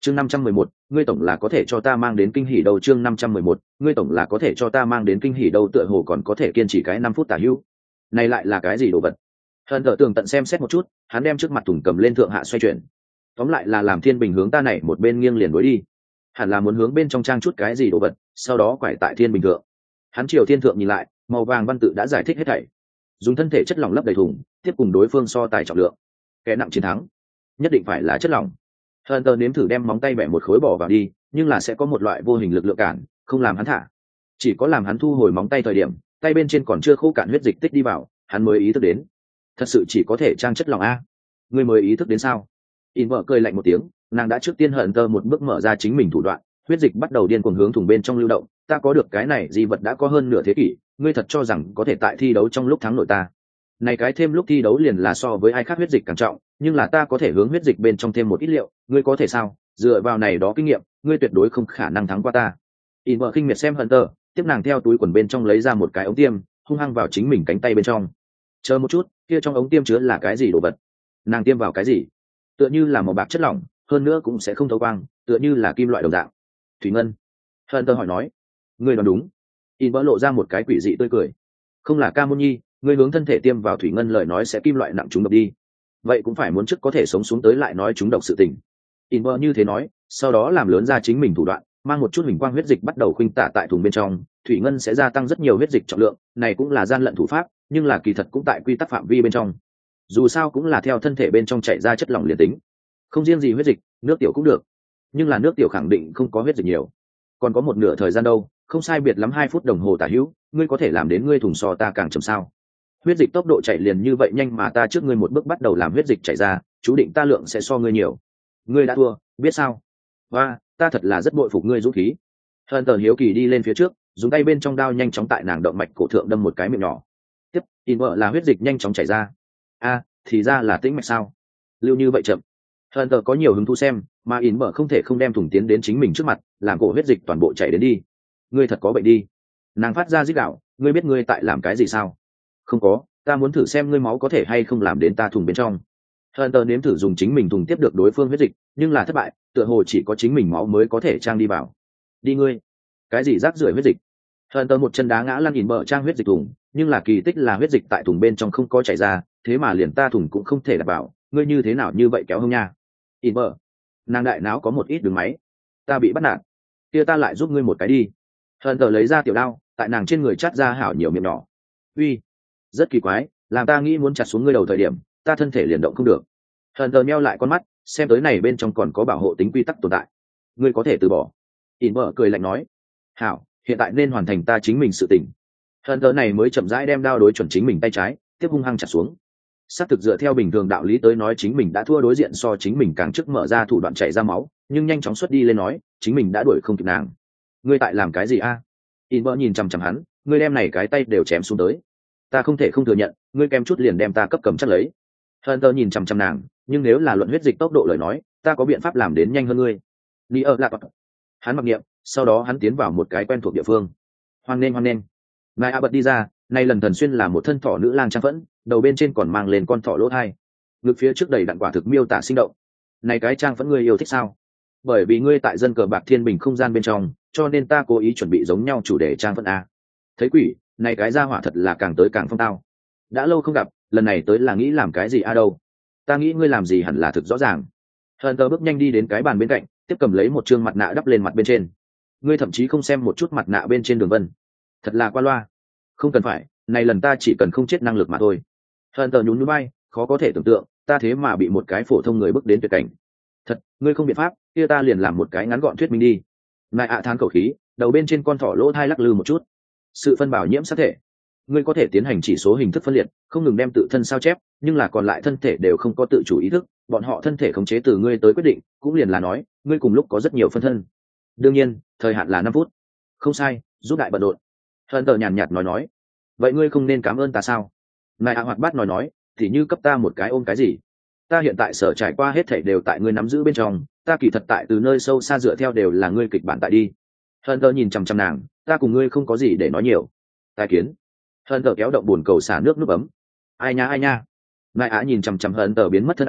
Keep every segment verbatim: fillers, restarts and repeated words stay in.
chương năm trăm mười một, ngươi tổng là có thể cho ta mang đến kinh hỉ đâu. Chương năm trăm mười một, ngươi tổng là có thể cho ta mang đến kinh hỉ đâu. Tựa hồ còn có thể kiên trì cái năm phút tả hữu. Này lại là cái gì đồ vật? Hận thở tường tận xem xét một chút, hắn đem trước mặt thùng cầm lên thượng hạ xoay chuyển. Tóm lại là làm thiên bình hướng ta này một bên nghiêng liền đối đi. Hẳn là muốn hướng bên trong trang chút cái gì đồ vật, sau đó quải tại thiên bình thượng. Hắn chiều thiên thượng nhìn lại, màu vàng văn tự đã giải thích hết thảy. Dùng thân thể chất lỏng lấp đầy thùng, tiếp cùng đối phương so tài trọng lượng. Kẻ nặng chiến thắng, nhất định phải là chất lỏng. Hận tờ nếm thử đem móng tay bẻ một khối bỏ vào đi, nhưng là sẽ có một loại vô hình lực lượng cản, không làm hắn thả. Chỉ có làm hắn thu hồi móng tay thời điểm, tay bên trên còn chưa khô cạn huyết dịch tích đi vào, hắn mới ý thức đến. Thật sự chỉ có thể trang chất lỏng a? Ngươi mới ý thức đến sao? In vợ cười lạnh một tiếng, nàng đã trước tiên Hận tờ một bước mở ra chính mình thủ đoạn, huyết dịch bắt đầu điên cuồng hướng thùng bên trong lưu động. Ta có được cái này di vật đã có hơn nửa thế kỷ, ngươi thật cho rằng có thể tại thi đấu trong lúc thắng nổi ta? Này cái thêm lúc thi đấu liền là so với ai khác huyết dịch càng trọng, nhưng là ta có thể hướng huyết dịch bên trong thêm một ít liệu, ngươi có thể sao? Dựa vào này đó kinh nghiệm, ngươi tuyệt đối không khả năng thắng qua ta. In vợ khinh miệt xem Hận tờ, tiếp nàng theo túi quần bên trong lấy ra một cái ống tiêm, hung hăng vào chính mình cánh tay bên trong. Chờ một chút, kia trong ống tiêm chứa là cái gì đồ vật? Nàng tiêm vào cái gì? Tựa như là màu bạc chất lỏng, hơn nữa cũng sẽ không thấu quang, tựa như là kim loại đồng dạng. Thủy ngân. Hận tờ hỏi nói. Ngươi đoán đúng. In vợ lộ ra một cái quỷ dị tươi cười. Không là ca môn nhi, ngươi hướng thân thể tiêm vào thủy ngân lời nói sẽ kim loại nặng trúng độc đi. Vậy cũng phải muốn trước có thể sống xuống tới lại nói trúng độc sự tình. In vợ như thế nói, sau đó làm lớn ra chính mình thủ đoạn, mang một chút huỳnh quang huyết dịch bắt đầu khuynh tả tại thùng bên trong, thủy ngân sẽ gia tăng rất nhiều huyết dịch trọng lượng, này cũng là gian lận thủ pháp, nhưng là kỳ thật cũng tại quy tắc phạm vi bên trong. Dù sao cũng là theo thân thể bên trong chảy ra chất lỏng liền tính, không riêng gì huyết dịch, nước tiểu cũng được, nhưng là nước tiểu khẳng định không có huyết dịch nhiều. Còn có một nửa thời gian đâu, không sai biệt lắm hai phút đồng hồ tả hữu, ngươi có thể làm đến ngươi thùng so ta càng chậm sao? Huyết dịch tốc độ chạy liền như vậy nhanh mà ta trước ngươi một bước bắt đầu làm huyết dịch chảy ra, chú định ta lượng sẽ so ngươi nhiều. Ngươi đã thua, biết sao? Và ta thật là rất bội phục ngươi dũng khí. Hận tờ hiếu kỳ đi lên phía trước, dùng tay bên trong đao nhanh chóng tại nàng động mạch cổ thượng đâm một cái miệng nhỏ. Tiếp, in vợ là huyết dịch nhanh chóng chảy ra. A, thì ra là tĩnh mạch sao? Lưu như vậy chậm. Hận tờ có nhiều hứng thú xem, mà in vợ không thể không đem thùng tiến đến chính mình trước mặt, làm cổ huyết dịch toàn bộ chảy đến đi. Ngươi thật có bệnh đi. Nàng phát ra rít gào, ngươi biết ngươi tại làm cái gì sao? Không có, ta muốn thử xem ngươi máu có thể hay không làm đến ta thùng bên trong. Hận tờ nếm thử dùng chính mình thùng tiếp được đối phương huyết dịch, nhưng là thất bại, tựa hồ chỉ có chính mình máu mới có thể trang đi vào. Đi ngươi. Cái gì rác rưởi huyết dịch? Hận tờ một chân đá ngã lăn nhìn bờ trang huyết dịch thùng, nhưng là kỳ tích là huyết dịch tại thùng bên trong không có chảy ra, thế mà liền ta thùng cũng không thể đặt vào, ngươi như thế nào như vậy kéo hông nha. In bờ. Nàng đại não có một ít đường máy. Ta bị bắt nạt. Kia ta lại giúp ngươi một cái đi. Hận tờ lấy ra tiểu đao, tại nàng trên người chát ra hảo nhiều miệng nhỏ. Uy, rất kỳ quái, làm ta nghĩ muốn chặt xuống ngươi đầu thời điểm, ta thân thể liền động không được. Hận tờ meo lại con mắt, xem tới này bên trong còn có bảo hộ tính quy tắc tồn tại. Ngươi có thể từ bỏ. In bờ cười lạnh nói. Hảo, hiện tại nên hoàn thành ta chính mình sự tình. Hận tờ này mới chậm rãi đem đao đối chuẩn chính mình tay trái, tiếp hung hăng chặt xuống. Xác thực dựa theo bình thường đạo lý tới nói chính mình đã thua đối diện so chính mình càng trước mở ra thủ đoạn chảy ra máu, nhưng nhanh chóng xuất đi lên nói, chính mình đã đuổi không kịp nàng. Ngươi tại làm cái gì a? In bờ nhìn chằm chằm hắn, ngươi đem này cái tay đều chém xuống tới. Ta không thể không thừa nhận, ngươi kém chút liền đem ta cấp cầm chắc lấy. Hận tờ nhìn chằm chằm nàng, nhưng nếu là luận huyết dịch tốc độ lời nói, ta có biện pháp làm đến nhanh hơn ngươi. Đi ở lạc. Hắn mặc niệm, sau đó hắn tiến vào một cái quen thuộc địa phương. Hoan nên hoan nên. Ngài a bật đi ra, nay lần thần xuyên là một thân thỏ nữ lang trang phẫn, đầu bên trên còn mang lên con thỏ lỗ thai, ngực phía trước đầy đặn quả thực miêu tả sinh động. Này cái trang phẫn ngươi yêu thích sao? Bởi vì ngươi tại dân cờ bạc thiên bình không gian bên trong, cho nên ta cố ý chuẩn bị giống nhau chủ đề trang phẫn a. Thấy quỷ, này cái gia hỏa thật là càng tới càng phong tao. Đã lâu không gặp, lần này tới là nghĩ làm cái gì a đâu? Ta nghĩ ngươi làm gì hẳn là thực rõ ràng. Hận tờ bước nhanh đi đến cái bàn bên cạnh, tiếp cầm lấy một trương mặt nạ đắp lên mặt bên trên. Ngươi thậm chí không xem một chút mặt nạ bên trên đường vân, thật là qua loa. Không cần phải, này lần ta chỉ cần không chết năng lực mà thôi. Hận tờ nhún nhún bay, khó có thể tưởng tượng, ta thế mà bị một cái phổ thông người bước đến tuyệt cảnh. Thật, ngươi không biện pháp, kia ta liền làm một cái ngắn gọn thuyết minh đi. Nại ạ thán khẩu khí, đầu bên trên con thỏ lỗ thai lắc lư một chút. Sự phân bảo nhiễm sát thể, ngươi có thể tiến hành chỉ số hình thức phân liệt, không ngừng đem tự thân sao chép, nhưng là còn lại thân thể đều không có tự chủ ý thức, bọn họ thân thể khống chế từ ngươi tới quyết định, cũng liền là nói, ngươi cùng lúc có rất nhiều phân thân. Đương nhiên, thời hạn là năm phút. Không sai, giúp đại bận rộn. Hận tờ nhàn nhạt nói nói, vậy ngươi không nên cảm ơn ta sao? Nại ạ hoạt bát nói nói, thì như cấp ta một cái ôm cái gì? Ta hiện tại sở trải qua hết thảy đều tại ngươi nắm giữ bên trong, ta kỳ thật tại từ nơi sâu xa dựa theo đều là ngươi kịch bản tại đi. Hận tờ nhìn chằm chằm nàng, ta cùng ngươi không có gì để nói nhiều. Tài kiến. Hận tờ kéo động buồn cầu xả nước nước ấm. Ai nha ai nha. Nại á nhìn chằm chằm Hận tờ biến mất thân ảnh,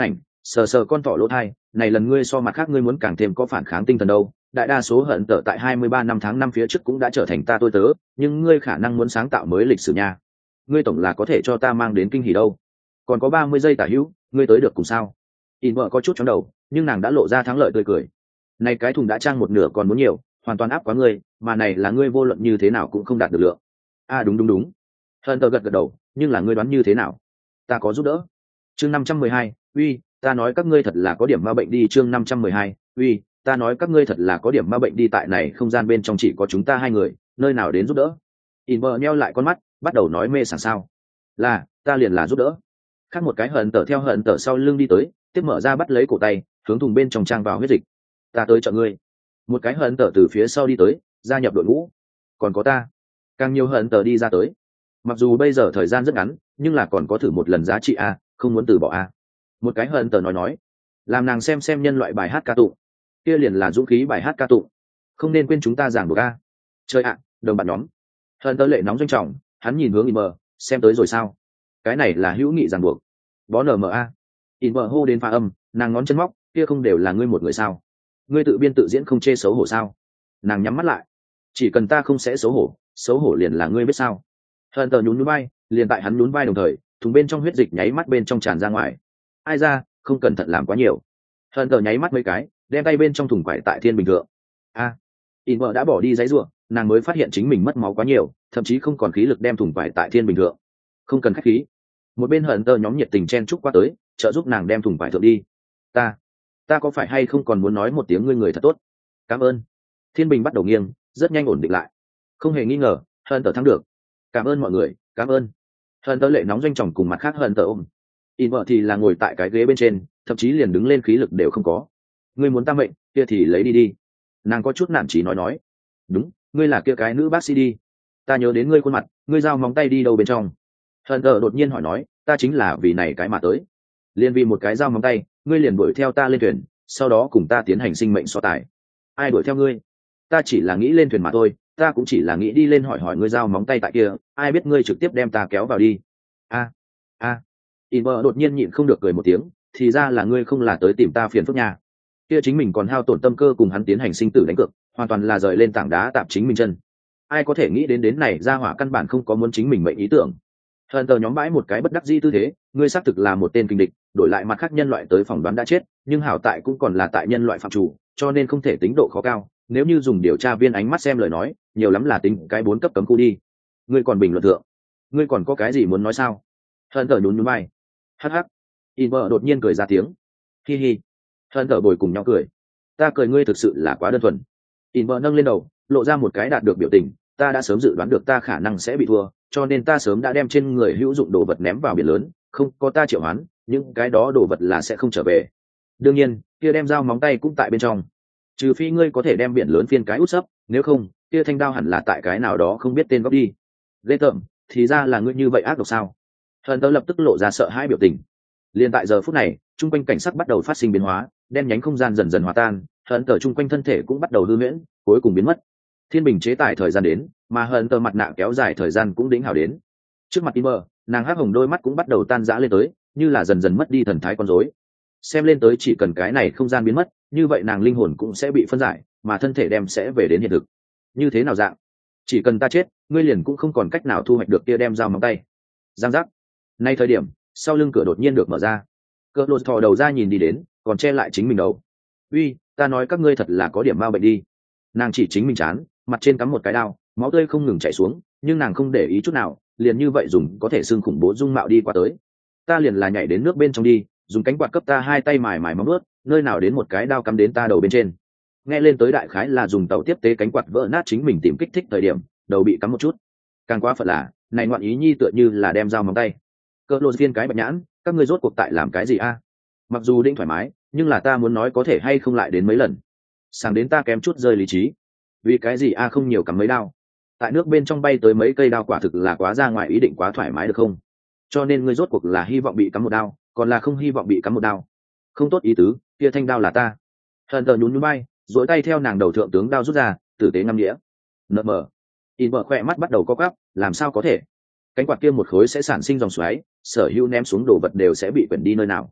sờ sờ con thỏ lỗ thai, này lần ngươi so mặt khác ngươi muốn càng thêm có phản kháng tinh thần đâu. Đại đa số hận tở tại hai mươi ba năm tháng năm phía trước cũng đã trở thành ta tôi tớ, nhưng ngươi khả năng muốn sáng tạo mới lịch sử nha. Ngươi tổng là có thể cho ta mang đến kinh hỉ đâu. Còn có ba mươi giây tả hữu, ngươi tới được cùng sao? In vợ có chút chóng đầu, nhưng nàng đã lộ ra thắng lợi tươi cười. Này cái thùng đã trang một nửa còn muốn nhiều, hoàn toàn áp quá ngươi, mà này là ngươi vô luận như thế nào cũng không đạt được lượng. À đúng đúng đúng. Hận tở gật gật đầu, nhưng là ngươi đoán như thế nào? Ta có giúp đỡ. Chương năm trăm mười hai, uy, ta nói các ngươi thật là có điểm ma bệnh đi. Chương năm trăm mười hai, uy, ta nói các ngươi thật là có điểm ma bệnh đi. Tại này không gian bên trong chỉ có chúng ta hai người, nơi nào đến giúp đỡ? In vợ nheo lại con mắt, bắt đầu nói mê sảng sao. Là, ta liền là giúp đỡ. Khác một cái hận tở theo hận tở sau lưng đi tới, tiếp mở ra bắt lấy cổ tay, hướng thùng bên trong trang vào huyết dịch. Ta tới trợ ngươi. Một cái hận tở từ phía sau đi tới, gia nhập đội ngũ. Còn có ta. Càng nhiều hận tở đi ra tới. Mặc dù bây giờ thời gian rất ngắn, nhưng là còn có thử một lần giá trị a, không muốn từ bỏ a. Một cái hận tở nói nói, làm nàng xem xem nhân loại bài hát ca tụng. Kia liền là dũng khí bài hát ca tụng. Không nên quên chúng ta giảng buộc a. Chơi ạ, đồng bạn nhóm. Hận tở lệ nóng doanh trọng, hắn nhìn hướng im mờ, xem tới rồi sao? Cái này là hữu nghị ràng buộc. Bó nở mờ a. In vợ hô đến pha âm, nàng ngón chân móc, kia không đều là ngươi một người sao? Ngươi tự biên tự diễn không chê xấu hổ sao? Nàng nhắm mắt lại. Chỉ cần ta không sẽ xấu hổ, xấu hổ liền là ngươi biết sao? Hận tờ nhún nhún vai, liền tại hắn nhún vai đồng thời, thùng bên trong huyết dịch nháy mắt bên trong tràn ra ngoài. Ai ra, không cẩn thận làm quá nhiều. Hận tờ nháy mắt mấy cái, đem tay bên trong thùng quải tại thiên bình thượng. A. In vợ đã bỏ đi giấy ruộng, nàng mới phát hiện chính mình mất máu quá nhiều, thậm chí không còn khí lực đem thùng quải tại thiên bình thượng. Không cần khách khí. Một bên hận tờ nhóm nhiệt tình chen chúc qua tới, trợ giúp nàng đem thùng vải thượng đi. Ta, ta có phải hay không còn muốn nói một tiếng ngươi người thật tốt? Cảm ơn. Thiên bình bắt đầu nghiêng, rất nhanh ổn định lại. Không hề nghi ngờ, hận tờ thắng được. Cảm ơn mọi người, cảm ơn. Hận tờ lệ nóng doanh trọng cùng mặt khác hận tờ ôm. In vợ thì là ngồi tại cái ghế bên trên, thậm chí liền đứng lên khí lực đều không có. Ngươi muốn ta mệnh, kia thì lấy đi đi. Nàng có chút nản chí nói nói. Đúng, ngươi là kia cái nữ bác sĩ đi. Ta nhớ đến ngươi khuôn mặt, ngươi giao móng tay đi đâu bên trong? Hận tờ đột nhiên hỏi nói, ta chính là vì này cái mà tới. Liên vì một cái dao móng tay, ngươi liền đuổi theo ta lên thuyền, sau đó cùng ta tiến hành sinh mệnh so tài. Ai đuổi theo ngươi? Ta chỉ là nghĩ lên thuyền mà thôi, ta cũng chỉ là nghĩ đi lên hỏi hỏi ngươi dao móng tay tại kia, ai biết ngươi trực tiếp đem ta kéo vào đi. A, a. In vợ đột nhiên nhịn không được cười một tiếng, thì ra là ngươi không là tới tìm ta phiền phức nhà. Kia chính mình còn hao tổn tâm cơ cùng hắn tiến hành sinh tử đánh cược, hoàn toàn là rời lên tảng đá tạm chính mình chân. Ai có thể nghĩ đến đến này ra hỏa căn bản không có muốn chính mình mệnh ý tưởng. Hận tờ nhóm bãi một cái bất đắc dĩ tư thế, ngươi xác thực là một tên kinh địch, đổi lại mặt khác nhân loại tới phỏng đoán đã chết, nhưng hảo tại cũng còn là tại nhân loại phạm chủ, cho nên không thể tính độ khó cao. Nếu như dùng điều tra viên ánh mắt xem lời nói, nhiều lắm là tính cái bốn cấp cấm khu đi. Ngươi còn bình luận thượng, ngươi còn có cái gì muốn nói sao? Hận tờ nhún nhún vai. Hắc hắc. In vợ đột nhiên cười ra tiếng. Hi hi. Hận tờ bồi cùng nhau cười. Ta cười ngươi thực sự là quá đơn thuần. In vợ nâng lên đầu, lộ ra một cái đạt được biểu tình. Ta đã sớm dự đoán được ta khả năng sẽ bị thua, cho nên ta sớm đã đem trên người hữu dụng đồ vật ném vào biển lớn, không có ta triệu hoán, những cái đó đồ vật là sẽ không trở về. Đương nhiên, kia đem dao móng tay cũng tại bên trong. Trừ phi ngươi có thể đem biển lớn phiên cái út sấp, nếu không, kia thanh đao hẳn là tại cái nào đó không biết tên góc đi. Ghê tởm, thì ra là ngươi như vậy ác độc sao? Hận tớ lập tức lộ ra sợ hãi biểu tình. Liên tại giờ phút này, trung quanh cảnh sắc bắt đầu phát sinh biến hóa, đen nhánh không gian dần dần hòa tan, hận tớ trung quanh thân thể cũng bắt đầu hư huyễn, cuối cùng biến mất. Thiên bình chế tài thời gian đến, mà hận tờ mặt nạ kéo dài thời gian cũng đỉnh hảo đến. Trước mặt Imer, nàng hắc hồng đôi mắt cũng bắt đầu tan rã lên tới, như là dần dần mất đi thần thái con rối. Xem lên tới chỉ cần cái này không gian biến mất, như vậy nàng linh hồn cũng sẽ bị phân giải, mà thân thể đem sẽ về đến hiện thực. Như thế nào dạng? Chỉ cần ta chết, ngươi liền cũng không còn cách nào thu hoạch được kia đem dao móng tay. Giang giác. Nay thời điểm, sau lưng cửa đột nhiên được mở ra. Cỡ lột thò đầu ra nhìn đi đến, còn che lại chính mình đầu. Uy, ta nói các ngươi thật là có điểm ma bệnh đi. Nàng chỉ chính mình chán, mặt trên cắm một cái đao, máu tươi không ngừng chảy xuống, nhưng nàng không để ý chút nào, liền như vậy dùng có thể xương khủng bố dung mạo đi qua tới. Ta liền là nhảy đến nước bên trong đi, dùng cánh quạt cấp ta hai tay mài mài móng ướt, nơi nào đến một cái đao cắm đến ta đầu bên trên. Nghe lên tới đại khái là dùng tàu tiếp tế cánh quạt vỡ nát chính mình tìm kích thích thời điểm, đầu bị cắm một chút. Càng quá phận là, này ngoạn ý nhi tựa như là đem dao móng tay. Cỡ lột viên cái bạch nhãn, các ngươi rốt cuộc tại làm cái gì a? Mặc dù định thoải mái, nhưng là ta muốn nói có thể hay không lại đến mấy lần. Sáng đến ta kém chút rơi lý trí. Vì cái gì a không nhiều cắm mấy đao? Tại nước bên trong bay tới mấy cây đao quả thực là quá ra ngoài ý định quá thoải mái được không? Cho nên ngươi rốt cuộc là hy vọng bị cắm một đao, còn là không hy vọng bị cắm một đao? Không tốt ý tứ, kia thanh đao là ta. Hận tờ nhún nhún bay, duỗi tay theo nàng đầu thượng tướng đao rút ra, tử tế ngâm đĩa. Nợ mờ. In vợ khỏe mắt bắt đầu co quắp, làm sao có thể? Cánh quạt kia một khối sẽ sản sinh dòng xoáy, sở hữu ném xuống đồ vật đều sẽ bị quyển đi nơi nào.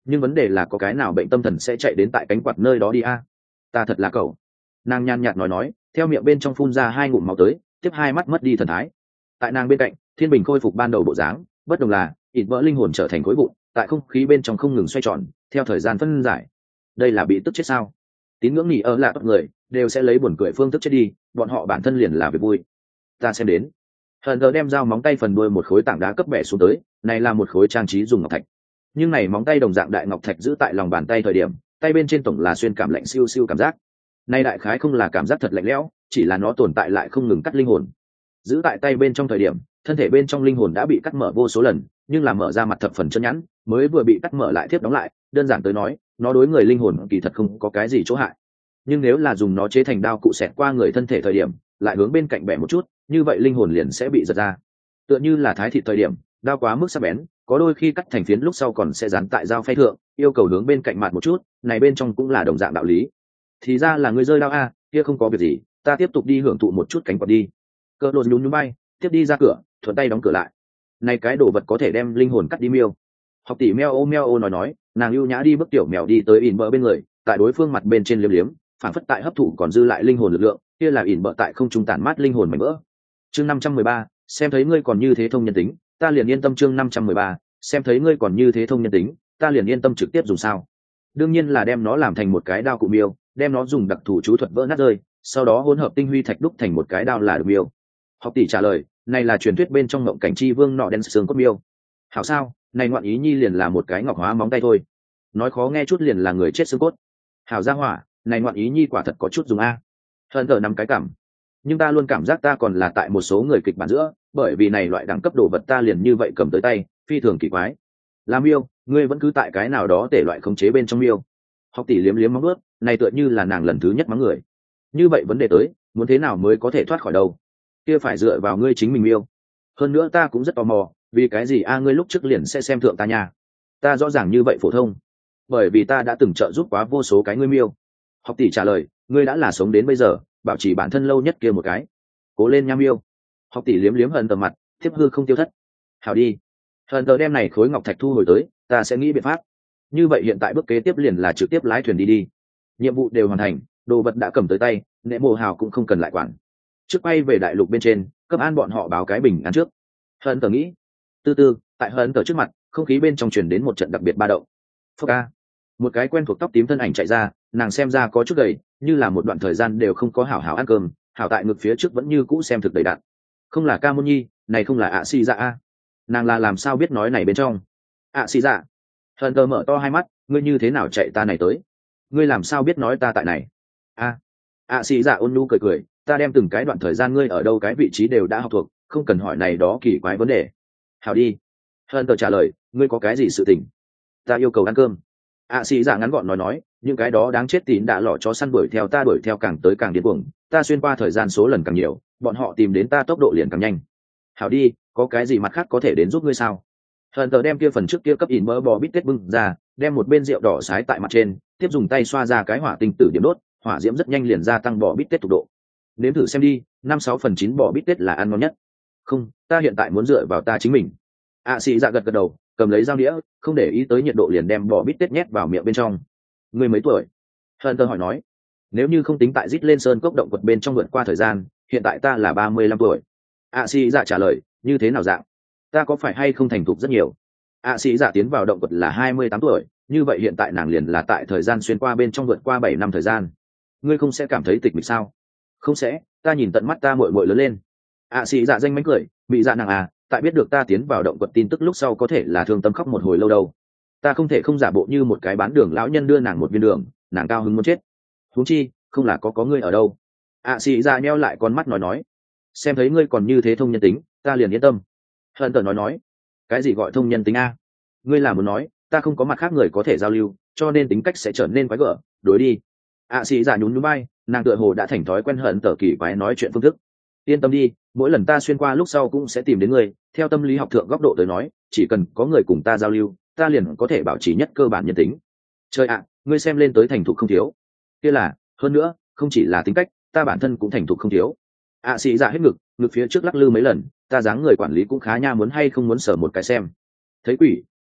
nhưng vấn đề là có cái nào bệnh tâm thần sẽ chạy đến tại cánh quạt nơi đó đi a? Ta thật là cậu. Nàng nhàn nhạt nói nói, theo miệng bên trong phun ra hai ngụm máu tới, tiếp hai mắt mất đi thần thái. Tại nàng bên cạnh, thiên bình khôi phục ban đầu bộ dáng, bất đồng là ít vỡ linh hồn trở thành khối vụn, tại không khí bên trong không ngừng xoay tròn theo thời gian phân giải. Đây là bị tức chết sao? Tín ngưỡng nghỉ ở là các người đều sẽ lấy buồn cười phương thức chết đi, bọn họ bản thân liền là việc vui. Ta xem đến hờn giờ đem dao móng tay phần đuôi một khối tảng đá cấp bẻ xuống tới, này là một khối trang trí dùng ngọc thạch, nhưng này móng tay đồng dạng đại ngọc thạch giữ tại lòng bàn tay thời điểm, tay bên trên tổng là xuyên cảm lạnh siêu siêu cảm giác. Này đại khái không là cảm giác thật lạnh lẽo, chỉ là nó tồn tại lại không ngừng cắt linh hồn. Giữ tại tay bên trong thời điểm, thân thể bên trong linh hồn đã bị cắt mở vô số lần, nhưng là mở ra mặt thập phần chân nhẵn, mới vừa bị cắt mở lại tiếp đóng lại. Đơn giản tới nói, nó đối người linh hồn kỳ thật không có cái gì chỗ hại. Nhưng nếu là dùng nó chế thành đao cụ xẹt qua người thân thể thời điểm, lại hướng bên cạnh bẻ một chút, như vậy linh hồn liền sẽ bị giật ra. Tựa như là thái thịt thời điểm, đao quá mức sắc bén, có đôi khi cắt thành phiến lúc sau còn sẽ dán tại dao phay thượng, yêu cầu hướng bên cạnh mặt một chút, này bên trong cũng là đồng dạng đạo lý. Thì ra là người rơi đao a, kia không có việc gì, ta tiếp tục đi hưởng thụ một chút cánh quạt đi. Cỡ lột nhún nhún bay, tiếp đi ra cửa, thuận tay đóng cửa lại. Này cái đồ vật có thể đem linh hồn cắt đi miêu. Học tỷ meo ô meo ô nói nói, nàng ưu nhã đi bước tiểu mèo đi tới ỉn bờ bên người, tại đối phương mặt bên trên liếm liếm, phản phất tại hấp thụ còn dư lại linh hồn lực lượng, kia là ỉn bờ tại không trung tản mát linh hồn mảnh vỡ. Chương năm trăm mười ba, xem thấy ngươi còn như thế thông nhân tính, ta liền yên tâm. Chương năm trăm mười ba, xem thấy ngươi còn như thế thông nhân tính, ta liền yên tâm trực tiếp dùng sao? Đương nhiên là đem nó làm thành một cái đao cụ miêu, đem nó dùng đặc thù chú thuật vỡ nát rơi, sau đó hỗn hợp tinh huy thạch đúc thành một cái đao là được miêu. Học tỷ trả lời, này là truyền thuyết bên trong ngộng cảnh chi vương nọ đen xương cốt miêu. Hảo sao, này ngoạn ý nhi liền là một cái ngọc hóa móng tay thôi. Nói khó nghe chút liền là người chết xương cốt. Hảo gia hỏa, này ngoạn ý nhi quả thật có chút dùng a. Hận thở nắm cái cảm. Nhưng ta luôn cảm giác ta còn là tại một số người kịch bản giữa, bởi vì này loại đẳng cấp đồ vật ta liền như vậy cầm tới tay, phi thường kỳ quái. Làm miêu, ngươi vẫn cứ tại cái nào đó để loại khống chế bên trong miêu. Học tỷ liếm liếm móng ướt, này tựa như là nàng lần thứ nhất mắng người. Như vậy vấn đề tới, muốn thế nào mới có thể thoát khỏi đâu? Kia phải dựa vào ngươi chính mình miêu. Hơn nữa ta cũng rất tò mò, vì cái gì a ngươi lúc trước liền sẽ xem thượng ta nha? Ta rõ ràng như vậy phổ thông. Bởi vì ta đã từng trợ giúp quá vô số cái ngươi miêu. Học tỷ trả lời, ngươi đã là sống đến bây giờ, bảo trì bản thân lâu nhất kia một cái. Cố lên nha miêu. Học tỷ liếm liếm hận tờ mặt, tiếp hư không tiêu thất. Hảo đi. Hận tờ đem này khối ngọc thạch thu hồi tới, ta sẽ nghĩ biện pháp. Như vậy hiện tại bước kế tiếp liền là trực tiếp lái thuyền đi đi. Nhiệm vụ đều hoàn thành, đồ vật đã cầm tới tay, nệ mồ hào cũng không cần lại quản. Trước bay về đại lục bên trên, cấp an bọn họ báo cái bình an trước. Hận tờ nghĩ. Từ từ, tại hận tờ trước mặt, không khí bên trong truyền đến một trận đặc biệt ba động. Phốc a. Một cái quen thuộc tóc tím thân ảnh chạy ra, nàng xem ra có chút gầy, như là một đoạn thời gian đều không có hảo hảo ăn cơm, hảo tại ngực phía trước vẫn như cũ xem thực đầy đặn. Không là Ca Môn Nhi, này không là ạ xì dạ a. Nàng là làm sao biết nói này bên trong? ạ xì dạ. Hận tờ mở to hai mắt, ngươi như thế nào chạy ta này tới? Ngươi làm sao biết nói ta tại này? A. ạ xì dạ ôn nhu cười cười, ta đem từng cái đoạn thời gian ngươi ở đâu cái vị trí đều đã học thuộc, không cần hỏi này đó kỳ quái vấn đề. Hảo đi. Hận tờ trả lời, ngươi có cái gì sự tình? Ta yêu cầu ăn cơm. ạ xì dạ ngắn gọn nói nói, những cái đó đáng chết tín đã lọ chó săn đuổi theo ta đuổi theo càng tới càng điên cuồng, ta xuyên qua thời gian số lần càng nhiều, bọn họ tìm đến ta tốc độ liền càng nhanh. Hảo đi, có cái gì mặt khác có thể đến giúp ngươi sao? Hận tờ đem kia phần trước kia cấp ỉn mỡ bò bít tết bưng ra, đem một bên rượu đỏ sái tại mặt trên, tiếp dùng tay xoa ra cái hỏa tinh tử điểm đốt, hỏa diễm rất nhanh liền gia tăng bò bít tết tốc độ. Nếm thử xem đi, năm sáu phần chín bò bít tết là ăn ngon nhất. Không, ta hiện tại muốn dựa vào ta chính mình. ạ xì dạ gật gật đầu, cầm lấy dao đĩa, không để ý tới nhiệt độ liền đem bò bít tết nhét vào miệng bên trong. Ngươi mấy tuổi? Hận tờ hỏi nói. Nếu như không tính tại rít lên sơn cốc động quật bên trong vượt qua thời gian, hiện tại ta là ba mươi lăm tuổi. ạ xì dạ trả lời, như thế nào dạng? Ta có phải hay không thành thục rất nhiều? ạ xì dạ tiến vào động quật là hai mươi tám tuổi, như vậy hiện tại nàng liền là tại thời gian xuyên qua bên trong vượt qua bảy năm thời gian. Ngươi không sẽ cảm thấy tịch mịch sao? Không sẽ, ta nhìn tận mắt ta muội muội lớn lên. ạ xì dạ danh mánh cười, bị dạ nàng à, tại biết được ta tiến vào động quật tin tức lúc sau có thể là thương tâm khóc một hồi lâu đâu. Ta không thể không giả bộ như một cái bán đường lão nhân đưa nàng một viên đường, nàng cao hứng muốn chết. Huống chi, không là có có ngươi ở đâu. ạ xì dạ nheo lại con mắt nói nói, xem thấy ngươi còn như thế thông nhân tính, ta liền yên tâm. Hận tờ nói nói, cái gì gọi thông nhân tính a? Ngươi là muốn nói ta không có mặt khác người có thể giao lưu, cho nên tính cách sẽ trở nên quái gở, đối đi. ạ xì dạ nhún nhún bay, nàng tựa hồ đã thành thói quen hận tờ kỳ quái nói chuyện phương thức. Yên tâm đi, mỗi lần ta xuyên qua lúc sau cũng sẽ tìm đến ngươi. Theo tâm lý học thượng góc độ tới nói, chỉ cần có người cùng ta giao lưu, ta liền có thể bảo trì nhất cơ bản nhân tính. Trời ạ, ngươi xem lên tới thành thục không thiếu. Kia là, hơn nữa, không chỉ là tính cách, ta bản thân cũng thành thục không thiếu. ạ xì dạ hết ngực, ngực phía trước lắc lư mấy lần, ta dáng người quản lý cũng khá nha, muốn hay không muốn sở một cái xem. Thấy quỷ,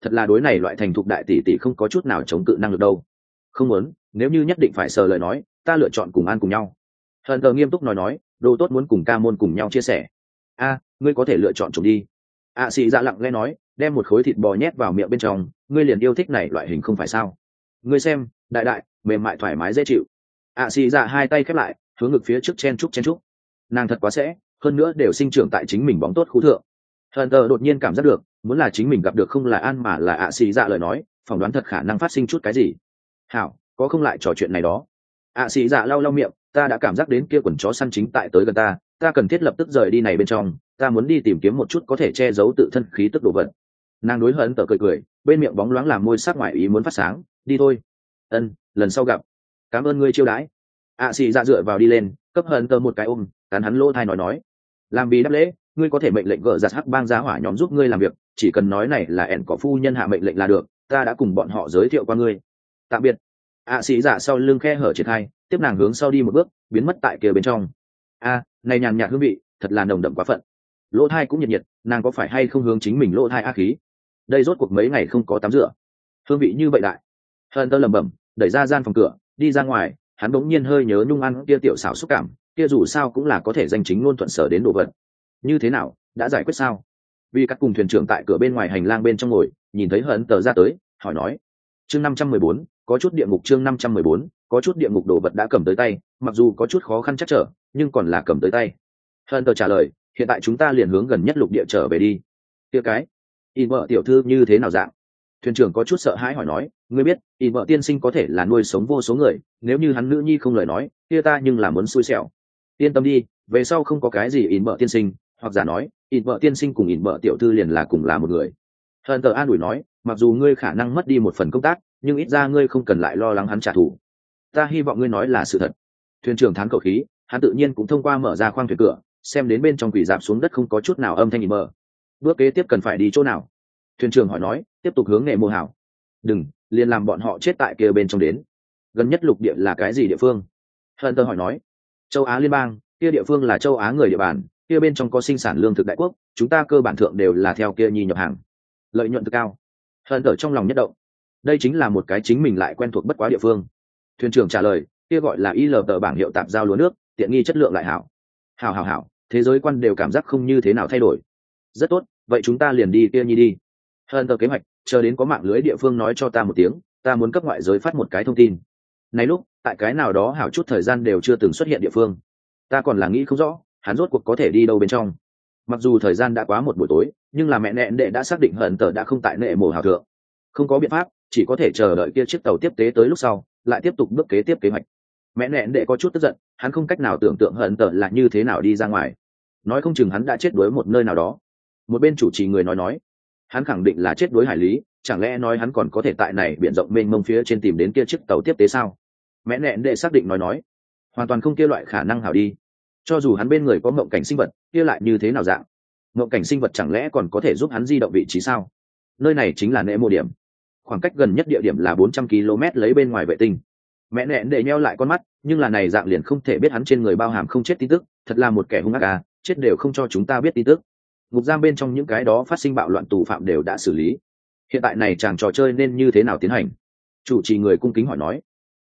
thật là đối này loại thành thục đại tỷ tỷ không có chút nào chống cự năng lực đâu. Không muốn, nếu như nhất định phải sờ lời nói, ta lựa chọn cùng ăn cùng nhau. Hận tờ nghiêm túc nói nói, đồ tốt muốn cùng ca môn cùng nhau chia sẻ. A, ngươi có thể lựa chọn trộm đi. ạ xì dạ lặng lẽ nói, đem một khối thịt bò nhét vào miệng bên trong, ngươi liền yêu thích này loại hình không phải sao? Ngươi xem, đại đại, mềm mại thoải mái dễ chịu. ạ xì dạ hai tay khép lại, hướng ngực phía trước chen trúc chen trúc. Nàng thật quá sẽ, hơn nữa đều sinh trưởng tại chính mình bóng tốt khu thượng. Hận tờ đột nhiên cảm giác được, muốn là chính mình gặp được không là an mà là ạ xì dạ lời nói, phỏng đoán thật khả năng phát sinh chút cái gì. Hảo, có không lại trò chuyện này đó. ạ xì dạ lau lau miệng, ta đã cảm giác đến kia quần chó săn chính tại tới gần ta, ta cần thiết lập tức rời đi này bên trong, ta muốn đi tìm kiếm một chút có thể che giấu tự thân khí tức đồ vật. Nàng đối Hận tờ cười cười, bên miệng bóng loáng làm môi sắc ngoài ý muốn phát sáng, đi thôi. Ân, lần sau gặp. Cảm ơn ngươi chiêu đãi. ạ xì dạ dựa vào đi lên, cấp Hận tờ một cái ôm, cắn hắn lỗ thai nói nói, làm vì đáp lễ, ngươi có thể mệnh lệnh gỡ giặt hắc bang giá hỏa nhóm giúp ngươi làm việc, chỉ cần nói này là ẻn có phu nhân hạ mệnh lệnh là được, ta đã cùng bọn họ giới thiệu qua ngươi. Tạm biệt. ạ xì dạ sau lưng khe hở triển khai, tiếp nàng hướng sau đi một bước, biến mất tại kia bên trong. A, này nhàn nhạt hương vị, thật là nồng đậm quá phận. Lỗ thai cũng nhiệt nhiệt, nàng có phải hay không hướng chính mình lỗ thai a khí? Đây rốt cuộc mấy ngày không có tắm rửa, hương vị như vậy đại. Hận tơ lẩm bẩm, đẩy ra gian phòng cửa, đi ra ngoài, hắn bỗng nhiên hơi nhớ nhung ăn kia tiểu xảo xúc cảm, kia dù sao cũng là có thể danh chính ngôn thuận sở đến đồ vật. Như thế nào, đã giải quyết sao? Vì các cùng thuyền trưởng tại cửa bên ngoài hành lang bên trong ngồi, nhìn thấy Hận tờ ra tới, hỏi nói. Chương năm trăm mười bốn, có chút địa ngục chương năm trăm mười bốn, có chút địa ngục đồ vật đã cầm tới tay, mặc dù có chút khó khăn chắc trở, nhưng còn là cầm tới tay. Hận tờ trả lời, hiện tại chúng ta liền hướng gần nhất lục địa trở về đi. Kia cái, in vợ tiểu thư như thế nào dạng? Thuyền trưởng có chút sợ hãi hỏi nói, ngươi biết, in vợ tiên sinh có thể là nuôi sống vô số người, nếu như hắn nữ nhi không lời nói, kia ta nhưng là muốn xui xẻo. Yên tâm đi, về sau không có cái gì in vợ tiên sinh, hoặc giả nói, in vợ tiên sinh cùng in vợ tiểu thư liền là cùng là một người. Hận tờ an ủi nói, mặc dù ngươi khả năng mất đi một phần công tác, nhưng ít ra ngươi không cần lại lo lắng hắn trả thù. Ta hy vọng ngươi nói là sự thật. Thuyền trưởng thán khẩu khí, hắn tự nhiên cũng thông qua mở ra khoang thuyền cửa, xem đến bên trong quỷ dạp xuống đất không có chút nào âm thanh nhìn mờ. Bước kế tiếp cần phải đi chỗ nào? Thuyền trưởng hỏi nói, tiếp tục hướng nghề mô hảo. Đừng, liền làm bọn họ chết tại kia bên trong đến. Gần nhất lục địa là cái gì địa phương? Hận tờ hỏi nói, châu Á liên bang, kia địa phương là châu Á người địa bàn, kia bên trong có sinh sản lương thực đại quốc, chúng ta cơ bản thượng đều là theo kia nhi nhập hàng, lợi nhuận cực cao. Hận tờ trong lòng nhất động, đây chính là một cái chính mình lại quen thuộc bất quá địa phương. Thuyền trưởng trả lời, kia gọi là i lờ tờ bảng hiệu tạp giao lúa nước, tiện nghi chất lượng lại hảo. Hảo hảo hảo, thế giới quan đều cảm giác không như thế nào thay đổi. Rất tốt, vậy chúng ta liền đi kia nhi đi. Hơn tờ kế hoạch, chờ đến có mạng lưới địa phương nói cho ta một tiếng, ta muốn cấp ngoại giới phát một cái thông tin. Này lúc, tại cái nào đó hảo chút thời gian đều chưa từng xuất hiện địa phương. Ta còn là nghĩ không rõ, hắn rốt cuộc có thể đi đâu bên trong. Mặc dù thời gian đã quá một buổi tối, nhưng là mẹ nẹn đệ đã xác định Hận tờ đã không tại nệ mồ hào thượng. Không có biện pháp, chỉ có thể chờ đợi kia chiếc tàu tiếp tế tới lúc sau, lại tiếp tục bước kế tiếp kế hoạch. Mẹ nẹn đệ có chút tức giận, hắn không cách nào tưởng tượng Hận tờ là như thế nào đi ra ngoài. Nói không chừng hắn đã chết đuối một nơi nào đó. Một bên chủ trì người nói nói, hắn khẳng định là chết đuối hải lý, chẳng lẽ nói hắn còn có thể tại này biển rộng mênh mông phía trên tìm đến kia chiếc tàu tiếp tế sao? Mẹ nẹn đệ xác định nói nói, hoàn toàn không kia loại khả năng hảo đi. Cho dù hắn bên người có mộng cảnh sinh vật, kia lại như thế nào dạng? Mộng cảnh sinh vật chẳng lẽ còn có thể giúp hắn di động vị trí sao? Nơi này chính là nệ mô điểm, khoảng cách gần nhất địa điểm là bốn trăm ki lô mét lấy bên ngoài vệ tinh. Mẹ nẹn đệ nheo lại con mắt, nhưng là này dạng liền không thể biết hắn trên người bao hàm không chết tin tức, thật là một kẻ hung ác à, chết đều không cho chúng ta biết tin tức. Ngục giam bên trong những cái đó phát sinh bạo loạn tù phạm đều đã xử lý. Hiện tại này chàng trò chơi nên như thế nào tiến hành? Chủ trì người cung kính hỏi nói.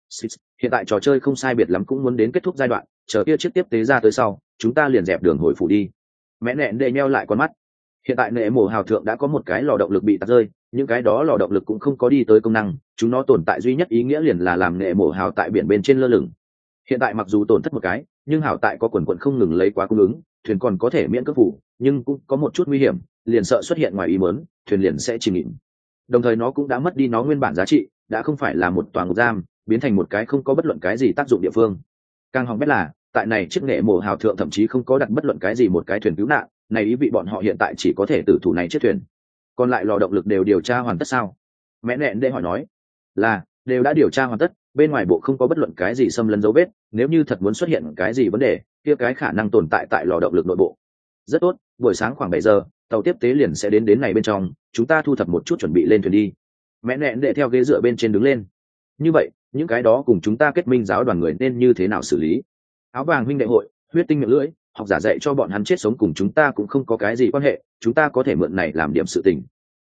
Hiện tại trò chơi không sai biệt lắm cũng muốn đến kết thúc giai đoạn, chờ kia chiếc tiếp tế ra tới sau, chúng ta liền dẹp đường hồi phủ đi. Mẹ nẹn đệ nheo lại con mắt. Hiện tại nệ mổ hào thượng đã có một cái lò động lực bị tạt rơi, những cái đó lò động lực cũng không có đi tới công năng, chúng nó tồn tại duy nhất ý nghĩa liền là làm nệ mổ hào tại biển bên trên lơ lửng. Hiện tại mặc dù tổn thất một cái, nhưng hào tại có quần quần không ngừng lấy quá cung ứng, thuyền còn có thể miễn cước phủ, nhưng cũng có một chút nguy hiểm, liền sợ xuất hiện ngoài ý muốn, thuyền liền sẽ chìm nghỉm. Đồng thời nó cũng đã mất đi nó nguyên bản giá trị, đã không phải là một tòa ngục giam, biến thành một cái không có bất luận cái gì tác dụng địa phương. Càng hỏng bét là, tại này chiếc nệ mổ hào thượng thậm chí không có đặt bất luận cái gì một cái thuyền cứu nạn, này ý vị bọn họ hiện tại chỉ có thể tử thủ này chiếc thuyền. Còn lại lò động lực đều điều tra hoàn tất sao? Mẹ nẹn đệ hỏi nói. Là, đều đã điều tra hoàn tất, bên ngoài bộ không có bất luận cái gì xâm lấn dấu vết, nếu như thật muốn xuất hiện cái gì vấn đề, kia cái khả năng tồn tại tại lò động lực nội bộ. Rất tốt, buổi sáng khoảng bảy giờ, tàu tiếp tế liền sẽ đến đến này bên trong, chúng ta thu thập một chút chuẩn bị lên thuyền đi. Mẹ nẹn đệ theo ghế dựa bên trên đứng lên. Như vậy, những cái đó cùng chúng ta kết minh giáo đoàn người nên như thế nào xử lý? Áo vàng huynh đệ hội, huyết tinh miệng lưỡi, học giả dạy cho bọn hắn chết sống cùng chúng ta cũng không có cái gì quan hệ, chúng ta có thể mượn này làm điểm sự tình.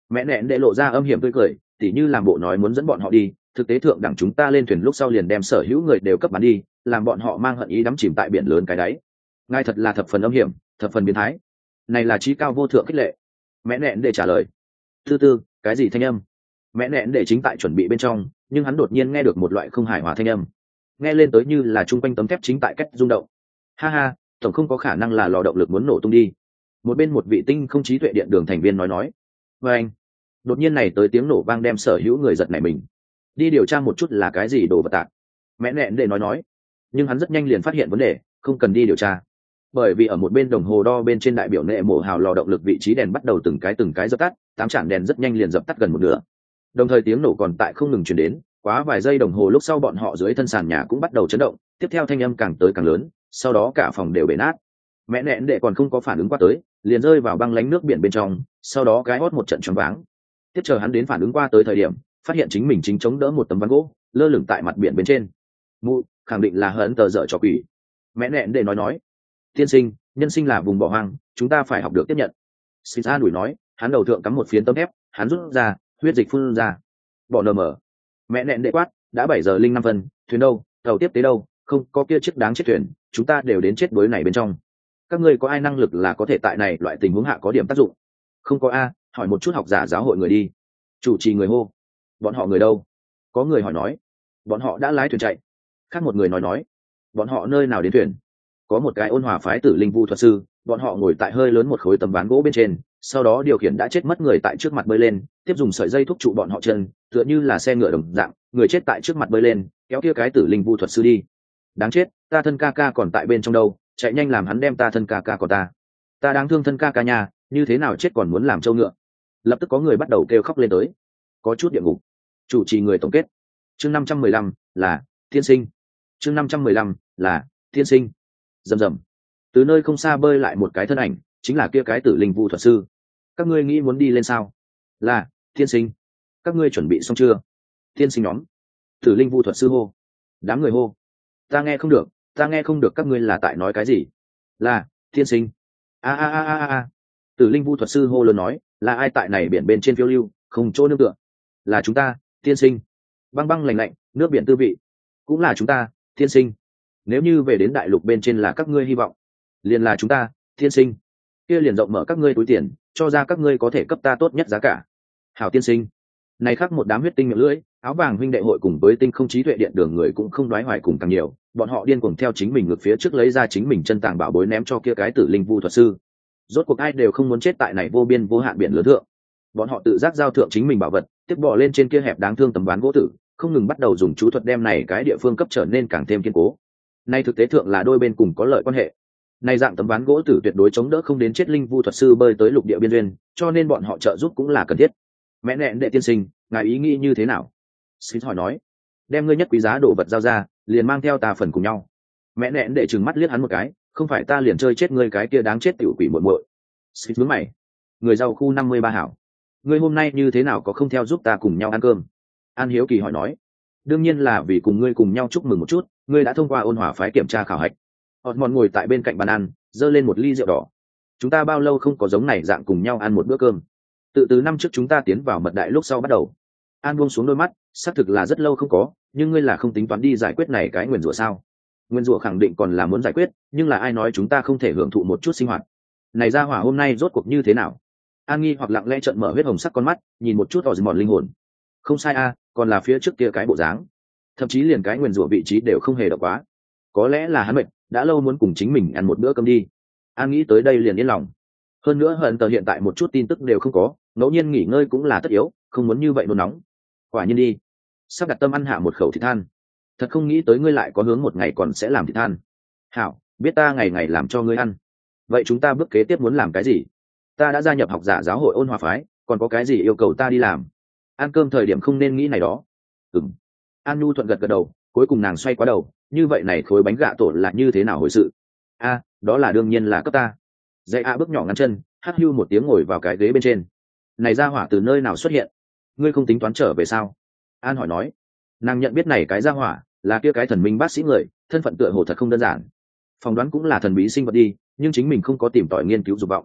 mẹ nẹn đệ lộ ra âm hiểm tươi cười, tỉ như làm bộ nói muốn dẫn bọn họ đi, thực tế thượng đẳng chúng ta lên thuyền lúc sau liền đem sở hữu người đều cấp bắn đi, làm bọn họ mang hận ý đắm chìm tại biển lớn cái đáy. Ngài thật là thập phần âm hiểm, thập phần biến thái. Này là trí cao vô thượng khích lệ. Mẹ nẹn đệ trả lời. Tư tư, cái gì thanh âm? Mẹ nẹn đệ chính tại chuẩn bị bên trong, nhưng hắn đột nhiên nghe được một loại không hài hòa thanh âm. Nghe lên tới như là trung quanh tấm thép chính tại cách rung động. Ha ha, tổng không có khả năng là lò động lực muốn nổ tung đi. Một bên một vị tinh không trí tuệ điện đường thành viên nói nói. Và anh, đột nhiên này tới tiếng nổ vang đem sở hữu người giật nảy mình. Đi điều tra một chút là cái gì đồ vật tạc. Mẹ nẹn đệ nói nói. Nhưng hắn rất nhanh liền phát hiện vấn đề, không cần đi điều tra. Bởi vì ở một bên đồng hồ đo bên trên đại biểu nệ mổ hào lò động lực vị trí đèn bắt đầu từng cái từng cái dập tắt, tám chản đèn rất nhanh liền dập tắt gần một nửa. Đồng thời tiếng nổ còn tại không ngừng truyền đến, quá vài giây đồng hồ lúc sau bọn họ dưới thân sàn nhà cũng bắt đầu chấn động, tiếp theo thanh âm càng tới càng lớn, sau đó cả phòng đều bể nát. Mẹ nẹn đệ còn không có phản ứng qua tới, liền rơi vào băng lánh nước biển bên trong, sau đó cái hót một trận choáng váng. Tiếp chờ hắn đến phản ứng qua tới thời điểm, phát hiện chính mình chính chống đỡ một tấm ván gỗ, lơ lửng tại mặt biển bên trên. Mụ, khẳng định là hận tờ dở trò quỷ. Mẹ nẹn đệ nói nói, tiên sinh, nhân sinh là vùng bỏ hoang, chúng ta phải học được tiếp nhận. Xin an ủi nói, hắn đầu thượng cắm một phiến tấm thép, hắn rút ra, huyết dịch phun ra. Bỏ nờ mở. Mẹ nẹn đệ quát, đã bảy giờ linh năm phân, thuyền đâu, tàu tiếp tế đâu, không có kia chiếc đáng chết thuyền, chúng ta đều đến chết đuối này bên trong. Các ngươi có ai năng lực là có thể tại này loại tình huống hạ có điểm tác dụng? Không có a, hỏi một chút học giả giáo hội người đi. Chủ trì người hô. Bọn họ người đâu? Có người hỏi nói. Bọn họ đã lái thuyền chạy. Khác một người nói nói. Bọn họ nơi nào đến thuyền? Có một cái ôn hòa phái tử linh vu thuật sư, bọn họ ngồi tại hơi lớn một khối tấm ván gỗ bên trên, sau đó điều khiển đã chết mất người tại trước mặt bơi lên, tiếp dùng sợi dây thúc trụ bọn họ chân, tựa như là xe ngựa đồng dạng, người chết tại trước mặt bơi lên, kéo kia cái tử linh vu thuật sư đi. Đáng chết, ta thân ca ca còn tại bên trong đâu, chạy nhanh làm hắn đem ta thân ca ca của ta. Ta đáng thương thân ca ca nhà, như thế nào chết còn muốn làm trâu ngựa. Lập tức có người bắt đầu kêu khóc lên tới. Có chút địa ngục. Chủ trì người tổng kết. Chương năm trăm mười lăm là tiên sinh. Chương năm trăm mười lăm là tiên sinh. Rầm rầm. Từ nơi không xa bơi lại một cái thân ảnh, chính là kia cái tử linh vu thuật sư. Các ngươi nghĩ muốn đi lên sao? Là tiên sinh. Các ngươi chuẩn bị xong chưa? Tiên sinh nhóm. Tử linh vu thuật sư hô. Đám người hô. Ta nghe không được, ta nghe không được, các ngươi là tại nói cái gì? Là tiên sinh. A a a a a. Tử linh vu thuật sư hô lớn nói, là ai tại này biển bên trên phiêu lưu, không chỗ nương tựa? Là chúng ta, tiên sinh. Băng băng lạnh lạnh, nước biển tư vị. Cũng là chúng ta, tiên sinh. Nếu như về đến đại lục bên trên là các ngươi hy vọng, liền là chúng ta, tiên sinh. Kia liền rộng mở các ngươi túi tiền, cho ra các ngươi có thể cấp ta tốt nhất giá cả. Hảo tiên sinh. Này khác một đám huyết tinh miệng lưỡi, áo vàng huynh đệ hội cùng với tinh không trí tuệ điện đường người cũng không đoái hoài cùng càng nhiều, bọn họ điên cuồng theo chính mình ngược phía trước lấy ra chính mình chân tàng bảo bối ném cho kia cái tử linh vu thuật sư. Rốt cuộc ai đều không muốn chết tại này vô biên vô hạn biển lớn thượng. Bọn họ tự giác giao thượng chính mình bảo vật, tiếp bỏ lên trên kia hẹp đáng thương tấm ván gỗ tử, không ngừng bắt đầu dùng chú thuật đem này cái địa phương cấp trở nên càng thêm kiên cố. Nay thực tế thượng là đôi bên cùng có lợi quan hệ. Này dạng tấm ván gỗ tử tuyệt đối chống đỡ không đến chết linh vu thuật sư bơi tới lục địa biên duyên, cho nên bọn họ trợ giúp cũng là cần thiết. Mẹ nẹn đệ tiên sinh, ngài ý nghĩ như thế nào? Smith hỏi nói. Đem ngươi nhất quý giá đồ vật giao ra, liền mang theo ta phần cùng nhau. Mẹ nẹn đệ trừng mắt liếc hắn một cái, không phải ta liền chơi chết ngươi cái kia đáng chết tiểu quỷ muội muội. Smith nhướng mày. Người giàu khu năm mươi ba hảo. Ngươi hôm nay như thế nào có không theo giúp ta cùng nhau ăn cơm? An Hiếu Kỳ hỏi nói. Đương nhiên là vì cùng ngươi cùng nhau chúc mừng một chút, ngươi đã thông qua ôn hòa phái kiểm tra khảo hạch. Họt mòn ngồi tại bên cạnh bàn ăn, giơ lên một ly rượu đỏ. Chúng ta bao lâu không có giống này dạng cùng nhau ăn một bữa cơm? Tự từ năm trước chúng ta tiến vào mật đại lúc sau bắt đầu. An buông xuống đôi mắt, xác thực là rất lâu không có, nhưng ngươi là không tính toán đi giải quyết này cái nguyền rủa sao? Nguyên rủa khẳng định còn là muốn giải quyết, nhưng là ai nói chúng ta không thể hưởng thụ một chút sinh hoạt? Này ra hỏa hôm nay rốt cuộc như thế nào? An nghi hoặc lặng lẽ trợn mở huyết hồng sắc con mắt, nhìn một chút Osmond linh hồn. Không sai a, còn là phía trước kia cái bộ dáng. Thậm chí liền cái nguyền rủa vị trí đều không hề động quá. Có lẽ là hắn mệt, đã lâu muốn cùng chính mình ăn một bữa cơm đi. An nghĩ tới đây liền yên lòng. Hơn nữa hận tờ hiện tại một chút tin tức đều không có, ngẫu nhiên nghỉ ngơi cũng là tất yếu, không muốn như vậy nôn nóng. Quả nhiên đi. Sắp đặt tâm ăn hạ một khẩu thịt than. Thật không nghĩ tới ngươi lại có hướng một ngày còn sẽ làm thịt than. Hảo, biết ta ngày ngày làm cho ngươi ăn. Vậy chúng ta bước kế tiếp muốn làm cái gì? Ta đã gia nhập học giả giáo hội ôn hòa phái, còn có cái gì yêu cầu ta đi làm? Ăn cơm thời điểm không nên nghĩ này đó. Ừm. An Nhu thuận gật gật đầu, cuối cùng nàng xoay qua đầu, như vậy này khối bánh gạ tổ là như thế nào hồi sự? A, đó là đương nhiên là cấp ta. Dạy A bước nhỏ ngắn chân, hắt hưu một tiếng ngồi vào cái ghế bên trên. Này ra hỏa từ nơi nào xuất hiện? Ngươi không tính toán trở về sao? An hỏi nói. Nàng nhận biết này cái ra hỏa là kia cái thần minh bác sĩ người, thân phận tựa hồ thật không đơn giản. Phỏng đoán cũng là thần bí sinh vật đi, nhưng chính mình không có tìm tòi nghiên cứu dục vọng.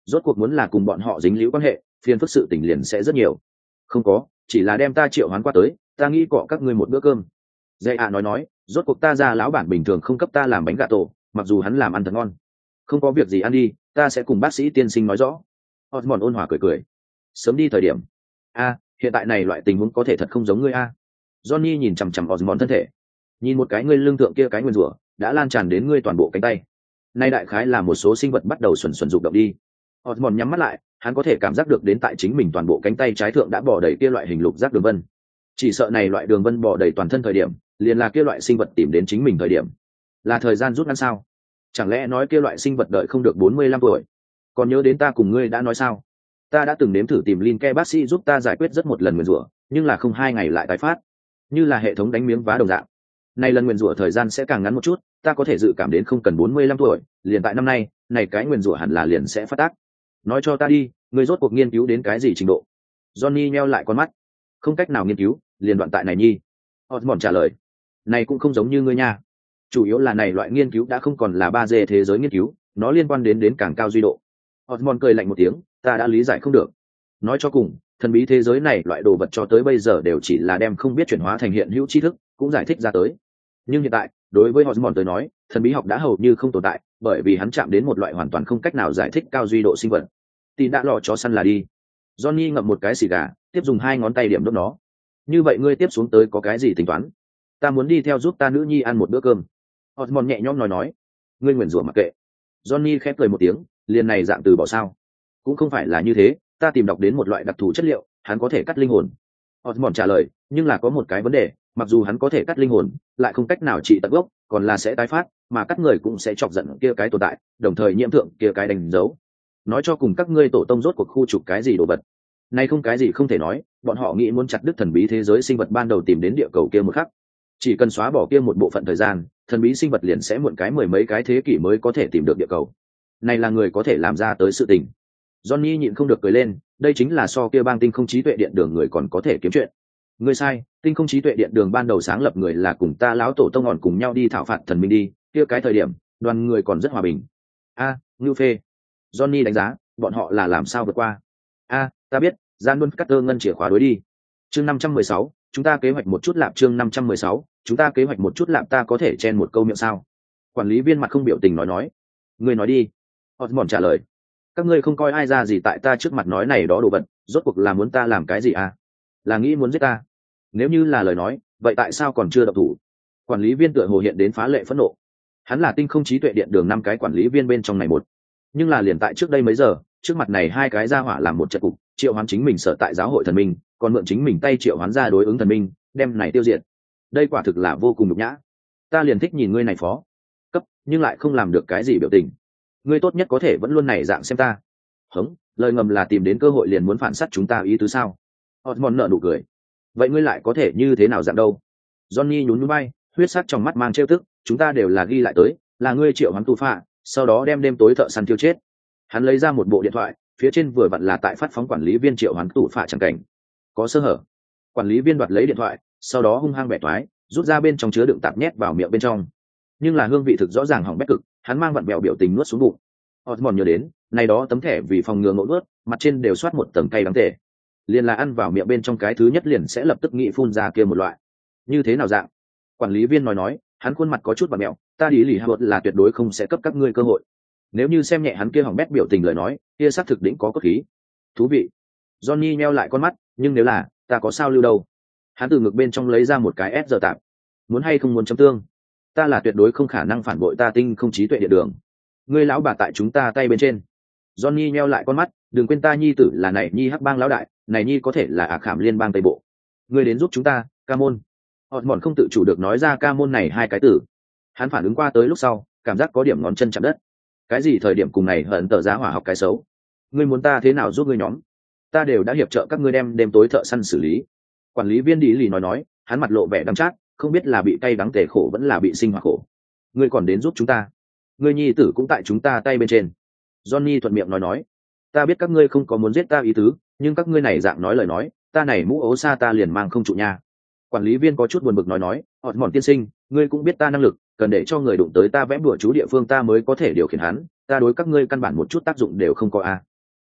rốt cuộc muốn là cùng bọn họ dính líu quan hệ, phiền phức sự tình liền sẽ rất nhiều. Không có, chỉ là đem ta triệu hoán qua tới, ta nghĩ cọ các ngươi một bữa cơm. Dạy ạ nói nói, rốt cuộc ta ra lão bản bình thường không cấp ta làm bánh gà tổ, mặc dù hắn làm ăn thật ngon. Không có việc gì ăn đi, ta sẽ cùng bác sĩ tiên sinh nói rõ. Osmond ôn hòa cười cười. Sớm đi thời điểm. A, hiện tại này loại tình huống có thể thật không giống ngươi a. Johnny nhìn chằm chằm Osmond thân thể, nhìn một cái ngươi lưng thượng kia cái nguyên rủa đã lan tràn đến ngươi toàn bộ cánh tay. Nay đại khái là một số sinh vật bắt đầu xuẩn xuẩn dục động đi. Osmond nhắm mắt lại, hắn có thể cảm giác được đến tại chính mình toàn bộ cánh tay trái thượng đã bò đầy kia loại hình lục giác đường vân. Chỉ sợ này loại đường vân bò đầy toàn thân thời điểm, liền là kia loại sinh vật tìm đến chính mình thời điểm. Là thời gian rút ngắn sao? Chẳng lẽ nói kia loại sinh vật đợi không được bốn mươi lăm tuổi? Còn nhớ đến ta cùng ngươi đã nói sao? Ta đã từng nếm thử tìm Linke bác sĩ giúp ta giải quyết rất một lần nguyền rủa, nhưng là không hai ngày lại tái phát, như là hệ thống đánh miếng vá đồng dạng. Này lần nguyền rủa thời gian sẽ càng ngắn một chút, ta có thể dự cảm đến không cần bốn mươi lăm tuổi, liền tại năm nay, này cái nguyền rủa hẳn là liền sẽ phát tác. Nói cho ta đi, ngươi rốt cuộc nghiên cứu đến cái gì trình độ? Johnny nheo lại con mắt. Không cách nào nghiên cứu, liền đoạn tại này nhi. Osmond trả lời. Này cũng không giống như ngươi nha. Chủ yếu là này loại nghiên cứu đã không còn là ba D thế giới nghiên cứu, nó liên quan đến đến càng cao duy độ. Osmond cười lạnh một tiếng, ta đã lý giải không được. Nói cho cùng, thần bí thế giới này loại đồ vật cho tới bây giờ đều chỉ là đem không biết chuyển hóa thành hiện hữu tri thức, cũng giải thích ra tới. Nhưng hiện tại, đối với Osmond tới nói, thần bí học đã hầu như không tồn tại, bởi vì hắn chạm đến một loại hoàn toàn không cách nào giải thích cao duy độ sinh vật. Tin đã lò chó săn là đi. Johnny ngậm một cái xì gà, tiếp dùng hai ngón tay điểm đốt nó. Như vậy ngươi tiếp xuống tới có cái gì tính toán? Ta muốn đi theo giúp ta nữ nhi ăn một bữa cơm. Osmond nhẹ nhõm nói nói. Ngươi nguyền rủa mặc kệ. Johnny khép cười một tiếng, liền này dạng từ bỏ sao? Cũng không phải là như thế, ta tìm đọc đến một loại đặc thù chất liệu, hắn có thể cắt linh hồn. Osmond trả lời, nhưng là có một cái vấn đề, mặc dù hắn có thể cắt linh hồn, lại không cách nào trị tận gốc, còn là sẽ tái phát, mà cắt người cũng sẽ chọc giận kia cái tồn tại, đồng thời nhiễm thượng kia cái đánh dấu. Nói cho cùng các ngươi tổ tông rốt cuộc khu trục cái gì đồ vật? Nay không cái gì không thể nói, bọn họ nghĩ muốn chặt đứt thần bí thế giới sinh vật ban đầu tìm đến địa cầu kia một khắc. Chỉ cần xóa bỏ kia một bộ phận thời gian, thần bí sinh vật liền sẽ muộn cái mười mấy cái thế kỷ mới có thể tìm được địa cầu. Này là người có thể làm ra tới sự tình. Johnny nhịn không được cười lên, đây chính là so kia bang tinh không trí tuệ điện đường người còn có thể kiếm chuyện. Ngươi sai, tinh không trí tuệ điện đường ban đầu sáng lập người là cùng ta lão tổ tông ngọn cùng nhau đi thảo phạt thần minh đi, kia cái thời điểm, đoàn người còn rất hòa bình. A, à, Ngưu Phê. Johnny đánh giá, bọn họ là làm sao vượt qua? A, ta biết, gian luôn cắt tơ ngân chìa khóa đối đi. Chương năm trăm mười sáu, chúng ta kế hoạch một chút lạp chương năm trăm mười sáu, chúng ta kế hoạch một chút lạp ta có thể chen một câu miệng sao? Quản lý viên mặt không biểu tình nói nói. Ngươi nói đi. Osmond trả lời. Các ngươi không coi ai ra gì tại ta trước mặt nói này đó đồ vật, rốt cuộc là muốn ta làm cái gì à? Là nghĩ muốn giết ta? Nếu như là lời nói, vậy tại sao còn chưa động thủ? Quản lý viên tựa hồ hiện đến phá lệ phẫn nộ. Hắn là tinh không trí tuệ điện đường năm cái quản lý viên bên trong này một. Nhưng là liền tại trước đây mấy giờ, trước mặt này hai cái ra hỏa làm một trận cục, triệu hoán chính mình sở tại giáo hội thần minh, còn mượn chính mình tay triệu hoán ra đối ứng thần minh, đem này tiêu diệt. Đây quả thực là vô cùng nhục nhã. Ta liền thích nhìn ngươi này phó cấp, nhưng lại không làm được cái gì biểu tình. Ngươi tốt nhất có thể vẫn luôn này dạng xem ta. Hống, lời ngầm là tìm đến cơ hội liền muốn phản sát chúng ta ý tứ sao? Osmond nở nụ cười. Vậy ngươi lại có thể như thế nào dạng đâu? Johnny nhún nhún bay, huyết sắc trong mắt mang trêu tức, chúng ta đều là ghi lại tới, là ngươi triệu hoán tù phạ, sau đó đem đêm tối thợ săn tiêu chết. Hắn lấy ra một bộ điện thoại, phía trên vừa vặn là tại phát phóng quản lý viên triệu hoán tù phạ chẳng cảnh. Có sơ hở. Quản lý viên đoạt lấy điện thoại, sau đó hung hăng bẻ toái, rút ra bên trong chứa đựng tạp nhét vào miệng bên trong. Nhưng là hương vị thực rõ ràng hỏng bét cực, hắn mang vặn bẹo biểu tình nuốt xuống bụng. Osmond nhớ đến, này đó tấm thẻ vì phòng ngừa ngộ nuốt, mặt trên đều soát một tầng cay đắng tệ. Liền là ăn vào miệng bên trong cái thứ nhất liền sẽ lập tức nghĩ phun ra kia một loại. Như thế nào dạng? Quản lý viên nói nói, hắn khuôn mặt có chút vặn mẹo, ta đi lì hạ là tuyệt đối không sẽ cấp các ngươi cơ hội. Nếu như xem nhẹ hắn kia hỏng bét biểu tình lời nói, kia xác thực đỉnh có cốt khí. Thú vị. Johnny nheo lại con mắt, nhưng nếu là, ta có sao lưu đâu? Hắn từ ngực bên trong lấy ra một cái S giờ tạm. Muốn hay không muốn chấm tương? Ta là tuyệt đối không khả năng phản bội ta tinh không trí tuệ địa đường. Ngươi lão bà tại chúng ta tay bên trên. Johnny nheo lại con mắt, đừng quên ta nhi tử là này nhi hắc bang lão đại, này nhi có thể là ả khảm liên bang tây bộ. Ngươi đến giúp chúng ta, ca môn. Osmond không tự chủ được nói ra ca môn này hai cái từ. Hắn phản ứng qua tới lúc sau, cảm giác có điểm ngón chân chạm đất. Cái gì thời điểm cùng này hận tờ giá hỏa học cái xấu? Ngươi muốn ta thế nào giúp ngươi nhóm? Ta đều đã hiệp trợ các ngươi đem đêm tối thợ săn xử lý. Quản lý viên đi lì nói nói, hắn mặt lộ vẻ đắng chát, không biết là bị cay đắng tề khổ vẫn là bị sinh hoạt khổ. Ngươi còn đến giúp chúng ta? Ngươi nhi tử cũng tại chúng ta tay bên trên. Johnny thuận miệng nói nói, ta biết các ngươi không có muốn giết ta ý tứ, nhưng các ngươi này dạng nói lời nói, ta này mũ ố xa ta liền mang không trụ nha. Quản lý viên có chút buồn bực nói nói, Osmond tiên sinh, ngươi cũng biết ta năng lực, cần để cho người đụng tới ta vẽ bùa chú địa phương ta mới có thể điều khiển hắn, ta đối các ngươi căn bản một chút tác dụng đều không có a.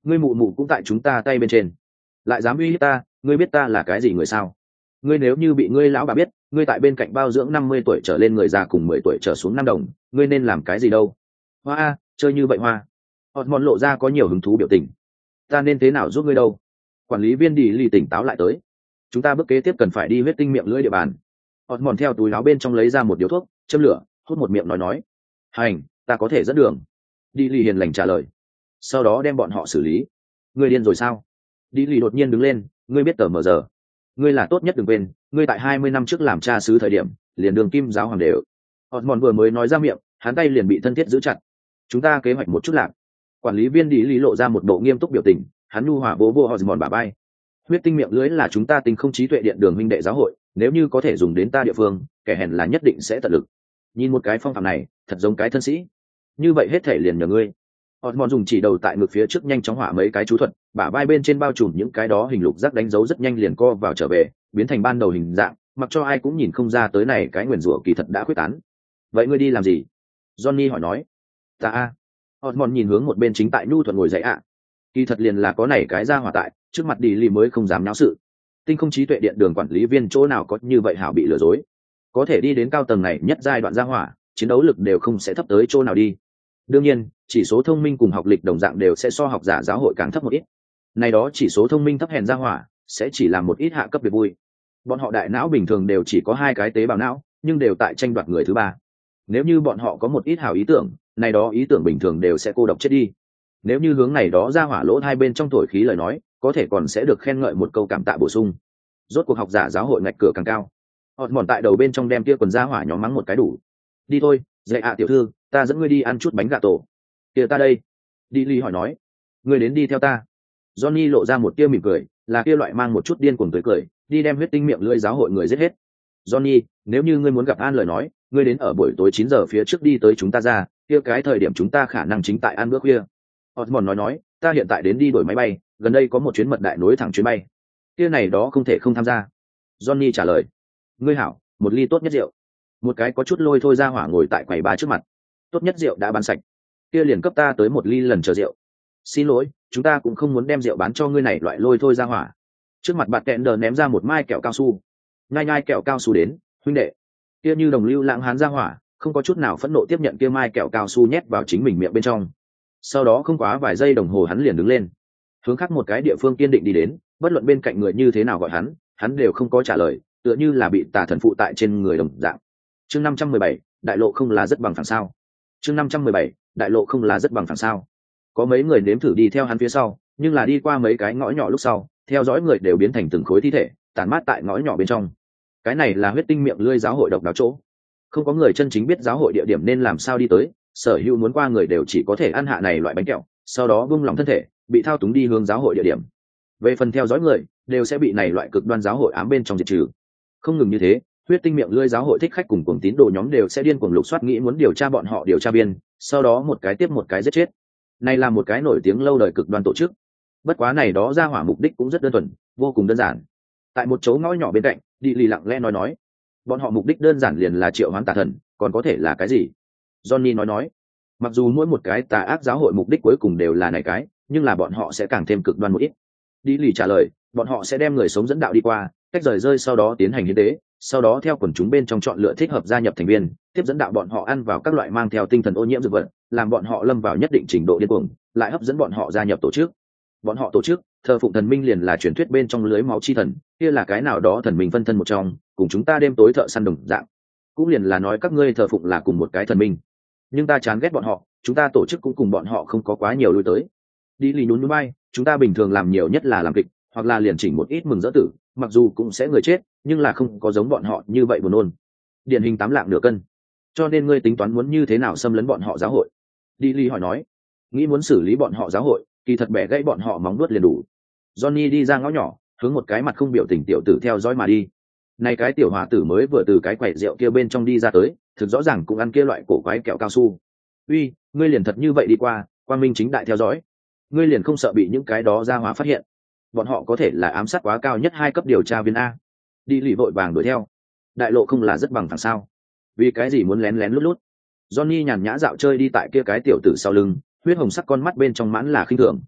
ngươi mụ mụ cũng tại chúng ta tay bên trên, lại dám uy hiếp ta, ngươi biết ta là cái gì người sao? Ngươi nếu như bị ngươi lão bà biết ngươi tại bên cạnh bao dưỡng năm mươi tuổi trở lên người già cùng mười tuổi trở xuống năm đồng, ngươi nên làm cái gì đâu? Hoa a, chơi như vậy hoa. Hòn mòn lộ ra có nhiều hứng thú biểu tình. Ta nên thế nào giúp ngươi đâu? Quản lý viên đi lì tỉnh táo lại tới. Chúng ta bước kế tiếp cần phải đi huyết tinh miệng lưỡi địa bàn. Hòn mòn theo túi áo bên trong lấy ra một điếu thuốc, châm lửa, hút một miệng nói nói. Hành, ta có thể dẫn đường. Đi lì hiền lành trả lời. Sau đó đem bọn họ xử lý. Ngươi điên rồi sao? Đi lì đột nhiên đứng lên. Ngươi biết tờ mờ giờ. Ngươi là tốt nhất đừng quên, ngươi tại hai mươi năm trước làm cha xứ thời điểm, liền đường kim giáo hoàng đều. Hòn mòn vừa mới nói ra miệng, hắn tay liền bị thân thiết giữ chặt. Chúng ta kế hoạch một chút lạc. Quản lý viên đi lý lộ ra một bộ nghiêm túc biểu tình, hắn nhu hòa vỗ vỗ họ mòn bả bay. Huyết tinh miệng lưới là chúng ta tinh không trí tuệ điện đường huynh đệ giáo hội, nếu như có thể dùng đến ta địa phương, kẻ hèn là nhất định sẽ tận lực. Nhìn một cái phong phạm này, thật giống cái thân sĩ. Như vậy hết thể liền nhờ ngươi. Họ mòn dùng chỉ đầu tại ngực phía trước nhanh chóng hỏa mấy cái chú thuật, bả vai bên trên bao trùm những cái đó hình lục giác đánh dấu rất nhanh liền co vào trở về, biến thành ban đầu hình dạng, mặc cho ai cũng nhìn không ra tới này cái nguyền rủa kỳ thật đã quyết tán. Vậy ngươi đi làm gì? Johnny hỏi nói. Ta a. Hòn mòn nhìn hướng một bên chính tại nhu thuận ngồi dậy ạ. Kỳ thật liền là có này cái ra hỏa tại, trước mặt đi lì mới không dám náo sự. Tinh không trí tuệ điện đường quản lý viên chỗ nào có như vậy hảo bị lừa dối. Có thể đi đến cao tầng này nhất giai đoạn ra hỏa, chiến đấu lực đều không sẽ thấp tới chỗ nào đi. Đương nhiên, chỉ số thông minh cùng học lịch đồng dạng đều sẽ so học giả giáo hội càng thấp một ít. Này đó chỉ số thông minh thấp hèn ra hỏa, sẽ chỉ làm một ít hạ cấp việc vui. Bọn họ đại não bình thường đều chỉ có hai cái tế bào não, nhưng đều tại tranh đoạt người thứ ba. Nếu như bọn họ có một ít hảo ý tưởng, này đó ý tưởng bình thường đều sẽ cô độc chết đi. Nếu như hướng này đó ra hỏa lỗ hai bên trong thổi khí lời nói, có thể còn sẽ được khen ngợi một câu cảm tạ bổ sung. Rốt cuộc học giả giáo hội ngạch cửa càng cao. Họt mòn tại đầu bên trong đem kia quần ra hỏa nhóm mắng một cái đủ. Đi thôi, dạy ạ tiểu thư, ta dẫn ngươi đi ăn chút bánh gà tổ. Kia ta đây. Đi Ly hỏi nói. Ngươi đến đi theo ta. Johnny lộ ra một tia mỉm cười, là kia loại mang một chút điên cuồng tới cười, đi đem huyết tinh miệng lưỡi giáo hội người giết hết. Johnny, nếu như ngươi muốn gặp An lời nói, ngươi đến ở buổi tối chín giờ phía trước đi tới chúng ta ra, kia cái thời điểm chúng ta khả năng chính tại ăn bữa khuya. Osmond nói nói, ta hiện tại đến đi đổi máy bay, gần đây có một chuyến mật đại nối thẳng chuyến bay. Kia này đó không thể không tham gia. Johnny trả lời. Ngươi hảo, một ly tốt nhất rượu. Một cái có chút lôi thôi ra hỏa ngồi tại quầy ba trước mặt. Tốt nhất rượu đã bán sạch. Kia liền cấp ta tới một ly lần chờ rượu. Xin lỗi, chúng ta cũng không muốn đem rượu bán cho ngươi này loại lôi thôi ra hỏa. Trước mặt bạn kẹn đờ ném ra một mai kẹo cao su. Nhai nhai kẹo cao su đến, huynh đệ. Kia như đồng lưu lãng hán ra hỏa, không có chút nào phẫn nộ tiếp nhận kia mai kẹo cao su nhét vào chính mình miệng bên trong. Sau đó không quá vài giây đồng hồ hắn liền đứng lên, hướng khác một cái địa phương kiên định đi đến, bất luận bên cạnh người như thế nào gọi hắn, hắn đều không có trả lời, tựa như là bị tà thần phụ tại trên người đồng dạng. Chương năm trăm mười bảy, đại lộ không là rất bằng phẳng sao? Chương năm trăm mười bảy, đại lộ không là rất bằng phẳng sao? Có mấy người nếm thử đi theo hắn phía sau, nhưng là đi qua mấy cái ngõ nhỏ lúc sau, theo dõi người đều biến thành từng khối thi thể, tàn mát tại ngõ nhỏ bên trong. Cái này là huyết tinh miệng lưỡi giáo hội độc đáo chỗ. Không có người chân chính biết giáo hội địa điểm nên làm sao đi tới, sở hữu muốn qua người đều chỉ có thể ăn hạ này loại bánh kẹo, sau đó buông lỏng thân thể, bị thao túng đi hướng giáo hội địa điểm. Về phần theo dõi người, đều sẽ bị này loại cực đoan giáo hội ám bên trong diệt trừ. Không ngừng như thế, huyết tinh miệng lưỡi giáo hội thích khách cùng cuồng tín đồ nhóm đều sẽ điên cuồng lục soát nghĩ muốn điều tra bọn họ điều tra viên, sau đó một cái tiếp một cái giết chết. Này là một cái nổi tiếng lâu đời cực đoan tổ chức. Bất quá này đó ra hỏa mục đích cũng rất đơn thuần, vô cùng đơn giản. Tại một chỗ ngõ nhỏ bên cạnh, đi lì lặng lẽ nói nói, bọn họ mục đích đơn giản liền là triệu hoán tà thần, còn có thể là cái gì? Johnny nói nói, mặc dù mỗi một cái tà ác giáo hội mục đích cuối cùng đều là này cái, nhưng là bọn họ sẽ càng thêm cực đoan một ít. Đi lì trả lời, bọn họ sẽ đem người sống dẫn đạo đi qua, cách rời rơi sau đó tiến hành hiến tế, sau đó theo quần chúng bên trong chọn lựa thích hợp gia nhập thành viên, tiếp dẫn đạo bọn họ ăn vào các loại mang theo tinh thần ô nhiễm dược vật, làm bọn họ lâm vào nhất định trình độ điên cuồng, lại hấp dẫn bọn họ gia nhập tổ chức. Bọn họ tổ chức thờ phụng thần minh liền là truyền thuyết bên trong lưới máu chi thần, kia là cái nào đó thần minh phân thân một trong, cùng chúng ta đêm tối thợ săn đồng dạng, cũng liền là nói các ngươi thờ phụng là cùng một cái thần minh. Nhưng ta chán ghét bọn họ, chúng ta tổ chức cũng cùng bọn họ không có quá nhiều lui tới. Đi lì nhún nhún bay, chúng ta bình thường làm nhiều nhất là làm kịch, hoặc là liền chỉnh một ít mừng dỡ tử, mặc dù cũng sẽ người chết, nhưng là không có giống bọn họ như vậy buồn nôn. Điển hình tám lạng nửa cân. Cho nên ngươi tính toán muốn như thế nào xâm lấn bọn họ giáo hội? Đi lì hỏi nói, nghĩ muốn xử lý bọn họ giáo hội, kỳ thật bẻ gãy bọn họ móng vuốt liền đủ. Johnny đi ra ngõ nhỏ, hướng một cái mặt không biểu tình tiểu tử theo dõi mà đi. Này cái tiểu hòa tử mới vừa từ cái quầy rượu kia bên trong đi ra tới, thực rõ ràng cũng ăn kia loại cổ quái kẹo cao su. Uy, ngươi liền thật như vậy đi qua, quang minh chính đại theo dõi. Ngươi liền không sợ bị những cái đó ra hóa phát hiện? Bọn họ có thể là ám sát quá cao nhất hai cấp điều tra viên a. Đi lì vội vàng đuổi theo. Đại lộ không là rất bằng phẳng sao? Vì cái gì muốn lén lén lút lút? Johnny nhàn nhã dạo chơi đi tại kia cái tiểu tử sau lưng, huyết hồng sắc con mắt bên trong mãn là khinh thường.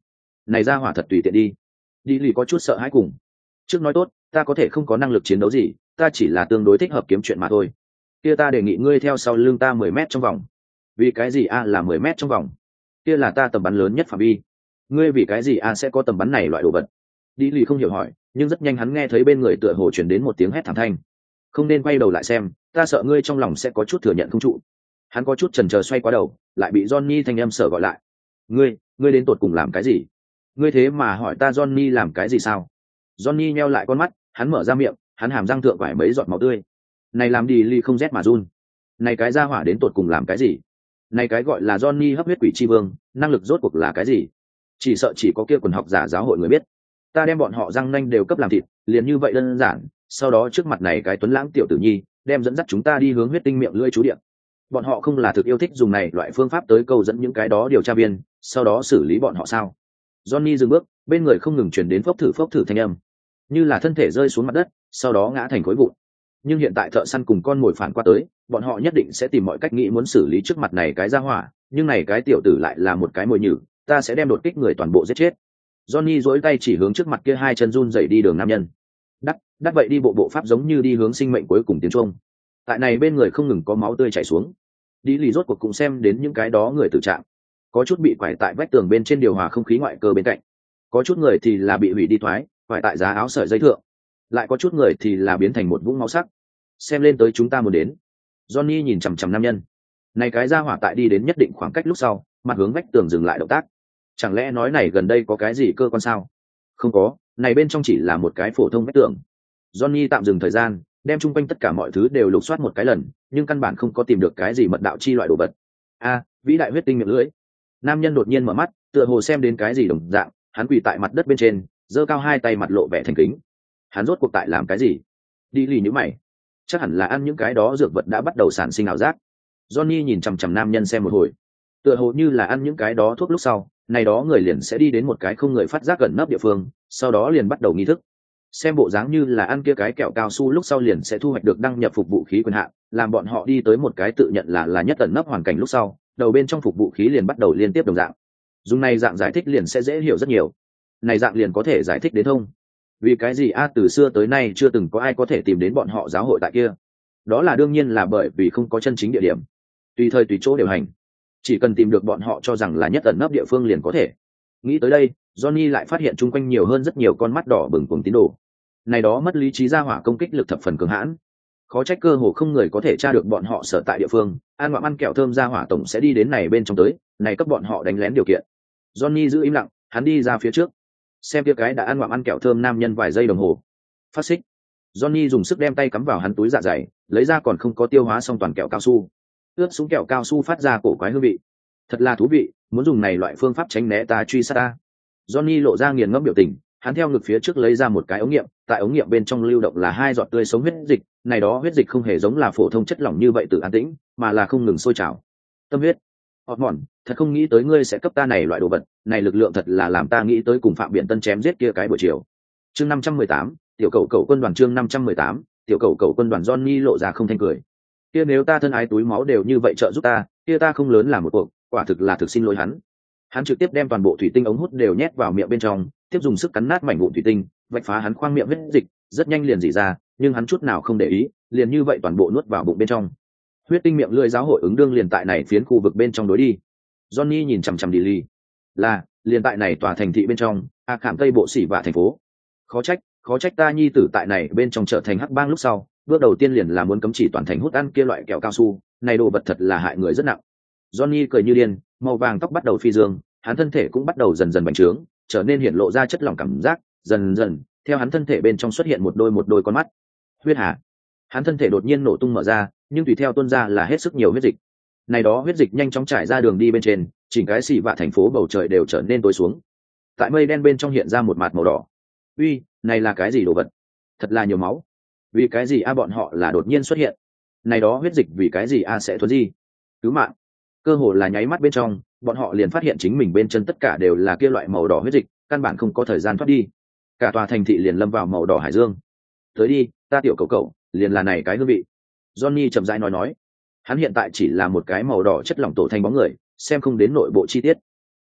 này ra hỏa thật tùy tiện đi. Đi lì có chút sợ hãi cùng. Trước nói tốt, ta có thể không có năng lực chiến đấu gì, ta chỉ là tương đối thích hợp kiếm chuyện mà thôi. Kia ta đề nghị ngươi theo sau lưng ta mười mét trong vòng. Vì cái gì a là mười mét trong vòng? Kia là ta tầm bắn lớn nhất phạm vi. Ngươi vì cái gì a sẽ có tầm bắn này loại đồ vật? Đi lì không hiểu hỏi, nhưng rất nhanh hắn nghe thấy bên người tựa hồ truyền đến một tiếng hét thảm thanh. Không nên quay đầu lại xem, ta sợ ngươi trong lòng sẽ có chút thừa nhận không trụ. Hắn có chút chần chờ xoay qua đầu, lại bị Johnny thanh âm sở gọi lại. Ngươi, ngươi đến tột cùng làm cái gì? Ngươi thế mà hỏi ta Johnny làm cái gì sao? Johnny nheo lại con mắt, hắn mở ra miệng, hắn hàm răng thượng vải mấy giọt máu tươi. Này làm đi ly không rét mà run. Này cái ra hỏa đến tột cùng làm cái gì? Này cái gọi là Johnny hấp huyết quỷ chi vương, năng lực rốt cuộc là cái gì? Chỉ sợ chỉ có kia quần học giả giáo hội người biết. Ta đem bọn họ răng nanh đều cấp làm thịt, liền như vậy đơn giản. Sau đó trước mặt này cái tuấn lãng tiểu tử nhi, đem dẫn dắt chúng ta đi hướng huyết tinh miệng lưỡi chú điện. Bọn họ không là thực yêu thích dùng này loại phương pháp tới câu dẫn những cái đó điều tra viên, sau đó xử lý bọn họ sao? Johnny dừng bước, bên người không ngừng truyền đến phốc thử phốc thử thanh âm, như là thân thể rơi xuống mặt đất, sau đó ngã thành khối vụn. Nhưng hiện tại thợ săn cùng con mồi phản qua tới, bọn họ nhất định sẽ tìm mọi cách nghĩ muốn xử lý trước mặt này cái ra hỏa, nhưng này cái tiểu tử lại là một cái mồi nhử, ta sẽ đem đột kích người toàn bộ giết chết. Johnny duỗi tay chỉ hướng trước mặt kia hai chân run rẩy đi đường nam nhân. Đắc, đắc vậy đi bộ bộ pháp giống như đi hướng sinh mệnh cuối cùng tiếng chuông. Tại này bên người không ngừng có máu tươi chảy xuống. Đi lì rốt cuộc cũng xem đến những cái đó người tử trạng, có chút bị quải tại vách tường bên trên điều hòa không khí ngoại cơ bên cạnh, có chút người thì là bị hủy đi thoái, quải tại giá áo sợi dây thượng, lại có chút người thì là biến thành một vũng máu sắc. Xem lên tới chúng ta muốn đến. Johnny nhìn chằm chằm nam nhân. Này cái ra hỏa tại đi đến nhất định khoảng cách lúc sau, mặt hướng vách tường dừng lại động tác. Chẳng lẽ nói này gần đây có cái gì cơ quan sao? Không có, này bên trong chỉ là một cái phổ thông vách tường. Johnny tạm dừng thời gian, đem chung quanh tất cả mọi thứ đều lục soát một cái lần, nhưng căn bản không có tìm được cái gì mật đạo chi loại đồ vật. A, vĩ đại huyết tinh miệng lưỡi. Nam nhân đột nhiên mở mắt, tựa hồ xem đến cái gì đồng dạng, hắn quỳ tại mặt đất bên trên, giơ cao hai tay mặt lộ vẻ thành kính. Hắn rốt cuộc tại làm cái gì? Đi lì nhíu mày. Chắc hẳn là ăn những cái đó dược vật đã bắt đầu sản sinh ảo giác. Johnny nhìn chằm chằm nam nhân xem một hồi, tựa hồ như là ăn những cái đó thuốc lúc sau, này đó người liền sẽ đi đến một cái không người phát giác gần nấp địa phương, sau đó liền bắt đầu nghi thức. Xem bộ dáng như là ăn kia cái kẹo cao su lúc sau liền sẽ thu hoạch được đăng nhập phục vũ khí quyền hạn, làm bọn họ đi tới một cái tự nhận là là nhất ẩn nấp hoàn cảnh lúc sau, đầu bên trong phục vũ khí liền bắt đầu liên tiếp đồng dạng. Dùng này dạng giải thích liền sẽ dễ hiểu rất nhiều. Này dạng liền có thể giải thích đến thông. Vì cái gì a từ xưa tới nay chưa từng có ai có thể tìm đến bọn họ giáo hội tại kia? Đó là đương nhiên là bởi vì không có chân chính địa điểm. Tùy thời tùy chỗ điều hành. Chỉ cần tìm được bọn họ cho rằng là nhất ẩn nấp địa phương liền có thể. Nghĩ tới đây, Johnny lại phát hiện chung quanh nhiều hơn rất nhiều con mắt đỏ bừng cùng tín đồ. Này đó mất lý trí ra hỏa công kích lực thập phần cường hãn. Khó trách cơ hồ không người có thể tra được bọn họ sở tại địa phương, ăn ngoạm ăn kẹo thơm ra hỏa tổng sẽ đi đến này bên trong tới, này cấp bọn họ đánh lén điều kiện. Johnny giữ im lặng, hắn đi ra phía trước. Xem kia cái đã ăn ngoạm ăn kẹo thơm nam nhân vài giây đồng hồ. Phát xích. Johnny dùng sức đem tay cắm vào hắn túi dạ dày, lấy ra còn không có tiêu hóa xong toàn kẹo cao su. Ướp xuống kẹo cao su phát ra cổ quái hương vị. Thật là thú vị, muốn dùng này loại phương pháp tránh né ta truy sát ta. Johnny lộ ra nghiền ngẫm biểu tình, hắn theo ngực phía trước lấy ra một cái ống nghiệm, tại ống nghiệm bên trong lưu động là hai giọt tươi sống huyết dịch, này đó huyết dịch không hề giống là phổ thông chất lỏng như vậy tự an tĩnh, mà là không ngừng sôi trào. Tâm huyết. Họt mòn, thật không nghĩ tới ngươi sẽ cấp ta này loại đồ vật, này lực lượng thật là làm ta nghĩ tới cùng Phạm Biện Tân chém giết kia cái buổi chiều. Chương năm trăm mười tám, tiểu cầu cầu quân đoàn chương năm trăm mười tám, tiểu cầu cầu quân đoàn. Johnny lộ ra không thanh cười. Kia nếu ta thân ái túi máu đều như vậy trợ giúp ta, kia ta không lớn làm một cuộc, quả thực là thực xin lỗi hắn. Hắn trực tiếp đem toàn bộ thủy tinh ống hút đều nhét vào miệng bên trong, tiếp dùng sức cắn nát mảnh vụn thủy tinh, vạch phá hắn khoang miệng huyết dịch, rất nhanh liền rỉ ra, nhưng hắn chút nào không để ý, liền như vậy toàn bộ nuốt vào bụng bên trong. Huyết tinh miệng lưỡi giáo hội ứng đương liền tại này phiến khu vực bên trong đối đi. Johnny nhìn chằm chằm đi ly. Là, liền tại này tòa thành thị bên trong, a khảm tây bộ xỉ vạ thành phố. Khó trách, khó trách ta nhi tử tại này bên trong trở thành hắc bang lúc sau, bước đầu tiên liền là muốn cấm chỉ toàn thành hút ăn kia loại kẹo cao su, này đồ vật thật là hại người rất nặng. Johnny cười như điên, màu vàng tóc bắt đầu phi dương, hắn thân thể cũng bắt đầu dần dần bành trướng, trở nên hiện lộ ra chất lỏng cảm giác, dần dần, theo hắn thân thể bên trong xuất hiện một đôi một đôi con mắt. Huyết hà. Hắn thân thể đột nhiên nổ tung mở ra, nhưng tùy theo tuôn ra là hết sức nhiều huyết dịch. Này đó huyết dịch nhanh chóng trải ra đường đi bên trên, chỉnh cái xì vạ thành phố bầu trời đều trở nên tối xuống. Tại mây đen bên trong hiện ra một mạt màu đỏ. Uy, này là cái gì đồ vật? Thật là nhiều máu. Vì cái gì a bọn họ là đột nhiên xuất hiện? Này đó huyết dịch vì cái gì a sẽ thuần gì? Cứu mạng. Cơ hồ là nháy mắt bên trong, bọn họ liền phát hiện chính mình bên chân tất cả đều là kia loại màu đỏ huyết dịch, căn bản không có thời gian thoát đi. Cả tòa thành thị liền lâm vào màu đỏ hải dương. Tới đi, ta tiểu cầu cầu, liền là này cái hương vị. Johnny chậm rãi nói nói. Hắn hiện tại chỉ là một cái màu đỏ chất lỏng tổ thành bóng người, xem không đến nội bộ chi tiết.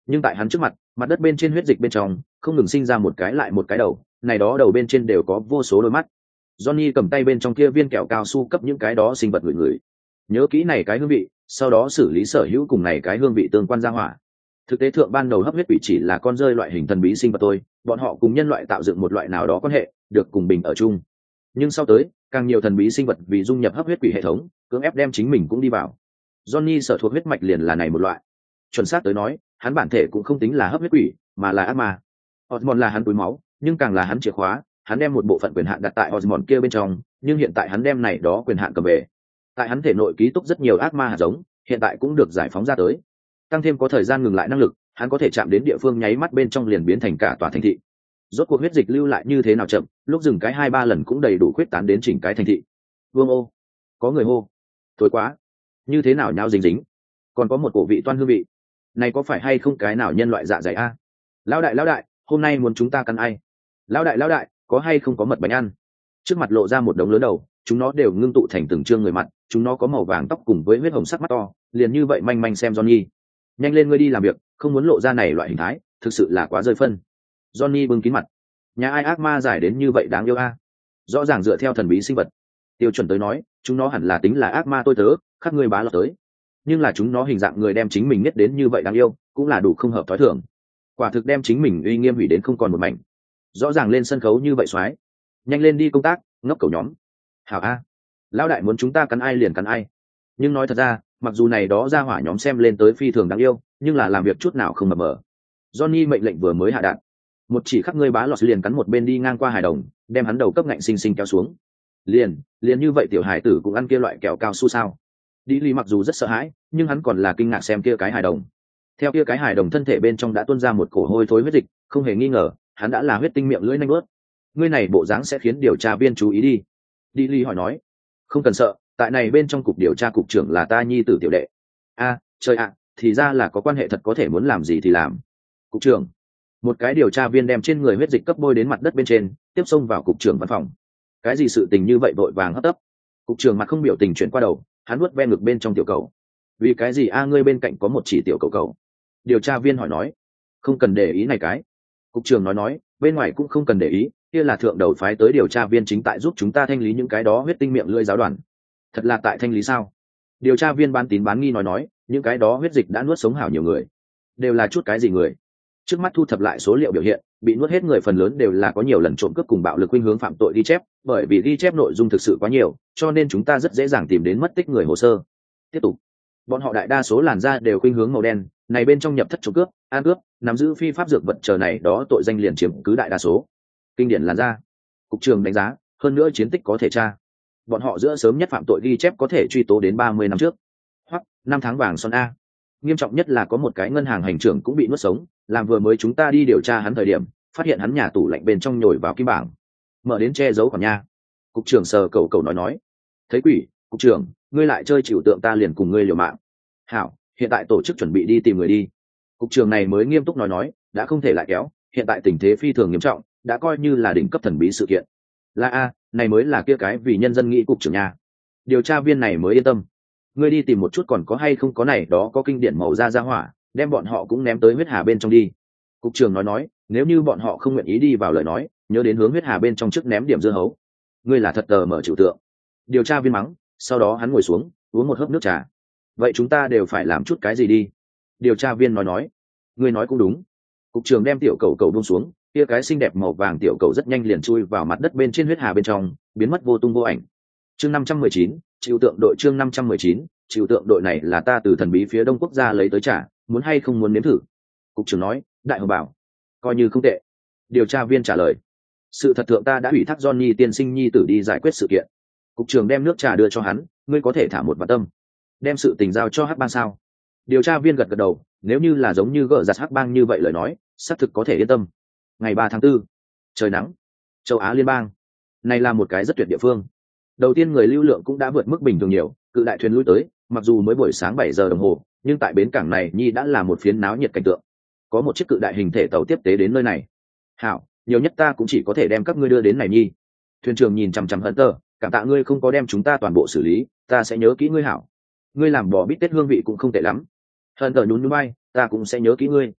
nhưng tại hắn trước mặt, mặt đất bên trên huyết dịch bên trong không ngừng sinh ra một cái lại một cái đầu, này đó đầu bên trên đều có vô số đôi mắt. Johnny cầm tay bên trong kia viên kẹo cao su cấp những cái đó sinh vật người người, nhớ kỹ này cái hương vị, sau đó xử lý sở hữu cùng này cái hương vị tương quan ra hỏa. Thực tế thượng ban đầu hấp huyết quỷ chỉ là con rơi loại hình thần bí sinh vật thôi, bọn họ cùng nhân loại tạo dựng một loại nào đó quan hệ, được cùng bình ở chung. Nhưng sau tới, càng nhiều thần bí sinh vật vì dung nhập hấp huyết quỷ hệ thống, cưỡng ép đem chính mình cũng đi vào. Johnny sở thuộc huyết mạch liền là này một loại. Chuẩn xác tới nói, hắn bản thể cũng không tính là hấp huyết quỷ, mà là ác ma. Osmond là hắn túi máu, nhưng càng là hắn chìa khóa, hắn đem một bộ phận quyền hạn đặt tại Osmond kia bên trong, nhưng hiện tại hắn đem này đó quyền hạn cầm về. Tại hắn thể nội ký túc rất nhiều ác ma hạt giống, hiện tại cũng được giải phóng ra tới. Tăng thêm có thời gian ngừng lại năng lực, hắn có thể chạm đến địa phương nháy mắt bên trong liền biến thành cả tòa thành thị. Rốt cuộc huyết dịch lưu lại như thế nào chậm, lúc dừng cái hai ba lần cũng đầy đủ khuyết tán đến chỉnh cái thành thị. Vương ô, có người hô, thối quá, như thế nào nhao dính dính, còn có một cổ vị toan hương vị, này có phải hay không cái nào nhân loại dạ dày a? Lão đại lão đại, hôm nay muốn chúng ta cắn ai? Lão đại lão đại, có hay không có mật bánh ăn? Trước mặt lộ ra một đống lớn đầu, chúng nó đều ngưng tụ thành từng trương người mặt, chúng nó có màu vàng tóc cùng với huyết hồng sắc mắt to, liền như vậy manh manh xem Johnny. Nhanh lên ngươi đi làm việc, không muốn lộ ra này loại hình thái, thực sự là quá rơi phân. Johnny bưng kín mặt. Nhà ai ác ma giải đến như vậy đáng yêu a? Rõ ràng dựa theo thần bí sinh vật tiêu chuẩn tới nói, chúng nó hẳn là tính là ác ma tôi tớ, khắc ngươi bá lọt tới. Nhưng là chúng nó hình dạng người đem chính mình nhất đến như vậy đáng yêu, cũng là đủ không hợp thói thường. Quả thực đem chính mình uy nghiêm hủy đến không còn một mảnh. Rõ ràng lên sân khấu như vậy xoái, nhanh lên đi công tác, ngốc cầu nhóm. Hảo a, lão đại muốn chúng ta cắn ai liền cắn ai. Nhưng nói thật ra, mặc dù này đó ra hỏa nhóm xem lên tới phi thường đáng yêu, nhưng là làm việc chút nào không mập mờ. Johnny mệnh lệnh vừa mới hạ đạn, một chỉ khắc ngươi bá lọt liền cắn một bên đi ngang qua hài đồng, đem hắn đầu cấp ngạnh xinh xinh kéo xuống. Liền, liền như vậy tiểu hải tử cũng ăn kia loại kẹo cao su sao? Đi Lý mặc dù rất sợ hãi, nhưng hắn còn là kinh ngạc xem kia cái hài đồng. Theo kia cái hài đồng thân thể bên trong đã tuôn ra một cổ hôi thối huyết dịch, không hề nghi ngờ, hắn đã là huyết tinh miệng lưỡi nanh bớt. Ngươi này bộ dáng sẽ khiến điều tra viên chú ý đi. Đi Lý hỏi nói, không cần sợ, tại này bên trong cục điều tra cục trưởng là ta nhi tử tiểu đệ. A, trời ạ, thì ra là có quan hệ thật, có thể muốn làm gì thì làm. Cục trưởng. Một cái điều tra viên đem trên người huyết dịch cấp bôi đến mặt đất bên trên, tiếp xông vào cục trưởng văn phòng. Cái gì sự tình như vậy vội vàng hấp tấp? Cục trưởng mặt không biểu tình chuyển qua đầu, hắn nuốt ven ngực bên trong tiểu cầu. Vì cái gì a, ngươi bên cạnh có một chỉ tiểu cầu cầu? Điều tra viên hỏi nói. Không cần để ý này cái. Cục trưởng nói nói, bên ngoài cũng không cần để ý, kia là thượng đầu phái tới điều tra viên chính tại giúp chúng ta thanh lý những cái đó huyết tinh miệng lưỡi giáo đoàn. Thật là tại thanh lý sao? Điều tra viên bán tín bán nghi nói nói, những cái đó huyết dịch đã nuốt sống hảo nhiều người. Đều là chút cái gì người? Trước mắt thu thập lại số liệu biểu hiện, bị nuốt hết người phần lớn đều là có nhiều lần trộm cướp cùng bạo lực khuynh hướng phạm tội ghi chép, bởi vì ghi chép nội dung thực sự quá nhiều, cho nên chúng ta rất dễ dàng tìm đến mất tích người hồ sơ. Tiếp tục, bọn họ đại đa số làn da đều khuynh hướng màu đen, này bên trong nhập thất trộm cướp, ăn cướp, nắm giữ phi pháp dược vật chờ này đó tội danh liền chiếm cứ đại đa số. Kinh điển làn da. Cục trưởng đánh giá, hơn nữa chiến tích có thể tra. Bọn họ giữa sớm nhất phạm tội ghi chép có thể truy tố đến ba mươi năm trước, hoặc năm tháng vàng son a. Nghiêm trọng nhất là có một cái ngân hàng hành trưởng cũng bị nuốt sống, làm vừa mới chúng ta đi điều tra hắn thời điểm, phát hiện hắn nhà tủ lạnh bên trong nhồi vào kim bảng, mở đến che giấu còn nha. Cục trưởng sờ cầu cầu nói nói, thấy quỷ, cục trưởng, ngươi lại chơi chịu tượng ta liền cùng ngươi liều mạng. Hảo, hiện tại tổ chức chuẩn bị đi tìm người đi. Cục trưởng này mới nghiêm túc nói nói, đã không thể lại kéo, hiện tại tình thế phi thường nghiêm trọng, đã coi như là đỉnh cấp thần bí sự kiện. Là a, này mới là kia cái vì nhân dân nghĩ cục trưởng nha. Điều tra viên này mới yên tâm. Ngươi đi tìm một chút còn có hay không có này đó có kinh điển màu da ra hỏa, đem bọn họ cũng ném tới huyết hà bên trong đi. Cục trưởng nói nói, nếu như bọn họ không nguyện ý đi vào lời nói, nhớ đến hướng huyết hà bên trong trước ném điểm dưa hấu. Ngươi là thật tờ mở chịu tượng. Điều tra viên mắng, sau đó hắn ngồi xuống, uống một hớp nước trà. Vậy chúng ta đều phải làm chút cái gì đi? Điều tra viên nói nói, ngươi nói cũng đúng. Cục trưởng đem tiểu cầu cầu buông xuống, kia cái xinh đẹp màu vàng tiểu cầu rất nhanh liền chui vào mặt đất bên trên huyết hà bên trong, biến mất vô tung vô ảnh. Chương năm trăm mười chín, chịu tượng đội. Chương năm trăm mười chín, chịu tượng đội này là ta từ thần bí phía đông quốc gia lấy tới trả, muốn hay không muốn nếm thử? Cục trưởng nói, đại hồng bảo, coi như không tệ. Điều tra viên trả lời, sự thật thượng ta đã ủy thác Johnny tiên sinh nhi tử đi giải quyết sự kiện. Cục trưởng đem nước trà đưa cho hắn, ngươi có thể thả một vạn tâm. Đem sự tình giao cho hắc bang sao? Điều tra viên gật gật đầu, nếu như là giống như gỡ giặt hắc bang như vậy lời nói, xác thực có thể yên tâm. Ngày ba tháng tư, trời nắng, châu Á liên bang, này là một cái rất tuyệt địa phương. Đầu tiên người lưu lượng cũng đã vượt mức bình thường nhiều, cự đại thuyền lui tới, mặc dù mới buổi sáng bảy giờ đồng hồ, nhưng tại bến cảng này nhi đã là một phiến náo nhiệt cảnh tượng. Có một chiếc cự đại hình thể tàu tiếp tế đến nơi này. Hảo, nhiều nhất ta cũng chỉ có thể đem các ngươi đưa đến này nhi. Thuyền trưởng nhìn chằm chằm Hunter, cảm tạ ngươi không có đem chúng ta toàn bộ xử lý, ta sẽ nhớ kỹ ngươi hảo. Ngươi làm bò bít tết hương vị cũng không tệ lắm. Hunter nhún nhún vai, ta cũng sẽ nhớ kỹ ngươi.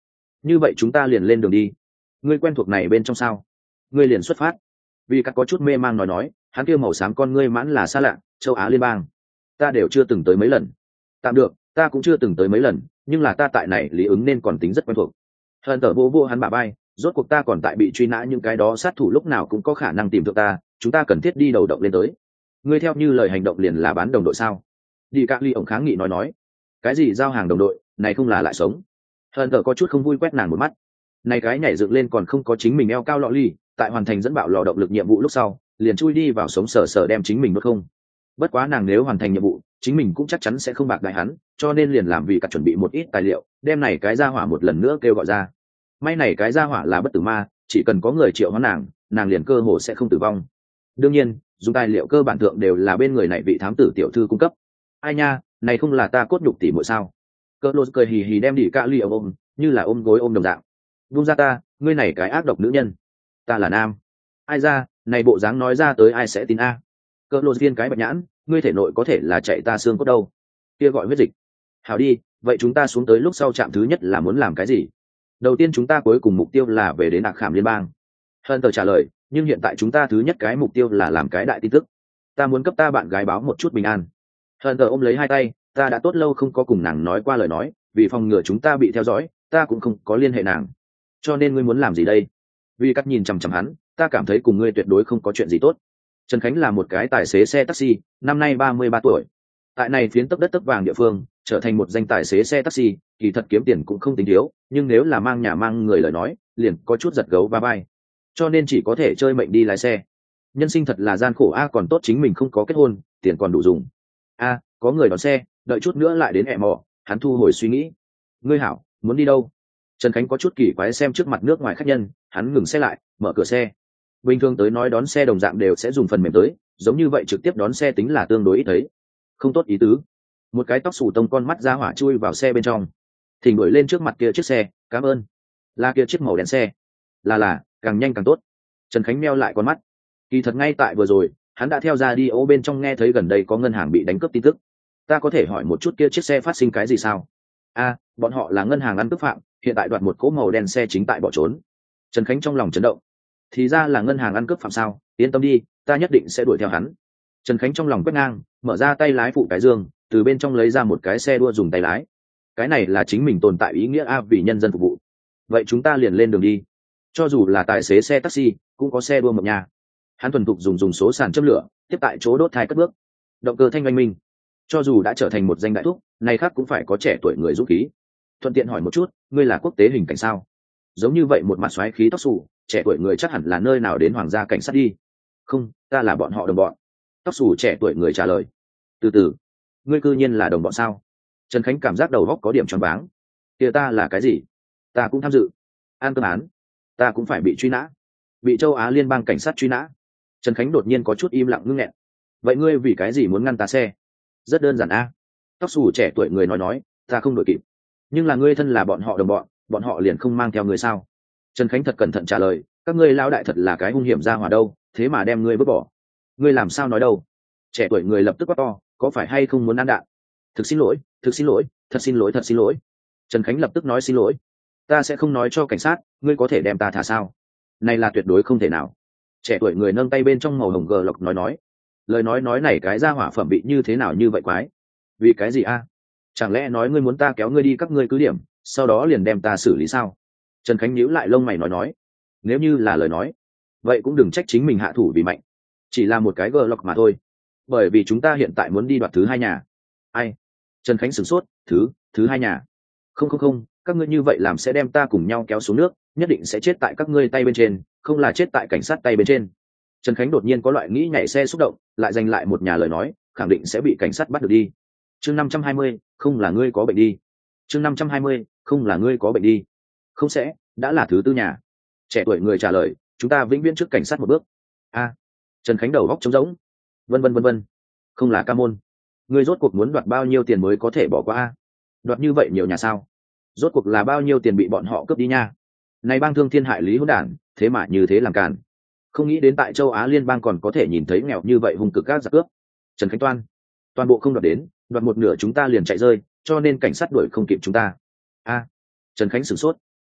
như vậy chúng ta liền lên đường đi. Ngươi quen thuộc này bên trong sao? Ngươi liền xuất phát. Vì các có chút mê mang nói nói, hắn kia màu xám con ngươi mãn là xa lạ, châu Á liên bang ta đều chưa từng tới mấy lần. Tạm được, ta cũng chưa từng tới mấy lần, nhưng là ta tại này lý ứng nên còn tính rất quen thuộc. Hận tở vô vô hắn bả bay, rốt cuộc ta còn tại bị truy nã, những cái đó sát thủ lúc nào cũng có khả năng tìm được ta, chúng ta cần thiết đi đầu động lên tới. Ngươi theo như lời hành động liền là bán đồng đội sao? Đi các ly ổng kháng nghị nói nói, cái gì giao hàng đồng đội, này không là lại sống. Hận tở có chút không vui quét nàng một mắt. Này cái nhảy dựng lên còn không có chính mình eo cao lọ ly, tại hoàn thành dẫn bạo lò động lực nhiệm vụ lúc sau, liền chui đi vào sống sờ sờ đem chính mình mất không. Bất quá nàng nếu hoàn thành nhiệm vụ, chính mình cũng chắc chắn sẽ không bạc đại hắn, cho nên liền làm vì cả chuẩn bị một ít tài liệu, đem này cái gia hỏa một lần nữa kêu gọi ra. May này cái gia hỏa là bất tử ma, chỉ cần có người triệu hóa nàng, nàng liền cơ hồ sẽ không tử vong. Đương nhiên, dùng tài liệu cơ bản thượng đều là bên người này vị thám tử tiểu thư cung cấp. Ai nha, này không là ta cốt nhục tỉ muội sao? Cơ lô cười hì hì đem đỉ cạ ly ôm, như là ôm gối ôm đồng dạng. Buông ra ta, ngươi này cái ác độc nữ nhân. Ta là nam. Ai ra, này bộ dáng nói ra tới ai sẽ tin a? Cơ lô viên cái bạch nhãn, ngươi thể nội có thể là chạy ta xương cốt đâu? Kia gọi huyết dịch. Hảo đi, vậy chúng ta xuống tới lúc sau trạm thứ nhất là muốn làm cái gì? Đầu tiên chúng ta cuối cùng mục tiêu là về đến Ạc Khảm liên bang. Hân tờ trả lời, nhưng hiện tại chúng ta thứ nhất cái mục tiêu là làm cái đại tin tức. Ta muốn cấp ta bạn gái báo một chút bình an. Hân tờ ôm lấy hai tay, ta đã tốt lâu không có cùng nàng nói qua lời nói, vì phòng ngừa chúng ta bị theo dõi, ta cũng không có liên hệ nàng. Cho nên ngươi muốn làm gì đây? Vì cắt nhìn chằm chằm hắn, ta cảm thấy cùng ngươi tuyệt đối không có chuyện gì tốt. Trần Khánh là một cái tài xế xe taxi, năm nay ba mươi ba tuổi. Tại này phiến tấc đất tấc vàng địa phương, trở thành một danh tài xế xe taxi, kỳ thật kiếm tiền cũng không tính thiếu, nhưng nếu là mang nhà mang người lời nói, liền có chút giật gấu va vai. Cho nên chỉ có thể chơi mệnh đi lái xe. Nhân sinh thật là gian khổ a, còn tốt chính mình không có kết hôn, tiền còn đủ dùng. A, có người đón xe, đợi chút nữa lại đến ẹ mò, hắn thu hồi suy nghĩ. Ngươi hảo, muốn đi đâu? Trần Khánh có chút kỳ quái xem trước mặt nước ngoài khách nhân, hắn ngừng xe lại, mở cửa xe. Bình thường tới nói đón xe đồng dạng đều sẽ dùng phần mềm tới, giống như vậy trực tiếp đón xe tính là tương đối ít thấy. Không tốt ý tứ. Một cái tóc xù tông con mắt ra hỏa chui vào xe bên trong. Thỉnh đuổi lên trước mặt kia chiếc xe, cảm ơn. Là kia chiếc màu đen xe. Là là, càng nhanh càng tốt. Trần Khánh meo lại con mắt. Kỳ thật ngay tại vừa rồi, hắn đã theo ra đi ô bên trong nghe thấy gần đây có ngân hàng bị đánh cướp tin tức. Ta có thể hỏi một chút kia chiếc xe phát sinh cái gì sao? A, bọn họ là ngân hàng ăn cướp phạm, hiện tại đoạt một cỗ màu đen xe chính tại bỏ trốn. Trần Khánh trong lòng chấn động. Thì ra là ngân hàng ăn cướp phạm sao? Yên tâm đi, ta nhất định sẽ đuổi theo hắn. Trần Khánh trong lòng quét ngang, mở ra tay lái phụ cái dương, từ bên trong lấy ra một cái xe đua dùng tay lái. Cái này là chính mình tồn tại ý nghĩa a, vì nhân dân phục vụ. Vậy chúng ta liền lên đường đi. Cho dù là tài xế xe taxi, cũng có xe đua một nhà. Hắn thuần thục dùng dùng số sàn châm lửa, tiếp tại chỗ đốt thai cất bước. Động cơ thanh oanh minh. Cho dù đã trở thành một danh đại thúc, này khác cũng phải có trẻ tuổi người dũng khí. Thuận tiện hỏi một chút, ngươi là quốc tế hình cảnh sao? Giống như vậy một mặt xoáy khí tóc xù, trẻ tuổi người chắc hẳn là nơi nào đến hoàng gia cảnh sát đi. Không, ta là bọn họ đồng bọn. Tóc xù trẻ tuổi người trả lời. Từ từ, ngươi cư nhiên là đồng bọn sao? Trần Khánh cảm giác đầu góc có điểm choáng váng. Kia ta là cái gì? Ta cũng tham dự an cơm án, ta cũng phải bị truy nã, bị châu Á liên bang cảnh sát truy nã. Trần Khánh đột nhiên có chút im lặng ngưng nghẹn. Vậy ngươi vì cái gì muốn ngăn ta xe? Rất đơn giản a. Tóc xù trẻ tuổi người nói nói, ta không đổi kịp. Nhưng là ngươi thân là bọn họ đồng bọn, bọn họ liền không mang theo ngươi sao? Trần Khánh thật cẩn thận trả lời, các ngươi lão đại thật là cái hung hiểm ra hỏa đâu, thế mà đem ngươi vứt bỏ. Ngươi làm sao nói đâu? Trẻ tuổi người lập tức quát to, có phải hay không muốn ăn đạn? Thực xin lỗi, thực xin lỗi, thật xin lỗi, thật xin lỗi. Trần Khánh lập tức nói xin lỗi. Ta sẽ không nói cho cảnh sát, ngươi có thể đem ta thả sao? Này là tuyệt đối không thể nào. Trẻ tuổi người nâng tay bên trong màu hồng gờ lộc nói nói. Lời nói nói này cái ra hỏa phẩm bị như thế nào như vậy quái? Vì cái gì a? Chẳng lẽ nói ngươi muốn ta kéo ngươi đi các ngươi cứ điểm, sau đó liền đem ta xử lý sao? Trần Khánh nhíu lại lông mày nói nói. Nếu như là lời nói, vậy cũng đừng trách chính mình hạ thủ vì mạnh. Chỉ là một cái gờ lộc mà thôi. Bởi vì chúng ta hiện tại muốn đi đoạt thứ hai nhà. Ai? Trần Khánh sửng sốt, thứ, thứ hai nhà. Không không không, các ngươi như vậy làm sẽ đem ta cùng nhau kéo xuống nước, nhất định sẽ chết tại các ngươi tay bên trên, không là chết tại cảnh sát tay bên trên. Trần Khánh đột nhiên có loại nghĩ nhảy xe xúc động, lại giành lại một nhà lời nói, khẳng định sẽ bị cảnh sát bắt được đi. Chương năm trăm hai mươi, không là ngươi có bệnh đi. Chương năm trăm hai mươi, không là ngươi có bệnh đi. Không sẽ, đã là thứ tư nhà. Trẻ tuổi người trả lời, chúng ta vĩnh viễn trước cảnh sát một bước. A. Trần Khánh đầu góc trống rỗng. Vân vân vân vân. Không là ca môn. Ngươi rốt cuộc muốn đoạt bao nhiêu tiền mới có thể bỏ qua a? Đoạt như vậy nhiều nhà sao? Rốt cuộc là bao nhiêu tiền bị bọn họ cướp đi nha? Này bang thương thiên hại lý hỗn đản, thế mà như thế làm càn. Không nghĩ đến tại châu Á liên bang còn có thể nhìn thấy nghèo như vậy hung cực các giặc cướp. Trần Khánh toan, toàn bộ không đoạt đến, đoạt một nửa chúng ta liền chạy rơi, cho nên cảnh sát đuổi không kịp chúng ta. A. Trần Khánh sửng sốt.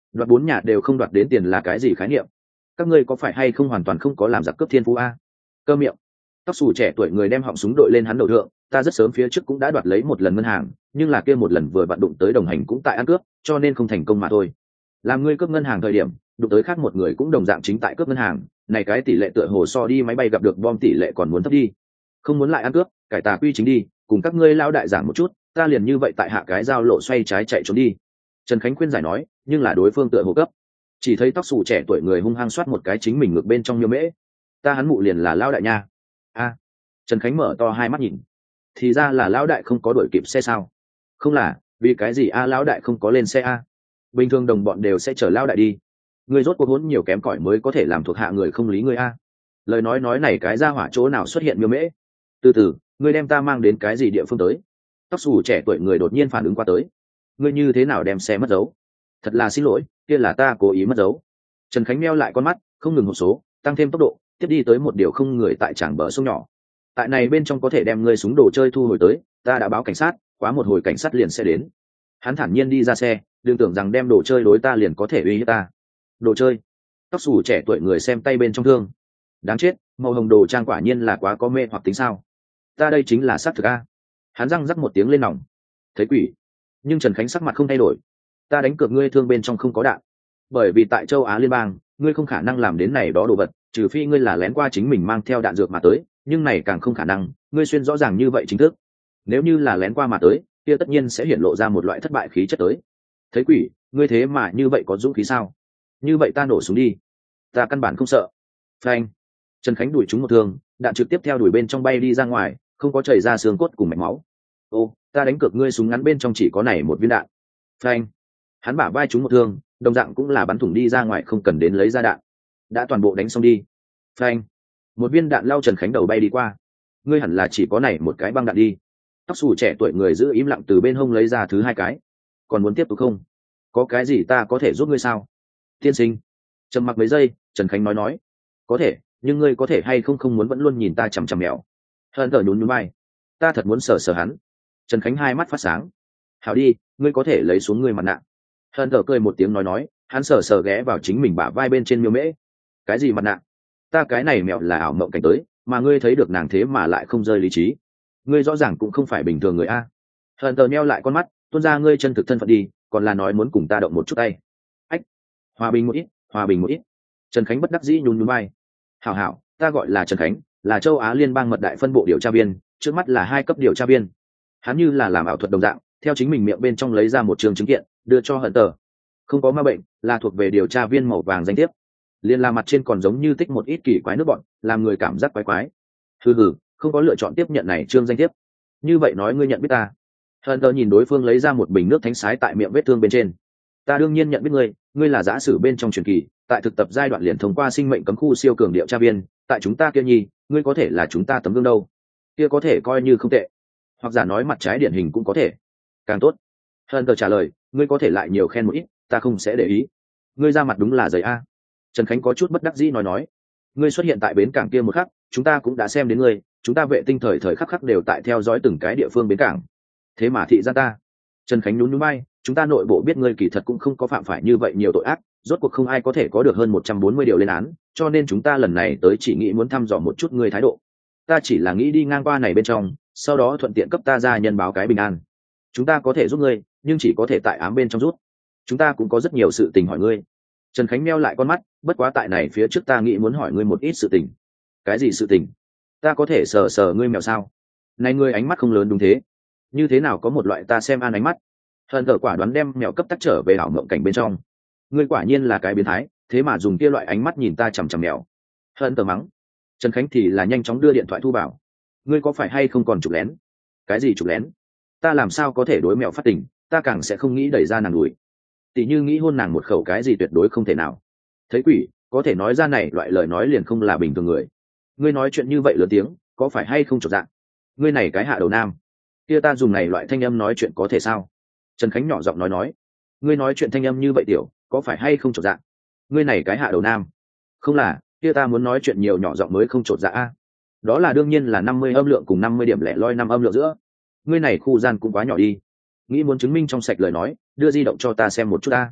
đoạt bốn nhà đều không đoạt đến tiền là cái gì khái niệm? Các ngươi có phải hay không hoàn toàn không có làm giặc cướp thiên phú a? Cơ miệng. Tóc xù trẻ tuổi người đem họng súng đội lên hắn đầu thượng, ta rất sớm phía trước cũng đã đoạt lấy một lần ngân hàng, nhưng là kia một lần vừa vặn đụng tới đồng hành cũng tại ăn cướp, cho nên không thành công mà thôi. Làm ngươi cướp ngân hàng thời điểm, đụng tới khác một người cũng đồng dạng chính tại cướp ngân hàng, này cái tỷ lệ tựa hồ so đi máy bay gặp được bom tỷ lệ còn muốn thấp đi. Không muốn lại ăn cướp, cải tà quy chính đi, cùng các ngươi lao đại giảng một chút, ta liền như vậy tại hạ cái giao lộ xoay trái chạy trốn đi. Trần Khánh khuyên giải nói, nhưng là đối phương tựa hồ cấp. Chỉ thấy tóc xù trẻ tuổi người hung hăng xoát một cái chính mình ngược bên trong miêu mễ. Ta hắn mụ liền là lao đại nha. A. Trần Khánh mở to hai mắt nhìn. Thì ra là lão đại không có đuổi kịp xe sao? Không là, vì cái gì a lão đại không có lên xe a? Bình thường đồng bọn đều sẽ chở lão đại đi. Ngươi rốt cuộc hỗn nhiều kém cỏi mới có thể làm thuộc hạ người không lý ngươi a. Lời nói nói này cái ra hỏa chỗ nào xuất hiện miêu mễ? Từ từ, ngươi đem ta mang đến cái gì địa phương tới? Tóc xù trẻ tuổi người đột nhiên phản ứng qua tới. Ngươi như thế nào đem xe mất dấu? Thật là xin lỗi, kia là ta cố ý mất dấu. Trần Khánh meo lại con mắt, không ngừng hộp số, tăng thêm tốc độ, tiếp đi tới một điều không người tại trảng bờ sông nhỏ. Tại này bên trong có thể đem ngươi súng đồ chơi thu hồi tới, ta đã báo cảnh sát, quá một hồi cảnh sát liền sẽ đến. Hắn thản nhiên đi ra xe, đừng tưởng rằng đem đồ chơi đối ta liền có thể uy hiếp ta. Đồ chơi? Tóc xù trẻ tuổi người xem tay bên trong thương. Đáng chết, màu hồng đồ trang quả nhiên là quá có mê hoặc tính sao? Ta đây chính là sát thực a. Hắn răng rắc một tiếng lên nòng. Thấy quỷ. Nhưng Trần Khánh sắc mặt không thay đổi. Ta đánh cược ngươi thương bên trong không có đạn, bởi vì tại châu Á liên bang, ngươi không khả năng làm đến này đó đồ vật, trừ phi ngươi là lén qua chính mình mang theo đạn dược mà tới, nhưng này càng không khả năng, ngươi xuyên rõ ràng như vậy chính thức. Nếu như là lén qua mà tới, kia tất nhiên sẽ hiện lộ ra một loại thất bại khí chất tới. Thấy quỷ, ngươi thế mà như vậy có dũng khí sao? Như vậy ta nổ súng đi. Ta căn bản không sợ. Phanh. Trần Khánh đuổi trúng một thương, đạn trực tiếp theo đuổi bên trong bay đi ra ngoài, không có chảy ra xương cốt cùng mạch máu. Ô, ta đánh cược ngươi súng ngắn bên trong chỉ có này một viên đạn. Phanh. Hắn bả vai trúng một thương, đồng dạng cũng là bắn thủng đi ra ngoài, không cần đến lấy ra đạn, đã toàn bộ đánh xong đi. Phanh. Một viên đạn lao Trần Khánh đầu bay đi qua. Ngươi hẳn là chỉ có này một cái băng đạn đi. Tóc xù trẻ tuổi người giữ im lặng từ bên hông lấy ra thứ hai cái. Còn muốn tiếp tục không? Có cái gì ta có thể giúp ngươi sao? Tiên sinh. Trầm mặc mấy giây, Trần Khánh nói nói. Có thể, nhưng ngươi có thể hay không không muốn vẫn luôn nhìn ta chằm chằm mèo. Hận thở nhún nhún vai. Ta thật muốn sờ sờ hắn. Trần Khánh hai mắt phát sáng. Hảo đi, ngươi có thể lấy xuống ngươi mặt nạ. Hận thở cười một tiếng nói nói, hắn sờ sờ ghé vào chính mình bả vai bên trên miêu mễ. Cái gì mặt nạ? Ta cái này mèo là ảo mộng cảnh tới, mà ngươi thấy được nàng thế mà lại không rơi lý trí. Ngươi rõ ràng cũng không phải bình thường người a. Hận thở nheo lại con mắt, tuôn ra ngươi chân thực thân phận đi, còn là nói muốn cùng ta động một chút tay. Ách, hòa bình một ít, hòa bình một ít. Trần Khánh bất đắc dĩ nhún nhún vai. Hảo hảo, ta gọi là Trần Khánh, là châu Á liên bang mật đại phân bộ điều tra viên, trước mắt là hai cấp điều tra viên. Hắn như là làm ảo thuật đồng dạng, theo chính mình miệng bên trong lấy ra một trường chứng kiện, đưa cho Hận tờ. Không có ma bệnh, là thuộc về điều tra viên màu vàng danh thiếp. Liên la mặt trên còn giống như tích một ít kỳ quái nước bọn, làm người cảm giác quái quái. Hừ hừ, không có lựa chọn tiếp nhận này trương danh thiếp. Như vậy nói ngươi nhận biết ta? Hận tờ nhìn đối phương lấy ra một bình nước thánh sái tại miệng vết thương bên trên. Ta đương nhiên nhận biết ngươi, ngươi là giả sử bên trong truyền kỳ, tại thực tập giai đoạn liền thông qua sinh mệnh cấm khu siêu cường điều tra viên, tại chúng ta kia nhi, ngươi có thể là chúng ta tấm gương đâu. Kia có thể coi như không tệ, hoặc giả nói mặt trái điển hình cũng có thể, càng tốt. Hận tờ trả lời, ngươi có thể lại nhiều khen một ít, ta không sẽ để ý. Ngươi ra mặt đúng là dày a. Trần Khánh có chút bất đắc dĩ nói nói, ngươi xuất hiện tại bến cảng kia một khắc, chúng ta cũng đã xem đến ngươi, chúng ta vệ tinh thời thời khắc khắc đều tại theo dõi từng cái địa phương bến cảng. Thế mà thị ra ta. Trần Khánh nhún nhún vai, chúng ta nội bộ biết ngươi kỳ thật cũng không có phạm phải như vậy nhiều tội ác, rốt cuộc không ai có thể có được hơn một trăm bốn mươi điều lên án, cho nên chúng ta lần này tới chỉ nghĩ muốn thăm dò một chút ngươi thái độ. Ta chỉ là nghĩ đi ngang qua này bên trong, sau đó thuận tiện cấp ta ra nhân báo cái bình an. Chúng ta có thể giúp ngươi, nhưng chỉ có thể tại ám bên trong rút. Chúng ta cũng có rất nhiều sự tình hỏi ngươi. Trần Khánh meo lại con mắt, bất quá tại này phía trước ta nghĩ muốn hỏi ngươi một ít sự tình. Cái gì sự tình? Ta có thể sờ sờ ngươi mèo sao? Này ngươi ánh mắt không lớn đúng thế? Như thế nào có một loại ta xem an ánh mắt? Hận thở quả đoán đem mèo cấp tắc trở về ảo mộng cảnh bên trong. Ngươi quả nhiên là cái biến thái, thế mà dùng kia loại ánh mắt nhìn ta chằm chằm mèo. Hận thở mắng. Trần Khánh thì là nhanh chóng đưa điện thoại thu bảo. Ngươi có phải hay không còn chụp lén? Cái gì chụp lén? Ta làm sao có thể đối mèo phát tình, ta càng sẽ không nghĩ đẩy ra nàng đuổi. Tỷ như nghĩ hôn nàng một khẩu cái gì tuyệt đối không thể nào. Thấy quỷ, có thể nói ra này loại lời nói liền không là bình thường người. Ngươi nói chuyện như vậy lớn tiếng, có phải hay không chột dạ? Ngươi này cái hạ đầu nam. Kia ta dùng này loại thanh âm nói chuyện có thể sao? Trần Khánh nhỏ giọng nói nói. Ngươi nói chuyện thanh âm như vậy tiểu, có phải hay không chột dạ? Ngươi này cái hạ đầu nam. Không là, kia ta muốn nói chuyện nhiều nhỏ giọng mới không chột dạ a. Đó là đương nhiên là năm mươi âm lượng cùng năm mươi điểm lẻ loi năm âm lượng giữa. Ngươi này khu gian cũng quá nhỏ đi. Nghĩ muốn chứng minh trong sạch lời nói, đưa di động cho ta xem một chút ta.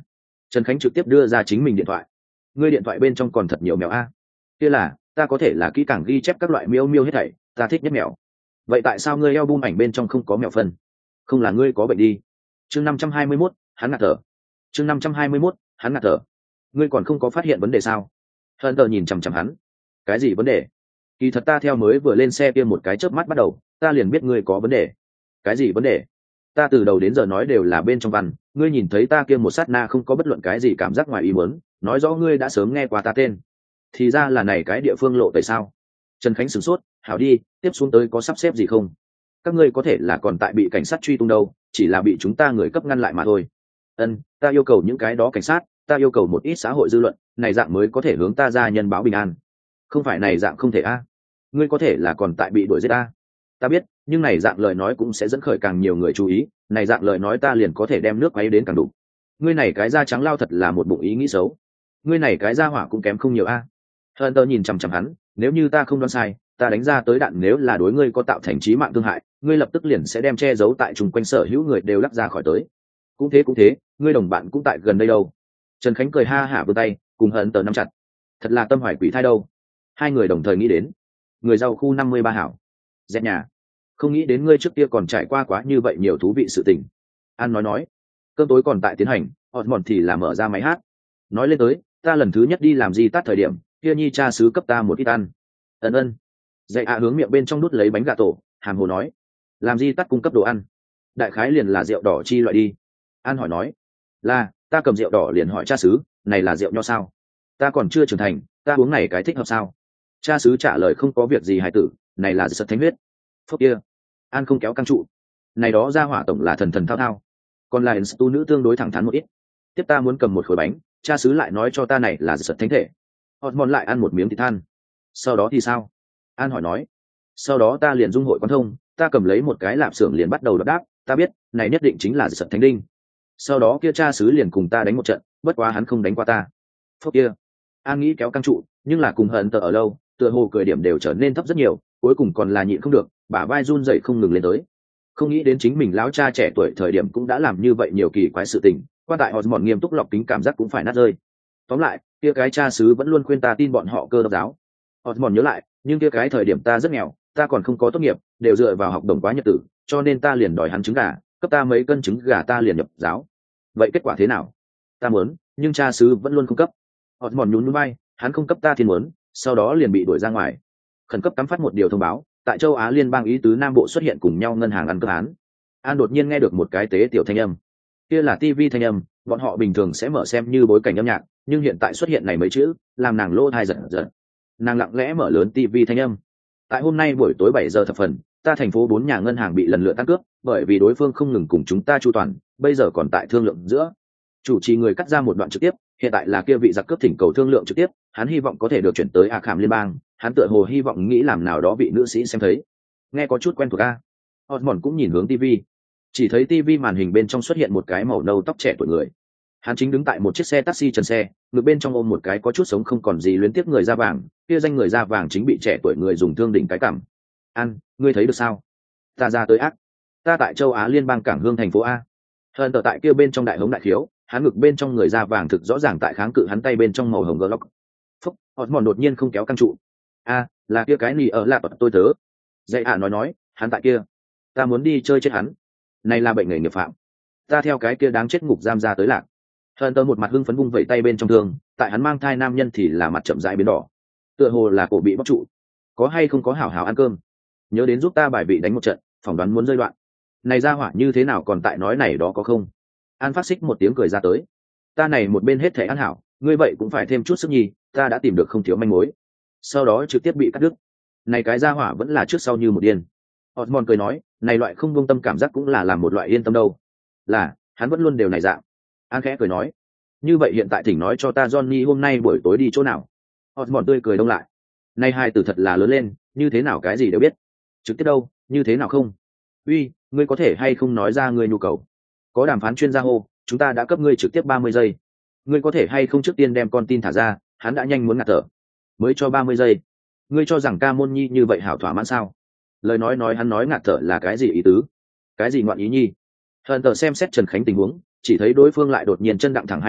Trần Khánh trực tiếp đưa ra chính mình điện thoại. Ngươi điện thoại bên trong còn thật nhiều mèo a. Kia là, ta có thể là kỹ càng ghi chép các loại miêu miêu hết thảy, ta thích nhất mèo. Vậy tại sao ngươi album ảnh bên trong không có mèo phân? Không là ngươi có bệnh đi. Chương năm trăm hai mươi mốt, hắn ngạt thở. Chương năm trăm hai mươi mốt, hắn ngạt thở. Ngươi còn không có phát hiện vấn đề sao? Hận Tờ nhìn chằm chằm hắn. Cái gì vấn đề? Kỳ thật ta theo mới vừa lên xe kia một cái chớp mắt bắt đầu, ta liền biết ngươi có vấn đề. Cái gì vấn đề? Ta từ đầu đến giờ nói đều là bên trong văn, ngươi nhìn thấy ta kia một sát na không có bất luận cái gì cảm giác ngoài ý muốn, nói rõ ngươi đã sớm nghe qua ta tên. Thì ra là này cái địa phương lộ tại sao? Trần Khánh sửng sốt, hảo đi, tiếp xuống tới có sắp xếp gì không? Các ngươi có thể là còn tại bị cảnh sát truy tung đâu, chỉ là bị chúng ta người cấp ngăn lại mà thôi. Ân, ta yêu cầu những cái đó cảnh sát, ta yêu cầu một ít xã hội dư luận, này dạng mới có thể hướng ta ra nhân báo bình an. Không phải này dạng không thể a. Ngươi có thể là còn tại bị đuổi giết a. Ta biết, nhưng này dạng lời nói cũng sẽ dẫn khởi càng nhiều người chú ý, này dạng lời nói ta liền có thể đem nước quấy đến càng đủ. Ngươi này cái da trắng lao thật là một bụng ý nghĩ xấu. Ngươi này cái da hỏa cũng kém không nhiều a. Hận Tờ nhìn chằm chằm hắn, nếu như ta không đoán sai, ta đánh ra tới đạn nếu là đối ngươi có tạo thành chí mạng thương hại, ngươi lập tức liền sẽ đem che giấu tại chung quanh sở hữu người đều lắc ra khỏi tới. Cũng thế cũng thế, ngươi đồng bạn cũng tại gần đây đâu. Trần Khánh cười ha hả vươn tay, cùng Hận Tờ nắm chặt. Thật là tâm hoài quỷ thai đâu. Hai người đồng thời nghĩ đến. Người giàu khu năm mươi ba hảo. Dẹp nhà. Không nghĩ đến ngươi trước kia còn trải qua quá như vậy nhiều thú vị sự tình. An nói nói. Cơm tối còn tại tiến hành, Osmond thì là mở ra máy hát. Nói lên tới, ta lần thứ nhất đi làm gì tắt thời điểm, kia nhi cha xứ cấp ta một ít ăn. Ân ân. Dạy ạ hướng miệng bên trong đút lấy bánh gà tổ, hàm hồ nói. Làm gì tắt cung cấp đồ ăn? Đại khái liền là rượu đỏ chi loại đi. An hỏi nói. Là, ta cầm rượu đỏ liền hỏi cha xứ, này là rượu nho sao? Ta còn chưa trưởng thành, ta uống này cái thích hợp sao? Cha xứ trả lời không có việc gì hài tử, này là sật thánh huyết. Phúc kia. An không kéo căng trụ. Này đó ra hỏa tổng là thần thần thao thao. Còn là tu nữ tương đối thẳng thắn một ít. Tiếp ta muốn cầm một khối bánh, cha xứ lại nói cho ta này là sật thánh thể. Osmond lại ăn một miếng thịt than. Sau đó thì sao? An hỏi nói. Sau đó ta liền dung hội quan thông, ta cầm lấy một cái lạp xưởng liền bắt đầu đáp đáp, ta biết, này nhất định chính là sật thánh đinh. Sau đó kia cha xứ liền cùng ta đánh một trận, bất quá hắn không đánh qua ta. Phúc kia. An nghĩ kéo căng trụ, nhưng là cùng Hận Tờ ở lâu, tựa hồ cười điểm đều trở nên thấp rất nhiều, cuối cùng còn là nhịn không được, bả vai run rẩy không ngừng lên tới. Không nghĩ đến chính mình lão cha trẻ tuổi thời điểm cũng đã làm như vậy nhiều kỳ quái sự tình, qua tại Osmond nghiêm túc lọc kính cảm giác cũng phải nát rơi. Tóm lại, kia cái cha xứ vẫn luôn khuyên ta tin bọn họ cơ đốc giáo. Osmond nhớ lại, nhưng kia cái thời điểm ta rất nghèo, ta còn không có tốt nghiệp, đều dựa vào học đồng quá nhật tử, cho nên ta liền đòi hắn trứng gà, cấp ta mấy cân trứng gà ta liền nhập giáo. Vậy kết quả thế nào? Ta muốn, nhưng cha xứ vẫn luôn không cấp. Osmond nhún nhún vai, hắn không cấp ta thiên muốn, sau đó liền bị đuổi ra ngoài. Khẩn cấp cắm phát một điều thông báo, tại châu Á liên bang ý tứ Nam Bộ xuất hiện cùng nhau ngân hàng ăn cướp án. An đột nhiên nghe được một cái tế tiểu thanh âm. Kia là ti vi thanh âm, bọn họ bình thường sẽ mở xem như bối cảnh âm nhạc, nhưng hiện tại xuất hiện này mấy chữ, làm nàng lỗ tai giật giật. Nàng lặng lẽ mở lớn ti vi thanh âm. Tại hôm nay buổi tối bảy giờ thập phần, ta thành phố bốn nhà ngân hàng bị lần lượt tăng cướp, bởi vì đối phương không ngừng cùng chúng ta chu toàn, bây giờ còn tại thương lượng giữa. Chủ trì người cắt ra một đoạn trực tiếp, hiện tại là kia vị giặc cướp thỉnh cầu thương lượng trực tiếp, hắn hy vọng có thể được chuyển tới A Khảm liên bang, hắn tựa hồ hy vọng nghĩ làm nào đó vị nữ sĩ xem thấy. Nghe có chút quen thuộc a. Osmond cũng nhìn hướng tivi, chỉ thấy tivi màn hình bên trong xuất hiện một cái màu nâu tóc trẻ tuổi người. Hắn chính đứng tại một chiếc xe taxi trần xe, ngược bên trong ôm một cái có chút sống không còn gì luyến tiếc người da vàng, kia danh người da vàng chính bị trẻ tuổi người dùng thương đỉnh cái cằm. An, ngươi thấy được sao? Ta ra tới ác. Ta tại châu Á liên bang cảng hương thành phố A. Hơn tờ tại kia bên trong đại hống đại khiếu, hắn ngực bên trong người da vàng thực rõ ràng tại kháng cự hắn tay bên trong màu hồng glock. Phúc, Osmond đột nhiên không kéo căng trụ. A, là kia cái nì ở lạ tôi tớ. Dạy ạ nói nói, hắn tại kia. Ta muốn đi chơi chết hắn. Này là bệnh nghề nghiệp phạm. Ta theo cái kia đáng chết ngục giam ra tới lạc. Hơn tờ một mặt hưng phấn vung vẩy tay bên trong thương, tại hắn mang thai nam nhân thì là mặt chậm rãi biến đỏ. Tựa hồ là cổ bị bóc trụ. Có hay không có hảo hảo ăn cơm? Nhớ đến giúp ta bài vị đánh một trận, phỏng đoán muốn rơi đoạn. Này ra hỏa như thế nào còn tại nói này đó có không? An phát xích một tiếng cười ra tới. Ta này một bên hết thể ăn hảo, ngươi vậy cũng phải thêm chút sức nhi, ta đã tìm được không thiếu manh mối. Sau đó trực tiếp bị cắt đứt. Này cái ra hỏa vẫn là trước sau như một điên. Osmond cười nói, này loại không buông tâm cảm giác cũng là làm một loại yên tâm đâu. Là, hắn vẫn luôn đều này dạng. An khẽ cười nói, như vậy hiện tại thỉnh nói cho ta Johnny hôm nay buổi tối đi chỗ nào. Osmond tươi cười đông lại. Này hai từ thật là lớn lên, như thế nào cái gì đều biết. Trực tiếp đâu, như thế nào không? Uy, ngươi có thể hay không nói ra ngươi nhu cầu? Có đàm phán chuyên gia hô, chúng ta đã cấp ngươi trực tiếp ba mươi giây. Ngươi có thể hay không trước tiên đem con tin thả ra, hắn đã nhanh muốn ngạt thở. Mới cho ba mươi giây. Ngươi cho rằng ca môn nhi như vậy hảo thỏa mãn sao? Lời nói nói hắn nói ngạt thở là cái gì ý tứ? Cái gì ngoạn ý nhi? Hận tờ xem xét Trần Khánh tình huống, chỉ thấy đối phương lại đột nhiên chân đặng thẳng hai lần,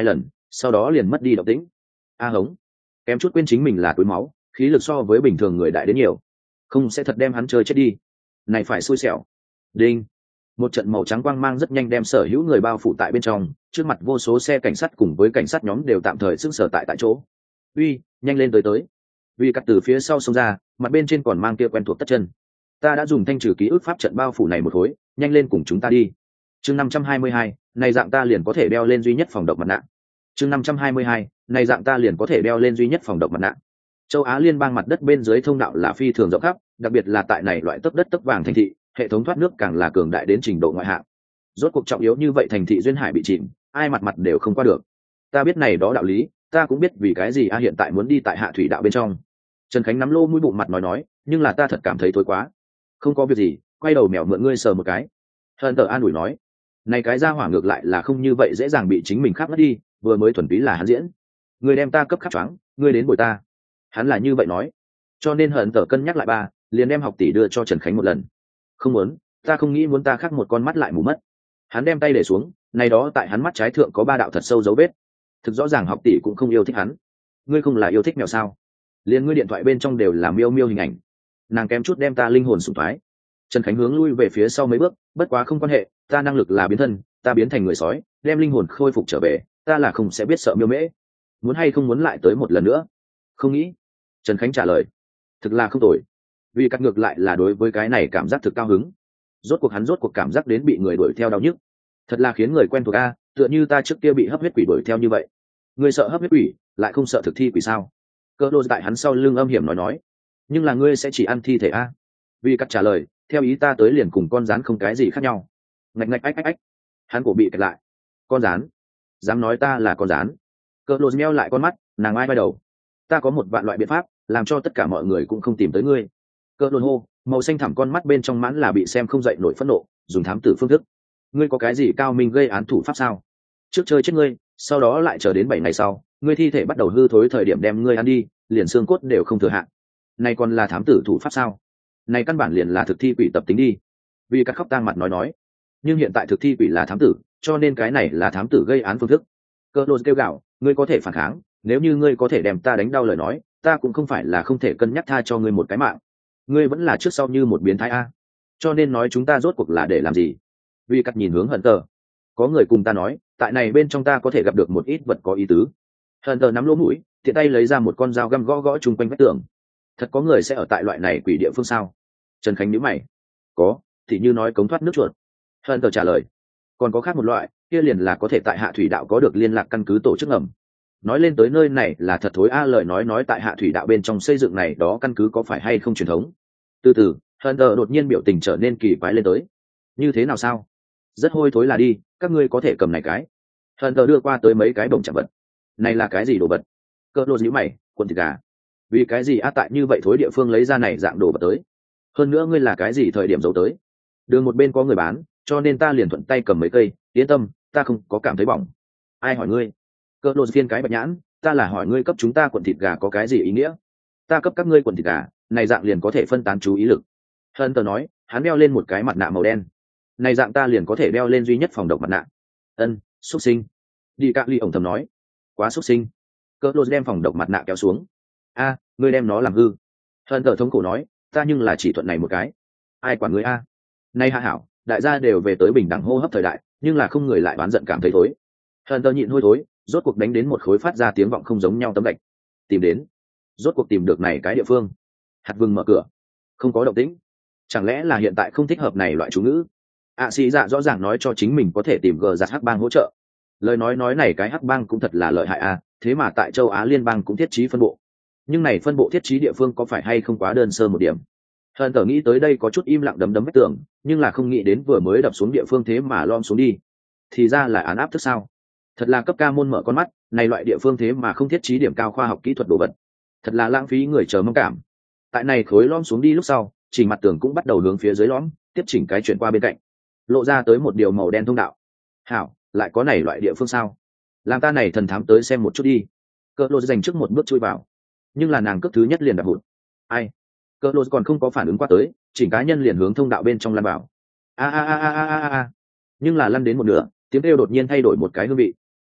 sau đó liền mất đi động tĩnh. A hống, kém chút quên chính mình là túi máu, khí lực so với bình thường người đại đến nhiều, không sẽ thật đem hắn chơi chết đi. Này phải xui xẻo. Đinh, một trận màu trắng quang mang rất nhanh đem sở hữu người bao phủ tại bên trong, trước mặt vô số xe cảnh sát cùng với cảnh sát nhóm đều tạm thời sững sờ tại tại chỗ. Uy, nhanh lên tới tới. Vì cắt từ phía sau xông ra, mặt bên trên còn mang kia quen thuộc tất chân. Ta đã dùng thanh trừ ký ức pháp trận bao phủ này một khối, nhanh lên cùng chúng ta đi. Chương năm trăm hai mươi hai, này dạng ta liền có thể đeo lên duy nhất phòng độc mặt nạ. Chương năm trăm hai mươi hai, này dạng ta liền có thể đeo lên duy nhất phòng độc mặt nạ. Châu Á liên bang mặt đất bên dưới thông đạo là phi thường rộng khắp, đặc biệt là tại này loại tấp đất tấp vàng thành thị, hệ thống thoát nước càng là cường đại đến trình độ ngoại hạng. Rốt cuộc trọng yếu như vậy thành thị duyên hải bị chìm, ai mặt mặt đều không qua được. Ta biết này đó đạo lý, ta cũng biết vì cái gì a hiện tại muốn đi tại hạ thủy đạo bên trong. Trần Khánh nắm lô mũi bụng mặt nói nói, nhưng là ta thật cảm thấy thối quá. Không có việc gì, quay đầu mèo mượn ngươi sờ một cái. Hận Tở an ủi nói, này cái ra hỏa ngược lại là không như vậy dễ dàng bị chính mình khắp mất đi, vừa mới thuần túy là hắn diễn. Ngươi đem ta cấp khắp choáng, ngươi đến bồi ta. Hắn là như vậy nói. Cho nên Hận Tở cân nhắc lại ba, liền đem học tỷ đưa cho Trần Khánh một lần. Không muốn, ta không nghĩ muốn ta khắc một con mắt lại mù mất. Hắn đem tay để xuống, này đó tại hắn mắt trái thượng có ba đạo thật sâu dấu vết. Thực rõ ràng học tỷ cũng không yêu thích hắn. Ngươi không là yêu thích mèo sao? Liên ngươi điện thoại bên trong đều là miêu miêu hình ảnh. Nàng kém chút đem ta linh hồn sụp thoái. Trần Khánh hướng lui về phía sau mấy bước, bất quá không quan hệ, ta năng lực là biến thân, ta biến thành người sói, đem linh hồn khôi phục trở về, ta là không sẽ biết sợ miêu mễ. Muốn hay không muốn lại tới một lần nữa? Không nghĩ. Trần Khánh trả lời. Thực là không tồi. Vì cắt ngược lại là đối với cái này cảm giác thực cao hứng. Rốt cuộc hắn rốt cuộc cảm giác đến bị người đuổi theo đau nhức. Thật là khiến người quen thuộc a, tựa như ta trước kia bị hấp huyết quỷ đuổi theo như vậy. Ngươi sợ hấp huyết quỷ, lại không sợ thực thi quỷ sao? Cơ đô tại hắn sau lưng âm hiểm nói nói. Nhưng là ngươi sẽ chỉ ăn thi thể a. Vì cắt trả lời, theo ý ta tới liền cùng con rắn không cái gì khác nhau. Ngạch ngạch ách ách ách. Hắn cổ bị kẹt lại. Con rắn? Dám nói ta là con rắn? Cơ đô meo lại con mắt, nàng ai bay đầu. Ta có một vạn loại biện pháp, làm cho tất cả mọi người cũng không tìm tới ngươi. Cơ đô hô, màu xanh thẳm con mắt bên trong mãn là bị xem không dậy nổi phẫn nộ, dùng thám tử phương thức. Ngươi có cái gì cao minh gây án thủ pháp sao? Trước chơi chết ngươi, sau đó lại chờ đến bảy ngày sau, ngươi thi thể bắt đầu hư thối thời điểm đem ngươi ăn đi, liền xương cốt đều không thừa hạn. Này còn là thám tử thủ pháp sao? Này căn bản liền là thực thi quỷ tập tính đi. Vì các khóc tang mặt nói nói, nhưng hiện tại thực thi quỷ là thám tử, cho nên cái này là thám tử gây án phương thức. Cơ đô kêu gào, ngươi có thể phản kháng, nếu như ngươi có thể đem ta đánh đau lời nói, ta cũng không phải là không thể cân nhắc tha cho ngươi một cái mạng. Ngươi vẫn là trước sau như một biến thái a, cho nên nói chúng ta rốt cuộc là để làm gì? Vì cắt nhìn hướng Hận Tở, có người cùng ta nói, tại này bên trong ta có thể gặp được một ít vật có ý tứ. Hận Tở nắm lỗ mũi, tiện tay lấy ra một con dao găm gõ gõ chung quanh vách tường. Thật có người sẽ ở tại loại này quỷ địa phương sao? Trần Khánh nhíu mày. Có, thì như nói cống thoát nước chuột. Hận Tở trả lời. Còn có khác một loại, kia liền là có thể tại hạ thủy đạo có được liên lạc căn cứ tổ chức ngầm. Nói lên tới nơi này là thật thối a, lời nói nói tại hạ thủy đạo bên trong xây dựng này đó căn cứ có phải hay không truyền thống. Từ từ, Hận Tở đột nhiên biểu tình trở nên kỳ quái lên tới. Như thế nào sao? Rất hôi thối là đi, các ngươi có thể cầm này cái. Hận Tở đưa qua tới mấy cái bổng chạm vật. Này là cái gì đồ vật? Cơ lô nhíu mày, quần thịt gà. Vì cái gì a tại như vậy thối địa phương lấy ra này dạng đồ vật tới? Hơn nữa ngươi là cái gì thời điểm giấu tới? Đường một bên có người bán, cho nên ta liền thuận tay cầm mấy cây, yên tâm, ta không có cảm thấy bỏng. Ai hỏi ngươi? Cơ lô phiên cái bạch nhãn, ta là hỏi ngươi cấp chúng ta quần thịt gà có cái gì ý nghĩa? Ta cấp các ngươi quần thịt gà, này dạng liền có thể phân tán chú ý lực. Hận Tở nói, hắn đeo lên một cái mặt nạ màu đen. Này dạng ta liền có thể đeo lên duy nhất phòng độc mặt nạ. Ân, xuất sinh. Đi cạ ly ổng thầm nói, quá xuất sinh. Cơ lô đem phòng độc mặt nạ kéo xuống. A, ngươi đem nó làm hư. Hận Tở thống khổ nói, ta nhưng là chỉ thuận này một cái. Ai quản ngươi a? Nay hạ hảo, đại gia đều về tới bình đẳng hô hấp thời đại, nhưng là không người lại đoán giận cảm thấy thối. Hận Tở nhịn hôi thối, rốt cuộc đánh đến một khối phát ra tiếng vọng không giống nhau tấm gạch. Tìm đến, rốt cuộc tìm được này cái địa phương. Hạt vừng mở cửa, không có động tĩnh. Chẳng lẽ là hiện tại không thích hợp này loại chú ngữ? ạ xì dạ rõ ràng nói cho chính mình có thể tìm gờ giặt hắc bang hỗ trợ. Lời nói nói này cái hắc bang cũng thật là lợi hại a, thế mà tại châu Á liên bang cũng thiết trí phân bộ. Nhưng này phân bộ thiết trí địa phương có phải hay không quá đơn sơ một điểm? Hận Tở nghĩ tới đây có chút im lặng đấm đấm vách tường, nhưng là không nghĩ đến vừa mới đập xuống địa phương thế mà lom xuống đi. Thì ra là án áp thức sao? Thật là cấp ca môn mở con mắt, này loại địa phương thế mà không thiết trí điểm cao khoa học kỹ thuật đồ vật. Thật là lãng phí người chờ mong cảm. Tại này khối lom xuống đi lúc sau, chỉnh mặt tường cũng bắt đầu hướng phía dưới lõm, tiếp chỉnh cái chuyển qua bên cạnh, lộ ra tới một điều màu đen thông đạo. Hảo, lại có này loại địa phương sao? Làm ta này thần thám tới xem một chút đi. Cơ lô dành trước một bước chui vào, nhưng là nàng cước thứ nhất liền đạp hụt. Ai? Cơ lô còn không có phản ứng qua tới, chỉnh cá nhân liền hướng thông đạo bên trong lăn vào. A a a a a a a. Nhưng là lăn đến một nửa, tiếng kêu đột nhiên thay đổi một cái hương vị.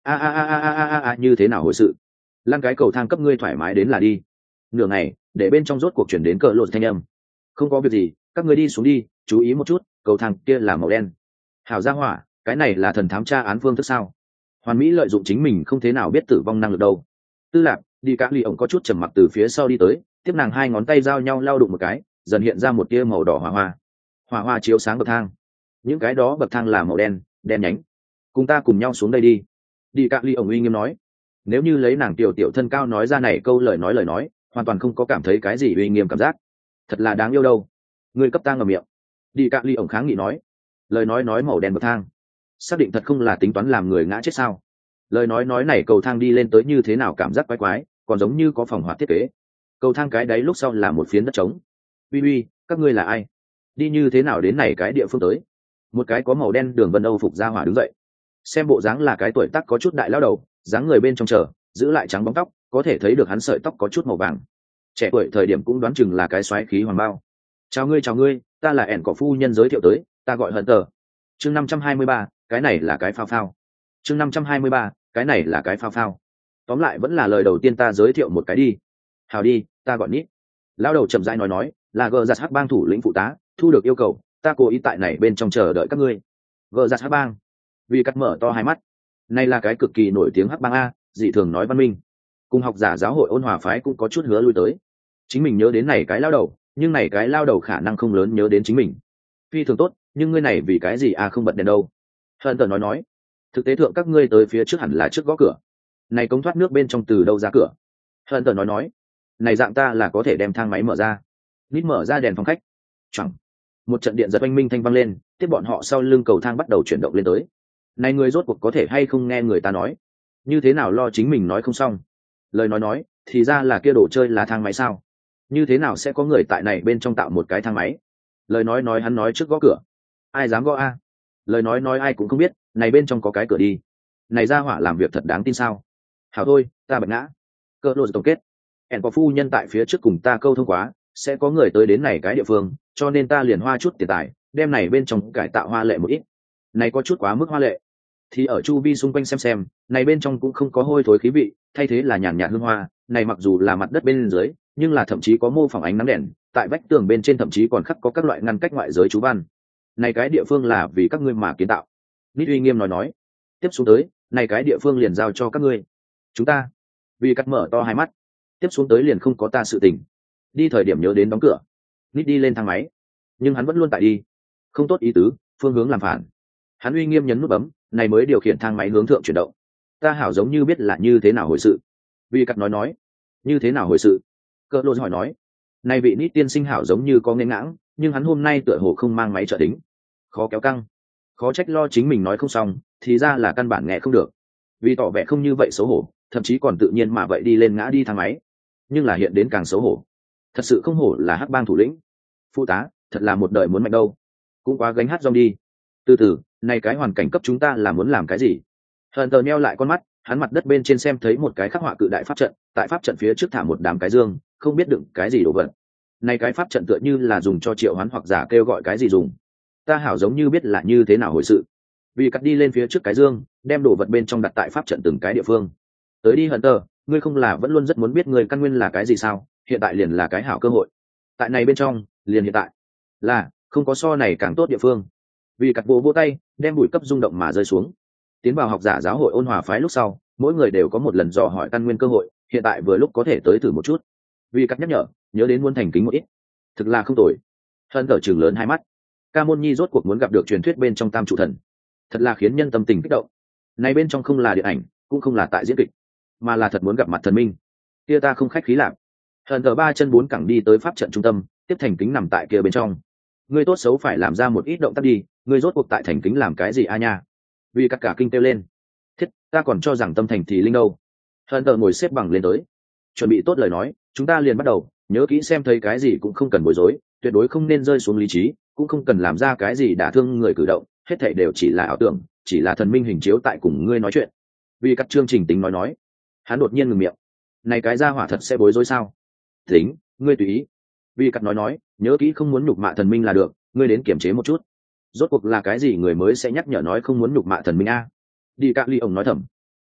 a a a a a a a như thế nào hồi sự? Lăn cái cầu thang cấp ngươi thoải mái đến là đi. Nửa ngày để bên trong rốt cuộc chuyển đến cờ lột thanh âm. Không có việc gì, các ngươi đi xuống đi, chú ý một chút, cầu thang kia là màu đen. Hảo gia hỏa, cái này là thần thám tra án phương thức sao? Hoàn Mỹ lợi dụng chính mình không thế nào biết tử vong năng lực đâu. Tư lạc đi cả ly ổng có chút trầm mặc từ phía sau đi tới, tiếp nàng hai ngón tay giao nhau lao đụng một cái, dần hiện ra một tia màu đỏ hỏa hoa. Hỏa hoa chiếu sáng bậc thang. Những cái đó bậc thang là màu đen, đen nhánh. Cùng ta cùng nhau xuống đây đi. Đi cả ly ổng uy nghiêm nói. Nếu như lấy nàng tiểu tiểu thân cao nói ra này câu lời nói lời nói, hoàn toàn không có cảm thấy cái gì uy nghiêm cảm giác. Thật là đáng yêu đâu. Người cấp ta ngậm miệng. Đi cả ly ổng kháng nghị nói. Lời nói nói màu đen bậc thang, xác định thật không là tính toán làm người ngã chết sao? Lời nói nói này cầu thang đi lên tới như thế nào cảm giác quái quái, còn giống như có phòng hoạt thiết kế. Cầu thang cái đáy lúc sau là một phiến đất trống. Uy uy, các ngươi là ai? Đi như thế nào đến này cái địa phương tới? Một cái có màu đen đường vân âu phục ra hỏa đứng dậy, xem bộ dáng là cái tuổi tác có chút đại lao đầu, dáng người bên trong chờ giữ lại trắng bóng tóc, có thể thấy được hắn sợi tóc có chút màu vàng. Trẻ tuổi thời điểm cũng đoán chừng là cái xoáy khí hoàng bao. Chào ngươi chào ngươi, ta là ẻn cỏ phu nhân giới thiệu tới, ta gọi hận tờ. Chương năm trăm hai mươi ba, cái này là cái phao phao. Chương năm trăm hai mươi ba, cái này là cái phao phao. Tóm lại vẫn là lời đầu tiên ta giới thiệu một cái đi. Hào đi, ta gọi Nít. Lão đầu chậm rãi nói nói, là gờ giặt hắc bang thủ lĩnh phụ tá, thu được yêu cầu, ta cố ý tại này bên trong chờ đợi các ngươi. Gờ giặt hắc bang. Vì cắt mở to hai mắt. Này là cái cực kỳ nổi tiếng hắc bang a, dị thường nói văn minh. Cùng học giả giáo hội ôn hòa phái cũng có chút hứa lui tới. Chính mình nhớ đến này cái lao đầu, nhưng này cái lao đầu khả năng không lớn nhớ đến chính mình. Phi thường tốt, nhưng ngươi này vì cái gì a không bật đèn đâu? Hận tờ nói nói, thực tế thượng các ngươi tới phía trước hẳn là trước gõ cửa. Này cống thoát nước bên trong từ đâu ra cửa? Hận tờ nói nói, này dạng ta là có thể đem thang máy mở ra. Nít mở ra đèn phòng khách. Chẳng. Một trận điện giật oanh minh thanh vang lên, tiếp bọn họ sau lưng cầu thang bắt đầu chuyển động lên tới. Này người rốt cuộc có thể hay không nghe người ta nói? Như thế nào lo chính mình nói không xong? Lời nói nói, thì ra là kia đồ chơi là thang máy sao? Như thế nào sẽ có người tại này bên trong tạo một cái thang máy? Lời nói nói hắn nói trước gõ cửa. Ai dám gõ a? Lời nói nói ai cũng không biết, này bên trong có cái cửa đi. Này ra hỏa làm việc thật đáng tin sao? Hảo thôi, ta bật ngã. Cơ lộ tổng kết. Ẻn có phu nhân tại phía trước cùng ta câu thông quá, sẽ có người tới đến này cái địa phương, cho nên ta liền hoa chút tiền tài, đem này bên trong cải tạo hoa lệ một ít. Này có chút quá mức hoa lệ. Thì ở chu vi xung quanh xem xem, này bên trong cũng không có hôi thối khí vị, thay thế là nhàn nhạt hương hoa, này mặc dù là mặt đất bên dưới, nhưng là thậm chí có mô phỏng ánh nắng đèn, tại vách tường bên trên thậm chí còn khắc có các loại ngăn cách ngoại giới chú văn. Này cái địa phương là vì các ngươi mà kiến tạo. Nít uy nghiêm nói nói. Tiếp xuống tới, này cái địa phương liền giao cho các ngươi. Chúng ta. Vì cắt mở to hai mắt. Tiếp xuống tới liền không có ta sự tình. Đi thời điểm nhớ đến đóng cửa. Nít đi lên thang máy. Nhưng hắn vẫn luôn tại đi. Không tốt ý tứ, phương hướng làm phản. Hắn uy nghiêm nhấn nút bấm, này mới điều khiển thang máy hướng thượng chuyển động. Ta hảo giống như biết là như thế nào hồi sự. Vì cắt nói nói. Như thế nào hồi sự? Cơ lô hỏi nói. Này vị Nít tiên sinh hảo giống như có nghênh ngãng, nhưng hắn hôm nay tựa hồ không mang máy trợ tính. Khó kéo căng. Khó trách lo chính mình nói không xong, thì ra là căn bản nghe không được. Vì tỏ vẻ không như vậy xấu hổ, thậm chí còn tự nhiên mà vậy đi lên ngã đi thang máy. Nhưng là hiện đến càng xấu hổ. Thật sự không hổ là hắc bang thủ lĩnh. Phụ tá, thật là một đời muốn mạnh đâu. Cũng quá gánh hát rong đi. Từ từ, này cái hoàn cảnh cấp chúng ta là muốn làm cái gì? Hận tờ nheo lại con mắt, hắn mặt đất bên trên xem thấy một cái khắc họa cự đại pháp trận, tại pháp trận phía trước thả một đám cái dương, không biết đựng cái gì đồ vật. Này cái pháp trận tựa như là dùng cho triệu hoán hoặc giả kêu gọi cái gì dùng. Ta hảo giống như biết là như thế nào hồi sự. Vì cắt đi lên phía trước cái dương, đem đồ vật bên trong đặt tại pháp trận từng cái địa phương. Tới đi Hận tờ, ngươi không là vẫn luôn rất muốn biết người căn nguyên là cái gì sao? Hiện tại liền là cái hảo cơ hội. Tại này bên trong, liền hiện tại là không có so này càng tốt địa phương. Vì cắt vô vô tay, đem bụi cấp rung động mà rơi xuống. Tiến vào học giả giáo hội ôn hòa phái lúc sau, mỗi người đều có một lần dò hỏi căn nguyên cơ hội, hiện tại vừa lúc có thể tới thử một chút. Vì cắt nhắc nhở, nhớ đến muốn thành kính một ít. Thực là không tồi. Hận tờ trừng lớn hai mắt. Ca môn nhi rốt cuộc muốn gặp được truyền thuyết bên trong tam trụ thần, thật là khiến nhân tâm tình kích động. Này bên trong không là điện ảnh, cũng không là tại diễn kịch, mà là thật muốn gặp mặt thần minh. Kia ta không khách khí làm. Hận tờ ba chân bốn cẳng đi tới pháp trận trung tâm, tiếp thành kính nằm tại kia bên trong. Ngươi tốt xấu phải làm ra một ít động tác đi, ngươi rốt cuộc tại thành kính làm cái gì a nha? Vì tất cả kinh kêu lên. Thiết, ta còn cho rằng tâm thành thì linh đâu. Hận tờ ngồi xếp bằng lên tới, chuẩn bị tốt lời nói, chúng ta liền bắt đầu. Nhớ kỹ xem thấy cái gì cũng không cần bối rối, tuyệt đối không nên rơi xuống lý trí, cũng không cần làm ra cái gì đả thương người cử động, hết thảy đều chỉ là ảo tưởng, chỉ là thần minh hình chiếu tại cùng ngươi nói chuyện. Vì các chương trình tính nói nói, hắn đột nhiên ngừng miệng. Này cái gia hỏa thật sẽ bối rối sao? Tính, ngươi tùy ý. Vì cắt nói nói, nhớ kỹ không muốn nhục mạ thần minh là được, ngươi đến kiểm chế một chút. Rốt cuộc là cái gì người mới sẽ nhắc nhở nói không muốn nhục mạ thần minh a? Đi cạ ly ông nói thầm.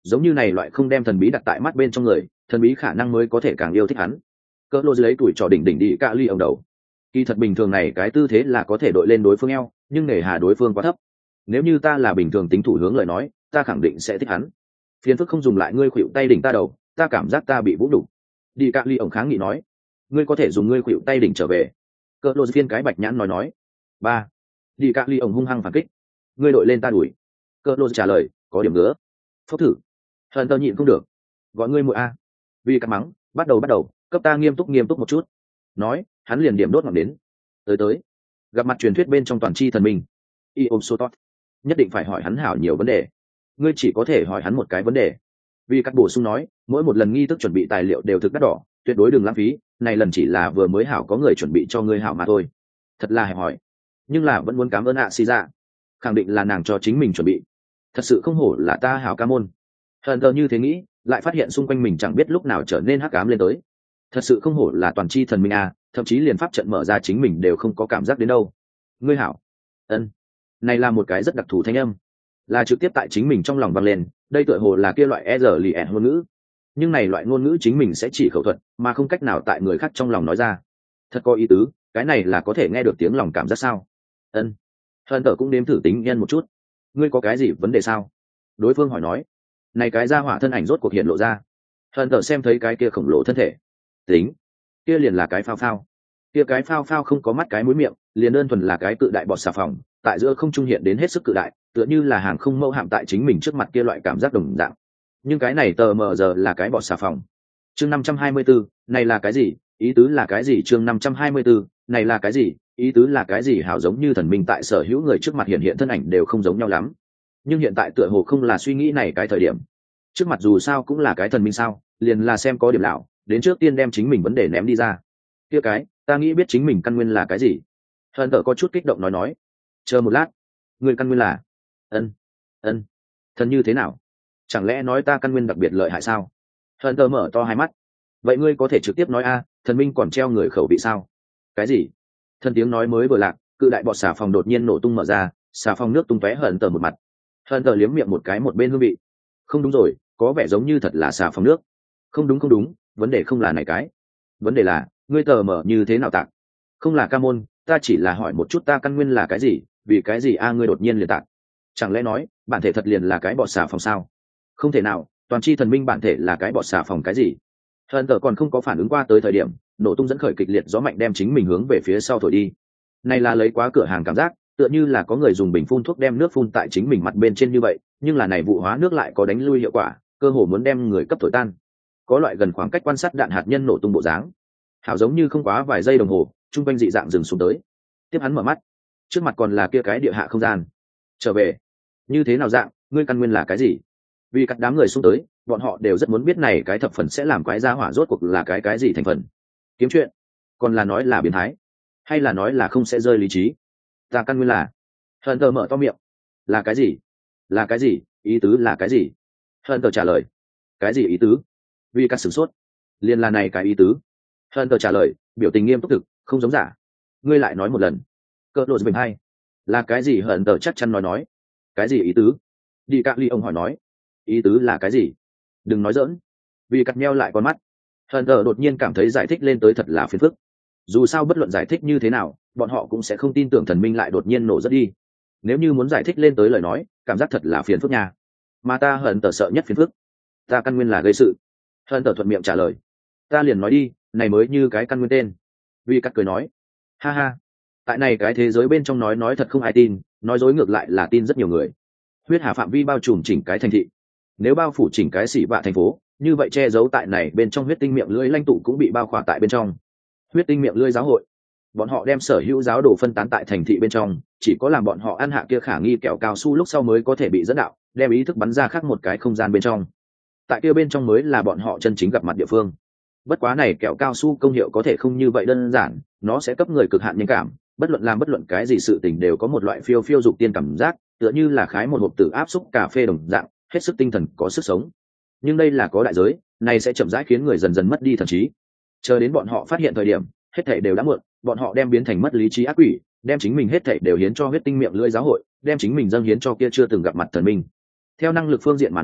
giống như này loại không đem thần bí đặt tại mắt bên trong người, thần bí khả năng mới có thể càng yêu thích hắn. Cỡ lô lấy tuổi trò đỉnh đỉnh đi cạ ly ông đầu. Kỳ thật bình thường này cái tư thế là có thể đội lên đối phương eo, nhưng nể hà đối phương quá thấp. Nếu như ta là bình thường tính thủ hướng lời nói, ta khẳng định sẽ thích hắn. Phiền phức không dùng lại ngươi khuỵu tay đỉnh ta đầu, ta cảm giác ta bị vũ đủ. Đi cạ ly ông kháng nghị nói, ngươi có thể dùng ngươi khuỵu tay đỉnh trở về. Cỡ lô phiên cái bạch nhãn nói nói. Ba. Đi cạ ly ông hung hăng phản kích, ngươi đội lên ta đuổi. Cỡ lô trả lời, có điểm nữa. Phốc thử. Hận tơ nhịn không được, gọi ngươi muội a. Vì cắt mắng, bắt đầu bắt đầu, cấp ta nghiêm túc nghiêm túc một chút. Nói, hắn liền điểm đốt ngọn đến. Tới tới, gặp mặt truyền thuyết bên trong toàn chi thần minh, Iom Sotot, nhất định phải hỏi hắn hảo nhiều vấn đề. Ngươi chỉ có thể hỏi hắn một cái vấn đề. Vì cắt bổ sung nói, mỗi một lần nghi thức chuẩn bị tài liệu đều thực đắt đỏ, tuyệt đối đừng lãng phí. Này lần chỉ là vừa mới hảo có người chuẩn bị cho ngươi hảo mà thôi. Thật là hẹp hỏi, nhưng là vẫn muốn cảm ơn ạ xì ra. Khẳng định là nàng cho chính mình chuẩn bị. Thật sự không hổ là ta hảo ca môn. Hận tờ như thế nghĩ, lại phát hiện xung quanh mình chẳng biết lúc nào trở nên hắc ám lên tới. Thật sự không hổ là toàn chi thần minh à, thậm chí liền pháp trận mở ra chính mình đều không có cảm giác đến đâu. Ngươi hảo. Ân. Này là một cái rất đặc thù thanh âm, là trực tiếp tại chính mình trong lòng vang lên, đây tựa hồ là kia loại e rờ lì ngôn ngữ. Nhưng này loại ngôn ngữ chính mình sẽ chỉ khẩu thuật, mà không cách nào tại người khác trong lòng nói ra. Thật có ý tứ, cái này là có thể nghe được tiếng lòng cảm giác sao? Ân. Hận tờ cũng đếm thử tính nhân một chút. Ngươi có cái gì vấn đề sao? Đối phương hỏi nói. Này cái ra hỏa thân ảnh rốt cuộc hiện lộ ra. Hận tờ xem thấy cái kia khổng lồ thân thể, tính kia liền là cái phao phao, kia cái phao phao không có mắt cái mũi miệng, liền đơn thuần là cái cự đại bọt xà phòng, tại giữa không trung hiện đến hết sức cự đại, tựa như là hàng không mẫu hạm tại chính mình trước mặt kia loại cảm giác đồng dạng. Nhưng cái này tờ mờ giờ là cái bọt xà phòng. Chương năm trăm hai mươi bốn, này là cái gì? Ý tứ là cái gì? Chương năm trăm hai mươi bốn, này là cái gì? Ý tứ là cái gì? Hảo giống như thần minh tại sở hữu người trước mặt hiện hiện thân ảnh đều không giống nhau lắm. Nhưng hiện tại tựa hồ không là suy nghĩ này cái thời điểm. Trước mặt dù sao cũng là cái thần minh sao, liền là xem có điểm lão, đến trước tiên đem chính mình vấn đề ném đi ra. Kia cái, ta nghĩ biết chính mình căn nguyên là cái gì. Hận tở có chút kích động nói nói. Chờ một lát, người căn nguyên là? Ân, ân, thần như thế nào? Chẳng lẽ nói ta căn nguyên đặc biệt lợi hại sao? Hận tở mở to hai mắt. Vậy ngươi có thể trực tiếp nói a, thần minh còn treo người khẩu vị sao? Cái gì? Thần tiếng nói mới vừa lạc, cự đại bọt xà phòng đột nhiên nổ tung mở ra, xà phòng nước tung tóe hận tở một mặt. Hận tở liếm miệng một cái một bên hương vị. Không đúng rồi, có vẻ giống như thật là xà phòng nước. Không đúng không đúng, vấn đề không là này cái, vấn đề là ngươi tờ mở như thế nào tạc? Không là ca môn, ta chỉ là hỏi một chút ta căn nguyên là cái gì, vì cái gì a ngươi đột nhiên liền tạc? Chẳng lẽ nói bản thể thật liền là cái bọt xà phòng sao? Không thể nào, toàn chi thần minh bản thể là cái bọt xà phòng cái gì? Hận tờ còn không có phản ứng qua tới thời điểm, nổ tung dẫn khởi kịch liệt gió mạnh đem chính mình hướng về phía sau thổi đi. Này là lấy quá cửa hàng cảm giác, tựa như là có người dùng bình phun thuốc đem nước phun tại chính mình mặt bên trên như vậy, nhưng là này vụ hóa nước lại có đánh lui hiệu quả, cơ hồ muốn đem người cấp thổi tan. Có loại gần khoảng cách quan sát đạn hạt nhân nổ tung bộ dáng. Hảo giống như không quá vài giây đồng hồ, trung quanh dị dạng dừng xuống tới. Tiếp hắn mở mắt, trước mặt còn là kia cái địa hạ không gian. Trở về, như thế nào dạng, ngươi căn nguyên là cái gì? Vì các đám người xuống tới, bọn họ đều rất muốn biết này cái thập phần sẽ làm quái gia hỏa rốt cuộc là cái cái gì thành phần. Kiếm chuyện, còn là nói là biến thái, hay là nói là không sẽ rơi lý trí? Ta căn nguyên là. Hận tờ mở to miệng. Là cái gì? Là cái gì? Ý tứ là cái gì? Hận tờ trả lời. Cái gì ý tứ? Vì các sửng sốt. Liên là này cái ý tứ. Hận tờ trả lời, biểu tình nghiêm túc thực, không giống giả. Ngươi lại nói một lần. Cỡ lộ bình hay. Là cái gì? Hận tờ chắc chắn nói nói. Cái gì ý tứ? Đi cạ ly ông hỏi nói. Ý tứ là cái gì? Đừng nói giỡn. Vì cắt meo lại con mắt. Hận tờ đột nhiên cảm thấy giải thích lên tới thật là phiền phức. Dù sao bất luận giải thích như thế nào, bọn họ cũng sẽ không tin tưởng thần minh lại đột nhiên nổ rất đi. Nếu như muốn giải thích lên tới lời nói, cảm giác thật là phiền phức nha. Mà ta hận tờ sợ nhất phiền phức. Ta căn nguyên là gây sự. Hận tờ thuận miệng trả lời. Ta liền nói đi, này mới như cái căn nguyên tên. Vì cắt cười nói. Ha ha. Tại này cái thế giới bên trong nói nói thật không ai tin, nói dối ngược lại là tin rất nhiều người. Huyết hà phạm vi bao trùm chỉnh cái thành thị. Nếu bao phủ chỉnh cái xỉ vạ thành phố, như vậy che giấu tại này bên trong huyết tinh miệng lưỡi lãnh tụ cũng bị bao khỏa tại bên trong. Huyết tinh miệng lưỡi giáo hội, bọn họ đem sở hữu giáo đồ phân tán tại thành thị bên trong, chỉ có làm bọn họ ăn hạ kia khả nghi kẹo cao su lúc sau mới có thể bị dẫn đạo, đem ý thức bắn ra khác một cái không gian bên trong. Tại kia bên trong mới là bọn họ chân chính gặp mặt địa phương. Bất quá này kẹo cao su công hiệu có thể không như vậy đơn giản, nó sẽ cấp người cực hạn nhân cảm, bất luận làm bất luận cái gì sự tình đều có một loại phiêu phiêu dục tiên cảm giác, tựa như là khái một hộp tử áp xúc cà phê đồng dạng, hết sức tinh thần có sức sống. Nhưng đây là có đại giới, này sẽ chậm rãi khiến người dần dần mất đi thần trí. Chờ đến bọn họ phát hiện thời điểm, hết thảy đều đã muộn, bọn họ đem biến thành mất lý trí ác quỷ, đem chính mình hết thảy đều hiến cho huyết tinh miệng lưỡi giáo hội, đem chính mình dâng hiến cho kia chưa từng gặp mặt thần minh. Theo năng lực phương diện mà nói,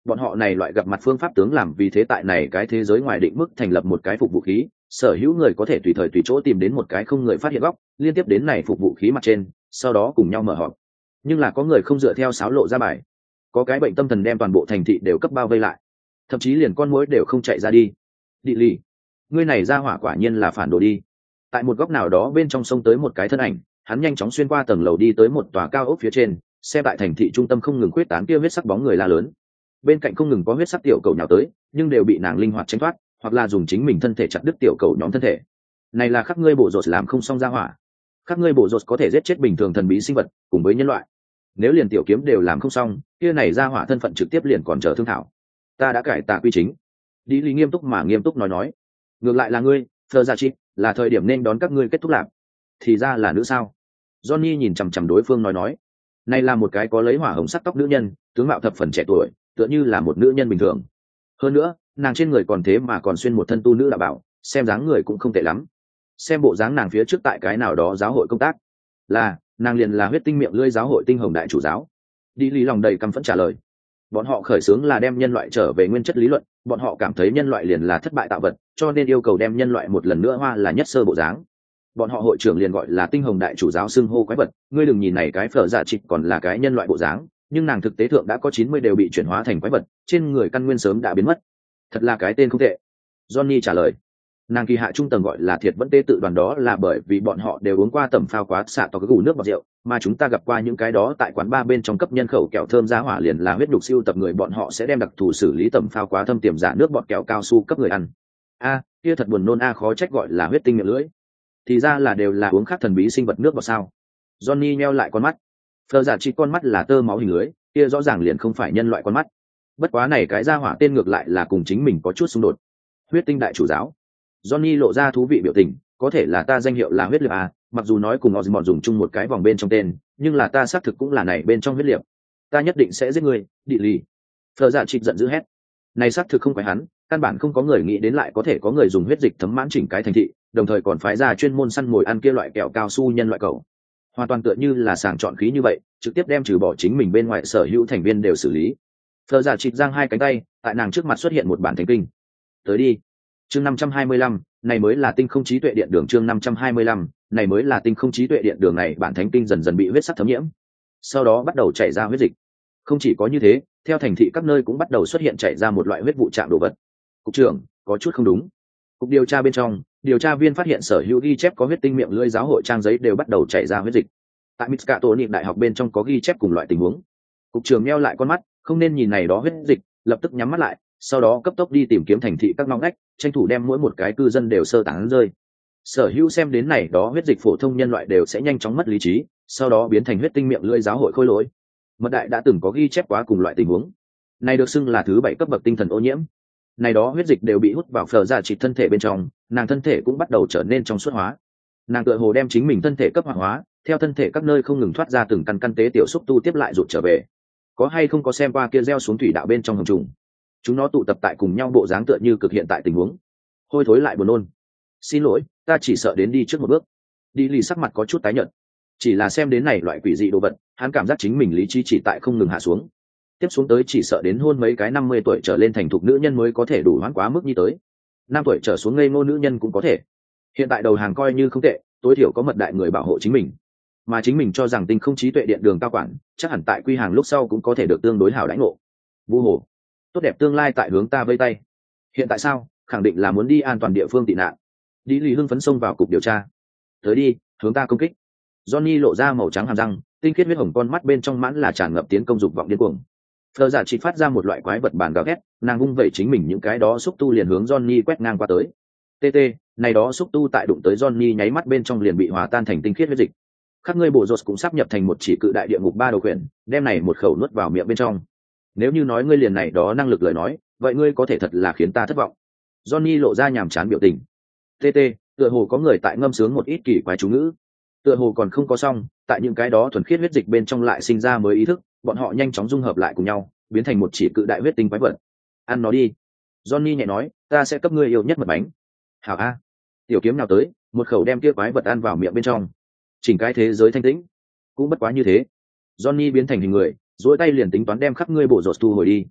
bọn họ này loại gặp mặt phương pháp tướng làm vì thế tại này cái thế giới ngoài định mức thành lập một cái phục vũ khí, sở hữu người có thể tùy thời tùy chỗ tìm đến một cái không người phát hiện góc, liên tiếp đến này phục vũ khí mặt trên, sau đó cùng nhau mở họp. Nhưng là có người không dựa theo sáo lộ ra bài, có cái bệnh tâm thần đem toàn bộ thành thị đều cấp bao vây lại, thậm chí liền con muỗi đều không chạy ra đi. Địa lì, ngươi này ra hỏa quả nhiên là phản đồ đi. Tại một góc nào đó bên trong sông tới một cái thân ảnh, hắn nhanh chóng xuyên qua tầng lầu đi tới một tòa cao ốc phía trên, xem tại thành thị trung tâm không ngừng quyết tán kia huyết sắc bóng người la lớn. Bên cạnh không ngừng có huyết sắc tiểu cầu nhào tới, nhưng đều bị nàng linh hoạt tránh thoát, hoặc là dùng chính mình thân thể chặt đứt tiểu cầu nhóm thân thể. Này là khắc ngươi bộ rột làm không xong ra hỏa. Khắc ngươi bộ rột có thể giết chết bình thường thần bí sinh vật cùng với nhân loại. Nếu liền tiểu kiếm đều làm không xong, kia này ra hỏa thân phận trực tiếp liền còn chờ thương thảo. Ta đã cải tạ quy chính. Đi lý nghiêm túc mà nghiêm túc nói nói. Ngược lại là ngươi, Fleur Gia Chi, là thời điểm nên đón các ngươi kết thúc làm. Thì ra là nữ sao? Johnny nhìn chằm chằm đối phương nói nói. Này là một cái có lấy hỏa hồng sắc tóc nữ nhân, tướng mạo thập phần trẻ tuổi, tựa như là một nữ nhân bình thường. Hơn nữa, nàng trên người còn thế mà còn xuyên một thân tu nữ đạo bảo, xem dáng người cũng không tệ lắm. Xem bộ dáng nàng phía trước tại cái nào đó giáo hội công tác, là nàng liền là huyết tinh miệng lưỡi giáo hội tinh hồng đại chủ giáo. Đi lý lòng đầy căm phẫn trả lời. Bọn họ khởi xướng là đem nhân loại trở về nguyên chất lý luận, bọn họ cảm thấy nhân loại liền là thất bại tạo vật, cho nên yêu cầu đem nhân loại một lần nữa hoa là nhất sơ bộ dáng. Bọn họ hội trưởng liền gọi là tinh hồng đại chủ giáo xưng hô quái vật, ngươi đừng nhìn này cái phở dạ trịch còn là cái nhân loại bộ dáng, nhưng nàng thực tế thượng đã có chín mươi đều bị chuyển hóa thành quái vật, trên người căn nguyên sớm đã biến mất. Thật là cái tên không tệ. Johnny trả lời. Nàng kỳ hạ trung tầng gọi là thiệt vẫn tế tự đoàn, đó là bởi vì bọn họ đều uống qua tẩm phao quá xạ to cái gù nước bọt rượu, mà chúng ta gặp qua những cái đó tại quán bar bên trong cấp nhân khẩu kẹo thơm giá hỏa liền là huyết đục siêu tập người, bọn họ sẽ đem đặc thù xử lý tẩm phao quá thâm tiềm giả nước bọt kẹo cao su cấp người ăn. A, kia thật buồn nôn a, khó trách gọi là huyết tinh miệng lưỡi. Thì ra là đều là uống khác thần bí sinh vật nước bọt sao? Johnny nheo lại con mắt. Phờ giả chỉ con mắt là tơ máu hình lưới, kia rõ ràng liền không phải nhân loại con mắt. Bất quá này cái gia hỏa tên ngược lại là cùng chính mình có chút xung đột. Huyết tinh đại chủ giáo. Johnny lộ ra thú vị biểu tình, có thể là ta danh hiệu là huyết liệp à, mặc dù nói cùng Osmond dùng chung một cái vòng bên trong tên, nhưng là ta xác thực cũng là này bên trong huyết liệp. Ta nhất định sẽ giết ngươi, địa lì. Phờ giả trịch giận dữ hét. Này xác thực không phải hắn, căn bản không có người nghĩ đến lại có thể có người dùng huyết dịch thấm mãn chỉnh cái thành thị, đồng thời còn phái ra chuyên môn săn mồi ăn kia loại kẹo cao su nhân loại cẩu. Hoàn toàn tựa như là sàng chọn khí như vậy, trực tiếp đem trừ bỏ chính mình bên ngoài sở hữu thành viên đều xử lý. Phờ giả trịch giang hai cánh tay, tại nàng trước mặt xuất hiện một bản thánh kinh. Tới đi. Chương năm trăm hai mươi lăm, này mới là tinh không trí tuệ điện đường. Chương năm trăm hai mươi lăm, này mới là tinh không trí tuệ điện đường. Này bản thánh kinh dần dần bị huyết sắc thấm nhiễm, sau đó bắt đầu chảy ra huyết dịch. Không chỉ có như thế, theo thành thị các nơi cũng bắt đầu xuất hiện chảy ra một loại huyết vụ chạm đồ vật. Cục trưởng, có chút không đúng. Cục điều tra bên trong, điều tra viên phát hiện sở hữu ghi chép có huyết tinh miệng lưỡi giáo hội trang giấy đều bắt đầu chảy ra huyết dịch. Tại Miskato niệm đại học bên trong có ghi chép cùng loại tình huống. Cục trưởng meo lại con mắt, không nên nhìn này đó huyết dịch, lập tức nhắm mắt lại, sau đó cấp tốc đi tìm kiếm thành thị các ngóc ngách, tranh thủ đem mỗi một cái cư dân đều sơ tán rơi. Sở hữu xem đến này đó huyết dịch phổ thông nhân loại đều sẽ nhanh chóng mất lý trí, sau đó biến thành huyết tinh miệng lưỡi giáo hội khôi lỗi. Mật đại đã từng có ghi chép quá cùng loại tình huống. Này được xưng là thứ bảy cấp bậc tinh thần ô nhiễm. Này đó huyết dịch đều bị hút vào phở giả trịch thân thể bên trong, nàng thân thể cũng bắt đầu trở nên trong suốt hóa. Nàng tựa hồ đem chính mình thân thể cấp hoạt hóa, theo thân thể các nơi không ngừng thoát ra từng căn căn tế tiểu xúc tu tiếp lại rụt trở về. Có hay không có xem qua kia gieo xuống thủy đạo bên trong hầm trùng? Chúng nó tụ tập tại cùng nhau bộ dáng tựa như cực hiện tại tình huống. Hôi thối lại buồn nôn. Xin lỗi, ta chỉ sợ đến đi trước một bước. Đi lì sắc mặt có chút tái nhợt. Chỉ là xem đến này loại quỷ dị đồ vật, hắn cảm giác chính mình lý trí chỉ tại không ngừng hạ xuống. Tiếp xuống tới chỉ sợ đến hôn mấy cái năm mươi tuổi trở lên thành thục nữ nhân mới có thể đủ hoãn quá mức như tới. Năm tuổi trở xuống ngây ngô nữ nhân cũng có thể. Hiện tại đầu hàng coi như không tệ, tối thiểu có mật đại người bảo hộ chính mình. Mà chính mình cho rằng tinh không trí tuệ điện đường cao quản, chắc hẳn tại quy hàng lúc sau cũng có thể được tương đối hảo đãi ngộ. Vu hồ, tốt đẹp tương lai tại hướng ta vây tay. Hiện tại sao? Khẳng định là muốn đi an toàn địa phương tị nạn. Đi lì hưng phấn xông vào cục điều tra. Tới đi, hướng ta công kích. Johnny lộ ra màu trắng hàm răng, tinh khiết huyết hồng con mắt bên trong mãn là tràn ngập tiến công dục vọng điên cuồng. Phờ giả chỉ phát ra một loại quái vật bàn gào ghét, nàng vung vẩy chính mình những cái đó xúc tu liền hướng Johnny quét ngang qua tới. tê tê, này đó xúc tu tại đụng tới Johnny nháy mắt bên trong liền bị hòa tan thành tinh khiết huyết dịch. Các ngươi bộ rột cũng sắp nhập thành một chỉ cự đại địa ngục ba đầu quyển, đem này một khẩu nuốt vào miệng bên trong. Nếu như nói ngươi liền này đó năng lực lời nói, vậy ngươi có thể thật là khiến ta thất vọng. Johnny lộ ra nhàm chán biểu tình. tê tê, tựa hồ có người tại ngâm sướng một ít kỳ quái chú ngữ. Tựa hồ còn không có xong, tại những cái đó thuần khiết huyết dịch bên trong lại sinh ra mới ý thức, bọn họ nhanh chóng dung hợp lại cùng nhau, biến thành một chỉ cự đại huyết tinh quái vật. Ăn nó đi. Johnny nhẹ nói, ta sẽ cấp ngươi yêu nhất mật bánh. Hảo a. Tiểu kiếm nào tới, một khẩu đem kia quái vật ăn vào miệng bên trong. Chỉnh cái thế giới thanh tĩnh. Cũng bất quá như thế. Johnny biến thành hình người, duỗi tay liền tính toán đem khắp ngươi bộ rột thu hồi đi.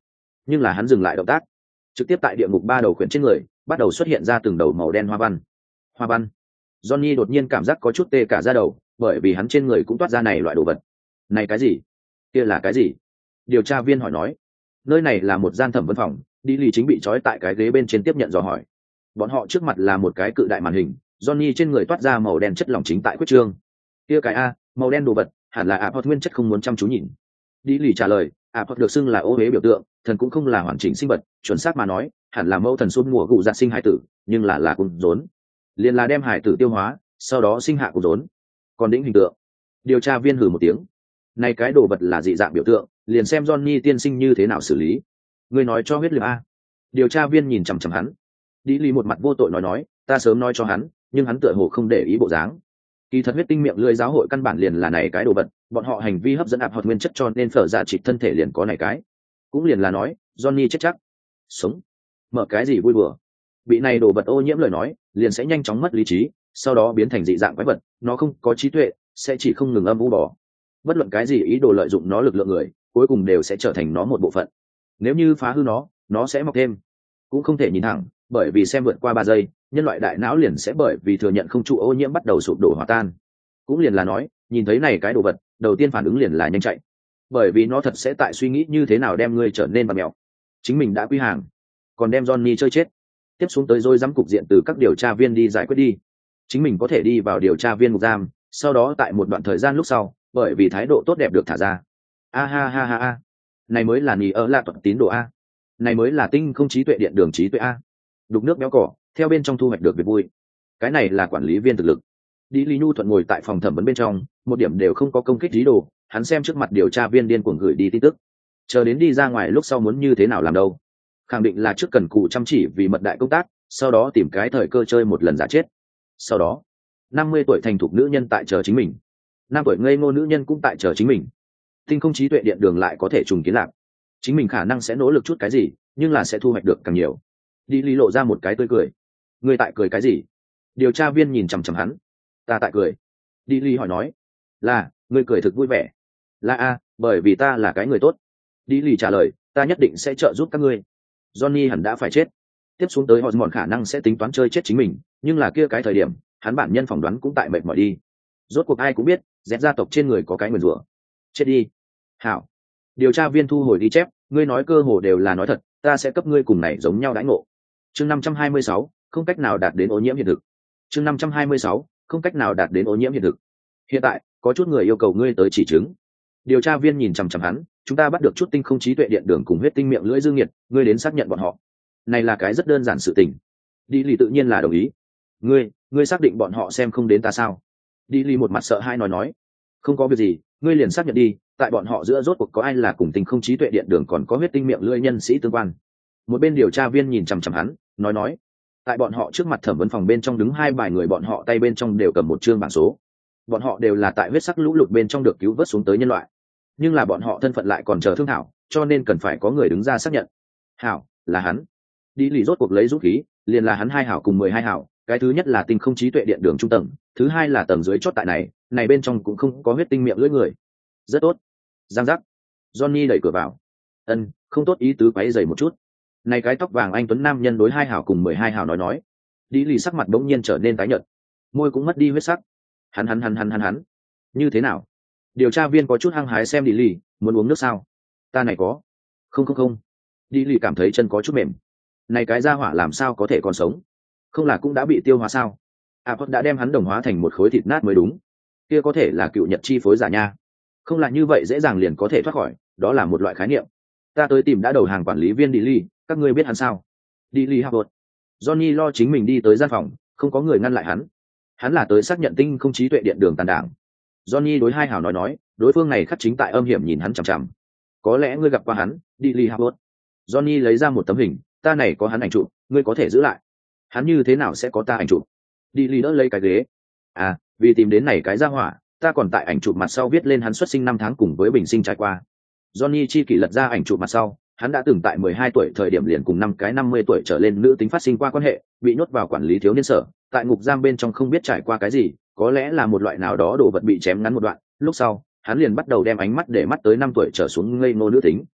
nhưng là hắn dừng lại động tác, trực tiếp tại địa ngục ba đầu khuyển trên người bắt đầu xuất hiện ra từng đầu màu đen hoa văn. Hoa văn. Johnny đột nhiên cảm giác có chút tê cả da đầu, bởi vì hắn trên người cũng toát ra này loại đồ vật. Này cái gì? Kia là cái gì? Điều tra viên hỏi nói. Nơi này là một gian thẩm vấn phòng, đi lì chính bị trói tại cái ghế bên trên tiếp nhận dò hỏi. Bọn họ trước mặt là một cái cự đại màn hình, Johnny trên người toát ra màu đen chất lỏng chính tại quyết trương. Kia cái a, màu đen đồ vật, hẳn là Aport nguyên chất không muốn chăm chú nhìn. Đi lì trả lời, Aport được xưng là ô hế biểu tượng, thần cũng không là hoàn chỉnh sinh vật, chuẩn xác mà nói, hẳn là mẫu thần xuân mùa gụ giặt sinh hải tử, nhưng là là cung rốn. Liền là đem hải tử tiêu hóa, sau đó sinh hạ cung rốn. Còn đỉnh hình tượng. Điều tra viên hừ một tiếng. Này cái đồ vật là dị dạng biểu tượng, liền xem Johnny tiên sinh như thế nào xử lý. Ngươi nói cho huyết liệt a. Điều tra viên nhìn chằm chằm hắn. Đi lì một mặt vô tội nói nói, ta sớm nói cho hắn, nhưng hắn tựa hồ không để ý bộ dáng. Kỳ thật huyết tinh miệng lưỡi giáo hội căn bản liền là này cái đồ vật, bọn họ hành vi hấp dẫn ạp hoạt nguyên chất cho nên phở dạ trịch thân thể liền có này cái. Cũng liền là nói, Johnny chết chắc. Sống. Mở cái gì vui bừa. Bị này đồ vật ô nhiễm lời nói, liền sẽ nhanh chóng mất lý trí, sau đó biến thành dị dạng quái vật, nó không có trí tuệ, sẽ chỉ không ngừng âm u bỏ. Bất luận cái gì ý đồ lợi dụng nó lực lượng người, cuối cùng đều sẽ trở thành nó một bộ phận. Nếu như phá hư nó, nó sẽ mọc thêm. Cũng không thể nhìn thẳng, bởi vì xem vượt qua ba giây, nhân loại đại não liền sẽ bởi vì thừa nhận không trụ ô nhiễm bắt đầu sụp đổ hòa tan. Cũng liền là nói, nhìn thấy này cái đồ vật, đầu tiên phản ứng liền là nhanh chạy, bởi vì nó thật sẽ tại suy nghĩ như thế nào đem ngươi trở nên bạt mèo. Chính mình đã quy hàng, còn đem Johnny chơi chết. Tiếp xuống tới rồi dám cục diện từ các điều tra viên đi giải quyết đi. Chính mình có thể đi vào điều tra viên ngục giam, sau đó tại một đoạn thời gian lúc sau, bởi vì thái độ tốt đẹp được thả ra. A ha ha ha ha, này mới là nì ở là tuật tín đồ a, này mới là tinh không trí tuệ điện đường trí tuệ a. Đục nước béo cỏ, theo bên trong thu hoạch được việc vui. Cái này là quản lý viên thực lực. Đi Lý Nhu thuận ngồi tại phòng thẩm vấn bên trong, một điểm đều không có công kích ý đồ, hắn xem trước mặt điều tra viên điên cuồng gửi đi tin tức. Chờ đến đi ra ngoài lúc sau muốn như thế nào làm đâu. Khẳng định là trước cần cù chăm chỉ vì mật đại công tác, sau đó tìm cái thời cơ chơi một lần giả chết. Sau đó, năm mươi tuổi thành thục nữ nhân tại chờ chính mình. Năm tuổi ngây ngô nữ nhân cũng tại chờ chính mình. Tinh không trí tuệ điện đường lại có thể trùng kiến lạc. Chính mình khả năng sẽ nỗ lực chút cái gì, nhưng là sẽ thu hoạch được càng nhiều. Đi Lý lộ ra một cái tươi cười. Người tại cười cái gì? Điều tra viên nhìn chằm chằm hắn. Ta tại cười. Đi Lý hỏi nói. Là, ngươi cười thực vui vẻ. Là a, bởi vì ta là cái người tốt. Đi Lý trả lời, ta nhất định sẽ trợ giúp các ngươi. Johnny hẳn đã phải chết. Tiếp xuống tới họ mòn khả năng sẽ tính toán chơi chết chính mình, nhưng là kia cái thời điểm, hắn bản nhân phỏng đoán cũng tại mệt mỏi đi. Rốt cuộc ai cũng biết, dẹp gia tộc trên người có cái nguyền rủa. Chết đi. Hảo. Điều tra viên thu hồi ghi chép, ngươi nói cơ hồ đều là nói thật, ta sẽ cấp ngươi cùng này giống nhau đãi ngộ. Chương năm trăm hai mươi sáu, không cách nào đạt đến ô nhiễm hiện thực. Chương năm trăm hai mươi sáu, không cách nào đạt đến ô nhiễm hiện thực. Hiện tại, có chút người yêu cầu ngươi tới chỉ chứng. Điều tra viên nhìn chằm chằm hắn, chúng ta bắt được chút tinh không trí tuệ điện đường cùng huyết tinh miệng lưỡi dương nhiệt, ngươi đến xác nhận bọn họ. Này là cái rất đơn giản sự tình. Đi Lý tự nhiên là đồng ý. Ngươi, ngươi xác định bọn họ xem không đến ta sao? Đi Lý một mặt sợ hãi nói nói, không có việc gì, ngươi liền xác nhận đi, tại bọn họ giữa rốt cuộc có ai là cùng tinh không trí tuệ điện đường còn có huyết tinh miệng lưỡi nhân sĩ tương quan. Một bên điều tra viên nhìn chằm chằm hắn, nói nói, tại bọn họ trước mặt thẩm vấn phòng bên trong đứng hai bài người, bọn họ tay bên trong đều cầm một chương bảng số. Bọn họ đều là tại huyết sắc lũ lụt bên trong được cứu vớt xuống tới nhân loại, nhưng là bọn họ thân phận lại còn chờ thương thảo, cho nên cần phải có người đứng ra xác nhận. Hảo, là hắn. Đi Lý rốt cuộc lấy dũng khí, liền là hắn hai hảo cùng mười hai hảo, cái thứ nhất là tinh không trí tuệ điện đường trung tầng, thứ hai là tầng dưới chót tại này, này bên trong cũng không có huyết tinh miệng lưỡi người. Rất tốt. Giang giác. Johnny đẩy cửa vào. Ân, không tốt ý tứ quấy rầy một chút. Này cái tóc vàng anh tuấn nam nhân đối hai hảo cùng mười hai hảo nói nói. Đi Lý sắc mặt bỗng nhiên trở nên tái nhợt, môi cũng mất đi huyết sắc. Hắn hắn hắn hắn hắn hắn. Như thế nào? Điều tra viên có chút hăng hái xem Đi Lý, muốn uống nước sao? Ta này có. Không không không. Đi Lý cảm thấy chân có chút mềm. Này cái gia hỏa làm sao có thể còn sống? Không là cũng đã bị tiêu hóa sao? Apple đã đem hắn đồng hóa thành một khối thịt nát mới đúng. Kia có thể là cựu nhật chi phối giả nha. Không là như vậy dễ dàng liền có thể thoát khỏi, đó là một loại khái niệm. Ta tới tìm đã đầu hàng quản lý viên Đi Lý, các ngươi biết hắn sao? Đi Lý Harvard. Johnny lo chính mình đi tới gian phòng, không có người ngăn lại hắn. Hắn là tới xác nhận tinh không trí tuệ điện đường tàn đảng. Johnny đối hai hảo nói nói, đối phương này khắc chính tại âm hiểm nhìn hắn chằm chằm. Có lẽ ngươi gặp qua hắn, Đi Lý Harvard. Johnny lấy ra một tấm hình, ta này có hắn ảnh chụp, ngươi có thể giữ lại. Hắn như thế nào sẽ có ta ảnh chụp? Đi Lý đỡ lấy cái ghế. À, vì tìm đến này cái gia hỏa, ta còn tại ảnh chụp mặt sau viết lên hắn xuất sinh năm tháng cùng với bình sinh trải qua. Johnny chi kỷ lật ra ảnh chụp mặt sau, hắn đã từng tại mười hai tuổi thời điểm liền cùng năm cái năm mươi tuổi trở lên nữ tính phát sinh qua quan hệ, bị nhốt vào quản lý thiếu niên sở, tại ngục giam bên trong không biết trải qua cái gì, có lẽ là một loại nào đó đồ vật bị chém ngắn một đoạn, lúc sau, hắn liền bắt đầu đem ánh mắt để mắt tới năm tuổi trở xuống ngây ngô nữ tính.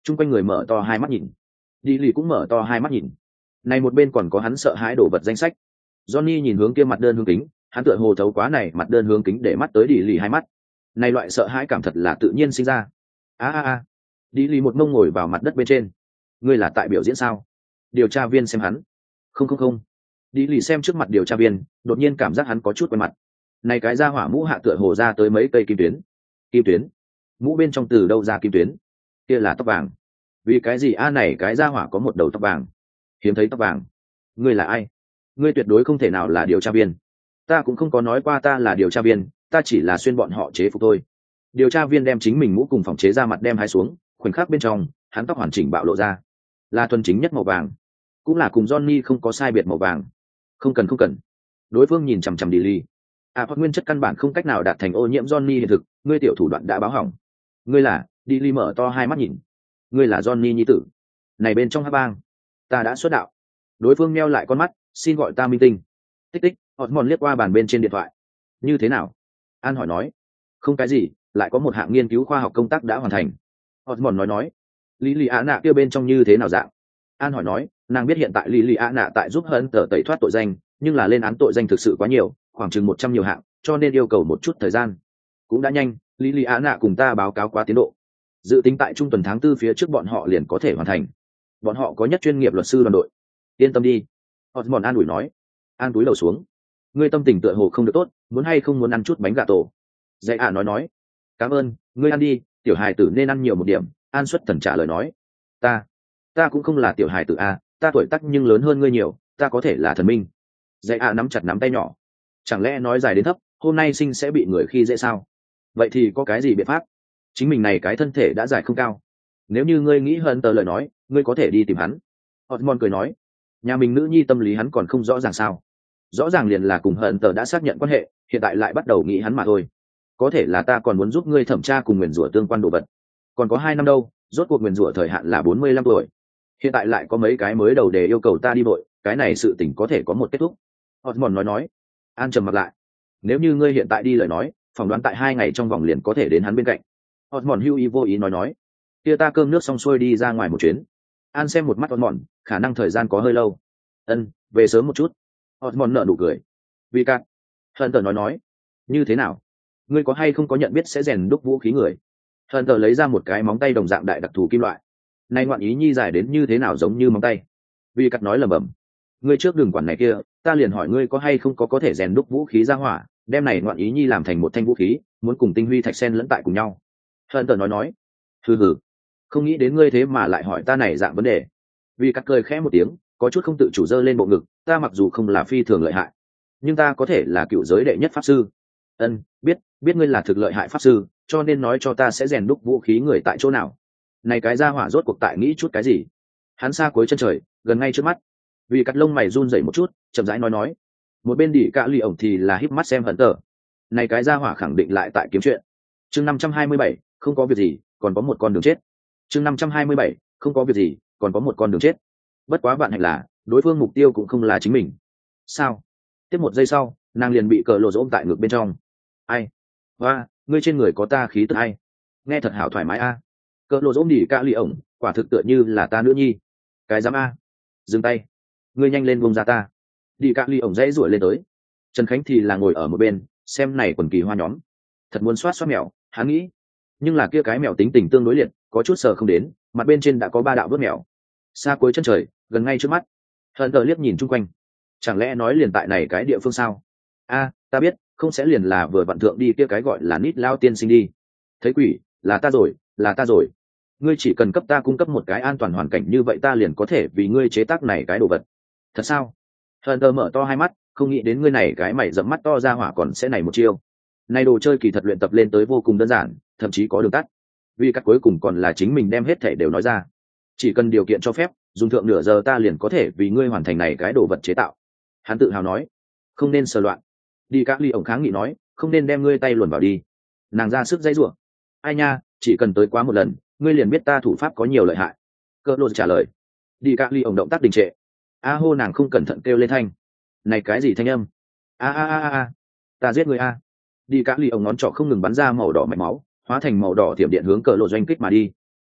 chung quanh người mở to hai mắt nhìn, đi lì cũng mở to hai mắt nhìn. Này một bên còn có hắn sợ hãi đổ vật danh sách. Johnny nhìn hướng kia mặt đơn hướng kính, hắn tựa hồ thấu quá này mặt đơn hướng kính để mắt tới đi lì hai mắt. Này loại sợ hãi cảm thật là tự nhiên sinh ra. A a a. Đi lì một mông ngồi vào mặt đất bên trên. Ngươi là tại biểu diễn sao? Điều tra viên xem hắn. Không không không. Đi lì xem trước mặt điều tra viên, đột nhiên cảm giác hắn có chút quen mặt. Này cái ra hỏa mũ hạ tựa hồ ra tới mấy cây kim tuyến. Kim tuyến? Mũ bên trong từ đâu ra kim tuyến? Kia là tóc vàng. Vì cái gì a này cái ra hỏa có một đầu tóc vàng? Hiếm thấy tóc vàng. Ngươi là ai? Ngươi tuyệt đối không thể nào là điều tra viên. Ta cũng không có nói qua ta là điều tra viên, ta chỉ là xuyên bọn họ chế phục thôi. Điều tra viên đem chính mình mũ cùng phòng chế ra mặt đem hái xuống, khoảnh khắc bên trong, hắn tóc hoàn chỉnh bạo lộ ra, là thuần chính nhất màu vàng, cũng là cùng Johnny không có sai biệt màu vàng. Không cần không cần. Đối phương nhìn chằm chằm đi ly. À, hoặc nguyên chất căn bản không cách nào đạt thành ô nhiễm Johnny hiện thực, ngươi tiểu thủ đoạn đã báo hỏng. Ngươi là? Đi ly mở to hai mắt nhìn. Ngươi là Johnny nhi tử? Này bên trong hắc bang, ta đã xuất đạo. Đối phương meo lại con mắt, xin gọi ta minh tinh. Tích tích. Osmond liếc qua bàn bên trên điện thoại. Như thế nào? An hỏi nói. Không cái gì, lại có một hạng nghiên cứu khoa học công tác đã hoàn thành. Osmond nói nói. Lý Lý Á Nạ kia bên trong như thế nào dạng? An hỏi nói, nàng biết hiện tại Lý Lý Á Nạ tại giúp hấn tờ tẩy thoát tội danh, nhưng là lên án tội danh thực sự quá nhiều, khoảng chừng một trăm nhiều hạng, cho nên yêu cầu một chút thời gian. Cũng đã nhanh, Lý Lý Á Nạ cùng ta báo cáo quá tiến độ. Dự tính tại trung tuần tháng tư phía trước bọn họ liền có thể hoàn thành. Bọn họ có nhất chuyên nghiệp luật sư đoàn đội. Yên tâm đi. Osmond an ủi nói. An túi đầu xuống. Ngươi tâm tình tựa hồ không được tốt, muốn hay không muốn ăn chút bánh gà tổ? Dạy ạ nói nói. Cảm ơn, ngươi ăn đi, tiểu hài tử nên ăn nhiều một điểm. An xuất thần trả lời nói. Ta, ta cũng không là tiểu hài tử a, ta tuổi tác nhưng lớn hơn ngươi nhiều, ta có thể là thần minh. Dạy ạ nắm chặt nắm tay nhỏ. Chẳng lẽ nói dài đến thấp, hôm nay sinh sẽ bị người khi dễ sao? Vậy thì có cái gì biện pháp? Chính mình này cái thân thể đã dài không cao. Nếu như ngươi nghĩ hơn tờ lời nói, ngươi có thể đi tìm hắn. Osmond cười nói. Nhà mình nữ nhi tâm lý hắn còn không rõ ràng sao? Rõ ràng liền là cùng hận tờ đã xác nhận quan hệ, hiện tại lại bắt đầu nghĩ hắn mà thôi. Có thể là ta còn muốn giúp ngươi thẩm tra cùng nguyền rủa tương quan đồ vật. Còn có hai năm đâu, rốt cuộc nguyền rủa thời hạn là bốn mươi lăm tuổi. Hiện tại lại có mấy cái mới đầu để yêu cầu ta đi vội, cái này sự tình có thể có một kết thúc. Osmond nói nói. An trầm mặt lại. Nếu như ngươi hiện tại đi lời nói, phỏng đoán tại hai ngày trong vòng liền có thể đến hắn bên cạnh. Osmond hưu ý vô ý nói nói. Kia ta cơm nước xong xuôi đi ra ngoài một chuyến. An xem một mắt Osmond, khả năng thời gian có hơi lâu. Ân, về sớm một chút. Osmond nở nụ cười. Vì cạn. Hunter nói nói. Như thế nào? Ngươi có hay không có nhận biết sẽ rèn đúc vũ khí người? Hunter lấy ra một cái móng tay đồng dạng đại đặc thù kim loại. Này ngoạn ý nhi dài đến như thế nào giống như móng tay? Vì cắt nói lẩm bẩm. Ngươi trước đừng quản này kia, ta liền hỏi ngươi có hay không có có thể rèn đúc vũ khí ra hỏa, đem này ngoạn ý nhi làm thành một thanh vũ khí, muốn cùng tinh huy thạch sen lẫn tại cùng nhau. Hunter nói nói. Hừ hừ. Không nghĩ đến ngươi thế mà lại hỏi ta này dạng vấn đề. Vì cắt cười khẽ một tiếng, có chút không tự chủ dơ lên bộ ngực, ta mặc dù không là phi thường lợi hại, nhưng ta có thể là cựu giới đệ nhất pháp sư. Ân, biết, biết ngươi là thực lợi hại pháp sư, cho nên nói cho ta sẽ rèn đúc vũ khí người tại chỗ nào. Này cái ra hỏa rốt cuộc tại nghĩ chút cái gì? Hắn xa cuối chân trời, gần ngay trước mắt. Vì cắt lông mày run rẩy một chút, chậm rãi nói nói. Một bên đỉ cạ lì ổng thì là híp mắt xem hận tờ. Này cái ra hỏa khẳng định lại tại kiếm chuyện. Chương năm trăm hai mươi bảy, không có việc gì, còn có một con đường chết. Chương năm trăm hai mươi bảy, không có việc gì, còn có một con đường chết. Bất quá bạn hạnh là, đối phương mục tiêu cũng không là chính mình. Sao? Tiếp một giây sau, nàng liền bị cờ lộ ôm tại ngực bên trong. Ai? Và, ngươi trên người có ta khí tức ai? Nghe thật hảo thoải mái a. À. Cờ lộ ôm đỉ cạ lì ổng, quả thực tựa như là ta nữ nhi. Cái dám a? Dừng tay. Ngươi nhanh lên buông ra ta. Đỉ cạ lì ổng dãy rủi lên tới. Trần Khánh thì là ngồi ở một bên, xem này quần kỳ hoa nhóm. Thật muốn xoát xoát mèo, hắn nghĩ. Nhưng là kia cái mèo tính tình tương đối liệt, có chút sờ không đến, mặt bên trên đã có ba đạo vớt mèo. Xa cuối chân trời, gần ngay trước mắt. Hận tờ liếc nhìn chung quanh. Chẳng lẽ nói liền tại này cái địa phương sao? A, ta biết, không sẽ liền là vừa vặn thượng đi kia cái gọi là nít lao tiên sinh đi. Thấy quỷ, là ta rồi, là ta rồi. Ngươi chỉ cần cấp ta cung cấp một cái an toàn hoàn cảnh như vậy ta liền có thể vì ngươi chế tác này cái đồ vật. Thật sao? Hận tờ mở to hai mắt, không nghĩ đến ngươi này cái mày dẫm mắt to ra hỏa còn sẽ này một chiêu. Này đồ chơi kỳ thật luyện tập lên tới vô cùng đơn giản, thậm chí có đường tắt. Vì các cuối cùng còn là chính mình đem hết thể đều nói ra. Chỉ cần điều kiện cho phép, dùng thượng nửa giờ ta liền có thể vì ngươi hoàn thành này cái đồ vật chế tạo. Hắn tự hào nói. Không nên sờ loạn. Đi các ly ổng kháng nghị nói, không nên đem ngươi tay luồn vào đi. Nàng ra sức dây rủa. Ai nha, chỉ cần tới quá một lần, ngươi liền biết ta thủ pháp có nhiều lợi hại. Cơ lô trả lời. Đi các ly ổng động tác đình trệ. A hô nàng không cẩn thận kêu lên thanh. Này cái gì thanh âm? A a a a, ta giết người a. Đi các ly ổng ngón trỏ không ngừng bắn ra màu đỏ mạch máu, hóa thành màu đỏ tiệm điện hướng cờ lộ doanh kích mà đi.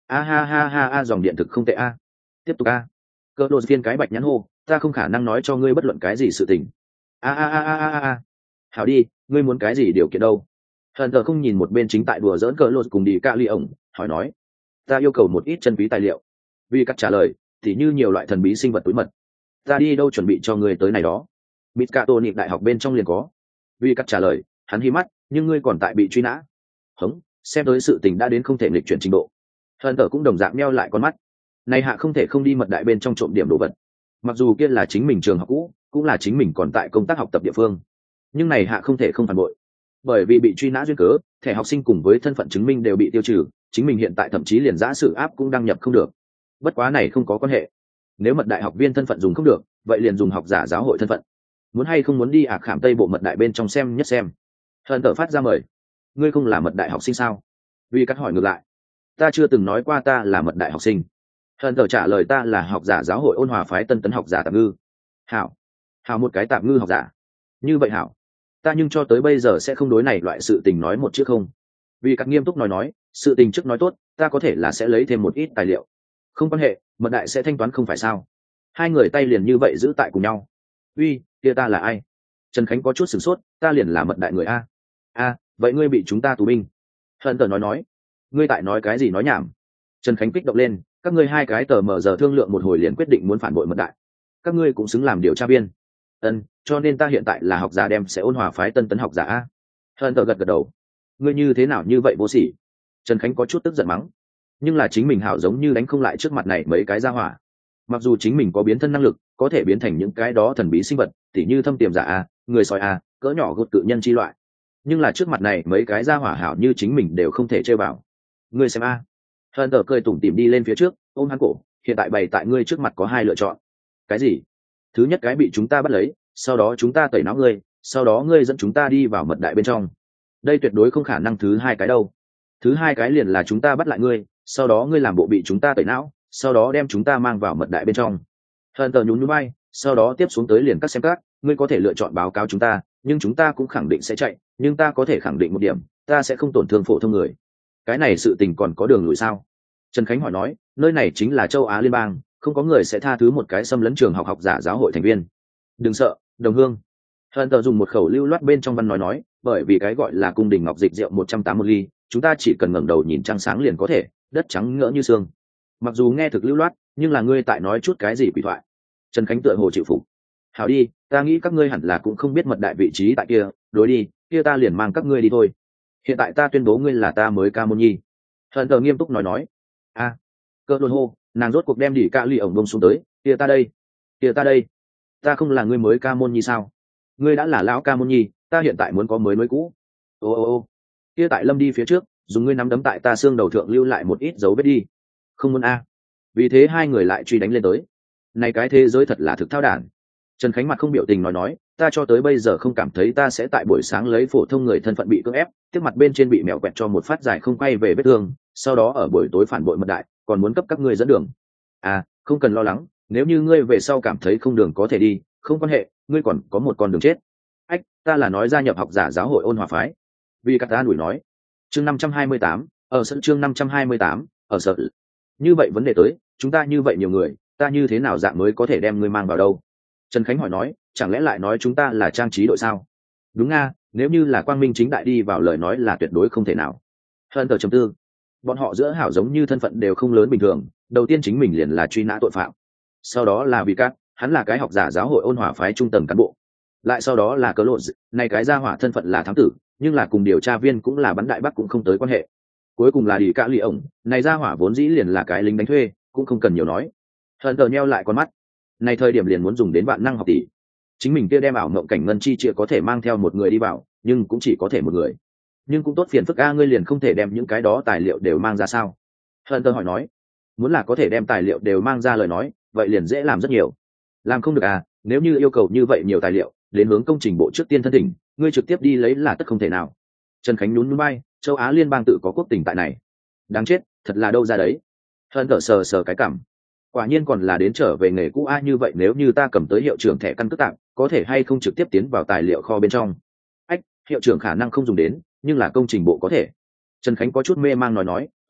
a ha ha ha a dòng điện thực không tệ a. Tiếp tục a. Cơ lộ viên cái bạch nhãn hô, ta không khả năng nói cho ngươi bất luận cái gì sự tình. a a a a a a. Hảo đi, ngươi muốn cái gì điều kiện đâu? Hận thờ không nhìn một bên chính tại đùa giỡn cỡ lột cùng đi cạ ly ổng, hỏi nói, ta yêu cầu một ít chân quý tài liệu. Vì cắt trả lời, thì như nhiều loại thần bí sinh vật túi mật, ta đi đâu chuẩn bị cho ngươi tới này đó. Mít cả tổ nịp đại học bên trong liền có. Vì cắt trả lời, hắn hí mắt, nhưng ngươi còn tại bị truy nã. Hống, xem tới sự tình đã đến không thể nghịch chuyển trình độ. Hận thờ cũng đồng dạng meo lại con mắt. Này hạ không thể không đi mật đại bên trong trộm điểm đồ vật. Mặc dù kia là chính mình trường học cũ, cũng là chính mình còn tại công tác học tập địa phương, nhưng này hạ không thể không phản bội, bởi vì bị truy nã duyên cớ, thẻ học sinh cùng với thân phận chứng minh đều bị tiêu trừ, chính mình hiện tại thậm chí liền giã sự áp cũng đăng nhập không được. Bất quá này không có quan hệ, nếu mật đại học viên thân phận dùng không được, vậy liền dùng học giả giáo hội thân phận. Muốn hay không muốn đi ạc khảm tây bộ mật đại bên trong xem nhất xem. Hận tở phát ra mời, ngươi không là mật đại học sinh sao? Vì cắt hỏi ngược lại, ta chưa từng nói qua ta là mật đại học sinh. Hận tở trả lời, ta là học giả giáo hội ôn hòa phái tân tấn học giả tạm ngư. Hảo, hảo một cái tạm ngư học giả. Như vậy hảo, ta nhưng cho tới bây giờ sẽ không đối này loại sự tình nói một chữ không. Vì các nghiêm túc nói nói, sự tình trước nói tốt, ta có thể là sẽ lấy thêm một ít tài liệu. Không quan hệ, mật đại sẽ thanh toán không phải sao? Hai người tay liền như vậy giữ tại cùng nhau. Uy, kia ta là ai? Trần Khánh có chút sửng sốt, ta liền là mật đại người a. A, vậy ngươi bị chúng ta tù binh. Hận tờ nói nói, ngươi tại nói cái gì nói nhảm? Trần Khánh kích động lên, các ngươi hai cái tờ mở giờ thương lượng một hồi liền quyết định muốn phản bội mật đại. Các ngươi cũng xứng làm điều tra viên. Ân, cho nên ta hiện tại là học giả đem sẽ ôn hòa phái tân tấn học giả a. Hận tờ gật gật đầu, ngươi như thế nào như vậy vô sỉ? Trần Khánh có chút tức giận mắng, nhưng là chính mình hảo giống như đánh không lại trước mặt này mấy cái gia hỏa. Mặc dù chính mình có biến thân năng lực, có thể biến thành những cái đó thần bí sinh vật, tỉ như thâm tiềm giả a, người sói a, cỡ nhỏ gột cự nhân chi loại, nhưng là trước mặt này mấy cái gia hỏa hảo như chính mình đều không thể chơi vào. Ngươi xem a. Hận tờ cười tủm tỉm đi lên phía trước, ôm hắn cổ, hiện tại bày tại ngươi trước mặt có hai lựa chọn. Cái gì? Thứ nhất cái bị chúng ta bắt lấy, sau đó chúng ta tẩy não ngươi, sau đó ngươi dẫn chúng ta đi vào mật đại bên trong. Đây tuyệt đối không khả năng thứ hai cái đâu. Thứ hai cái liền là chúng ta bắt lại ngươi, sau đó ngươi làm bộ bị chúng ta tẩy não, sau đó đem chúng ta mang vào mật đại bên trong. Hận tờ nhún nhún bay, sau đó tiếp xuống tới liền cắt xem các, ngươi có thể lựa chọn báo cáo chúng ta, nhưng chúng ta cũng khẳng định sẽ chạy, nhưng ta có thể khẳng định một điểm, ta sẽ không tổn thương phổ thông người. Cái này sự tình còn có đường lùi sao? Trần Khánh hỏi nói, nơi này chính là châu Á liên bang, không có người sẽ tha thứ một cái xâm lấn trường học học giả giáo hội thành viên. Đừng sợ, đồng hương. Hận tờ dùng một khẩu lưu loát bên trong văn nói nói, bởi vì cái gọi là cung đình ngọc dịch rượu một trăm tám mươi ly, chúng ta chỉ cần ngẩng đầu nhìn trăng sáng liền có thể, đất trắng ngỡ như sương. Mặc dù nghe thực lưu loát, nhưng là ngươi tại nói chút cái gì quỷ thoại? Trần Khánh tựa hồ chịu phục. Hảo đi, ta nghĩ các ngươi hẳn là cũng không biết mật đại vị trí tại kia, đối đi, kia ta liền mang các ngươi đi thôi. Hiện tại ta tuyên bố ngươi là ta mới ca môn nhi. Hận tờ nghiêm túc nói nói. A, à, cơ đồn hô, nàng rốt cuộc đem đỉ ca ly ổng bông xuống tới, kia ta đây, kia ta đây, ta không là ngươi mới ca môn nhi sao? Ngươi đã là lão ca môn nhi, ta hiện tại muốn có mới mới cũ. Ô ô ô, kia tại Lâm đi phía trước, dùng ngươi nắm đấm tại ta xương đầu thượng lưu lại một ít dấu vết đi. Không muốn a. Vì thế hai người lại truy đánh lên tới. Này cái thế giới thật là thực thao đản. Trần Khánh mặt không biểu tình nói nói, ta cho tới bây giờ không cảm thấy ta sẽ tại buổi sáng lấy phổ thông người thân phận bị cưỡng ép, tiếp mặt bên trên bị mèo quẹt cho một phát giải không quay về vết thương, sau đó ở buổi tối phản bội mật đại, còn muốn cấp các ngươi dẫn đường. À, không cần lo lắng, nếu như ngươi về sau cảm thấy không đường có thể đi, không quan hệ, ngươi còn có một con đường chết. Ách, ta là nói gia nhập học giả giáo hội ôn hòa phái. Vì các ta đuổi nói. Chương năm trăm hai mươi tám, ở sân chương năm trăm hai mươi tám, ở sở. Như vậy vấn đề tới, chúng ta như vậy nhiều người, ta như thế nào dạng mới có thể đem ngươi mang vào đâu? Trần Khánh hỏi nói, chẳng lẽ lại nói chúng ta là trang trí đội sao? Đúng nga, nếu như là quang minh chính đại đi vào lời nói là tuyệt đối không thể nào. Hận tờ chấm tư, bọn họ giữa hảo giống như thân phận đều không lớn bình thường. Đầu tiên chính mình liền là truy nã tội phạm, sau đó là vì cát, hắn là cái học giả giáo hội ôn hòa phái trung tầng cán bộ, lại sau đó là cớ lộ, này cái gia hỏa thân phận là thám tử, nhưng là cùng điều tra viên cũng là bắn đại bắc cũng không tới quan hệ. Cuối cùng là đi cả lì ổng, này gia hỏa vốn dĩ liền là cái lính đánh thuê, cũng không cần nhiều nói. Hận tờ nheo lại con mắt, này thời điểm liền muốn dùng đến vạn năng học tỷ. Chính mình kia đem ảo mộng cảnh ngân chi chia có thể mang theo một người đi vào, nhưng cũng chỉ có thể một người. Nhưng cũng tốt phiền phức a, ngươi liền không thể đem những cái đó tài liệu đều mang ra sao? Hận tờ hỏi nói, muốn là có thể đem tài liệu đều mang ra lời nói, vậy liền dễ làm rất nhiều. Làm không được à, nếu như yêu cầu như vậy nhiều tài liệu, đến hướng công trình bộ trước tiên thân thỉnh, ngươi trực tiếp đi lấy là tất không thể nào. Trần Khánh nhún nhún vai, châu Á liên bang tự có quốc tình tại này. Đáng chết, thật là đâu ra đấy. Hận tờ sờ sờ cái cảm. Quả nhiên còn là đến trở về nghề cũ a, như vậy nếu như ta cầm tới hiệu trưởng thẻ căn cước tạm, có thể hay không trực tiếp tiến vào tài liệu kho bên trong? Ách, hiệu trưởng khả năng không dùng đến, nhưng là công trình bộ có thể. Trần Khánh có chút mê mang nói nói,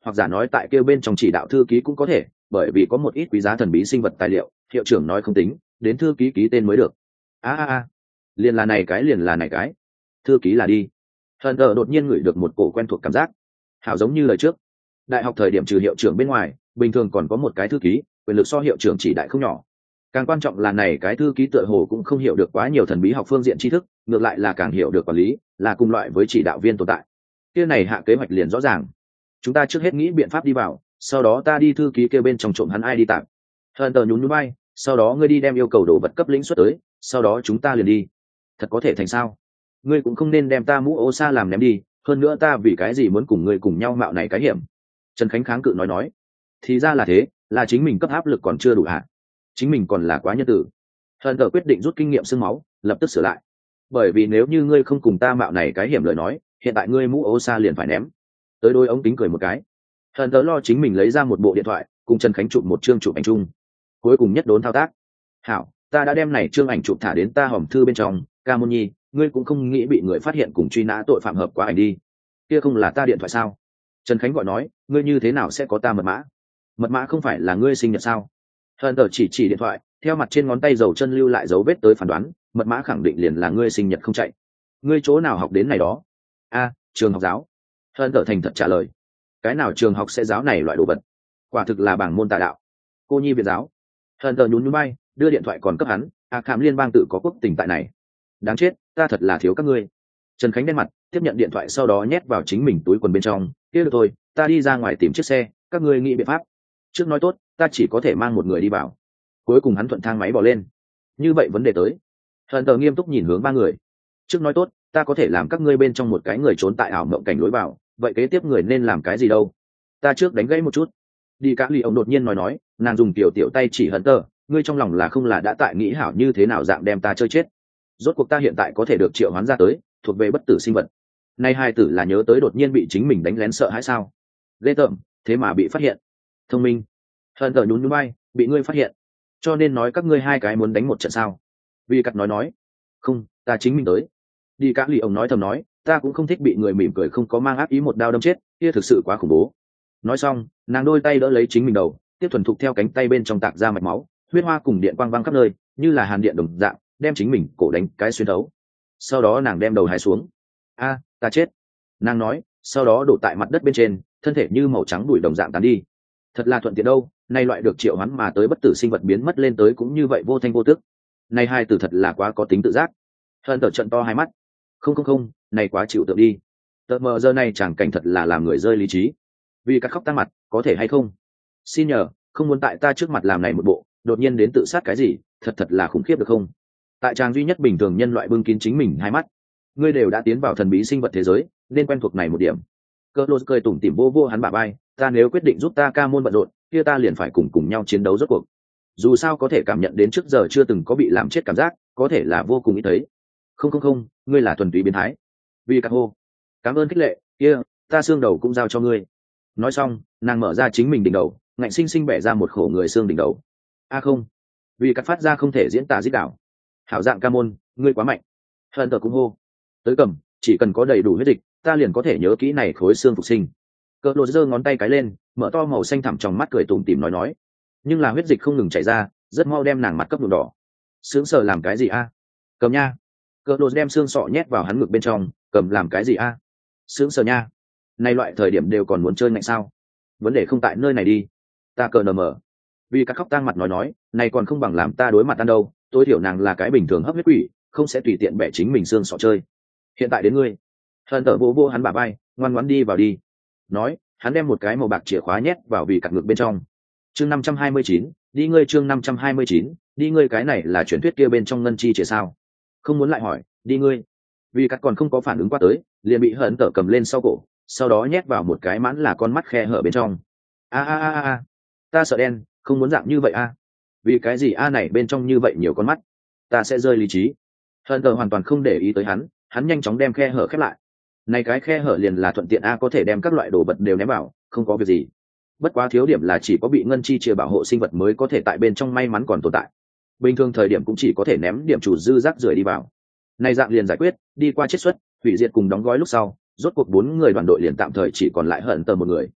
hoặc giả nói tại kêu bên trong chỉ đạo thư ký cũng có thể, bởi vì có một ít quý giá thần bí sinh vật tài liệu, hiệu trưởng nói không tính, đến thư ký ký tên mới được. a a a liền là này cái liền là này cái thư ký là đi. Hận tờ đột nhiên ngửi được một cổ quen thuộc cảm giác, hảo giống như lời trước đại học thời điểm trừ hiệu trưởng bên ngoài, bình thường còn có một cái thư ký, quyền lực so hiệu trưởng chỉ đại không nhỏ. Càng quan trọng là này cái thư ký tựa hồ cũng không hiểu được quá nhiều thần bí học phương diện tri thức, ngược lại là càng hiểu được quản lý, là cùng loại với chỉ đạo viên tồn tại. Kia này hạ kế hoạch liền rõ ràng, chúng ta trước hết nghĩ biện pháp đi vào, sau đó ta đi thư ký kêu bên trong trộm hắn ai đi tạm. Hận tờ nhún nhún bay, sau đó ngươi đi đem yêu cầu đồ vật cấp lĩnh xuất tới, sau đó chúng ta liền đi. Thật có thể thành sao? Ngươi cũng không nên đem ta mũ ô sa làm ném đi, hơn nữa ta vì cái gì muốn cùng ngươi cùng nhau mạo này cái hiểm. Trần Khánh kháng cự nói nói, thì ra là thế, là chính mình cấp áp lực còn chưa đủ hả? Chính mình còn là quá nhân tử. Hận tờ quyết định rút kinh nghiệm xương máu, lập tức sửa lại. Bởi vì nếu như ngươi không cùng ta mạo này cái hiểm lời nói, hiện tại ngươi mũ ô sa liền phải ném. Tới đôi ống kính cười một cái. Hận tờ lo chính mình lấy ra một bộ điện thoại, cùng Trần Khánh chụp một chương chụp ảnh chung. Cuối cùng nhất đốn thao tác. Hảo, ta đã đem này chương ảnh chụp thả đến ta hòm thư bên trong, Ca Môn Nhi, ngươi cũng không nghĩ bị người phát hiện cùng truy nã tội phạm hợp quá ảnh đi. Kia không là ta điện thoại sao? Trần Khánh gọi nói, ngươi như thế nào sẽ có ta mật mã? Mật mã không phải là ngươi sinh nhật sao? Hận tờ chỉ chỉ điện thoại, theo mặt trên ngón tay dầu chân lưu lại dấu vết tới phán đoán, mật mã khẳng định liền là ngươi sinh nhật không chạy. Ngươi chỗ nào học đến này đó? A, trường học giáo. Hận tờ thành thật trả lời. Cái nào trường học sẽ giáo này loại đồ vật? Quả thực là bảng môn tà đạo. Cô nhi viện giáo. Hận tờ nhún nhún bay, đưa điện thoại còn cấp hắn, a khám liên bang tự có quốc tình tại này. Đáng chết, ta thật là thiếu các ngươi. Trần Khánh đen mặt, tiếp nhận điện thoại sau đó nhét vào chính mình túi quần bên trong. Kia được thôi, ta đi ra ngoài tìm chiếc xe, các ngươi nghĩ biện pháp. Trước nói tốt, ta chỉ có thể mang một người đi vào. Cuối cùng hắn thuận thang máy bỏ lên. Như vậy vấn đề tới. Hận tờ nghiêm túc nhìn hướng ba người. Trước nói tốt, ta có thể làm các ngươi bên trong một cái người trốn tại ảo mộng cảnh lối vào, vậy kế tiếp người nên làm cái gì đâu? Ta trước đánh gãy một chút. Đi cả lì ông đột nhiên nói nói, nàng dùng tiểu tiểu tay chỉ Hận tờ, ngươi trong lòng là không là đã tại nghĩ hảo như thế nào dạng đem ta chơi chết. Rốt cuộc ta hiện tại có thể được triệu hoán ra tới, thuộc về bất tử sinh vật. Nay hai tử là nhớ tới đột nhiên bị chính mình đánh lén sợ hãi sao? Ghê tởm, thế mà bị phát hiện. Thông minh. Hận tờ nhún nhún bay, bị ngươi phát hiện. Cho nên nói các ngươi hai cái muốn đánh một trận sao? Vì cắt nói nói, không, ta chính mình tới. Đi cả lì ông nói thầm nói, ta cũng không thích bị người mỉm cười không có mang ác ý một đao đâm chết, kia thực sự quá khủng bố. Nói xong, nàng đôi tay đỡ lấy chính mình đầu, tiếp thuần thục theo cánh tay bên trong tạc ra mạch máu, huyết hoa cùng điện quang văng khắp nơi, như là hàn điện đồng dạng, đem chính mình cổ đánh cái xuyên thấu. Sau đó nàng đem đầu hai xuống. A, ta chết. Nàng nói, sau đó đổ tại mặt đất bên trên, thân thể như màu trắng bụi đồng dạng tán đi. Thật là thuận tiện đâu, nay loại được triệu hoán mà tới bất tử sinh vật biến mất lên tới cũng như vậy vô thanh vô tức. Này hai từ thật là quá có tính tự giác. Hận tờ trận to hai mắt. Không không không, này quá chịu tượng đi. Tờ mờ giờ này chẳng cảnh thật là làm người rơi lý trí. Vì các khóc tăng mặt, có thể hay không? Xin nhờ, không muốn tại ta trước mặt làm này một bộ, đột nhiên đến tự sát cái gì, thật thật là khủng khiếp được không? Tại trang duy nhất bình thường nhân loại bưng kín chính mình hai mắt. Ngươi đều đã tiến vào thần bí sinh vật thế giới, nên quen thuộc này một điểm. Cơ lô cười tủm tỉm vô vô hắn bả vai, ta nếu quyết định giúp ta ca môn bận rộn, kia ta liền phải cùng cùng nhau chiến đấu rốt cuộc. Dù sao có thể cảm nhận đến trước giờ chưa từng có bị làm chết cảm giác, có thể là vô cùng ít thấy. Không không không, ngươi là thuần túy biến thái. Vì các hô, cảm ơn khích lệ, kia, ta xương đầu cũng giao cho ngươi. Nói xong, nàng mở ra chính mình đỉnh đầu, ngạnh sinh sinh bẻ ra một khổ người xương đỉnh đầu. A không, vì cắt phát ra không thể diễn tả dít đảo. Hảo dạng ca môn, ngươi quá mạnh. Hận tờ cũng hô, tới cầm, chỉ cần có đầy đủ huyết dịch, ta liền có thể nhớ kỹ này khối xương phục sinh. Cỡ lột giơ ngón tay cái lên, mở to màu xanh thẳm trong mắt cười tủm tỉm nói nói, nhưng là huyết dịch không ngừng chảy ra, rất mau đem nàng mặt cấp nhuộm đỏ. Sướng sờ làm cái gì a? Cầm nha. Cỡ lột đem xương sọ nhét vào hắn ngực bên trong, cầm làm cái gì a? Sướng sờ nha. Nay loại thời điểm đều còn muốn chơi mạnh sao? Vấn đề không tại nơi này đi. Ta cờ nờ mờ. Vì các khóc tang mặt nói nói, này còn không bằng làm ta đối mặt ăn đâu, tối thiểu nàng là cái bình thường hấp huyết quỷ, không sẽ tùy tiện bẻ chính mình xương sọ chơi. Hiện tại đến ngươi. Hận tờ vô vô hắn bả vai, ngoan ngoãn đi vào đi. Nói, hắn đem một cái màu bạc chìa khóa nhét vào vì cặt ngực bên trong. Chương năm trăm hai mươi chín, đi ngươi chương năm trăm hai mươi chín, đi ngươi cái này là truyền thuyết kia bên trong ngân chi chìa sao? Không muốn lại hỏi, đi ngươi. Vì cắt còn không có phản ứng qua tới, liền bị hận tờ cầm lên sau cổ, sau đó nhét vào một cái mãn là con mắt khe hở bên trong. A a a a, ta sợ đen, không muốn dạng như vậy a. Vì cái gì a này bên trong như vậy nhiều con mắt? Ta sẽ rơi lý trí. Hận tờ hoàn toàn không để ý tới hắn, hắn nhanh chóng đem khe hở khép lại. Này cái khe hở liền là thuận tiện a có thể đem các loại đồ vật đều ném vào, không có việc gì. Bất quá thiếu điểm là chỉ có bị ngân chi chia bảo hộ sinh vật mới có thể tại bên trong may mắn còn tồn tại. Bình thường thời điểm cũng chỉ có thể ném điểm chủ dư rác rưởi đi vào. Này dạng liền giải quyết, đi qua chiết xuất, hủy diệt cùng đóng gói lúc sau, rốt cuộc bốn người đoàn đội liền tạm thời chỉ còn lại hận tờ một người.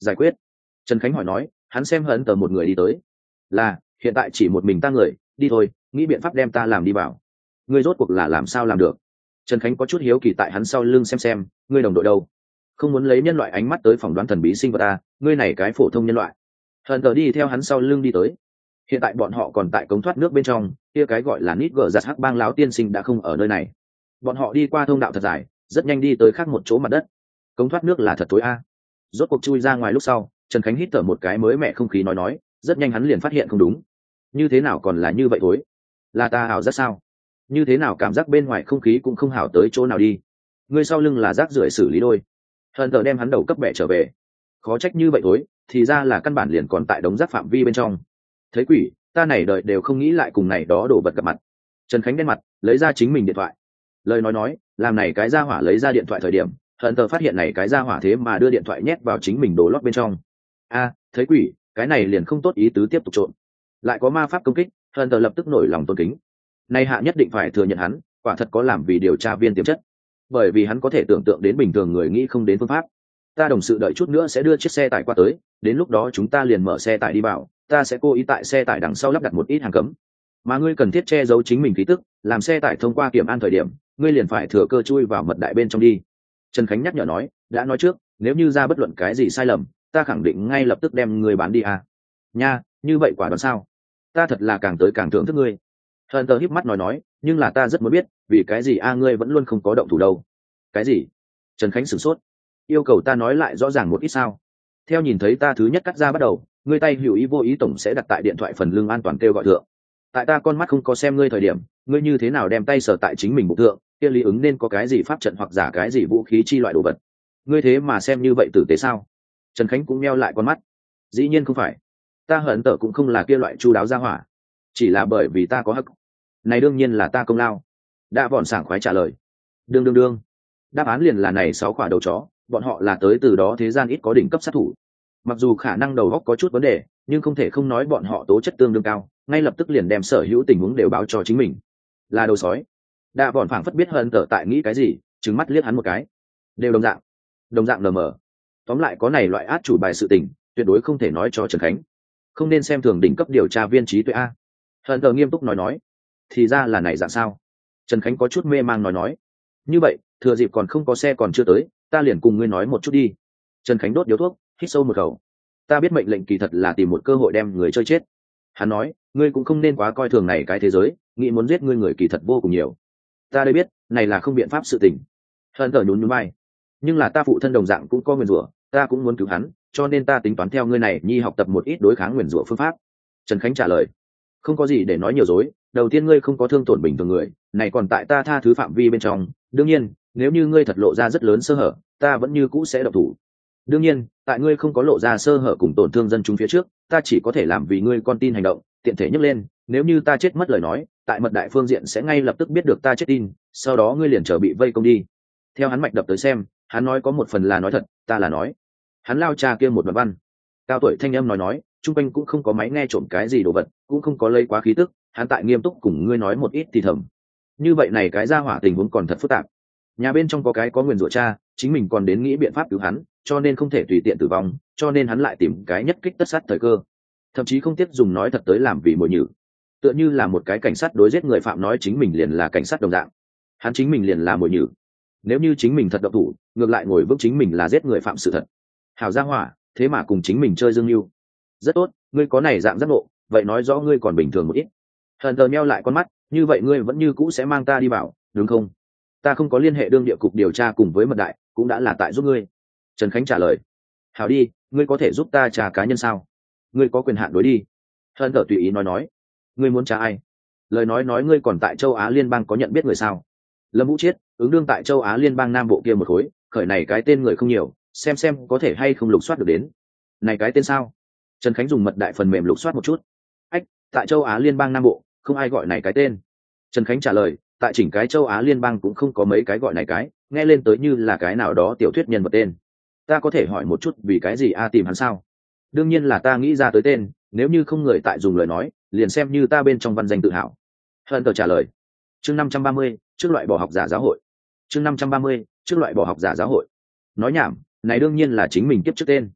giải quyết. Trần Khánh hỏi nói, hắn xem hận tờ một người đi tới. Là, hiện tại chỉ một mình ta người, đi thôi, nghĩ biện pháp đem ta làm đi vào. Ngươi rốt cuộc là làm sao làm được? Trần Khánh có chút hiếu kỳ tại hắn sau lưng xem xem, ngươi đồng đội đâu? Không muốn lấy nhân loại ánh mắt tới phỏng đoán thần bí sinh vật ta, ngươi này cái phổ thông nhân loại. Hận tờ đi theo hắn sau lưng đi tới. Hiện tại bọn họ còn tại cống thoát nước bên trong, kia cái gọi là nít gở giặt hắc bang láo tiên sinh đã không ở nơi này. Bọn họ đi qua thông đạo thật dài, rất nhanh đi tới khác một chỗ mặt đất. Cống thoát nước là thật tối a. Rốt cuộc chui ra ngoài lúc sau, Trần Khánh hít thở một cái mới mẹ không khí nói nói, rất nhanh hắn liền phát hiện không đúng. Như thế nào còn là như vậy tối? Là ta hảo rất sao? Như thế nào cảm giác bên ngoài không khí cũng không hảo tới chỗ nào đi? Ngươi sau lưng là rác rưởi xử lý đôi. Hận tờ đem hắn đầu cấp bẻ trở về. Khó trách như vậy tối, thì ra là căn bản liền còn tại đống rác phạm vi bên trong. Thấy quỷ, ta này đợi đều không nghĩ lại cùng này đó đổ vật gặp mặt. Trần Khánh đen mặt, lấy ra chính mình điện thoại. Lời nói nói, làm này cái gia hỏa lấy ra điện thoại thời điểm, Hận tờ phát hiện này cái gia hỏa thế mà đưa điện thoại nhét vào chính mình đồ lót bên trong. A, thấy quỷ, cái này liền không tốt ý tứ tiếp tục trộn. Lại có ma pháp công kích, Hận tờ lập tức nổi lòng tôn kính. Nay hạ nhất định phải thừa nhận hắn, quả thật có làm vì điều tra viên tiềm chất. Bởi vì hắn có thể tưởng tượng đến bình thường người nghĩ không đến phương pháp. Ta đồng sự đợi chút nữa sẽ đưa chiếc xe tải qua tới, đến lúc đó chúng ta liền mở xe tải đi vào, ta sẽ cố ý tại xe tải đằng sau lắp đặt một ít hàng cấm. Mà ngươi cần thiết che giấu chính mình khí tức, làm xe tải thông qua kiểm an thời điểm, ngươi liền phải thừa cơ chui vào mật đại bên trong đi. Trần Khánh nhắc nhở nói, đã nói trước, nếu như ra bất luận cái gì sai lầm, ta khẳng định ngay lập tức đem ngươi bán đi à. Nha, như vậy quả đoán sao? Ta thật là càng tới càng thưởng thức ngươi. Hận tờ híp mắt nói nói, nhưng là ta rất muốn biết, vì cái gì a ngươi vẫn luôn không có động thủ đâu? Cái gì? Trần Khánh sửng sốt, yêu cầu ta nói lại rõ ràng một ít sao? Theo nhìn thấy ta thứ nhất cắt ra bắt đầu, ngươi tay hữu ý vô ý tổng sẽ đặt tại điện thoại phần lưng an toàn kêu gọi thượng. Tại ta con mắt không có xem ngươi thời điểm, ngươi như thế nào đem tay sờ tại chính mình bụng thượng, kia lý ứng nên có cái gì pháp trận hoặc giả cái gì vũ khí chi loại đồ vật. Ngươi thế mà xem như vậy tử tế sao? Trần Khánh cũng meo lại con mắt. Dĩ nhiên không phải, ta hận tở cũng không là kia loại chu đáo ra hỏa, chỉ là bởi vì ta có hắc. Này đương nhiên là ta công lao. Đã vòn sảng khoái trả lời. Đương đương đương. Đáp án liền là này sáu quả đầu chó, bọn họ là tới từ đó thế gian ít có đỉnh cấp sát thủ. Mặc dù khả năng đầu óc có chút vấn đề, nhưng không thể không nói bọn họ tố chất tương đương cao, ngay lập tức liền đem sở hữu tình huống đều báo cho chính mình. Là đầu sói. Đã vòn phảng phất biết hơn tở tại nghĩ cái gì, trừng mắt liếc hắn một cái. Đều đồng dạng. Đồng dạng lờ mờ. Tóm lại có này loại át chủ bài sự tình, tuyệt đối không thể nói cho Trần Khánh. Không nên xem thường đỉnh cấp điều tra viên trí tuệ a. Hận tờ nghiêm túc nói nói, thì ra là này dạng sao? Trần Khánh có chút mê mang nói nói, như vậy thừa dịp còn không có xe còn chưa tới, ta liền cùng ngươi nói một chút đi. Trần Khánh đốt điếu thuốc, hít sâu một khẩu. Ta biết mệnh lệnh kỳ thật là tìm một cơ hội đem người chơi chết. Hắn nói, ngươi cũng không nên quá coi thường này cái thế giới, nghĩ muốn giết ngươi người kỳ thật vô cùng nhiều. Ta đây biết, này là không biện pháp sự tình. Hận tờ nhún nhún vai, nhưng là ta phụ thân đồng dạng cũng có nguyền rủa, ta cũng muốn cứu hắn, cho nên ta tính toán theo ngươi này nhi học tập một ít đối kháng nguyền rủa phương pháp. Trần Khánh trả lời, không có gì để nói nhiều dối, đầu tiên ngươi không có thương tổn bình thường người, này còn tại ta tha thứ phạm vi bên trong, đương nhiên nếu như ngươi thật lộ ra rất lớn sơ hở, ta vẫn như cũ sẽ độc thủ. Đương nhiên tại ngươi không có lộ ra sơ hở cùng tổn thương dân chúng phía trước, ta chỉ có thể làm vì ngươi con tin hành động, tiện thể nhấc lên, nếu như ta chết mất lời nói, tại mật đại phương diện sẽ ngay lập tức biết được ta chết tin, sau đó ngươi liền trở bị vây công đi. Theo hắn mạch đập tới xem, hắn nói có một phần là nói thật, ta là nói. Hắn lao cha kia một đoạn văn. Cao tuổi thanh âm nói nói, chung quanh cũng không có máy nghe trộm cái gì đồ vật, cũng không có lấy quá khí tức, hắn tại nghiêm túc cùng ngươi nói một ít thì thầm. Như vậy này cái ra hỏa tình huống còn thật phức tạp. Nhà bên trong có cái có nguyền rủa cha, chính mình còn đến nghĩ biện pháp cứu hắn, cho nên không thể tùy tiện tử vong, cho nên hắn lại tìm cái nhất kích tất sát thời cơ. Thậm chí không tiếc dùng nói thật tới làm vì mồi nhử. Tựa như là một cái cảnh sát đối giết người phạm nói chính mình liền là cảnh sát đồng dạng. Hắn chính mình liền là mồi nhử. Nếu như chính mình thật độc thủ, ngược lại ngồi vững chính mình là giết người phạm sự thật. Hảo gia hỏa, thế mà cùng chính mình chơi dương mưu. Rất tốt, ngươi có này dạng giác ngộ, vậy nói rõ ngươi còn bình thường một ít. Hận tờ meo lại con mắt, như vậy ngươi vẫn như cũ sẽ mang ta đi bảo, đúng không? Ta không có liên hệ đương địa cục điều tra cùng với mật đại, cũng đã là tại giúp ngươi. Trần Khánh trả lời. Hảo đi, ngươi có thể giúp ta trả cá nhân sao? Ngươi có quyền hạn đối đi. Hận tờ tùy ý nói nói. Ngươi muốn trả ai? Lời nói nói ngươi còn tại châu Á Liên bang có nhận biết người sao? Lâm Vũ Chiết, ứng đương tại châu Á Liên bang Nam Bộ kia một khối, khởi này cái tên người không nhiều, xem xem có thể hay không lục soát được đến. Này cái tên sao? Trần Khánh dùng mật đại phần mềm lục soát một chút. Ách, tại châu Á Liên bang Nam Bộ, không ai gọi này cái tên. Trần Khánh trả lời, tại chỉnh cái châu Á Liên bang cũng không có mấy cái gọi này cái, nghe lên tới như là cái nào đó tiểu thuyết nhân vật tên. Ta có thể hỏi một chút vì cái gì a tìm hắn sao? Đương nhiên là ta nghĩ ra tới tên, nếu như không người tại dùng lời nói, liền xem như ta bên trong văn danh tự hào. Hận tờ trả lời. Chương năm trăm ba mươi, trước loại bỏ học giả giáo hội. Chương năm trăm ba mươi, trước loại bỏ học giả giáo hội. Nói nhảm, này đương nhiên là chính mình kiếp trước tên.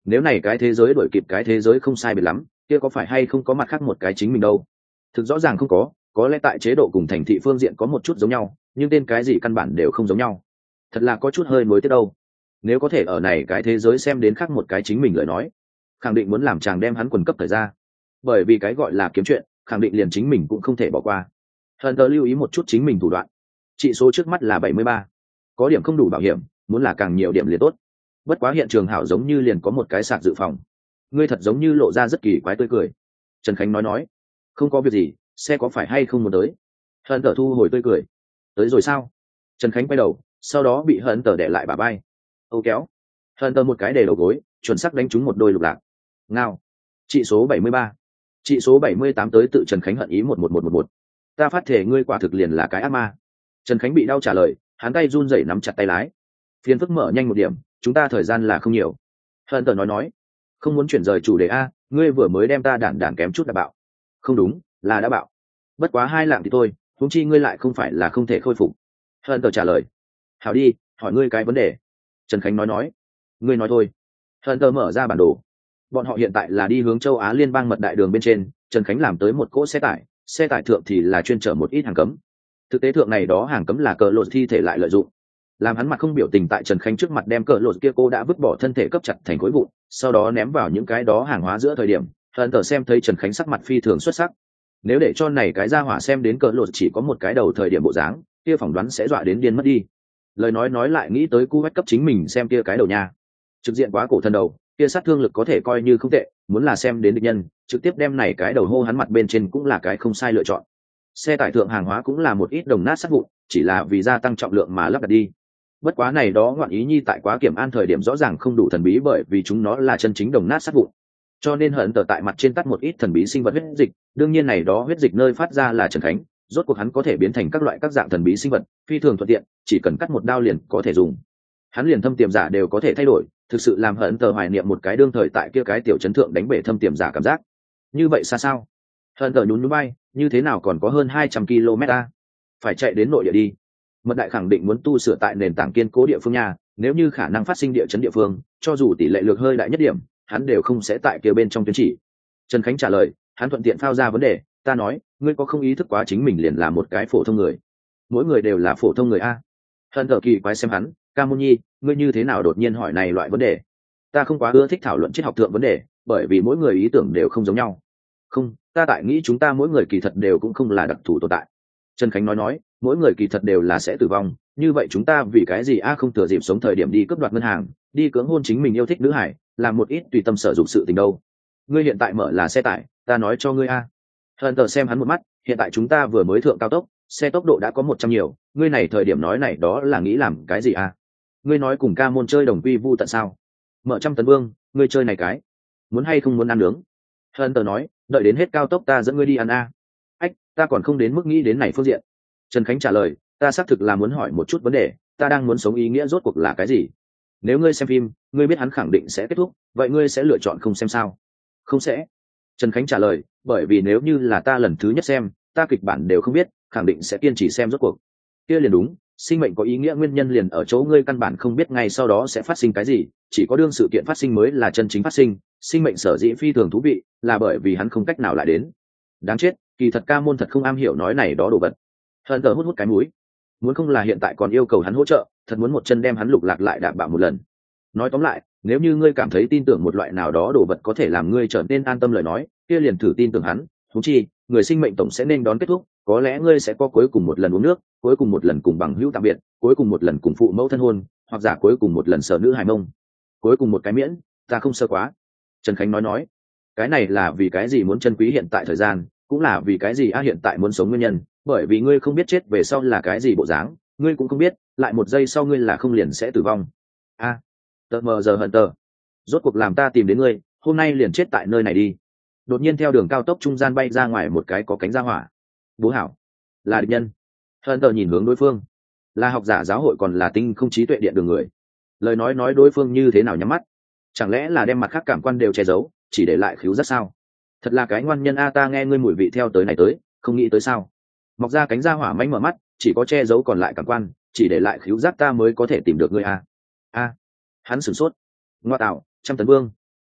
nếu này cái thế giới đổi kịp cái thế giới không sai biệt lắm, kia có phải hay không có mặt khác một cái chính mình đâu? Thực rõ ràng không có, có lẽ tại chế độ cùng thành thị phương diện có một chút giống nhau, nhưng tên cái gì căn bản đều không giống nhau. Thật là có chút hơi nối tiếc đâu. Nếu có thể ở này cái thế giới xem đến khác một cái chính mình lời nói, khẳng định muốn làm chàng đem hắn quần cấp thời ra. Bởi vì cái gọi là kiếm chuyện, khẳng định liền chính mình cũng không thể bỏ qua. Hận tờ lưu ý một chút chính mình thủ đoạn. Trị số trước mắt là bảy mươi ba, có điểm không đủ bảo hiểm, muốn là càng nhiều điểm liền tốt. Bất quá hiện trường hảo giống như liền có một cái sạc dự phòng. Ngươi thật giống như lộ ra rất kỳ quái tươi cười. Trần Khánh nói nói, không có việc gì, xe có phải hay không muốn tới? Hận tờ thu hồi tươi cười. Tới rồi sao? Trần Khánh quay đầu, sau đó bị Hận tờ đè lại bả vai. Âu kéo. Hận tờ một cái để đầu gối, chuẩn xác đánh trúng một đôi lục lạc. Ngao. Trị số bảy mươi ba. Trị số bảy mươi tám tới tự Trần Khánh hận ý một một một một một. Ta phát thể ngươi quả thực liền là cái ác ma. Trần Khánh bị đau trả lời, hắn tay run rẩy nắm chặt tay lái. Phiền phức mở nhanh một điểm, chúng ta thời gian là không nhiều. Hận tờ nói nói, không muốn chuyển rời chủ đề a, ngươi vừa mới đem ta đản đản kém chút đã bạo. Không đúng, là đã bạo. Bất quá hai lạng thì thôi, huống chi ngươi lại không phải là không thể khôi phục. Hận tờ trả lời. Hảo đi, hỏi ngươi cái vấn đề. Trần Khánh nói nói. Ngươi nói thôi. Hận tờ mở ra bản đồ. Bọn họ hiện tại là đi hướng châu Á liên bang mật đại đường bên trên, Trần Khánh làm tới một cỗ xe tải, xe tải thượng thì là chuyên chở một ít hàng cấm. Thực tế thượng này đó hàng cấm là cờ lột thi thể lại lợi dụng. Làm hắn mặt không biểu tình tại Trần Khánh trước mặt đem cờ lột kia cô đã vứt bỏ thân thể cấp chặt thành khối vụn, sau đó ném vào những cái đó hàng hóa giữa thời điểm, Hận tờ xem thấy Trần Khánh sắc mặt phi thường xuất sắc. Nếu để cho này cái ra hỏa xem đến cờ lột chỉ có một cái đầu thời điểm bộ dáng, kia phỏng đoán sẽ dọa đến điên mất đi. Lời nói nói lại nghĩ tới cu cấp chính mình xem kia cái đầu nha, trực diện quá cổ thân đầu, kia sát thương lực có thể coi như không tệ, muốn là xem đến địch nhân trực tiếp đem này cái đầu hô hắn mặt bên trên cũng là cái không sai lựa chọn. Xe tải thượng hàng hóa cũng là một ít đồng nát sắt vụn, chỉ là vì gia tăng trọng lượng mà lắp đặt đi. Bất quá này đó ngoạn ý nhi tại quá kiểm an thời điểm rõ ràng không đủ thần bí, bởi vì chúng nó là chân chính đồng nát sắt vụn, cho nên Hận tờ tại mặt trên tắt một ít thần bí sinh vật huyết dịch. Đương nhiên này đó huyết dịch nơi phát ra là Trần Khánh, rốt cuộc hắn có thể biến thành các loại các dạng thần bí sinh vật, phi thường thuận tiện, chỉ cần cắt một đao liền có thể dùng. Hắn liền thâm tiềm giả đều có thể thay đổi, thực sự làm Hận tờ hoài niệm một cái đương thời tại kia cái tiểu chấn thượng đánh bể thâm tiềm giả cảm giác. Như vậy xa sao? Hận tờ nhún nhún bay, như thế nào còn có hơn hai trăm ki lô mét a? Phải chạy đến nội địa đi. Mật đại khẳng định muốn tu sửa tại nền tảng kiên cố địa phương nhà, nếu như khả năng phát sinh địa chấn địa phương, cho dù tỷ lệ lược hơi đại nhất điểm, hắn đều không sẽ tại kia bên trong tuyến chỉ. Trần Khánh trả lời, hắn thuận tiện phao ra vấn đề, ta nói, ngươi có không ý thức quá chính mình liền là một cái phổ thông người? Mỗi người đều là phổ thông người a. Hận tờ kỳ quái xem hắn, Ca Môn Nhi, ngươi như thế nào đột nhiên hỏi này loại vấn đề? Ta không quá ưa thích thảo luận triết học thượng vấn đề, bởi vì mỗi người ý tưởng đều không giống nhau. Không, ta tại nghĩ chúng ta mỗi người kỳ thật đều cũng không là đặc thù tồn tại. Trần Khánh nói nói, mỗi người kỳ thật đều là sẽ tử vong, như vậy chúng ta vì cái gì a không thừa dịp sống thời điểm đi cướp đoạt ngân hàng, đi cưỡng hôn chính mình yêu thích nữ hải, làm một ít tùy tâm sở dụng sự tình đâu? Ngươi hiện tại mở là xe tải, ta nói cho ngươi a. Hận tờ xem hắn một mắt, hiện tại chúng ta vừa mới thượng cao tốc, xe tốc độ đã có một trăm nhiều, ngươi này thời điểm nói này đó là nghĩ làm cái gì a? Ngươi nói cùng Ca Môn chơi đồng quy vu tận sao? Mở trăm tấn vương, ngươi chơi này cái, muốn hay không muốn ăn nướng? Hận tờ nói, đợi đến hết cao tốc ta dẫn ngươi đi ăn a. Ách, ta còn không đến mức nghĩ đến này phương diện. Trần Khánh trả lời, ta xác thực là muốn hỏi một chút vấn đề, ta đang muốn sống ý nghĩa rốt cuộc là cái gì? Nếu ngươi xem phim, ngươi biết hắn khẳng định sẽ kết thúc, vậy ngươi sẽ lựa chọn không xem sao? Không sẽ. Trần Khánh trả lời, bởi vì nếu như là ta lần thứ nhất xem, ta kịch bản đều không biết, khẳng định sẽ kiên trì xem rốt cuộc. Kia liền đúng, sinh mệnh có ý nghĩa nguyên nhân liền ở chỗ ngươi căn bản không biết ngay sau đó sẽ phát sinh cái gì, chỉ có đương sự kiện phát sinh mới là chân chính phát sinh, sinh mệnh sở dĩ phi thường thú vị, là bởi vì hắn không cách nào lại đến. Đáng chết, kỳ thật Ca Môn thật không am hiểu nói này đó đồ vật. Hận tờ hút hút cái mũi, muốn không là hiện tại còn yêu cầu hắn hỗ trợ, thật muốn một chân đem hắn lục lạc lại đạp bạo một lần. Nói tóm lại, nếu như ngươi cảm thấy tin tưởng một loại nào đó đồ vật có thể làm ngươi trở nên an tâm lời nói, kia liền thử tin tưởng hắn. Thú chi, người sinh mệnh tổng sẽ nên đón kết thúc, có lẽ ngươi sẽ có cuối cùng một lần uống nước, cuối cùng một lần cùng bằng hữu tạm biệt, cuối cùng một lần cùng phụ mẫu thân hôn, hoặc giả cuối cùng một lần sở nữ hài mông, cuối cùng một cái miễn, ta không sơ quá. Trần Khánh nói nói, cái này là vì cái gì muốn trân quý hiện tại thời gian, cũng là vì cái gì a hiện tại muốn sống nguyên nhân, bởi vì ngươi không biết chết về sau là cái gì bộ dáng, ngươi cũng không biết, lại một giây sau ngươi là không liền sẽ tử vong. A, tờ mờ giờ hận tờ, rốt cuộc làm ta tìm đến ngươi, hôm nay liền chết tại nơi này đi. Đột nhiên theo đường cao tốc trung gian bay ra ngoài một cái có cánh ra hỏa. Bố hảo, là địch nhân. Hận tờ nhìn hướng đối phương, là học giả giáo hội còn là tinh không trí tuệ điện đường người. Lời nói nói đối phương như thế nào nhắm mắt, chẳng lẽ là đem mặt khác cảm quan đều che giấu, chỉ để lại khứu giác sao? Thật là cái ngoan nhân a, ta nghe ngươi mùi vị theo tới này tới, không nghĩ tới sao? Mọc ra cánh ra hỏa mánh mở mắt, chỉ có che giấu còn lại cảm quan, chỉ để lại khứu giác ta mới có thể tìm được ngươi a. A, hắn sửng sốt. Ngoa tạo, trăm tấn vương,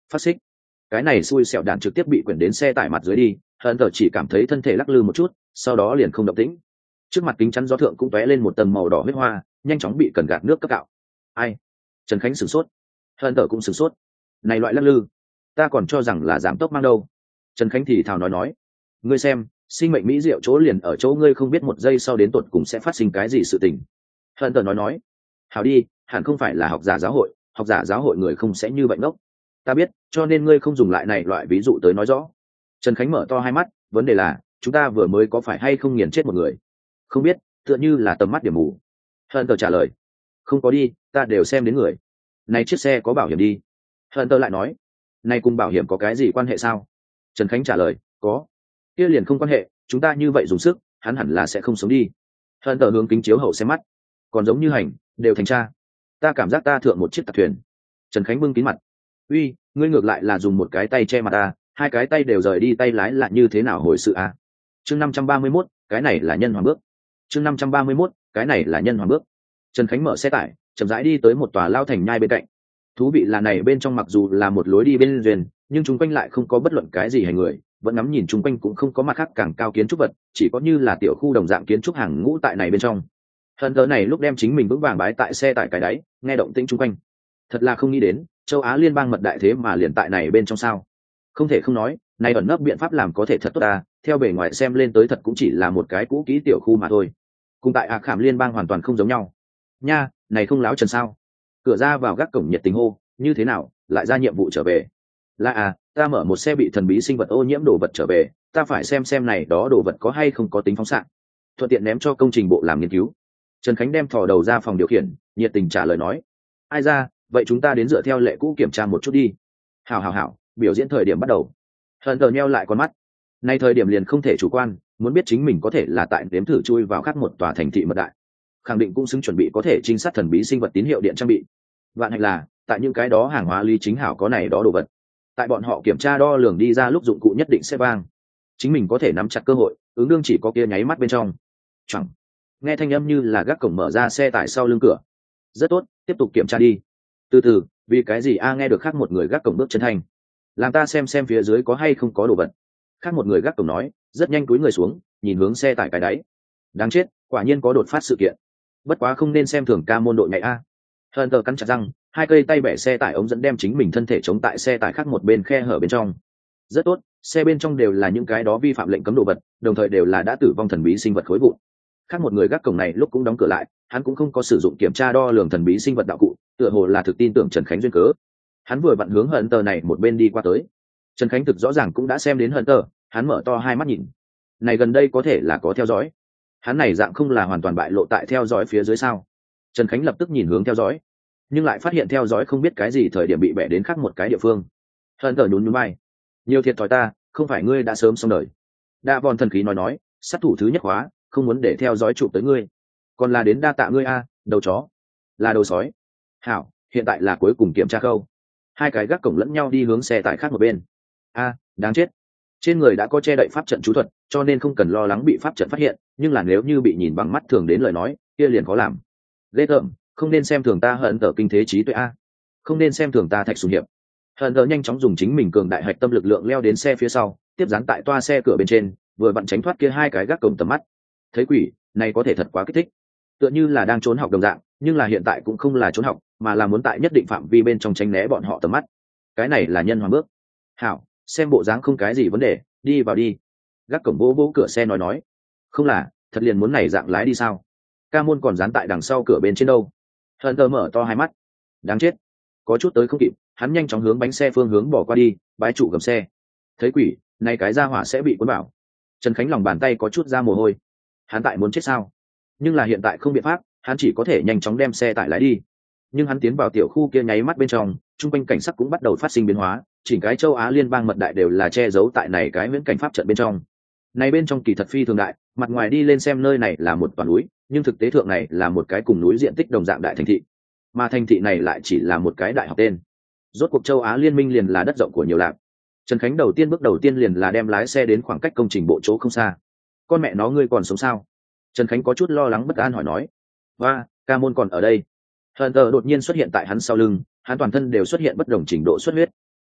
phát xích, cái này xui xẻo đạn trực tiếp bị quyển đến xe tải mặt dưới đi. Hận tờ chỉ cảm thấy thân thể lắc lư một chút, sau đó liền không động tĩnh. Trước mặt kính chắn gió thượng cũng tóe lên một tầng màu đỏ huyết hoa, nhanh chóng bị cần gạt nước cấp cạo. Ai? Trần Khánh sửng sốt, Hận tờ cũng sửng sốt. Này loại lắc lư, ta còn cho rằng là giảm tốc mang đâu. Trần Khánh thì thào nói nói, ngươi xem, sinh mệnh mỹ diệu chỗ liền ở chỗ ngươi không biết một giây sau đến tột cùng sẽ phát sinh cái gì sự tình. Hận tờ nói nói, hảo đi, hẳn không phải là học giả giáo hội, học giả giáo hội người không sẽ như vậy ngốc. Ta biết, cho nên ngươi không dùng lại này loại ví dụ tới nói rõ. Trần Khánh mở to hai mắt, vấn đề là chúng ta vừa mới có phải hay không nghiền chết một người? Không biết, tựa như là tầm mắt điểm mù. Hận tờ trả lời, không có đi, ta đều xem đến người. Này chiếc xe có bảo hiểm đi. Hận tờ lại nói, này cùng bảo hiểm có cái gì quan hệ sao? Trần Khánh trả lời, có. Kia liền không quan hệ, chúng ta như vậy dùng sức, hắn hẳn là sẽ không sống đi. Hận tờ hướng kính chiếu hậu xem mắt, còn giống như hành, đều thành tra. Ta cảm giác ta thượng một chiếc tạc thuyền. Trần Khánh bưng kín mặt, uy, ngươi ngược lại là dùng một cái tay che mặt ta, hai cái tay đều rời đi tay lái là như thế nào hồi sự à? Chương năm trăm ba mươi mốt, cái này là nhân hoàng bước. Chương năm trăm ba mươi mốt, cái này là nhân hoàng bước. Trần Khánh mở xe tải, chậm rãi đi tới một tòa lao thành nhai bên cạnh. Thú vị là này bên trong mặc dù là một lối đi bên duyên, nhưng chúng quanh lại không có bất luận cái gì hành người, vẫn ngắm nhìn chung quanh cũng không có mặt khác càng cao kiến trúc vật, chỉ có như là tiểu khu đồng dạng kiến trúc hàng ngũ tại này bên trong. Hận tờ này lúc đem chính mình vững vàng bái tại xe tải cái đáy, nghe động tĩnh chung quanh. Thật là không nghĩ đến, châu Á liên bang mật đại thế mà liền tại này bên trong sao? Không thể không nói, này ẩn nấp biện pháp làm có thể thật tốt ta, theo bề ngoài xem lên tới thật cũng chỉ là một cái cũ kỹ tiểu khu mà thôi. Cùng tại Ả Khảm liên bang hoàn toàn không giống nhau. Nha, này không láo Trần sao? Cửa ra vào gác cổng nhiệt tình hô, như thế nào, lại ra nhiệm vụ trở về? Là à, ta mở một xe bị thần bí sinh vật ô nhiễm đồ vật trở về, ta phải xem xem này đó đồ vật có hay không có tính phóng xạ. Thuận tiện ném cho công trình bộ làm nghiên cứu. Trần Khánh đem thò đầu ra phòng điều khiển, nhiệt tình trả lời nói, ai ra, vậy chúng ta đến dựa theo lệ cũ kiểm tra một chút đi. Hảo hảo hảo, biểu diễn thời điểm bắt đầu. Hận tờ nheo lại con mắt, nay thời điểm liền không thể chủ quan, muốn biết chính mình có thể là tại đếm thử chui vào khác một tòa thành thị mật đại, khẳng định cũng xứng chuẩn bị có thể trinh sát thần bí sinh vật tín hiệu điện trang bị. Vạn hạnh là tại những cái đó hàng hóa lý chính hảo có này đó đồ vật, tại bọn họ kiểm tra đo lường đi ra lúc dụng cụ nhất định sẽ vang, chính mình có thể nắm chặt cơ hội, ứng đương chỉ có kia nháy mắt bên trong. Chẳng nghe thanh âm như là gác cổng mở ra xe tải sau lưng cửa. Rất tốt, tiếp tục kiểm tra đi. Từ từ, vì cái gì a nghe được khác một người gác cổng bước chân thành, làm ta xem xem phía dưới có hay không có đồ vật. Khác một người gác cổng nói, rất nhanh cúi người xuống, nhìn hướng xe tải cái đáy. Đáng chết, quả nhiên có đột phát sự kiện. Bất quá không nên xem thường ca môn đội nhạy a. Hận tờ cắn chặt răng, hai cây tay bẻ xe tải ống dẫn đem chính mình thân thể chống tại xe tải khác một bên khe hở bên trong. Rất tốt, xe bên trong đều là những cái đó vi phạm lệnh cấm đồ vật, đồng thời đều là đã tử vong thần bí sinh vật khối vụn. Khác một người gác cổng này lúc cũng đóng cửa lại, hắn cũng không có sử dụng kiểm tra đo lường thần bí sinh vật đạo cụ, tựa hồ là thực tin tưởng Trần Khánh duyên cớ. Hắn vừa vặn hướng Hận tờ này một bên đi qua tới. Trần Khánh thực rõ ràng cũng đã xem đến Hận tờ, hắn mở to hai mắt nhìn. Này gần đây có thể là có theo dõi. Hắn này dạng không là hoàn toàn bại lộ tại theo dõi phía dưới sao? Trần Khánh lập tức nhìn hướng theo dõi, nhưng lại phát hiện theo dõi không biết cái gì thời điểm bị bẻ đến khác một cái địa phương. Hận tờ nhún nhún vai, nhiều thiệt thòi ta, không phải ngươi đã sớm xong đời. Đa Vòn thần khí nói nói, sát thủ thứ nhất hóa, không muốn để theo dõi chụp tới ngươi, còn là đến đa tạ ngươi a, đầu chó, là đầu sói. Hảo, hiện tại là cuối cùng kiểm tra khâu. Hai cái gác cổng lẫn nhau đi hướng xe tải khác một bên. A, đáng chết, trên người đã có che đậy pháp trận chú thuật, cho nên không cần lo lắng bị pháp trận phát hiện, nhưng là nếu như bị nhìn bằng mắt thường đến lời nói, kia liền khó làm. Ghê tởm, không nên xem thường ta Hận tờ kinh thế trí tuệ a, không nên xem thường ta Thạch Sùng Hiệp. Hận tờ nhanh chóng dùng chính mình cường đại hạch tâm lực lượng leo đến xe phía sau, tiếp dán tại toa xe cửa bên trên, vừa vặn tránh thoát kia hai cái gác cổng tầm mắt. Thấy quỷ, này có thể thật quá kích thích, tựa như là đang trốn học đồng dạng, nhưng là hiện tại cũng không là trốn học, mà là muốn tại nhất định phạm vi bên trong tránh né bọn họ tầm mắt. Cái này là nhân hoàng bước. Hảo, xem bộ dáng không cái gì vấn đề, đi vào đi. Gác cổng bố bố cửa xe nói nói, không là, thật liền muốn này dạng lái đi sao? Ca môn còn dán tại đằng sau cửa bên trên đâu? Hận tờ mở to hai mắt, đáng chết, có chút tới không kịp, hắn nhanh chóng hướng bánh xe phương hướng bỏ qua đi, bái trụ gầm xe. Thấy quỷ, này cái ra hỏa sẽ bị cuốn bảo. Trần Khánh lòng bàn tay có chút ra mồ hôi, hắn tại muốn chết sao? Nhưng là hiện tại không biện pháp, hắn chỉ có thể nhanh chóng đem xe tải lái đi. Nhưng hắn tiến vào tiểu khu kia nháy mắt bên trong, trung quanh cảnh sắc cũng bắt đầu phát sinh biến hóa, chỉnh cái châu Á liên bang mật đại đều là che giấu tại này cái viễn cảnh pháp trận bên trong. Này bên trong kỳ thật phi thường đại, mặt ngoài đi lên xem nơi này là một toàn núi, nhưng thực tế thượng này là một cái cùng núi diện tích đồng dạng đại thành thị, mà thành thị này lại chỉ là một cái đại học tên. Rốt cuộc châu Á liên minh liền là đất rộng của nhiều lạc. Trần Khánh đầu tiên bước đầu tiên liền là đem lái xe đến khoảng cách công trình bộ chỗ không xa. Con mẹ nó, ngươi còn sống sao? Trần Khánh có chút lo lắng bất an hỏi nói. Và ca môn còn ở đây. Hận tờ đột nhiên xuất hiện tại hắn sau lưng, hắn toàn thân đều xuất hiện bất đồng trình độ xuất huyết.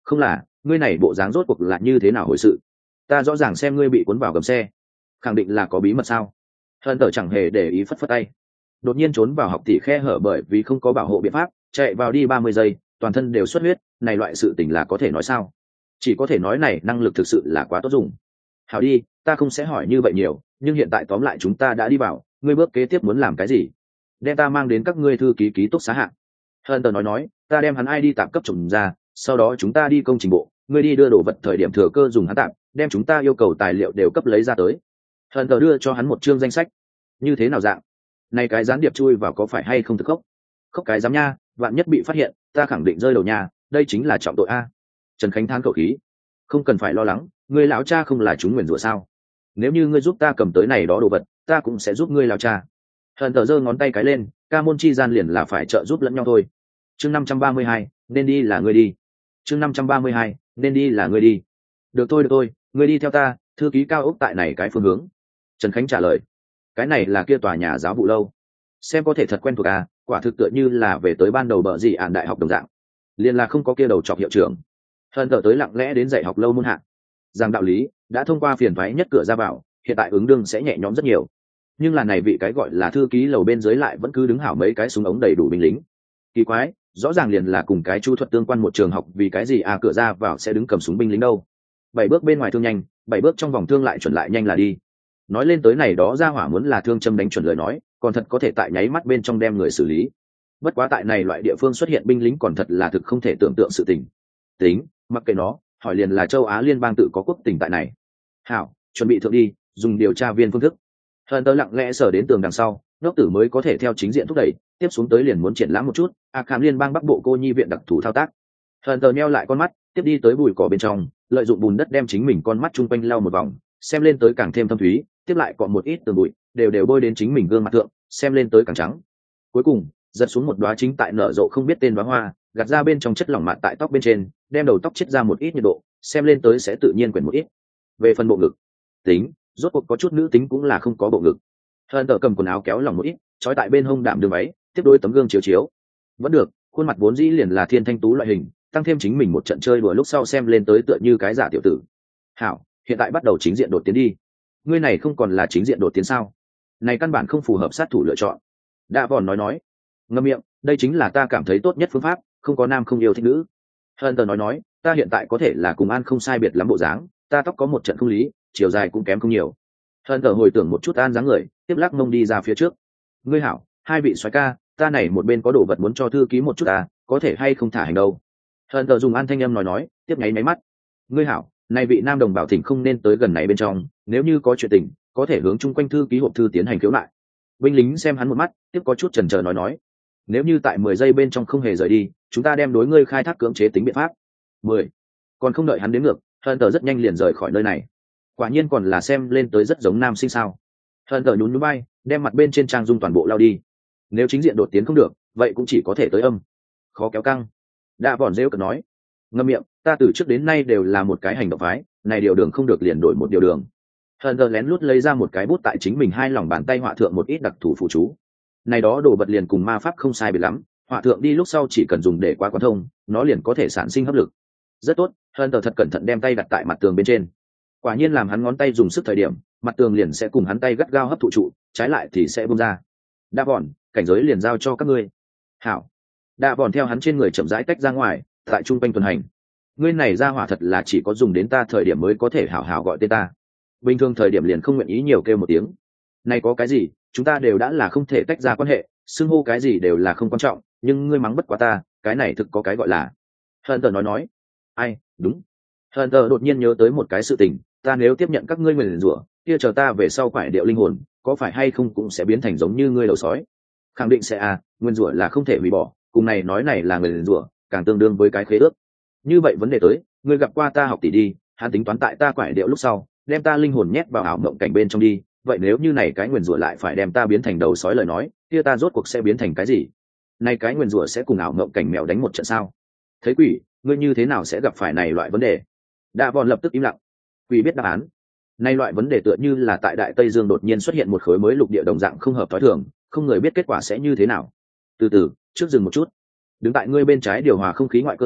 không là ngươi này bộ dáng rốt cuộc là như thế nào hồi sự? Ta rõ ràng xem ngươi bị cuốn vào gầm xe, khẳng định là có bí mật sao? Hận tở chẳng hề để ý, phất phất tay. Đột nhiên trốn vào học tỷ khe hở bởi vì không có bảo hộ biện pháp, chạy vào đi ba mươi giây, toàn thân đều xuất huyết, này loại sự tình là có thể nói sao? Chỉ có thể nói này năng lực thực sự là quá tốt dùng. Hảo đi, ta không sẽ hỏi như vậy nhiều, nhưng hiện tại tóm lại chúng ta đã đi vào, ngươi bước kế tiếp muốn làm cái gì? Đem ta mang đến các ngươi thư ký ký túc xá hạng. Hận tở nói nói, ta đem hắn ai đi tạm cấp trồng ra, sau đó chúng ta đi công trình bộ, ngươi đi đưa đồ vật thời điểm thừa cơ dùng hắn tạm, đem chúng ta yêu cầu tài liệu đều cấp lấy ra tới. Hận tở đưa cho hắn một chương danh sách. Như thế nào dạng? Này cái gián điệp chui vào có phải hay không thực khốc? Khốc cái dám nha, vạn nhất bị phát hiện, ta khẳng định rơi đầu nhà, đây chính là trọng tội a. Trần Khánh than khẩu khí. Không cần phải lo lắng, ngươi lão cha không là chúng nguyền rủa sao? Nếu như ngươi giúp ta cầm tới này đó đồ vật, ta cũng sẽ giúp ngươi lão cha. Hận tở giơ ngón tay cái lên, ca môn chi gian liền là phải trợ giúp lẫn nhau thôi. Chương năm trăm ba mươi hai, nên đi là ngươi đi. Chương năm trăm ba mươi hai, nên đi là ngươi đi. Được thôi được thôi, ngươi đi theo ta, thư ký cao ốc tại này cái phương hướng. Trần Khánh trả lời. Cái này là kia tòa nhà giáo vụ lâu. Xem có thể thật quen thuộc à, quả thực tựa như là về tới ban đầu bờ gì ản đại học đồng dạng. Liên là không có kia đầu chọc hiệu trưởng. Hận tở tới lặng lẽ đến dạy học lâu môn hạ. Giảng đạo lý, đã thông qua phiền toái nhất cửa ra vào, hiện tại ứng đương sẽ nhẹ nhõm rất nhiều. Nhưng là này vị cái gọi là thư ký lầu bên dưới lại vẫn cứ đứng hảo mấy cái súng ống đầy đủ binh lính. Kỳ quái, rõ ràng liền là cùng cái chu thuật tương quan một trường học, vì cái gì à cửa ra vào sẽ đứng cầm súng binh lính đâu? Bảy bước bên ngoài thương nhanh, bảy bước trong vòng thương lại chuẩn lại nhanh là đi. Nói lên tới này đó ra hỏa muốn là thương châm đánh chuẩn lời nói, còn thật có thể tại nháy mắt bên trong đem người xử lý. Bất quá tại này loại địa phương xuất hiện binh lính còn thật là thực không thể tưởng tượng sự tình. Tính, mặc kệ nó, hỏi liền là châu Á liên bang tự có quốc tình tại này. Hảo, chuẩn bị thượng đi, dùng điều tra viên phương thức. Hận tớ lặng lẽ sở đến tường đằng sau, ngốc tử mới có thể theo chính diện thúc đẩy, tiếp xuống tới liền muốn triển lãm một chút, a khám liên bang bắc bộ cô nhi viện đặc thù thao tác. Hận tớ nheo lại con mắt, tiếp đi tới bụi cỏ bên trong, lợi dụng bùn đất đem chính mình con mắt chung quanh lau một vòng, xem lên tới càng thêm thâm thúy, tiếp lại còn một ít tường bụi, đều đều bôi đến chính mình gương mặt thượng, xem lên tới càng trắng. Cuối cùng, giật xuống một đóa chính tại nở rộ không biết tên đóa hoa, gạt ra bên trong chất lỏng mạt tại tóc bên trên, đem đầu tóc chết ra một ít nhiệt độ, xem lên tới sẽ tự nhiên quyển một ít. Về phần bộ ngực, tính, rốt cuộc có chút nữ tính cũng là không có bộ ngực. Hận tở cầm quần áo kéo lỏng một ít, trói tại bên hông đạm đường váy, tiếp đôi tấm gương chiếu chiếu. Vẫn được, khuôn mặt vốn dĩ liền là thiên thanh tú loại hình, tăng thêm chính mình một trận chơi đùa lúc sau xem lên tới tựa như cái giả tiểu tử. Hảo, hiện tại bắt đầu chính diện đột tiến đi. Ngươi này không còn là chính diện đột tiến sao? Này căn bản không phù hợp sát thủ lựa chọn. Đạ Vòn nói nói, ngậm miệng, đây chính là ta cảm thấy tốt nhất phương pháp, không có nam không yêu thích nữ. Hận tở nói nói, ta hiện tại có thể là cùng An không sai biệt lắm bộ dáng, ta tóc có một trận không lý, chiều dài cũng kém không nhiều. Hận tở hồi tưởng một chút An dáng người, tiếp lắc mông đi ra phía trước. Ngươi hảo, hai vị soái ca, ta này một bên có đồ vật muốn cho thư ký một chút à, có thể hay không thả hành đâu? Hận tở dùng An thanh âm nói nói, tiếp nháy máy mắt. Ngươi hảo, này vị nam đồng bảo thỉnh không nên tới gần này bên trong, nếu như có chuyện tình, có thể hướng chung quanh thư ký hộp thư tiến hành khiếu nại. Binh lính xem hắn một mắt, tiếp có chút chần chờ nói nói, nếu như tại mười giây bên trong không hề rời đi, chúng ta đem đối ngươi khai thác cưỡng chế tính biện pháp. Mười. Còn không đợi hắn đến ngược, Hận tở rất nhanh liền rời khỏi nơi này. Quả nhiên còn là xem lên tới rất giống nam sinh sao? Hận tở nhún nhún vai, đem mặt bên trên trang dung toàn bộ lao đi. Nếu chính diện đột tiến không được, vậy cũng chỉ có thể tới âm. Khó kéo căng. Đạ Vòn rêu cợt nói, ngậm miệng, ta từ trước đến nay đều là một cái hành động phái, này điều đường không được liền đổi một điều đường. Hận tở lén lút lấy ra một cái bút tại chính mình hai lòng bàn tay họa thượng một ít đặc thù phụ chú. Này đó đồ vật liền cùng ma pháp không sai biệt lắm, họa thượng đi lúc sau chỉ cần dùng để qua quán thông, nó liền có thể sản sinh hấp lực. Rất tốt, Hận tở thật cẩn thận đem tay đặt tại mặt tường bên trên. Quả nhiên làm hắn ngón tay dùng sức thời điểm, mặt tường liền sẽ cùng hắn tay gắt gao hấp thụ trụ, trái lại thì sẽ bung ra. Đạ Vòn, cảnh giới liền giao cho các ngươi. Hảo. Đạ Vòn theo hắn trên người chậm rãi tách ra ngoài, tại trung quanh tuần hành. Ngươi này ra hỏa thật là chỉ có dùng đến ta thời điểm mới có thể hảo hảo gọi tên ta. Bình thường thời điểm liền không nguyện ý nhiều kêu một tiếng. Này có cái gì, chúng ta đều đã là không thể tách ra quan hệ, xưng hô cái gì đều là không quan trọng, nhưng ngươi mắng bất quá ta, cái này thực có cái gọi là. Hận tở nói nói. Ai, đúng. Hận tở đột nhiên nhớ tới một cái sự tình, ta nếu tiếp nhận các ngươi nguyền rủa, kia chờ ta về sau quải điệu linh hồn, có phải hay không cũng sẽ biến thành giống như ngươi đầu sói? Khẳng định sẽ à, nguyên rủa là không thể hủy bỏ, cùng này nói này là nguyền rủa, càng tương đương với cái khế ước. Như vậy vấn đề tới, ngươi gặp qua ta học tỷ đi, hắn tính toán tại ta quải điệu lúc sau, đem ta linh hồn nhét vào ảo mộng cảnh bên trong đi, vậy nếu như này cái nguyền rủa lại phải đem ta biến thành đầu sói lời nói, kia ta rốt cuộc sẽ biến thành cái gì? Này cái nguyền rủa sẽ cùng ảo mộng cảnh mèo đánh một trận sao? Thấy quỷ, ngươi như thế nào sẽ gặp phải này loại vấn đề? Đạ Vòn lập tức im lặng. Quỷ biết đáp án. Nay loại vấn đề tựa như là tại Đại Tây Dương đột nhiên xuất hiện một khối mới lục địa đồng dạng không hợp thói thường, không người biết kết quả sẽ như thế nào. Từ từ, trước dừng một chút. Đứng tại ngươi bên trái điều hòa không khí ngoại cơ thượng,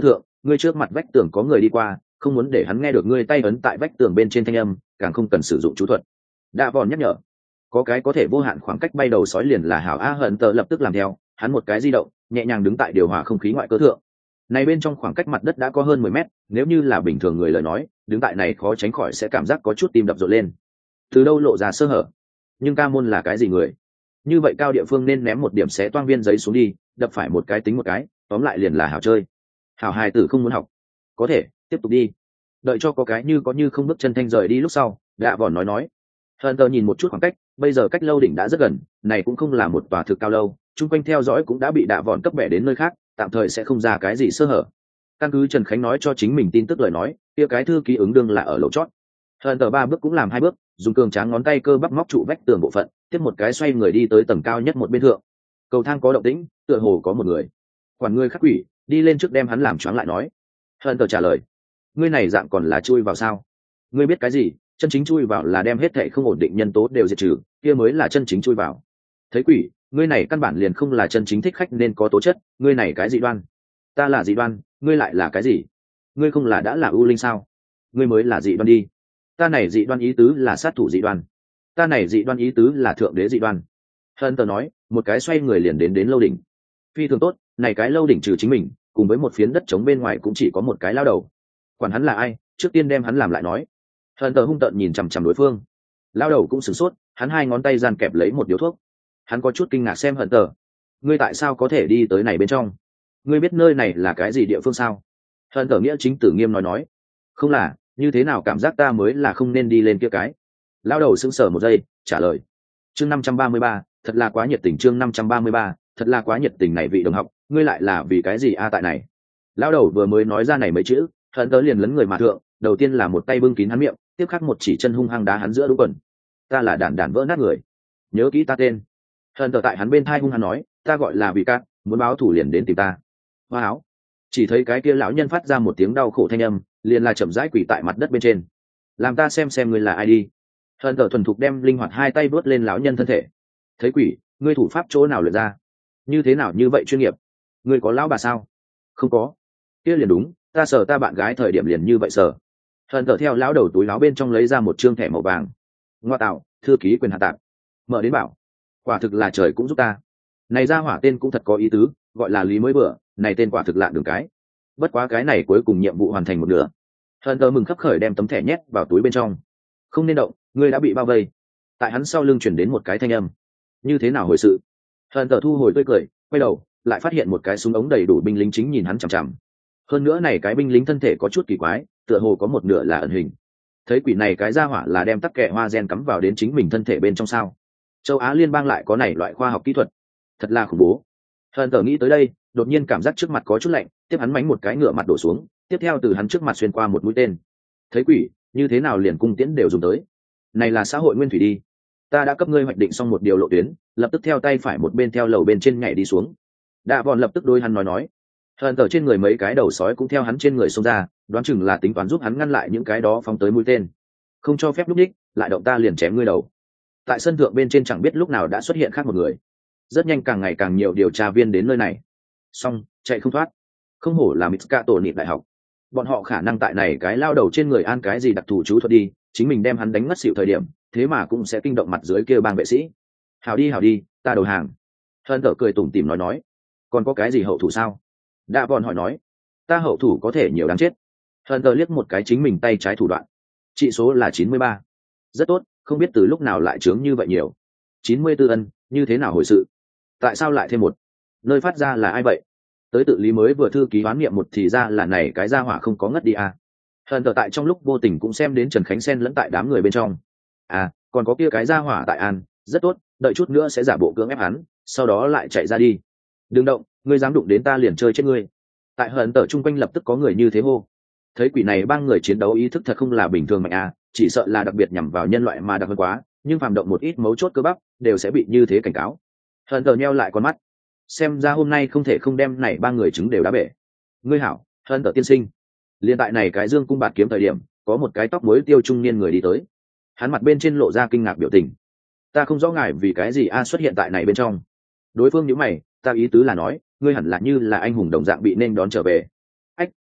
ngươi trước mặt vách tường có người đi qua, không muốn để hắn nghe được ngươi tay ấn tại vách tường bên trên thanh âm, càng không cần sử dụng chú thuật. Đạ vòn nhắc nhở. Có cái có thể vô hạn khoảng cách bay đầu sói liền là hảo a. Hận tờ lập tức làm theo, hắn một cái di động nhẹ nhàng đứng tại điều hòa không khí ngoại cơ thượng. Này bên trong khoảng cách mặt đất đã có hơn mười mét, nếu như là bình thường người lời nói, đứng tại này khó tránh khỏi sẽ cảm giác có chút tim đập rộn lên. Từ đâu lộ ra sơ hở? Nhưng ca môn là cái gì người? Như vậy cao địa phương nên ném một điểm xé toang viên giấy xuống đi, đập phải một cái tính một cái, tóm lại liền là hảo chơi. Hảo hài tử không muốn học, có thể tiếp tục đi. Đợi cho có cái như có như không bước chân thanh rời đi lúc sau, Đạ vòn nói nói. Hận tờ nhìn một chút khoảng cách, bây giờ cách lâu đỉnh đã rất gần, này cũng không là một tòa thực cao lâu, chung quanh theo dõi cũng đã bị Đạ vòn cấp bẻ đến nơi khác, tạm thời sẽ không ra cái gì sơ hở. Căn cứ Trần Khánh nói cho chính mình tin tức lời nói, kia cái thư ký ứng đương là ở lầu chót. Hận tờ ba bước cũng làm hai bước, dùng cường tráng ngón tay cơ bắp móc trụ vách tường bộ phận, tiếp một cái xoay người đi tới tầng cao nhất một bên thượng. Cầu thang có động tĩnh, tựa hồ có một người. Quản ngươi khắc quỷ, đi lên trước đem hắn làm choáng lại nói. Hận tờ trả lời, ngươi này dạng còn là chui vào sao? Ngươi biết cái gì? Chân chính chui vào là đem hết thảy không ổn định nhân tố đều diệt trừ, kia mới là chân chính chui vào. Thấy quỷ, ngươi này căn bản liền không là chân chính thích khách nên có tố chất, ngươi này cái dị đoan. Ta là dị đoan, ngươi lại là cái gì? Ngươi không là đã là ưu linh sao? Ngươi mới là dị đoan đi. Ta này dị đoan ý tứ là sát thủ dị đoan. Ta này dị đoan ý tứ là thượng đế dị đoan. Hận tờ nói, một cái xoay người liền đến đến lâu đỉnh. Phi thường tốt, này cái lâu đỉnh trừ chính mình, cùng với một phiến đất trống bên ngoài cũng chỉ có một cái lao đầu. Quản hắn là ai, trước tiên đem hắn làm lại nói. Hận tờ hung tợn nhìn chằm chằm đối phương. Lao đầu cũng sửng sốt, hắn hai ngón tay gian kẹp lấy một điếu thuốc. Hắn có chút kinh ngạc xem Hận tờ. Ngươi tại sao có thể đi tới này bên trong? Ngươi biết nơi này là cái gì địa phương sao? Hận tờ nghĩa chính tử nghiêm nói nói. Không là, như thế nào cảm giác ta mới là không nên đi lên kia cái. Lao đầu sững sờ một giây, trả lời. Chương năm trăm ba mươi ba, thật là quá nhiệt tình. Chương năm trăm ba mươi ba, thật là quá nhiệt tình này vị đồng học, ngươi lại là vì cái gì a tại này? Lao đầu vừa mới nói ra này mấy chữ, Hận tờ liền lấn người mà thượng, đầu tiên là một tay bưng kín hắn miệng, tiếp khắc một chỉ chân hung hăng đá hắn giữa đúng quần. Ta là đản đản vỡ nát người, nhớ kỹ ta tên. Hận tờ tại hắn bên thai hung hăng nói, ta gọi là vị cát, muốn báo thủ liền đến tìm ta. Hoa áo. Chỉ thấy cái kia lão nhân phát ra một tiếng đau khổ thanh âm, liền là chậm rãi quỳ tại mặt đất bên trên. Làm ta xem xem ngươi là ai đi. Hận tờ thuần thục đem linh hoạt hai tay vớt lên lão nhân thân thể. Thấy quỷ, ngươi thủ pháp chỗ nào luyện ra? Như thế nào như vậy chuyên nghiệp? Ngươi có lão bà sao? Không có. Kia liền đúng, ta sờ ta bạn gái thời điểm liền như vậy sờ. Hận tờ theo lão đầu túi áo bên trong lấy ra một trương thẻ màu vàng. Ngoa tạo, thư ký quyền hạ tạp. Mở đến bảo, quả thực là trời cũng giúp ta. Này ra hỏa tên cũng thật có ý tứ, gọi là Lý mới bữa, này tên quả thực lạ đường cái. Bất quá cái này cuối cùng nhiệm vụ hoàn thành một nửa. Hận tờ mừng khấp khởi đem tấm thẻ nhét vào túi bên trong. Không nên động, ngươi đã bị bao vây. Tại hắn sau lưng chuyển đến một cái thanh âm. Như thế nào hồi sự? Hận tờ thu hồi tươi cười, quay đầu, lại phát hiện một cái súng ống đầy đủ binh lính chính nhìn hắn chằm chằm. Hơn nữa này cái binh lính thân thể có chút kỳ quái, tựa hồ có một nửa là ẩn hình. Thấy quỷ này cái ra hỏa là đem tắc kẹ hoa gen cắm vào đến chính mình thân thể bên trong sao? Châu Á liên bang lại có này loại khoa học kỹ thuật, thật là khủng bố. Hận tờ nghĩ tới đây, đột nhiên cảm giác trước mặt có chút lạnh, tiếp hắn mánh một cái ngựa mặt đổ xuống, tiếp theo từ hắn trước mặt xuyên qua một mũi tên. Thấy quỷ, như thế nào liền cung tiễn đều dùng tới. Này là xã hội nguyên thủy đi. Ta đã cấp ngươi hoạch định xong một điều lộ tuyến, lập tức theo tay phải một bên theo lầu bên trên nhảy đi xuống. Đạ vòn lập tức đôi hắn nói nói. Hận tờ trên người mấy cái đầu sói cũng theo hắn trên người xông ra, đoán chừng là tính toán giúp hắn ngăn lại những cái đó phóng tới mũi tên. Không cho phép lúc đích, lại động ta liền chém ngươi đầu. Tại sân thượng bên trên chẳng biết lúc nào đã xuất hiện khác một người. Rất nhanh càng ngày càng nhiều điều tra viên đến nơi này. Xong, chạy không thoát. Không hổ là Mitsuka tổ nịt đại học. Bọn họ khả năng tại này cái lao đầu trên người an cái gì đặc thù chú thuật đi, chính mình đem hắn đánh ngất xỉu thời điểm, thế mà cũng sẽ kinh động mặt dưới kêu bang vệ sĩ. Hào đi hào đi, ta đầu hàng. Hận tờ cười tủm tỉm nói nói. Còn có cái gì hậu thủ sao? Đạ vòn hỏi nói. Ta hậu thủ có thể nhiều đáng chết. Hận tờ liếc một cái chính mình tay trái thủ đoạn. Trị số là chín mươi ba. Rất tốt, không biết từ lúc nào lại trướng như vậy nhiều. chín mươi tư ân, như thế nào hồi sự? Tại sao lại thêm một? Nơi phát ra là ai vậy? Tới tự lý mới vừa thư ký đoán nghiệm một thì ra là này cái gia hỏa không có ngất đi à. Hận tờ tại trong lúc vô tình cũng xem đến Trần Khánh xen lẫn tại đám người bên trong. À, còn có kia cái gia hỏa tại an, rất tốt, đợi chút nữa sẽ giả bộ cưỡng ép hắn, sau đó lại chạy ra đi. Đừng động, ngươi dám đụng đến ta liền chơi chết ngươi. Tại Hận tờ chung quanh lập tức có người như thế hô. Thấy quỷ này bang người chiến đấu ý thức thật không là bình thường mạnh à, chỉ sợ là đặc biệt nhằm vào nhân loại mà đặc hơn quá, nhưng phàm động một ít mấu chốt cơ bắp đều sẽ bị như thế cảnh cáo. Hận tờ nheo lại con mắt, xem ra hôm nay không thể không đem này ba người chứng đều đá bể. Ngươi hảo, Hận tờ tiên sinh. Liên tại này cái dương cung bạt kiếm thời điểm, có một cái tóc muối tiêu trung niên người đi tới. Hắn mặt bên trên lộ ra kinh ngạc biểu tình. Ta không rõ ngài vì cái gì a xuất hiện tại này bên trong. Đối phương nhíu mày, ta ý tứ là nói, ngươi hẳn là như là anh hùng đồng dạng bị nên đón trở về. Ách,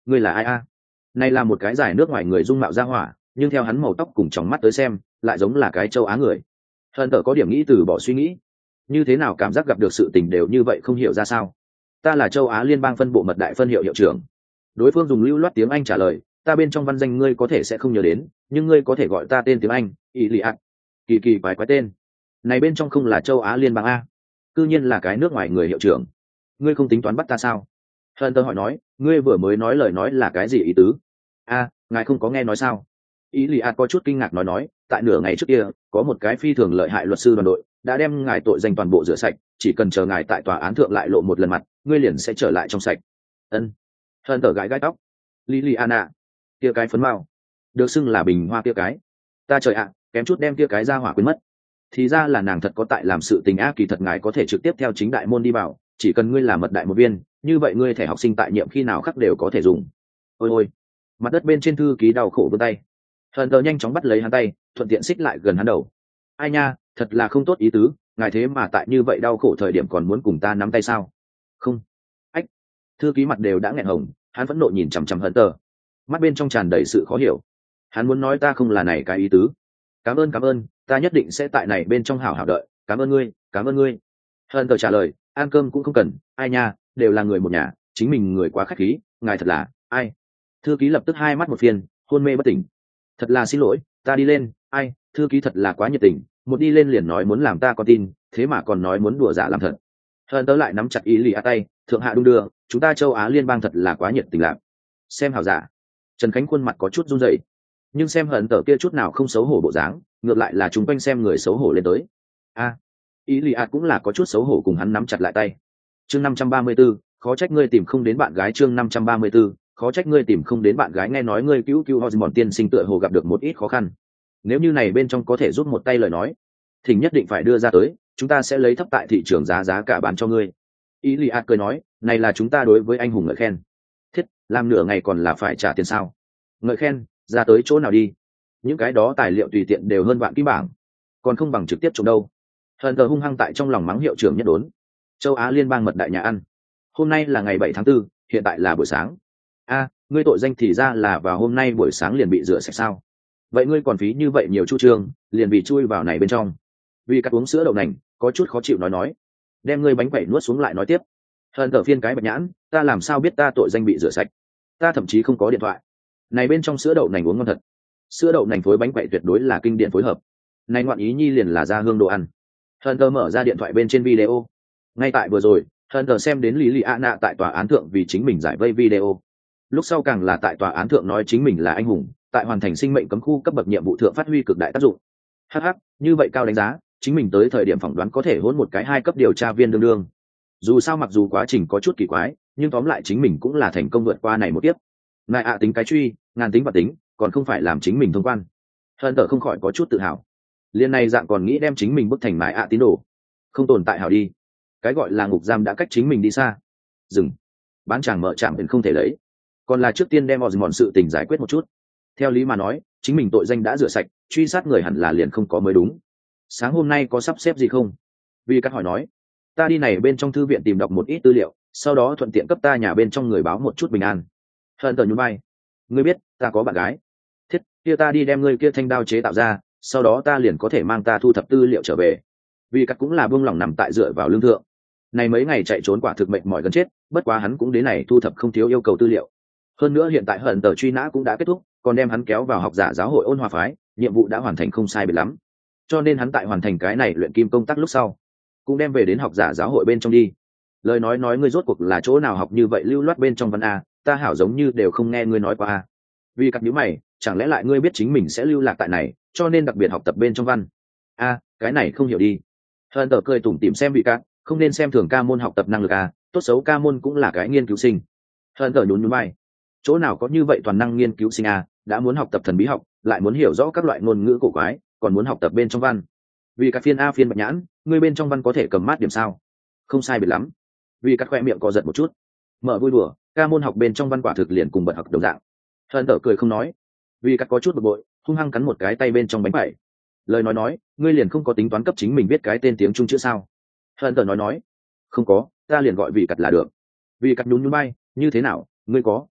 ngươi là ai a? Này là một cái dài nước ngoài người dung mạo ra hỏa, nhưng theo hắn màu tóc cùng tròng mắt tới xem lại giống là cái châu Á người. Hận tở có điểm nghĩ từ bỏ suy nghĩ, như thế nào cảm giác gặp được sự tình đều như vậy không hiểu ra sao. Ta là châu Á liên bang phân bộ mật đại phân hiệu hiệu trưởng. Đối phương dùng lưu loát tiếng Anh trả lời, ta bên trong văn danh ngươi có thể sẽ không nhớ đến, nhưng ngươi có thể gọi ta tên tiếng Anh, ý lì ạ. Kỳ kỳ quái quái tên. Này bên trong không là châu Á liên bang a, cư nhiên là cái nước ngoài người hiệu trưởng. Ngươi không tính toán bắt ta sao? Hận tở hỏi nói, ngươi vừa mới nói lời nói là cái gì ý tứ? A, ngài không có nghe nói sao? Ý lì ạ có chút kinh ngạc nói nói, tại nửa ngày trước kia có một cái phi thường lợi hại luật sư đoàn đội đã đem ngài tội danh toàn bộ rửa sạch, chỉ cần chờ ngài tại tòa án thượng lại lộ một lần mặt, ngươi liền sẽ trở lại trong sạch. Ân. Hận tở gãi gãi tóc. Liliana, kia cái phấn mao, được xưng là bình hoa kia cái. Ta trời ạ, kém chút đem kia cái ra hỏa quên mất. Thì ra là nàng thật có tại làm sự tình ác, kỳ thật ngài có thể trực tiếp theo chính đại môn đi vào, chỉ cần ngươi là mật đại một viên, như vậy ngươi thẻ học sinh tại nhiệm khi nào khác đều có thể dùng. Ôi ôi. Mặt đất bên trên thư ký đau khổ vươn tay. Hận tở nhanh chóng bắt lấy hắn tay, thuận tiện xích lại gần hắn đầu. Ai nha, thật là không tốt ý tứ, ngài thế mà tại như vậy đau khổ thời điểm còn muốn cùng ta nắm tay sao? Không. Ách. Thư ký mặt đều đã nghẹn hồng, hắn phẫn nộ nhìn chằm chằm Hận tở, mắt bên trong tràn đầy sự khó hiểu. Hắn muốn nói ta không là này cái ý tứ. Cảm ơn cảm ơn, ta nhất định sẽ tại này bên trong hảo hảo đợi, cảm ơn ngươi, cảm ơn ngươi. Hận tở trả lời, ăn cơm cũng không cần, ai nha, đều là người một nhà, chính mình người quá khách khí, ngài thật là, ai. Thư ký lập tức hai mắt một phiền, hôn mê bất tỉnh. Thật là xin lỗi, ta đi lên, ai, thư ký thật là quá nhiệt tình, một đi lên liền nói muốn làm ta con tin, thế mà còn nói muốn đùa giả làm thật. Hận tớ lại nắm chặt ý lì a tay, thượng hạ đung đưa, chúng ta châu Á liên bang thật là quá nhiệt tình lạc. Xem hảo giả. Trần Khánh khuôn mặt có chút run rẩy, nhưng xem Hận tớ kia chút nào không xấu hổ bộ dáng, ngược lại là chúng quanh xem người xấu hổ lên tới. A, à, ý lì a cũng là có chút xấu hổ cùng hắn nắm chặt lại tay. Chương năm trăm ba mươi 534, khó trách ngươi tìm không đến bạn gái. Chương năm trăm ba mươi 534, khó trách ngươi tìm không đến bạn gái. Nghe nói ngươi cứu cứu Osmond tiên sinh tựa hồ gặp được một ít khó khăn, nếu như này bên trong có thể giúp một tay lời nói, thỉnh nhất định phải đưa ra tới, chúng ta sẽ lấy thấp tại thị trường giá giá cả bán cho ngươi. Iliad cười nói, này là chúng ta đối với anh hùng ngợi khen. Thiết, làm nửa ngày còn là phải trả tiền sao? Ngợi khen, ra tới chỗ nào đi? Những cái đó tài liệu tùy tiện đều hơn vạn kim bảng, còn không bằng trực tiếp trộm đâu. Hận tờ hung hăng tại trong lòng mắng hiệu trưởng nhất đốn. Châu Á liên bang mật đại nhà ăn. Hôm nay là ngày bảy tháng tư, hiện tại là buổi sáng. A, ngươi tội danh thì ra là vào hôm nay buổi sáng liền bị rửa sạch sao? Vậy ngươi còn phí như vậy nhiều chu trương, liền vì chui vào này bên trong. Vì cắt uống sữa đậu nành, có chút khó chịu nói nói. Đem ngươi bánh quẩy nuốt xuống lại nói tiếp. Hận tở phiên cái bạch nhãn, ta làm sao biết ta tội danh bị rửa sạch? Ta thậm chí không có điện thoại. Này bên trong sữa đậu nành uống ngon thật. Sữa đậu nành phối bánh quẩy tuyệt đối là kinh điển phối hợp. Này ngoạn ý nhi liền là ra hương đồ ăn. Hận tở mở ra điện thoại bên trên video. Ngay tại vừa rồi, Hận tở xem đến Lý Lị A Nạ tại tòa án thượng vì chính mình giải vây video. Lúc sau càng là tại tòa án thượng nói chính mình là anh hùng, tại hoàn thành sinh mệnh cấm khu cấp bậc nhiệm vụ thượng phát huy cực đại tác dụng. Hắc hắc, như vậy cao đánh giá, chính mình tới thời điểm phỏng đoán có thể hôn một cái hai cấp điều tra viên đương đương. Dù sao mặc dù quá trình có chút kỳ quái, nhưng tóm lại chính mình cũng là thành công vượt qua này một tiếp. Ngài ạ tính cái truy, ngàn tính và tính, còn không phải làm chính mình thông quan. Hận tở không khỏi có chút tự hào. Liên này dạng còn nghĩ đem chính mình bức thành mái ạ tín đồ, không tồn tại hảo đi. Cái gọi là ngục giam đã cách chính mình đi xa. Dừng. Bán chàng mở chạm đến không thể lấy. Còn là trước tiên đem Osmond sự tình giải quyết một chút. Theo lý mà nói, chính mình tội danh đã rửa sạch, truy sát người hẳn là liền không có mới đúng. Sáng hôm nay có sắp xếp gì không? Vì các hỏi nói, ta đi này bên trong thư viện tìm đọc một ít tư liệu, sau đó thuận tiện cấp ta nhà bên trong người báo một chút bình an. Hận tờ nhún vai, ngươi biết ta có bạn gái. Thiết, kia ta đi đem ngươi kia thanh đao chế tạo ra, sau đó ta liền có thể mang ta thu thập tư liệu trở về. Vì các cũng là buông lỏng nằm tại dựa vào lương thượng. Này mấy ngày chạy trốn quả thực mệnh mỏi gần chết, bất quá hắn cũng đến này thu thập không thiếu yêu cầu tư liệu. Hơn nữa hiện tại Hận tờ truy nã cũng đã kết thúc, còn đem hắn kéo vào học giả giáo hội Ôn Hòa phái, nhiệm vụ đã hoàn thành không sai biệt lắm. Cho nên hắn tại hoàn thành cái này luyện kim công tác lúc sau, cũng đem về đến học giả giáo hội bên trong đi. Lời nói nói ngươi rốt cuộc là chỗ nào học như vậy lưu loát bên trong văn a, ta hảo giống như đều không nghe ngươi nói qua a. Vì cặp nhíu mày, chẳng lẽ lại ngươi biết chính mình sẽ lưu lạc tại này, cho nên đặc biệt học tập bên trong văn. A, cái này không hiểu đi. Hận tờ cười tủm tỉm xem vị cát, không nên xem thường ca môn học tập năng lực a, tốt xấu ca môn cũng là cái nghiên cứu sinh. Hận tờ nhún nhún vai, chỗ nào có như vậy toàn năng nghiên cứu sinh a, đã muốn học tập thần bí học, lại muốn hiểu rõ các loại ngôn ngữ cổ quái, còn muốn học tập bên trong văn. Vì các phiên a phiên bạch nhãn, ngươi bên trong văn có thể cầm mát điểm sao? Không sai biệt lắm. Vì các khoe miệng co giật một chút, mở vui đùa, ca môn học bên trong văn quả thực liền cùng bật học đồng dạng. Hận tở cười không nói. Vì các có chút bực bội, hung hăng cắn một cái tay bên trong bánh bảy. Lời nói nói, ngươi liền không có tính toán cấp chính mình biết cái tên tiếng Trung chữ sao? Hận tở nói nói, không có, ta liền gọi vì cắt là được. Vì cắt nhún nhún bay, như thế nào, ngươi có?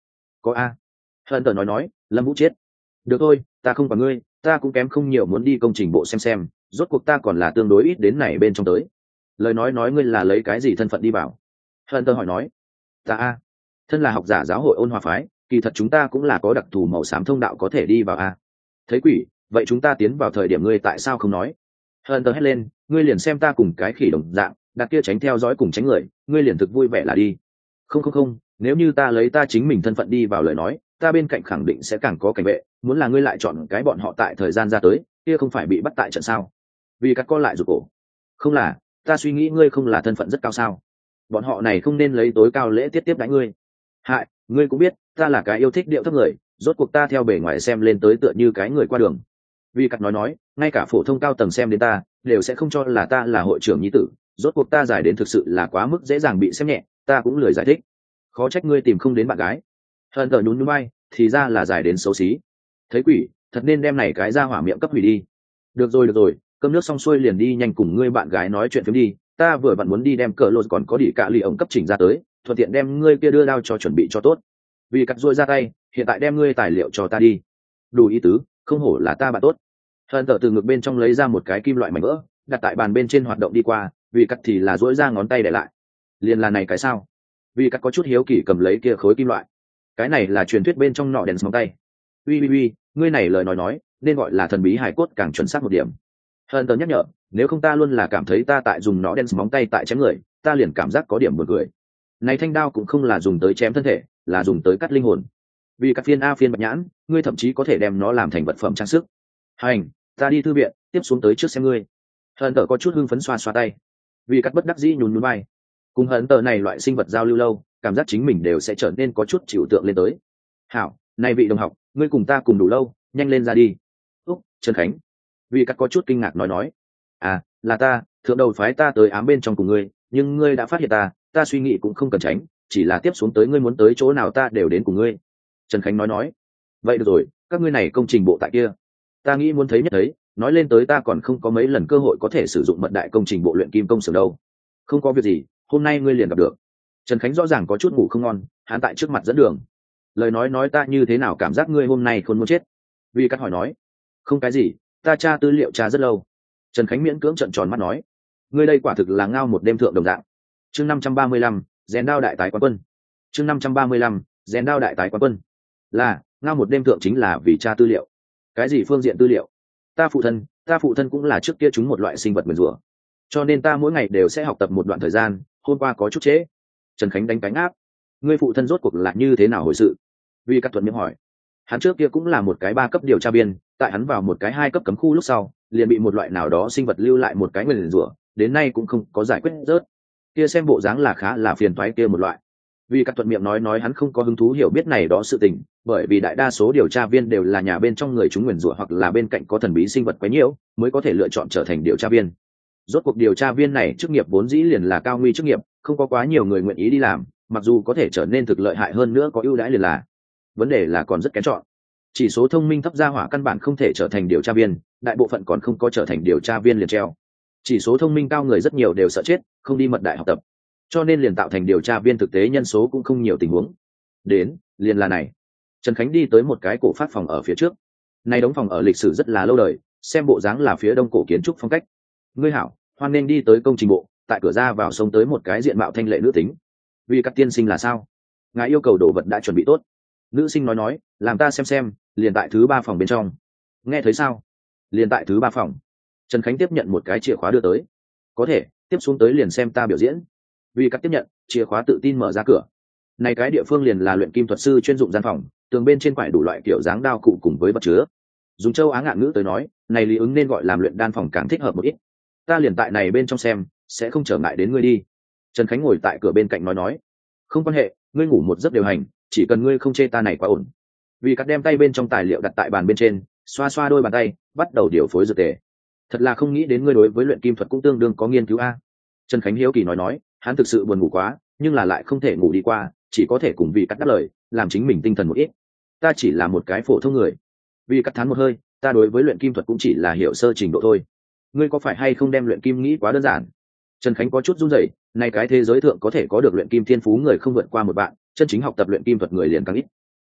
có a. Hận tờ nói nói, Lâm Vũ chết. Được thôi, ta không quản ngươi, ta cũng kém không nhiều muốn đi công trình bộ xem xem, rốt cuộc ta còn là tương đối ít đến này bên trong tới. Lời nói nói ngươi là lấy cái gì thân phận đi vào? Hận tờ hỏi nói. Ta a, thân là học giả giáo hội ôn hòa phái, kỳ thật chúng ta cũng là có đặc thù màu xám thông đạo có thể đi vào a. Thấy quỷ, vậy chúng ta tiến vào thời điểm ngươi tại sao không nói? Hận tờ hét lên, ngươi liền xem ta cùng cái khỉ đồng dạng, đặt kia tránh theo dõi cùng tránh người, ngươi liền thực vui vẻ là đi. Không không không, nếu như ta lấy ta chính mình thân phận đi vào lời nói, ta bên cạnh khẳng định sẽ càng có cảnh vệ, muốn là ngươi lại chọn cái bọn họ tại thời gian ra tới, kia không phải bị bắt tại trận sao? Vì các con lại rụt cổ. Không là, ta suy nghĩ ngươi không là thân phận rất cao sao? Bọn họ này không nên lấy tối cao lễ tiết tiếp đãi ngươi. Hại, ngươi cũng biết, ta là cái yêu thích điệu thấp người, rốt cuộc ta theo bề ngoài xem lên tới tựa như cái người qua đường. Vì cắt nói nói, ngay cả phổ thông cao tầng xem đến ta, đều sẽ không cho là ta là hội trưởng nhi tử, rốt cuộc ta giải đến thực sự là quá mức dễ dàng bị xem nhẹ, ta cũng lười giải thích. Khó trách ngươi tìm không đến bạn gái. Hận tờ nhún nhún vai, thì ra là giải đến xấu xí. Thấy quỷ, thật nên đem này cái ra hỏa miệng cấp hủy đi. Được rồi được rồi, cơm nước xong xuôi liền đi nhanh cùng ngươi bạn gái nói chuyện phiếm đi, ta vừa vặn muốn đi đem cờ lô còn có đỉ cạ lì ổng cấp chỉnh ra tới, thuận tiện đem ngươi kia đưa đao cho chuẩn bị cho tốt. Vì cắt rôi ra tay, hiện tại đem ngươi tài liệu cho ta đi. Đủ ý tứ, không hổ là ta bạn tốt. Hận tờ từ ngực bên trong lấy ra một cái kim loại mảnh vỡ, đặt tại bàn bên trên hoạt động đi qua, vì cắt thì là dỗi ra ngón tay để lại. Liền là này cái sao? Vì cắt có chút hiếu kỳ cầm lấy kia khối kim loại. Cái này là truyền thuyết bên trong nọ đèn móng tay. Ui ui ui, ngươi này lời nói nói, nên gọi là thần bí hài cốt càng chuẩn xác một điểm. Hận tờ nhắc nhở, nếu không ta luôn là cảm thấy ta tại dùng nọ đen móng tay tại chém người, ta liền cảm giác có điểm buồn cười. Này thanh đao cũng không là dùng tới chém thân thể, là dùng tới cắt linh hồn. Vì các phiên a phiên bạch nhãn, ngươi thậm chí có thể đem nó làm thành vật phẩm trang sức. Hành, ta đi thư viện, tiếp xuống tới trước xem ngươi. Hận tờ có chút hưng phấn xoa xoa tay. Vì cắt bất đắc dĩ nhún nhún vai. Cùng hận tờ này loại sinh vật giao lưu lâu, cảm giác chính mình đều sẽ trở nên có chút chịu tượng lên tới. Hảo, này vị đồng học, ngươi cùng ta cùng đủ lâu, nhanh lên ra đi. Úc, Trần Khánh. Vì cắt có chút kinh ngạc nói nói. À, là ta, thượng đầu phái ta tới ám bên trong cùng ngươi, nhưng ngươi đã phát hiện ta, ta suy nghĩ cũng không cần tránh, chỉ là tiếp xuống tới ngươi muốn tới chỗ nào ta đều đến cùng ngươi. Trần Khánh nói nói. Vậy được rồi, các ngươi này công trình bộ tại kia, ta nghĩ muốn thấy nhất thấy, nói lên tới ta còn không có mấy lần cơ hội có thể sử dụng mật đại công trình bộ luyện kim công xưởng đâu. Không có việc gì, hôm nay ngươi liền gặp được. Trần Khánh rõ ràng có chút ngủ không ngon, hắn tại trước mặt dẫn đường. Lời nói nói ta như thế nào cảm giác ngươi hôm nay khôn muốn chết. Vì cắt hỏi nói. Không cái gì, ta tra tư liệu tra rất lâu. Trần Khánh miễn cưỡng trợn tròn mắt nói. Ngươi đây quả thực là ngao một đêm thượng đồng dạng. Chương năm trăm ba mươi lăm, rèn đao đại tái quán quân. Chương năm trăm ba mươi lăm, rèn đao đại tái quán quân. Là, ngao một đêm thượng chính là vì tra tư liệu. Cái gì phương diện tư liệu? Ta phụ thân, ta phụ thân cũng là trước kia chúng một loại sinh vật nguyền rủa. Cho nên ta mỗi ngày đều sẽ học tập một đoạn thời gian, hôm qua có chút trễ. Trần Khánh đánh cánh áp. Ngươi phụ thân rốt cuộc là như thế nào hồi sự? Vì các thuận miệng hỏi. Hắn trước kia cũng là một cái ba cấp điều tra viên, tại hắn vào một cái hai cấp cấm khu lúc sau, liền bị một loại nào đó sinh vật lưu lại một cái nguyền rủa, đến nay cũng không có giải quyết rớt. Kia xem bộ dáng là khá là phiền toái kia một loại. Vì các thuận miệng nói nói hắn không có hứng thú hiểu biết này đó sự tình, bởi vì đại đa số điều tra viên đều là nhà bên trong người chúng nguyền rủa hoặc là bên cạnh có thần bí sinh vật quấy nhiễu, mới có thể lựa chọn trở thành điều tra viên. Rốt cuộc điều tra viên này chức nghiệp vốn dĩ liền là cao nguy chức nghiệp, không có quá nhiều người nguyện ý đi làm, mặc dù có thể trở nên thực lợi hại hơn nữa có ưu đãi liền là. Vấn đề là còn rất kén chọn. Chỉ số thông minh thấp gia hỏa căn bản không thể trở thành điều tra viên, đại bộ phận còn không có trở thành điều tra viên liền treo. Chỉ số thông minh cao người rất nhiều đều sợ chết, không đi mật đại học tập. Cho nên liền tạo thành điều tra viên thực tế nhân số cũng không nhiều tình huống. Đến, liền là này. Trần Khánh đi tới một cái cổ phát phòng ở phía trước. Này đóng phòng ở lịch sử rất là lâu đời, xem bộ dáng là phía đông cổ kiến trúc phong cách. Ngươi hảo, hoan nên đi tới công trình bộ, tại cửa ra vào sông tới một cái diện mạo thanh lệ nữ tính. Vì các tiên sinh là sao? Ngài yêu cầu đồ vật đã chuẩn bị tốt. Nữ sinh nói nói, làm ta xem xem, liền tại thứ ba phòng bên trong. Nghe thấy sao? Liền tại thứ ba phòng. Trần Khánh tiếp nhận một cái chìa khóa đưa tới. Có thể, tiếp xuống tới liền xem ta biểu diễn. Vì các tiếp nhận, chìa khóa tự tin mở ra cửa. Này cái địa phương liền là luyện kim thuật sư chuyên dụng gian phòng, tường bên trên quải đủ loại kiểu dáng đao cụ cùng với vật chứa. Dùng châu Á ngạn ngữ tới nói, này lý ứng nên gọi làm luyện đan phòng càng thích hợp một ít. Ta liền tại này bên trong xem, sẽ không trở ngại đến ngươi đi. Trần Khánh ngồi tại cửa bên cạnh nói nói. Không quan hệ, ngươi ngủ một giấc điều hành, chỉ cần ngươi không chê ta này quá ổn. Vì cắt đem tay bên trong tài liệu đặt tại bàn bên trên, xoa xoa đôi bàn tay, bắt đầu điều phối dược tề. Thật là không nghĩ đến ngươi đối với luyện kim thuật cũng tương đương có nghiên cứu a. Trần Khánh hiếu kỳ nói nói, hắn thực sự buồn ngủ quá, nhưng là lại không thể ngủ đi qua, chỉ có thể cùng Vì cắt đáp lời, làm chính mình tinh thần một ít. Ta chỉ là một cái phổ thông người. Vì cắt thán một hơi, ta đối với luyện kim thuật cũng chỉ là hiểu sơ trình độ thôi. Ngươi có phải hay không đem luyện kim nghĩ quá đơn giản? Trần Khánh có chút run rẩy, này cái thế giới thượng có thể có được luyện kim thiên phú người không vượt qua một bạn, chân chính học tập luyện kim thuật người liền càng ít.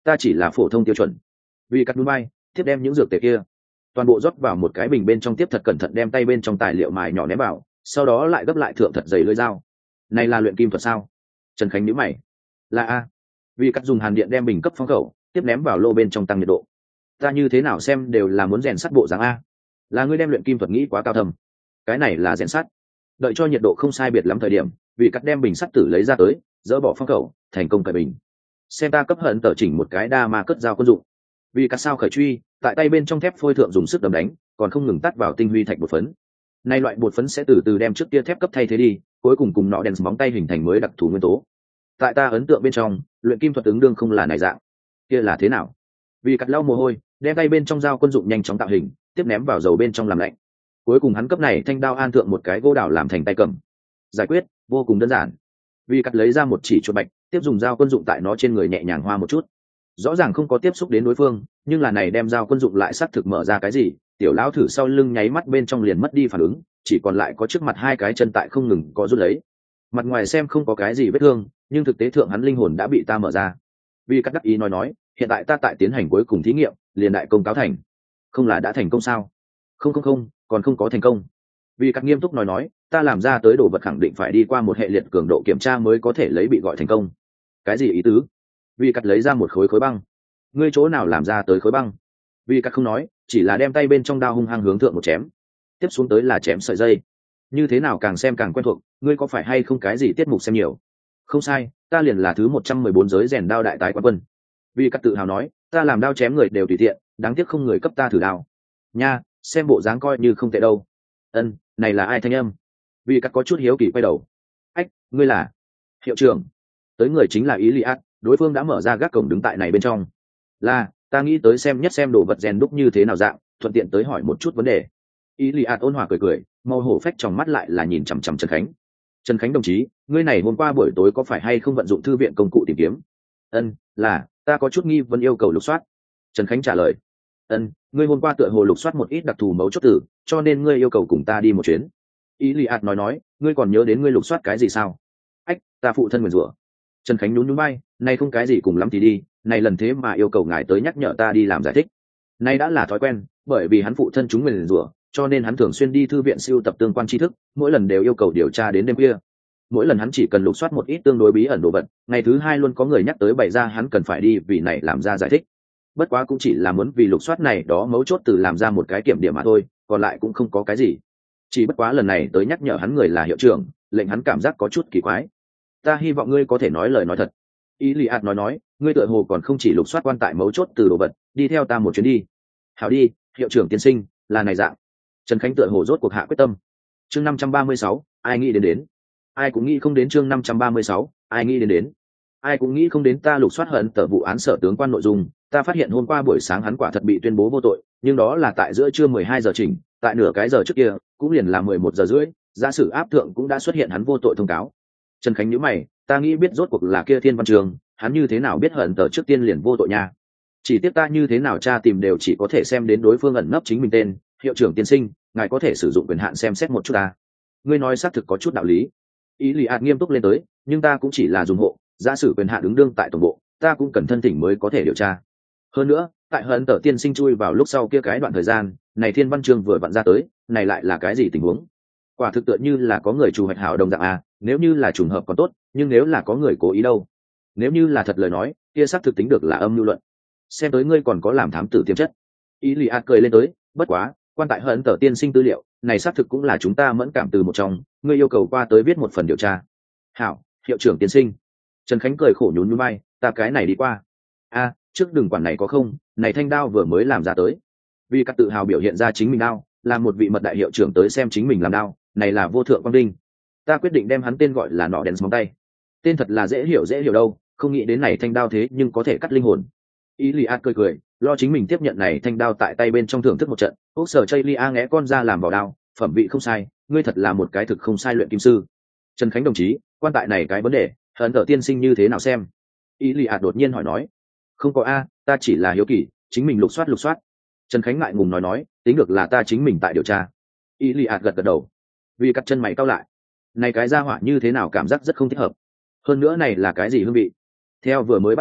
ta chỉ là phổ thông tiêu chuẩn. Vì cắt núi bay tiếp đem những dược tề kia toàn bộ rót vào một cái bình bên trong, tiếp thật cẩn thận đem tay bên trong tài liệu mài nhỏ ném vào, sau đó lại gấp lại thượng thật dày lưỡi dao. Này là luyện kim thuật sao? Trần Khánh nhíu mày. Là a. Vì cắt dùng hàn điện đem bình cấp phong khẩu tiếp ném vào lô bên trong tăng nhiệt độ. Ta như thế nào xem đều là muốn rèn sắt bộ dáng a. Là ngươi đem luyện kim thuật nghĩ quá cao thầm. Cái này là rèn sắt. Đợi cho nhiệt độ không sai biệt lắm thời điểm, Vì cắt đem bình sắt tử lấy ra tới, dỡ bỏ phong khẩu, thành công cởi bình. Xem ta cấp hận tờ chỉnh một cái đa ma cất dao quân dụng. Vì cắt sao khởi truy, tại tay bên trong thép phôi thượng dùng sức đấm đánh, còn không ngừng tắt vào tinh huy thạch bột phấn. Nay loại bột phấn sẽ từ từ đem trước kia thép cấp thay thế đi, cuối cùng cùng nọ đèn móng tay hình thành mới đặc thù nguyên tố. Tại ta ấn tượng bên trong, luyện kim thuật ứng đương không là này dạng. Kia là thế nào? Vì cắt lau mồ hôi, đem tay bên trong dao quân dụng nhanh chóng tạo hình, tiếp ném vào dầu bên trong làm lạnh. Cuối cùng hắn cấp này thanh đao an thượng một cái gỗ đào làm thành tay cầm. Giải quyết vô cùng đơn giản. Vì cắt lấy ra một chỉ chuột bạch, tiếp dùng dao quân dụng tại nó trên người nhẹ nhàng hoa một chút. Rõ ràng không có tiếp xúc đến đối phương, nhưng là này đem dao quân dụng lại xác thực mở ra cái gì, tiểu lão thử sau lưng nháy mắt bên trong liền mất đi phản ứng, chỉ còn lại có trước mặt hai cái chân tại không ngừng có rút lấy. Mặt ngoài xem không có cái gì vết thương, nhưng thực tế thượng hắn linh hồn đã bị ta mở ra. Vì cắt đắc ý nói nói, hiện tại ta tại tiến hành cuối cùng thí nghiệm, liền đại công cáo thành. Không là đã thành công sao? Không không không, còn không có thành công. Vì cắt nghiêm túc nói nói, ta làm ra tới đồ vật khẳng định phải đi qua một hệ liệt cường độ kiểm tra mới có thể lấy bị gọi thành công. Cái gì ý tứ? Vì cắt lấy ra một khối khối băng. Ngươi chỗ nào làm ra tới khối băng? Vì cắt không nói, chỉ là đem tay bên trong đao hung hăng hướng thượng một chém. Tiếp xuống tới là chém sợi dây. Như thế nào càng xem càng quen thuộc, ngươi có phải hay không cái gì tiết mục xem nhiều? Không sai, ta liền là thứ một trăm mười bốn giới rèn đao đại tái quán quân. Vì cắt tự hào nói, ta làm đao chém người đều tùy tiện, đáng tiếc không người cấp ta thử đao. Nha, xem bộ dáng coi như không tệ đâu. Ân, này là ai thanh âm? Vì cắt có chút hiếu kỳ quay đầu. Ách, ngươi là hiệu trưởng. Tới người chính là Iliad, đối phương đã mở ra gác cổng đứng tại này bên trong. Là, ta nghĩ tới xem nhất xem đồ vật rèn đúc như thế nào dạng, thuận tiện tới hỏi một chút vấn đề. Iliad ôn hòa cười cười, màu hổ phách trong mắt lại là nhìn chằm chằm Trần Khánh. Trần Khánh đồng chí, ngươi này hôm qua buổi tối có phải hay không vận dụng thư viện công cụ tìm kiếm? Ân, là, ta có chút nghi vấn yêu cầu lục soát. Trần Khánh trả lời. Ân, ngươi hôm qua tựa hồ lục soát một ít đặc thù mấu chốt từ, cho nên ngươi yêu cầu cùng ta đi một chuyến. Iliad nói nói, ngươi còn nhớ đến ngươi lục soát cái gì sao? Ách, ta phụ thân nguyền rủa. Trần Khánh nhún nhún bay, này không cái gì cùng lắm thì đi, này lần thế mà yêu cầu ngài tới nhắc nhở ta đi làm giải thích. Này đã là thói quen, bởi vì hắn phụ thân chúng nguyền rủa, cho nên hắn thường xuyên đi thư viện sưu tập tương quan tri thức, mỗi lần đều yêu cầu điều tra đến đêm khuya. Mỗi lần hắn chỉ cần lục soát một ít tương đối bí ẩn đồ vật, ngày thứ hai luôn có người nhắc tới bày ra hắn cần phải đi vì này làm ra giải thích. Bất quá cũng chỉ là muốn vì lục soát này đó mấu chốt từ làm ra một cái kiểm điểm mà thôi, còn lại cũng không có cái gì. Chỉ bất quá lần này tới nhắc nhở hắn người là hiệu trưởng, lệnh hắn cảm giác có chút kỳ quái. Ta hy vọng ngươi có thể nói lời nói thật. Iliad nói nói, ngươi tựa hồ còn không chỉ lục soát quan tại mấu chốt từ đồ vật, đi theo ta một chuyến đi. Hảo đi, hiệu trưởng tiên sinh, là này dạng. Trần Khánh tựa hồ rốt cuộc hạ quyết tâm. Chương năm trăm ba mươi sáu, ai nghĩ đến đến? Ai cũng nghĩ không đến chương năm trăm ba mươi sáu, ai nghĩ đến đến? Ai cũng nghĩ không đến ta lục soát hận tờ vụ án sở tướng quan nội dung, ta phát hiện hôm qua buổi sáng hắn quả thật bị tuyên bố vô tội, nhưng đó là tại giữa trưa mười hai giờ chỉnh, tại nửa cái giờ trước kia, cũng liền là mười một giờ rưỡi, giả sử áp thượng cũng đã xuất hiện hắn vô tội thông cáo. Trần Khánh nhíu mày, ta nghĩ biết rốt cuộc là kia Thiên Văn Trường, hắn như thế nào biết hận tờ trước tiên liền vô tội nha? Chỉ tiếp ta như thế nào tra tìm đều chỉ có thể xem đến đối phương ẩn nấp chính mình tên, hiệu trưởng tiên sinh, ngài có thể sử dụng quyền hạn xem xét một chút ta. Ngươi nói xác thực có chút đạo lý. Iliad nghiêm túc lên tới, nhưng ta cũng chỉ là dùng hộ, giả sử quyền hạn ứng đương tại tổng bộ, ta cũng cần thân thỉnh mới có thể điều tra. Hơn nữa, tại hận tờ tiên sinh chui vào lúc sau kia cái đoạn thời gian, này Thiên Văn Chương vừa vặn ra tới, này lại là cái gì tình huống? Quả thực tựa như là có người trù hoạch hảo đồng dạng à, nếu như là trùng hợp còn tốt, nhưng nếu là có người cố ý đâu? Nếu như là thật lời nói, kia xác thực tính được là âm mưu luận. Xem tới ngươi còn có làm thám tử tiềm chất. Iliad cười lên tới, bất quá, quan tại hận tờ tiên sinh tư liệu, này xác thực cũng là chúng ta mẫn cảm từ một trong, ngươi yêu cầu qua tới viết một phần điều tra. Hảo, hiệu trưởng tiên sinh. Trần Khánh cười khổ nhún nhún vai, ta cái này đi qua. A, trước đừng quản này có không, này thanh đao vừa mới làm ra tới. Vì các tự hào biểu hiện ra chính mình đao, làm một vị mật đại hiệu trưởng tới xem chính mình làm đao, này là vô thượng quang đinh. Ta quyết định đem hắn tên gọi là nọ đèn móng tay. Tên thật là dễ hiểu dễ hiểu đâu, không nghĩ đến này thanh đao thế nhưng có thể cắt linh hồn. Iliad cười cười, lo chính mình tiếp nhận này thanh đao tại tay bên trong thưởng thức một trận. Úc sở Chaylia ngẽ con ra làm vào đao, phẩm vị không sai, ngươi thật là một cái thực không sai luyện kim sư. Trần Khánh đồng chí, quan tại này cái vấn đề, hận tờ tiên sinh như thế nào xem? Iliad đột nhiên hỏi nói. Không có a, ta chỉ là hiếu kỳ, chính mình lục soát lục soát. Trần Khánh ngại ngùng nói nói, tính được là ta chính mình tại điều tra. Iliad gật gật đầu. Vì cắt chân mày cau lại. Này cái gia hỏa như thế nào cảm giác rất không thích hợp. Hơn nữa này là cái gì hương vị? Theo vừa mới bắt đầu,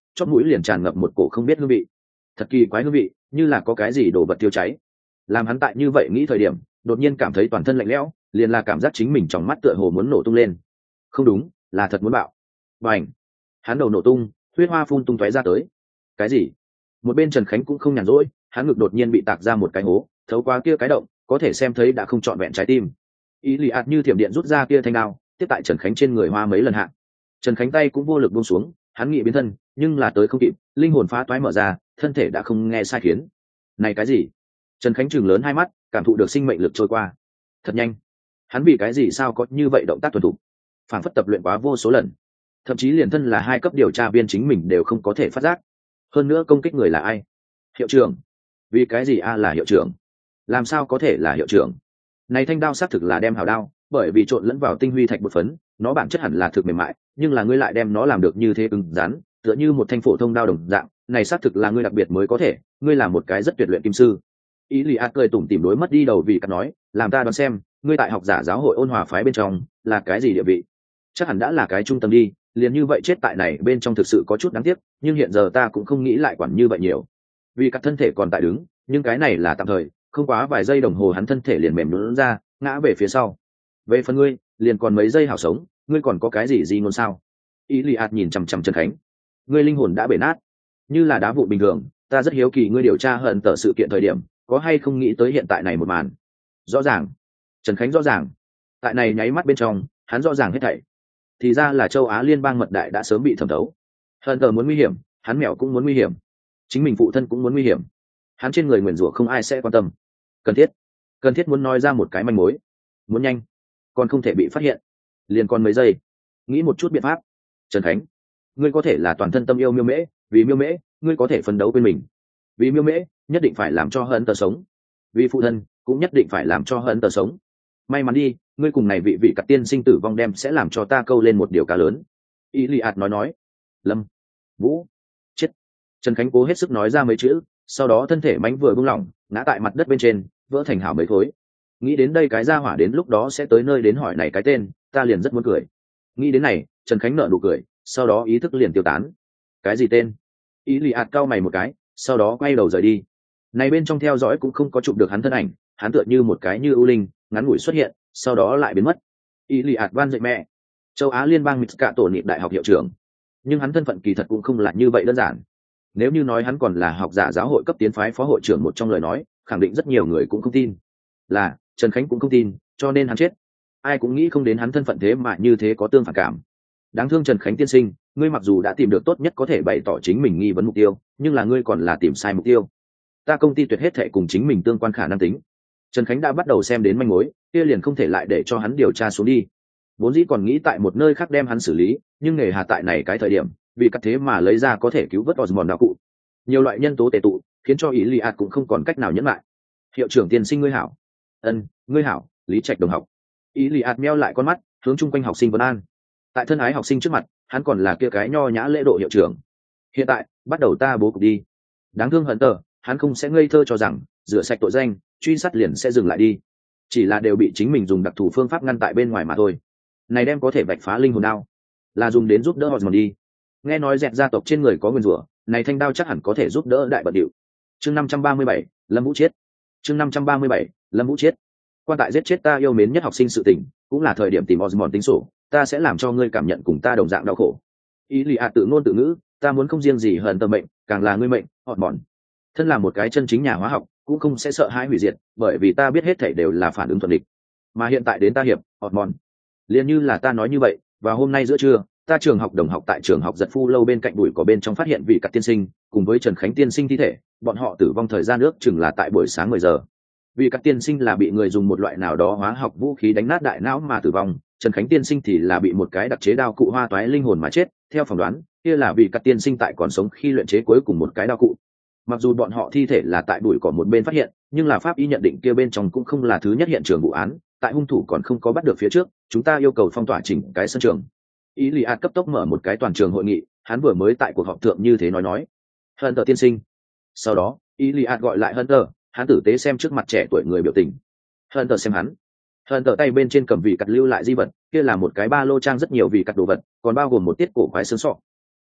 chót mũi liền tràn ngập một cổ không biết hương vị, thật kỳ quái hương vị, như là có cái gì đổ vật tiêu cháy. Làm hắn tại như vậy nghĩ thời điểm, đột nhiên cảm thấy toàn thân lạnh lẽo, liền là cảm giác chính mình trong mắt tựa hồ muốn nổ tung lên. Không đúng, là thật muốn bạo. Bành! Hắn đầu nổ tung, huyết hoa phun tung tóe ra tới. Cái gì? Một bên Trần Khánh cũng không nhàn rỗi, hắn ngực đột nhiên bị tạc ra một cái hố, thấu qua kia cái động, có thể xem thấy đã không trọn vẹn trái tim. Ý lì ạt như thiểm điện rút ra kia thanh đao, tiếp tại Trần Khánh trên người hoa mấy lần hạ. Trần Khánh tay cũng vô lực buông xuống, hắn nghĩ biến thân, nhưng là tới không kịp, linh hồn phá toái mở ra, thân thể đã không nghe sai khiến. Này cái gì? Trần Khánh trừng lớn hai mắt, cảm thụ được sinh mệnh lực trôi qua. Thật nhanh. Hắn vì cái gì sao có như vậy động tác thuần thục? Phản phất tập luyện quá vô số lần, thậm chí liền thân là hai cấp điều tra viên chính mình đều không có thể phát giác. Hơn nữa công kích người là ai? Hiệu trưởng. Vì cái gì a là hiệu trưởng? Làm sao có thể là hiệu trưởng? Này thanh đao xác thực là đem hảo đao, bởi vì trộn lẫn vào tinh huy thạch bột phấn, nó bản chất hẳn là thực mềm mại, nhưng là ngươi lại đem nó làm được như thế cứng rắn, tựa như một thanh phổ thông đao đồng dạng, này xác thực là ngươi đặc biệt mới có thể, ngươi là một cái rất tuyệt luyện kim sư. Ý Lý Át cười tủm tỉm đối mất đi đầu vì cắt nói, làm ta đoán xem, ngươi tại học giả giáo hội ôn hòa phái bên trong là cái gì địa vị? Chắc hẳn đã là cái trung tâm đi, liền như vậy chết tại này bên trong thực sự có chút đáng tiếc, nhưng hiện giờ ta cũng không nghĩ lại quản như vậy nhiều. Vì cắt thân thể còn tại đứng, nhưng cái này là tạm thời, không quá vài giây đồng hồ hắn thân thể liền mềm nhũn ra, ngã về phía sau. Về phần ngươi, liền còn mấy giây hảo sống, ngươi còn có cái gì gì ngôn sao? Ý Lý Át nhìn chằm chằm Trần Khánh, ngươi linh hồn đã bể nát, như là đá vụn bình thường. Ta rất hiếu kỳ ngươi điều tra hận tở sự kiện thời điểm, có hay không nghĩ tới hiện tại này một màn? Rõ ràng, Trần Khánh rõ ràng, tại này nháy mắt bên trong, hắn rõ ràng hết thảy. Thì ra là châu Á liên bang mật đại đã sớm bị thẩm thấu. Hận tở muốn nguy hiểm, hắn mèo cũng muốn nguy hiểm, chính mình phụ thân cũng muốn nguy hiểm. Hắn trên người nguyền rủa không ai sẽ quan tâm. Cần thiết, cần thiết muốn nói ra một cái manh mối, muốn nhanh, còn không thể bị phát hiện. Liền còn mấy giây, nghĩ một chút biện pháp. Trần Khánh, ngươi có thể là toàn thân tâm yêu Miêu Mễ, vì Miêu Mễ, ngươi có thể phấn đấu bên mình. Vì Miêu Mễ, nhất định phải làm cho hận tờ sống. Vì phụ thân, cũng nhất định phải làm cho hận tờ sống. May mắn đi, ngươi cùng này vị vị cặp tiên sinh tử vong đem sẽ làm cho ta câu lên một điều cá lớn. Ý Lý Át nói nói. Lâm, Vũ, chết. Trần Khánh cố hết sức nói ra mấy chữ, sau đó thân thể mánh vừa buông lỏng, ngã tại mặt đất bên trên, vỡ thành hảo mấy thối. Nghĩ đến đây cái gia hỏa đến lúc đó sẽ tới nơi đến hỏi này cái tên, ta liền rất muốn cười. Nghĩ đến này, Trần Khánh nở nụ cười, sau đó ý thức liền tiêu tán. Cái gì tên? Ý Lý Át cau mày một cái, sau đó quay đầu rời đi. Này bên trong theo dõi cũng không có chụp được hắn thân ảnh, hắn tựa như một cái như ưu linh, ngắn ngủi xuất hiện, sau đó lại biến mất. Ý Lý Át van dậy mẹ, châu Á liên bang Mitska tổ niệm đại học hiệu trưởng. Nhưng hắn thân phận kỳ thật cũng không là như vậy đơn giản. Nếu như nói hắn còn là học giả giáo hội cấp tiến phái phó hội trưởng một trong lời nói, khẳng định rất nhiều người cũng không tin. Là, Trần Khánh cũng không tin, cho nên hắn chết. Ai cũng nghĩ không đến hắn thân phận thế mà như thế có tương phản cảm. Đáng thương Trần Khánh tiên sinh, ngươi mặc dù đã tìm được tốt nhất có thể bày tỏ chính mình nghi vấn mục tiêu, nhưng là ngươi còn là tìm sai mục tiêu. Ta công ty tuyệt hết thệ cùng chính mình tương quan khả năng tính. Trần Khánh đã bắt đầu xem đến manh mối, kia liền không thể lại để cho hắn điều tra xuống đi. Vốn dĩ còn nghĩ tại một nơi khác đem hắn xử lý, nhưng nghề hà tại này cái thời điểm, vì cắt thế mà lấy ra có thể cứu vớt Osmond đạo cụ. Nhiều loại nhân tố tề tụ, khiến cho Ý Lý Át cũng không còn cách nào nhẫn lại. Hiệu trưởng tiên sinh ngươi hảo. Ân, ngươi hảo, Lý Trạch đồng học. Ý Lý Át meo lại con mắt, hướng chung quanh học sinh vấn an. Tại thân ái học sinh trước mặt, hắn còn là kia cái nho nhã lễ độ hiệu trưởng. Hiện tại, bắt đầu ta bố cục đi. Đáng thương hận tờ, hắn không sẽ ngây thơ cho rằng rửa sạch tội danh, truy sát liền sẽ dừng lại đi. Chỉ là đều bị chính mình dùng đặc thù phương pháp ngăn tại bên ngoài mà thôi. Này đem có thể vạch phá linh hồn đao, là dùng đến giúp đỡ Osmond đi. Nghe nói dẹt gia tộc trên người có nguyên rủa, này thanh đao chắc hẳn có thể giúp đỡ đại bận điệu. Chương năm trăm ba mươi bảy, Lâm Vũ chết. Chương năm trăm ba mươi bảy, Lâm Vũ chết. Quan tại giết chết ta yêu mến nhất học sinh sự tình, cũng là thời điểm tìm Osmond tính sổ, ta sẽ làm cho ngươi cảm nhận cùng ta đồng dạng đau khổ. Ý Lý Át tự ngôn tự ngữ, ta muốn không riêng gì hận tờ mệnh, càng là ngươi mệnh, Osmond. Thân là một cái chân chính nhà hóa học, cũng không sẽ sợ hãi hủy diệt, bởi vì ta biết hết thảy đều là phản ứng thuận địch. Mà hiện tại đến ta hiệp, Osmond. Liên như là ta nói như vậy, và hôm nay giữa trưa, ta trường học đồng học tại trường học giật phu lâu bên cạnh bụi cỏ bên trong phát hiện vị cắt tiên sinh cùng với Trần Khánh tiên sinh thi thể, bọn họ tử vong thời gian ước chừng là tại buổi sáng mười giờ. Vị cắt tiên sinh là bị người dùng một loại nào đó hóa học vũ khí đánh nát đại não mà tử vong, Trần Khánh tiên sinh thì là bị một cái đặc chế đao cụ hoa toái linh hồn mà chết. Theo phỏng đoán, kia là vị cắt tiên sinh tại còn sống khi luyện chế cuối cùng một cái đao cụ. Mặc dù bọn họ thi thể là tại bụi cỏ một bên phát hiện, nhưng là pháp y nhận định kia bên trong cũng không là thứ nhất hiện trường vụ án, tại hung thủ còn không có bắt được phía trước, chúng ta yêu cầu phong tỏa chỉnh cái sân trường. Ý Lý Át cấp tốc mở một cái toàn trường hội nghị, hắn vừa mới tại cuộc họp thượng như thế nói nói. Hunter tiên sinh. Sau đó, Ý Lý Át gọi lại Hunter, hắn tử tế xem trước mặt trẻ tuổi người biểu tình. Hunter xem hắn. Hunter tay bên trên cầm vị cắt lưu lại di vật, kia là một cái ba lô trang rất nhiều vị cắt đồ vật, còn bao gồm một tiết cổ quái xương sọ.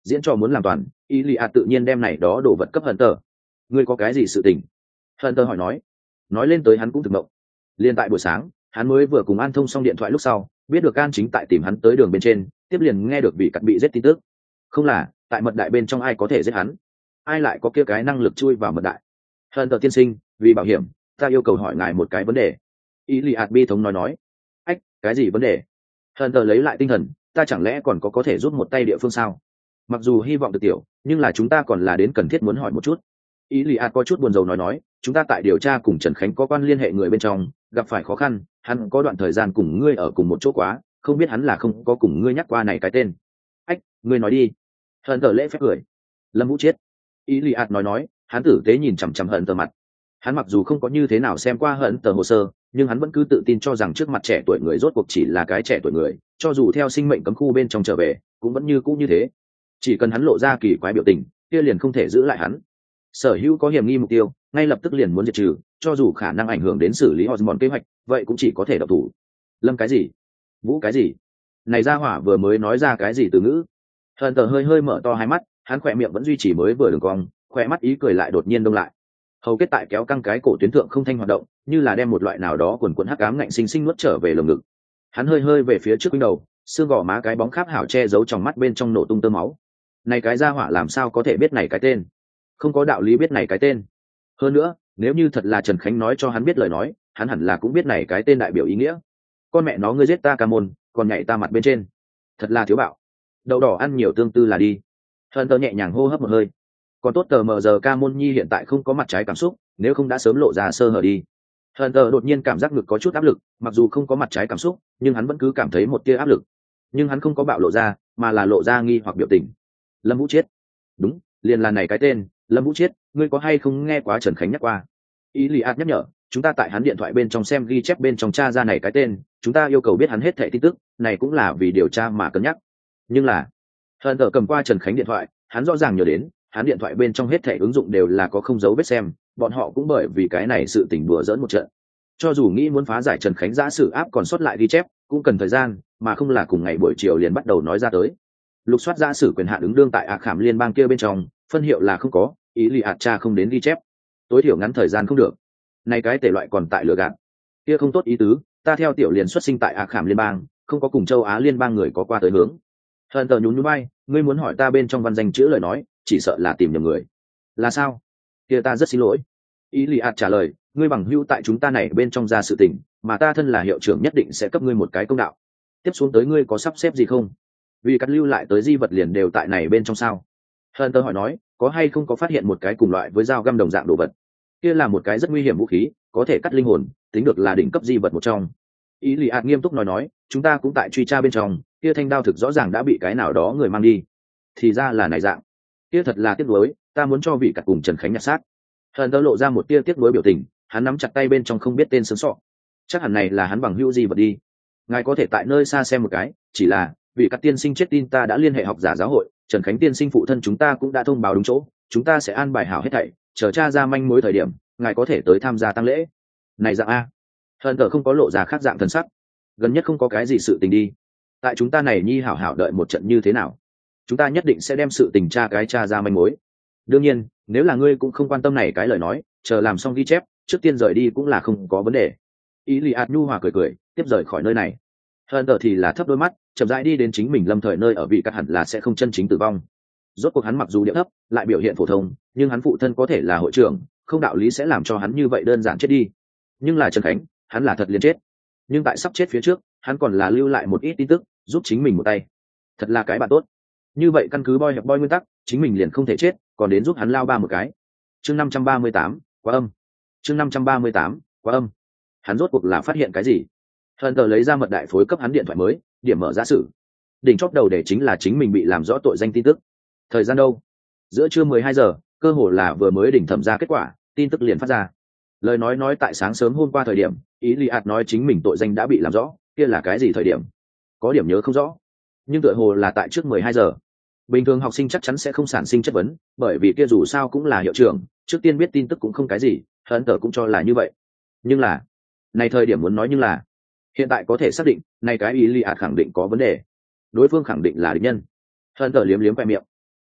diễn trò muốn làm toàn, ý lì ạt tự nhiên đem này đó đồ vật cấp hận tờ. Ngươi có cái gì sự tình? Hận tờ hỏi nói. Nói lên tới hắn cũng thực mộng. Liên tại buổi sáng, hắn mới vừa cùng An thông xong điện thoại lúc sau, biết được An chính tại tìm hắn tới đường bên trên, tiếp liền nghe được vị cắt bị giết tin tức. Không là, tại mật đại bên trong ai có thể giết hắn? Ai lại có kia cái năng lực chui vào mật đại? Hận tờ tiên sinh, vì bảo hiểm, ta yêu cầu hỏi ngài một cái vấn đề. Ý lì ạt bi thống nói nói. Ách, cái gì vấn đề? Hận tờ lấy lại tinh thần, ta chẳng lẽ còn có có thể giúp một tay địa phương sao? Mặc dù hy vọng được tiểu, nhưng là chúng ta còn là đến cần thiết muốn hỏi một chút. Ý lì ạt có chút buồn rầu nói nói, chúng ta tại điều tra cùng Trần Khánh có quan liên hệ người bên trong, gặp phải khó khăn, hắn có đoạn thời gian cùng ngươi ở cùng một chỗ quá, không biết hắn là không có cùng ngươi nhắc qua này cái tên. Ách, ngươi nói đi. Hận tờ lễ phép cười. Lâm Vũ Chiết. Ý lì ạt nói nói, hắn tử tế nhìn chằm chằm Hận tờ mặt. Hắn mặc dù không có như thế nào xem qua Hận tờ hồ sơ, nhưng hắn vẫn cứ tự tin cho rằng trước mặt trẻ tuổi người rốt cuộc chỉ là cái trẻ tuổi người, cho dù theo sinh mệnh cấm khu bên trong trở về, cũng vẫn như cũ như thế. Chỉ cần hắn lộ ra kỳ quái biểu tình, kia liền không thể giữ lại hắn. Sở hữu có hiểm nghi mục tiêu, ngay lập tức liền muốn diệt trừ, cho dù khả năng ảnh hưởng đến xử lý Osmond kế hoạch, vậy cũng chỉ có thể độc thủ. Lâm cái gì? Vũ cái gì? Này gia hỏa vừa mới nói ra cái gì từ ngữ? Hận tờ hơi hơi mở to hai mắt, hắn khỏe miệng vẫn duy trì mới vừa đường cong, khỏe mắt ý cười lại đột nhiên đông lại. Hầu kết tại kéo căng cái cổ tuyến thượng không thanh hoạt động, như là đem một loại nào đó quần quần hắc ám ngạnh sinh sinh nuốt trở về lồng ngực. Hắn hơi hơi về phía trước quanh đầu, xương gò má cái bóng kháp hảo che giấu trong mắt bên trong nổ tung tơ máu. Này cái gia hỏa làm sao có thể biết này cái tên? Không có đạo lý biết này cái tên. Hơn nữa, nếu như thật là Trần Khánh nói cho hắn biết lời nói, hắn hẳn là cũng biết này cái tên đại biểu ý nghĩa. Con mẹ nó, ngươi giết ta ca môn, còn nhảy ta mặt bên trên, thật là thiếu bạo. Đậu đỏ ăn nhiều tương tư là đi. Hận tờ nhẹ nhàng hô hấp một hơi. Còn tốt tờ mờ giờ ca môn nhi hiện tại không có mặt trái cảm xúc, nếu không đã sớm lộ ra sơ hở đi. Hận tờ đột nhiên cảm giác ngực có chút áp lực, mặc dù không có mặt trái cảm xúc, nhưng hắn vẫn cứ cảm thấy một tia áp lực. Nhưng hắn không có bạo lộ ra, mà là lộ ra nghi hoặc biểu tình. Lâm Vũ Chiết. Đúng, liền là này cái tên. Lâm Vũ Chiết, ngươi có hay không nghe quá Trần Khánh nhắc qua? Ý lì ạt nhắc nhở, chúng ta tại hắn điện thoại bên trong xem ghi chép bên trong tra ra này cái tên, chúng ta yêu cầu biết hắn hết thảy tin tức, này cũng là vì điều tra mà cân nhắc. Nhưng là, Hận tờ cầm qua Trần Khánh điện thoại, hắn rõ ràng nhớ đến, hắn điện thoại bên trong hết thảy ứng dụng đều là có không dấu vết xem, bọn họ cũng bởi vì cái này sự tình đùa giỡn một trận. Cho dù nghĩ muốn phá giải Trần Khánh giả sử áp còn sót lại ghi chép, cũng cần thời gian, mà không là cùng ngày buổi chiều liền bắt đầu nói ra tới. Lục soát giả sử quyền hạn ứng đương tại ạc khảm liên bang kia bên trong, phân hiệu là không có, ý lì ạt tra không đến ghi chép, tối thiểu ngắn thời gian không được. Này cái tể loại còn tại lừa gạt, kia không tốt ý tứ, ta theo tiểu liền xuất sinh tại ạc khảm liên bang, không có cùng châu Á liên bang người có qua tới hướng. Hận tờ nhún nhún vai, ngươi muốn hỏi ta bên trong văn danh chữ lời nói, chỉ sợ là tìm nhầm người. Là sao? Kia ta rất xin lỗi. Ý lì ạt trả lời, ngươi bằng hữu tại chúng ta này bên trong ra sự tình, mà ta thân là hiệu trưởng nhất định sẽ cấp ngươi một cái công đạo. Tiếp xuống tới ngươi có sắp xếp gì không? Vì cắt lưu lại tới di vật liền đều tại này bên trong sao? Hận tờ hỏi nói, có hay không có phát hiện một cái cùng loại với dao găm đồng dạng đồ vật? Kia là một cái rất nguy hiểm vũ khí, có thể cắt linh hồn, tính được là đỉnh cấp di vật một trong. Ý lì ạt nghiêm túc nói nói, chúng ta cũng tại truy tra bên trong, kia thanh đao thực rõ ràng đã bị cái nào đó người mang đi. Thì ra là này dạng. Kia thật là tiếc nuối, ta muốn cho vị cắt cùng Trần Khánh nhặt xác. Hận tờ lộ ra một tia tiếc nuối biểu tình, hắn nắm chặt tay bên trong không biết tên sướng sọ. Chắc hẳn này là hắn bằng hữu gì vật đi. Ngài có thể tại nơi xa xem một cái, chỉ là vị cắt tiên sinh chết tin ta đã liên hệ học giả giáo hội, Trần Khánh tiên sinh phụ thân chúng ta cũng đã thông báo đúng chỗ, chúng ta sẽ an bài hảo hết thảy, chờ tra ra manh mối thời điểm, ngài có thể tới tham gia tang lễ. Này dạng a. Hận tờ không có lộ ra khác dạng thần sắc. Gần nhất không có cái gì sự tình đi. Tại chúng ta này nhi hảo hảo đợi một trận như thế nào? Chúng ta nhất định sẽ đem sự tình tra cái tra ra manh mối. Đương nhiên, nếu là ngươi cũng không quan tâm này cái lời nói, chờ làm xong ghi chép, trước tiên rời đi cũng là không có vấn đề. Ý lì ạt nhu hòa cười cười, tiếp rời khỏi nơi này. Hận tờ thì là thấp đôi mắt, chậm rãi đi đến chính mình lâm thời nơi ở vị cắt hẳn là sẽ không chân chính tử vong. Rốt cuộc hắn mặc dù địa thấp, lại biểu hiện phổ thông, nhưng hắn phụ thân có thể là hội trưởng, không đạo lý sẽ làm cho hắn như vậy đơn giản chết đi. Nhưng là Trần Khánh, hắn là thật liền chết. Nhưng tại sắp chết phía trước, hắn còn là lưu lại một ít tin tức, giúp chính mình một tay. Thật là cái bạn tốt. Như vậy căn cứ boy hiệp boy nguyên tắc, chính mình liền không thể chết, còn đến giúp hắn lao ba một cái. Chương năm trăm ba mươi tám, quá âm. Chương năm trăm ba mươi tám, quá âm. Hắn rốt cuộc là phát hiện cái gì? Hận tờ lấy ra mật đại phối cấp hắn điện thoại mới, điểm mở giả sử. Đỉnh chóp đầu để chính là chính mình bị làm rõ tội danh tin tức. Thời gian đâu? Giữa trưa mười hai giờ, cơ hồ là vừa mới đỉnh thẩm ra kết quả, tin tức liền phát ra. Lời nói nói tại sáng sớm hôm qua thời điểm, ý Lý ạt nói chính mình tội danh đã bị làm rõ, kia là cái gì thời điểm? Có điểm nhớ không rõ, nhưng tựa hồ là tại trước mười hai giờ. Bình thường học sinh chắc chắn sẽ không sản sinh chất vấn, bởi vì kia dù sao cũng là hiệu trưởng, trước tiên biết tin tức cũng không cái gì, Hận tờ cũng cho là như vậy. Nhưng là, này thời điểm muốn nói nhưng là, hiện tại có thể xác định, này cái ý Lý ạt khẳng định có vấn đề. Đối phương khẳng định là địch nhân. Hận tờ liếm liếm khoe miệng.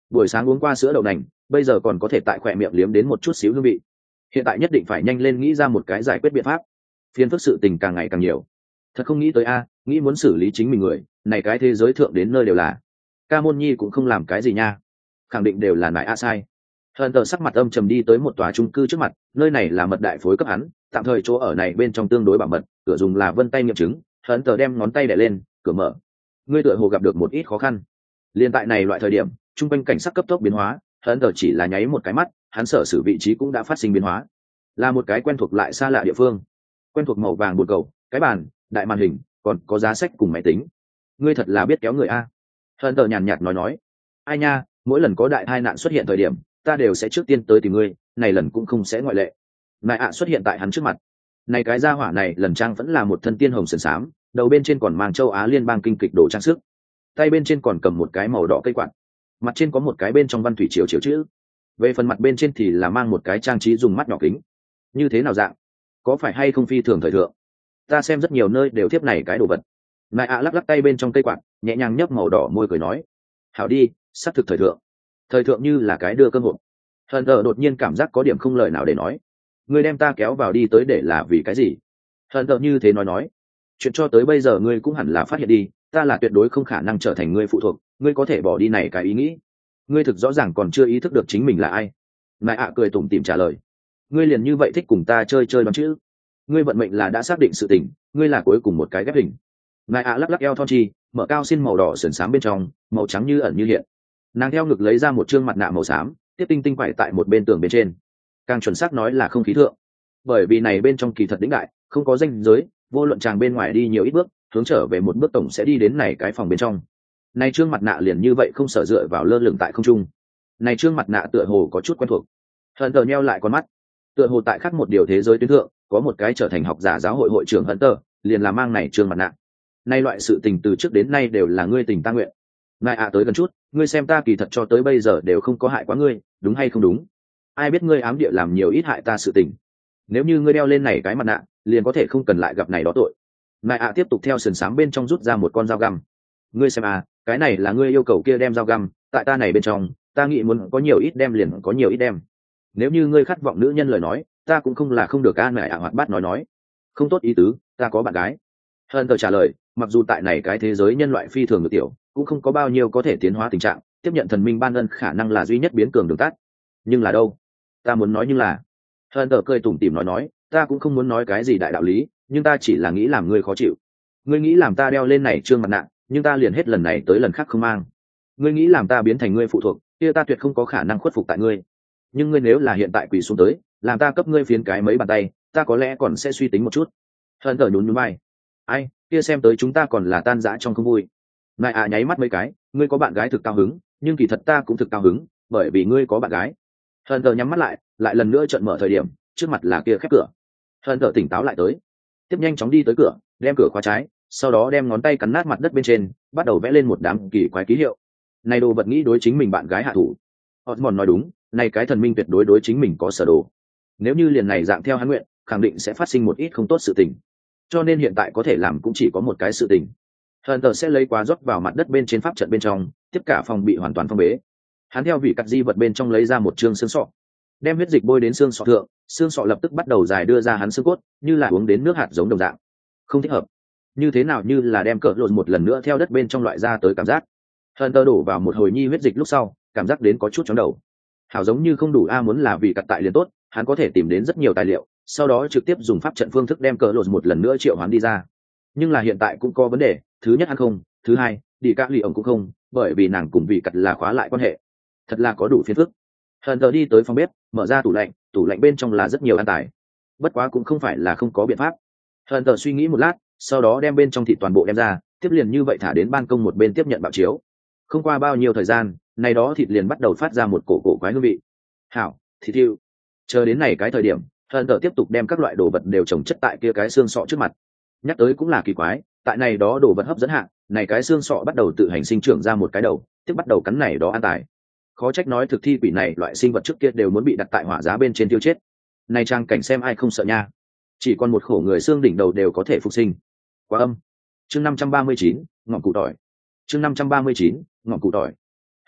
buổi sáng uống qua sữa đậu nành, bây giờ còn có thể tại khỏe miệng liếm đến một chút xíu hương vị. Hiện tại nhất định phải nhanh lên nghĩ ra một cái giải quyết biện pháp. Phiền phức sự tình càng ngày càng nhiều. Thật không nghĩ tới a, nghĩ muốn xử lý chính mình người, này cái thế giới thượng đến nơi đều là. Ca Môn Nhi cũng không làm cái gì nha, khẳng định đều là nại a sai. Hận Tờ sắc mặt âm trầm đi tới một tòa chung cư trước mặt, nơi này là mật đại phối cấp hắn, tạm thời chỗ ở này bên trong tương đối bảo mật, cửa dùng là vân tay nghiệm chứng. Hận Tờ đem ngón tay đè lên, cửa mở. Ngươi tựa hồ gặp được một ít khó khăn. Liên tại này loại thời điểm, trung quanh cảnh sắc cấp tốc biến hóa, Hận Tờ chỉ là nháy một cái mắt, hắn sở xử vị trí cũng đã phát sinh biến hóa, là một cái quen thuộc lại xa lạ địa phương. Quen thuộc màu vàng bột cầu, cái bàn, đại màn hình, còn có giá sách cùng máy tính. Ngươi thật là biết kéo người a. Hận Tờ nhàn nhạt nói nói, ai nha, mỗi lần có đại tai nạn xuất hiện thời điểm, ta đều sẽ trước tiên tới tìm ngươi, này lần cũng không sẽ ngoại lệ. Nại ạ xuất hiện tại hắn trước mặt. Này cái gia hỏa này lần trang vẫn là một thân tiên hồng sườn xám, đầu bên trên còn mang châu Á liên bang kinh kịch đồ trang sức, tay bên trên còn cầm một cái màu đỏ cây quạt, mặt trên có một cái bên trong văn thủy chiếu chiếu chữ. Về phần mặt bên trên thì là mang một cái trang trí dùng mắt nhỏ kính. Như thế nào dạng? Có phải hay không phi thường thời thượng? Ta xem rất nhiều nơi đều tiếp này cái đồ vật. Nại ạ lắc lắc tay bên trong cây quạt, nhẹ nhàng nhấp màu đỏ môi cười nói, hảo đi, xác thực thời thượng. Thời thượng như là cái đưa cơm hộp. Hận Tờ đột nhiên cảm giác có điểm không lời nào để nói. Ngươi đem ta kéo vào đi tới để là vì cái gì? Hận Tờ như thế nói nói, chuyện cho tới bây giờ ngươi cũng hẳn là phát hiện đi, ta là tuyệt đối không khả năng trở thành ngươi phụ thuộc, ngươi có thể bỏ đi này cái ý nghĩ. Ngươi thực rõ ràng còn chưa ý thức được chính mình là ai. Nại ạ cười tủm tỉm trả lời, ngươi liền như vậy thích cùng ta chơi chơi đoán chữ. Ngươi vận mệnh là đã xác định sự tình, ngươi là cuối cùng một cái ghép hình. Nại ạ lắc lắc eo thon chi, mở cao xin màu đỏ sườn xám bên trong, màu trắng như ẩn như hiện. Nàng theo ngực lấy ra một trương mặt nạ màu xám, tiếp tinh tinh quải tại một bên tường bên trên. Càng chuẩn xác nói là không khí thượng, bởi vì này bên trong kỳ thật đĩnh đại, không có danh giới, vô luận chàng bên ngoài đi nhiều ít bước, hướng trở về một bước tổng sẽ đi đến này cái phòng bên trong. Này trương mặt nạ liền như vậy không sợ dựa vào lơ lửng tại không trung. Này trương mặt nạ tựa hồ có chút quen thuộc. Hận Tờ nheo lại con mắt, tựa hồ tại khác một điều thế giới tuyến thượng, có một cái trở thành học giả giáo hội hội trưởng Hận Tờ, liền là mang này trương mặt nạ. Nay loại sự tình từ trước đến nay đều là ngươi tình ta nguyện. Ngài ạ tới gần chút, ngươi xem ta kỳ thật cho tới bây giờ đều không có hại quá ngươi, đúng hay không đúng? Ai biết ngươi ám địa làm nhiều ít hại ta sự tình. Nếu như ngươi đeo lên này cái mặt nạ, liền có thể không cần lại gặp này đó tội. Ngài ạ tiếp tục theo sườn xám bên trong rút ra một con dao găm. Ngươi xem à, cái này là ngươi yêu cầu kia đem dao găm, tại ta này bên trong, ta nghĩ muốn có nhiều ít đem liền có nhiều ít đem. Nếu như ngươi khát vọng nữ nhân lời nói, ta cũng không là không được a. Ngài ạ hoạt bát nói nói, không tốt ý tứ, ta có bạn gái. Hận Tờ trả lời, mặc dù tại này cái thế giới nhân loại phi thường ngược tiểu, cũng không có bao nhiêu có thể tiến hóa tình trạng, tiếp nhận thần minh ban ân khả năng là duy nhất biến cường đường tắt. Nhưng là đâu? Ta muốn nói nhưng là, Hận Tờ cười tủm tỉm nói nói, ta cũng không muốn nói cái gì đại đạo lý, nhưng ta chỉ là nghĩ làm ngươi khó chịu. Ngươi nghĩ làm ta đeo lên này trương mặt nạ, nhưng ta liền hết lần này tới lần khác không mang. Ngươi nghĩ làm ta biến thành ngươi phụ thuộc, kia ta tuyệt không có khả năng khuất phục tại ngươi. Nhưng ngươi nếu là hiện tại quỳ xuống tới, làm ta cấp ngươi phiến cái mấy bàn tay, ta có lẽ còn sẽ suy tính một chút. Hận Tờ nhún nhún vai, ai, kia xem tới chúng ta còn là tan rã trong không vui. Ngài à nháy mắt mấy cái, ngươi có bạn gái thực cao hứng, nhưng kỳ thật ta cũng thực cao hứng, bởi vì ngươi có bạn gái. Hận Tờ nhắm mắt lại, lại lần nữa trợn mở thời điểm, trước mặt là kia khép cửa. Hận Tờ tỉnh táo lại tới, tiếp nhanh chóng đi tới cửa, đem cửa khóa trái, sau đó đem ngón tay cắn nát mặt đất bên trên, bắt đầu vẽ lên một đám kỳ quái ký hiệu. Này đồ vật nghĩ đối chính mình bạn gái hạ thủ. Osmond nói đúng, này cái thần minh tuyệt đối đối chính mình có sở đồ. Nếu như liền này dạng theo hắn nguyện, khẳng định sẽ phát sinh một ít không tốt sự tình. Cho nên hiện tại có thể làm cũng chỉ có một cái sự tình. Hận Tờ sẽ lấy quá rót vào mặt đất bên trên pháp trận bên trong, tiếp cả phòng bị hoàn toàn phong bế. Hắn theo vị cắt di vật bên trong lấy ra một trương xương sọ, đem huyết dịch bôi đến xương sọ thượng, xương sọ lập tức bắt đầu dài đưa ra hắn xương cốt, như là uống đến nước hạt giống đồng dạng. Không thích hợp. Như thế nào như là đem cỡ lộn một lần nữa theo đất bên trong loại ra tới cảm giác. Hận Tờ đổ vào một hồi nhi huyết dịch lúc sau, cảm giác đến có chút chóng đầu. Hảo giống như không đủ a, muốn là vị cắt tại liền tốt, hắn có thể tìm đến rất nhiều tài liệu, sau đó trực tiếp dùng pháp trận phương thức đem cỡ lộn một lần nữa triệu hoán đi ra. Nhưng là hiện tại cũng có vấn đề, thứ nhất hắn không, thứ hai đi các lì ổng cũng không, bởi vì nàng cùng vị cắt là khóa lại quan hệ. Thật là có đủ phiền phức. Hận Tờ đi tới phòng bếp, mở ra tủ lạnh, tủ lạnh bên trong là rất nhiều ăn tài, bất quá cũng không phải là không có biện pháp. Hận Tờ suy nghĩ một lát, sau đó đem bên trong thịt toàn bộ đem ra, tiếp liền như vậy thả đến ban công một bên tiếp nhận bạo chiếu. Không qua bao nhiêu thời gian, này đó thịt liền bắt đầu phát ra một cổ cổ quái hương vị. Hảo, thịt thiêu. Chờ đến này cái thời điểm, Hận Tờ tiếp tục đem các loại đồ vật đều trồng chất tại kia cái xương sọ trước mặt. Nhắc tới cũng là kỳ quái, tại này đó đồ vật hấp dẫn hạ, này cái xương sọ bắt đầu tự hành sinh trưởng ra một cái đầu, tiếp bắt đầu cắn này đó ăn tài. Khó trách nói thực thi quỷ này loại sinh vật trước kia đều muốn bị đặt tại hỏa giá bên trên tiêu chết. Này trang cảnh xem ai không sợ nha. Chỉ còn một khổ người xương đỉnh đầu đều có thể phục sinh. Quá âm. Chương năm trăm ba mươi chín, ngọn cụ tỏi. Chương năm trăm ba mươi chín, ngọn cụ tỏi.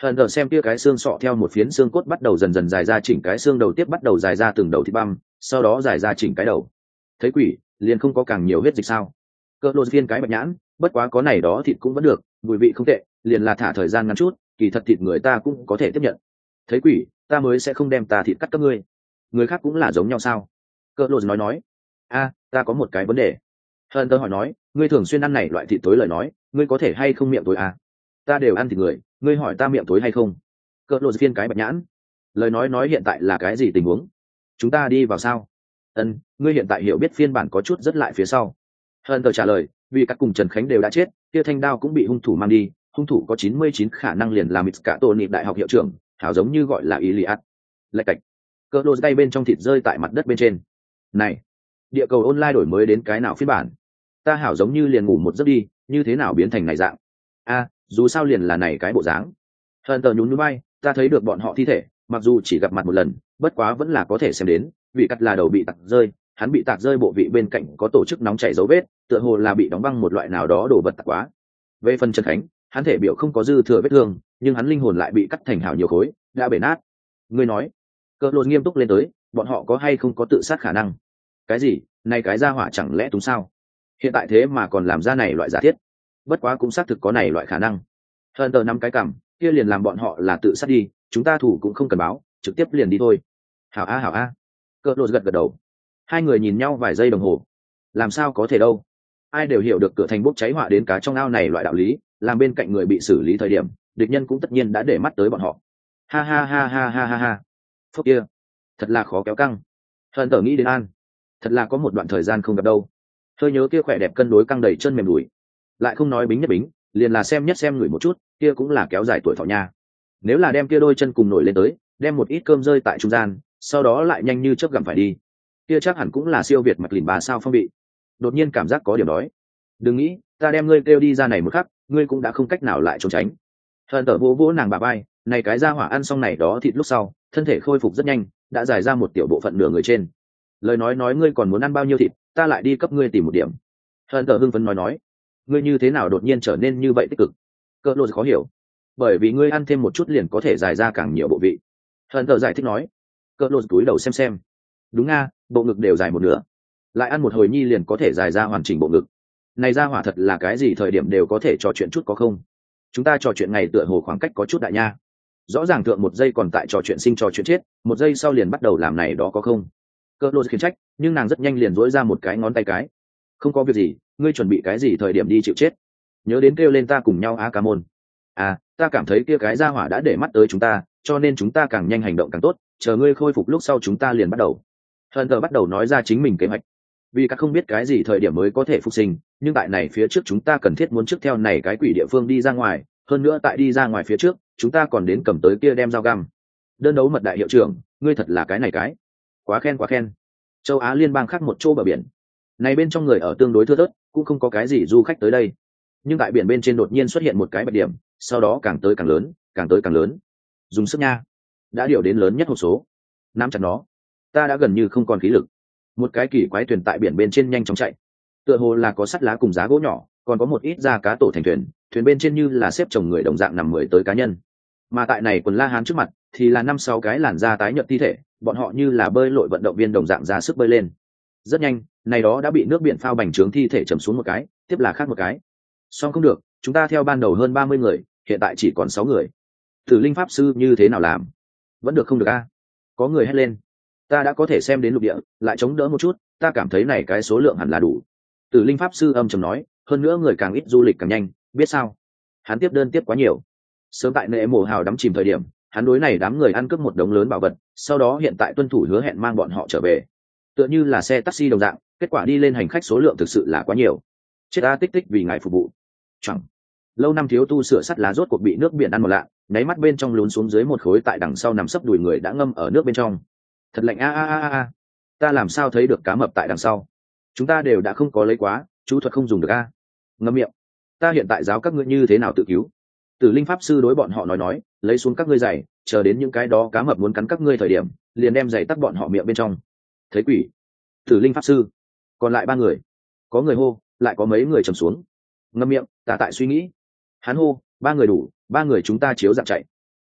Hận thờ xem kia cái xương sọ theo một phiến xương cốt bắt đầu dần dần dài ra, chỉnh cái xương đầu tiếp bắt đầu dài ra từng đầu thịt băm, sau đó dài ra chỉnh cái đầu. Thấy quỷ liền không có càng nhiều huyết dịch sao? Cỡ lô viên cái bạch nhãn, bất quá có này đó thịt cũng vẫn được, mùi vị không tệ, liền là thả thời gian ngắn chút, kỳ thật thịt người ta cũng có thể tiếp nhận. Thấy quỷ, ta mới sẽ không đem ta thịt cắt các ngươi. Người khác cũng là giống nhau sao? Cỡ lô nói nói. A, ta có một cái vấn đề. Hận tơ hỏi nói, ngươi thường xuyên ăn này loại thịt tối lời nói, ngươi có thể hay không miệng tối à? Ta đều ăn thịt người, ngươi hỏi ta miệng tối hay không? Cỡ lô viên cái bạch nhãn. Lời nói nói hiện tại là cái gì tình huống? Chúng ta đi vào sao? Ân, ngươi hiện tại hiểu biết phiên bản có chút rất lại phía sau. Hận tơ trả lời, vì các cùng Trần Khánh đều đã chết, kia thanh đao cũng bị hung thủ mang đi, hung thủ có chín mươi chín khả năng liền là Mitsukato nịp đại học hiệu trưởng, hảo giống như gọi là Iliad. Lạch cạch. Cỡ lô tay bên trong thịt rơi tại mặt đất bên trên. Này, địa cầu online đổi mới đến cái nào phiên bản? Ta hảo giống như liền ngủ một giấc đi, như thế nào biến thành này dạng? A, dù sao liền là này cái bộ dáng. Hận tờ nhún nhún bay, ta thấy được bọn họ thi thể, mặc dù chỉ gặp mặt một lần, bất quá vẫn là có thể xem đến, vì cắt là đầu bị tạc rơi, hắn bị tạc rơi bộ vị bên cạnh có tổ chức nóng chảy dấu vết, tựa hồ là bị đóng băng một loại nào đó đổ vật tạc quá. Về phần Trần Khánh, hắn thể biểu không có dư thừa vết thương, nhưng hắn linh hồn lại bị cắt thành hảo nhiều khối, đã bể nát. Ngươi nói, Cỡ lột nghiêm túc lên tới, bọn họ có hay không có tự sát khả năng? Cái gì? Này cái gia hỏa chẳng lẽ túng sao? Hiện tại thế mà còn làm ra này loại giả thiết. Bất quá cũng xác thực có này loại khả năng. Hơn tờ năm cái cằm, kia liền làm bọn họ là tự sát đi, chúng ta thủ cũng không cần báo, trực tiếp liền đi thôi. Hảo a hảo a. Cỡ lột gật gật đầu. Hai người nhìn nhau vài giây đồng hồ. Làm sao có thể đâu? Ai đều hiểu được cửa thành bốc cháy họa đến cá trong ao này loại đạo lý, làm bên cạnh người bị xử lý thời điểm, địch nhân cũng tất nhiên đã để mắt tới bọn họ. Ha ha ha ha ha ha ha. Phúc kia, thật là khó kéo căng. Hơn tờ nghĩ đến an, thật là có một đoạn thời gian không gặp đâu. Hơi nhớ kia khỏe đẹp cân đối căng đầy chân mềm đùi, lại không nói bính nhất bính, liền là xem nhất xem người một chút, kia cũng là kéo dài tuổi thọ nha. Nếu là đem kia đôi chân cùng nổi lên tới, đem một ít cơm rơi tại trung gian, sau đó lại nhanh như chớp gặm phải đi, kia chắc hẳn cũng là siêu việt mạch lìn bà sao phong bị. Đột nhiên cảm giác có điểm đói. Đừng nghĩ, ta đem ngươi kêu đi ra này một khắc, ngươi cũng đã không cách nào lại trốn tránh. Hơn tờ vỗ vỗ nàng bà bay, này cái ra hỏa ăn xong này đó thịt lúc sau, thân thể khôi phục rất nhanh, đã giải ra một tiểu bộ phận nửa người trên. Lời nói nói ngươi còn muốn ăn bao nhiêu thịt, ta lại đi cấp ngươi tìm một điểm. Hơn tờ hưng phấn nói nói, ngươi như thế nào đột nhiên trở nên như vậy tích cực? Cỡ lô khó hiểu. Bởi vì ngươi ăn thêm một chút liền có thể giải ra càng nhiều bộ vị. Hơn tờ giải thích nói. Cỡ lô cúi đầu xem xem. Đúng nga, bộ ngực đều dài một nửa. Lại ăn một hồi nhi liền có thể giải ra hoàn chỉnh bộ ngực. Này ra hỏa thật là cái gì thời điểm đều có thể trò chuyện chút có không? Chúng ta trò chuyện ngày tựa hồ khoảng cách có chút đại nha. Rõ ràng thượng một giây còn tại trò chuyện sinh trò chuyện chết, một giây sau liền bắt đầu làm này đó có không? Cỡ lô khiển trách, nhưng nàng rất nhanh liền dỗi ra một cái ngón tay cái. Không có việc gì, ngươi chuẩn bị cái gì thời điểm đi chịu chết? Nhớ đến kêu lên ta cùng nhau á ca môn. À, ta cảm thấy kia cái gia hỏa đã để mắt tới chúng ta, cho nên chúng ta càng nhanh hành động càng tốt, chờ ngươi khôi phục lúc sau chúng ta liền bắt đầu. Hận tờ bắt đầu nói ra chính mình kế hoạch. Vì các không biết cái gì thời điểm mới có thể phục sinh, nhưng tại này phía trước chúng ta cần thiết muốn trước theo này cái quỷ địa phương đi ra ngoài, hơn nữa tại đi ra ngoài phía trước, chúng ta còn đến cầm tới kia đem dao găm. Đơn đấu mật đại hiệu trưởng, ngươi thật là cái này cái. Quá khen quá khen. Châu Á liên bang khác một chỗ bờ biển. Này bên trong người ở tương đối thưa thớt, cũng không có cái gì du khách tới đây. Nhưng tại biển bên trên đột nhiên xuất hiện một cái bạch điểm, sau đó càng tới càng lớn, càng tới càng lớn. Dùng sức nha. Đã điều đến lớn nhất hộp số. Nắm chặt nó. Ta đã gần như không còn khí lực. Một cái kỳ quái thuyền tại biển bên trên nhanh chóng chạy. Tựa hồ là có sắt lá cùng giá gỗ nhỏ, còn có một ít da cá tổ thành thuyền, thuyền bên trên như là xếp chồng người đồng dạng nằm mười tới cá nhân. Mà tại này quần La Hán trước mặt thì là năm sáu cái làn da tái nhợt thi thể, bọn họ như là bơi lội vận động viên đồng dạng ra sức bơi lên. Rất nhanh, này đó đã bị nước biển phao bành trướng thi thể chầm xuống một cái, tiếp là khác một cái. Song không được, chúng ta theo ban đầu hơn ba mươi người, hiện tại chỉ còn sáu người. Tử linh pháp sư như thế nào làm? Vẫn được không được a? Có người hét lên. Ta đã có thể xem đến lục địa, lại chống đỡ một chút, ta cảm thấy này cái số lượng hẳn là đủ. Tử linh pháp sư âm trầm nói, hơn nữa người càng ít du lịch càng nhanh, biết sao? Hắn tiếp đơn tiếp quá nhiều. Sớm tại nệ mổ hào đắm chìm thời điểm, hắn đối này đám người ăn cướp một đống lớn bảo vật, sau đó hiện tại tuân thủ hứa hẹn mang bọn họ trở về. Tựa như là xe taxi đồng dạng, kết quả đi lên hành khách số lượng thực sự là quá nhiều. Chết a tích tích vì ngài phục vụ. Chẳng. Lâu năm thiếu tu sửa sắt lá rốt cuộc bị nước biển ăn một lạ, nháy mắt bên trong lún xuống dưới một khối tại đằng sau nằm sấp đùi người đã ngâm ở nước bên trong. Thật lạnh a a a a. Ta làm sao thấy được cá mập tại đằng sau? Chúng ta đều đã không có lấy quá, chú thuật không dùng được a. Ngâm miệng. Ta hiện tại giáo các ngươi như thế nào tự cứu? Tử linh pháp sư đối bọn họ nói nói, lấy xuống các ngươi giày, chờ đến những cái đó cá mập muốn cắn các ngươi thời điểm, liền đem giày tắt bọn họ miệng bên trong. Thấy quỷ. Tử linh pháp sư. Còn lại ba người. Có người hô, lại có mấy người trầm xuống. Ngâm miệng, ta tại suy nghĩ. Hắn hô, ba người đủ, ba người chúng ta chiếu dạng chạy.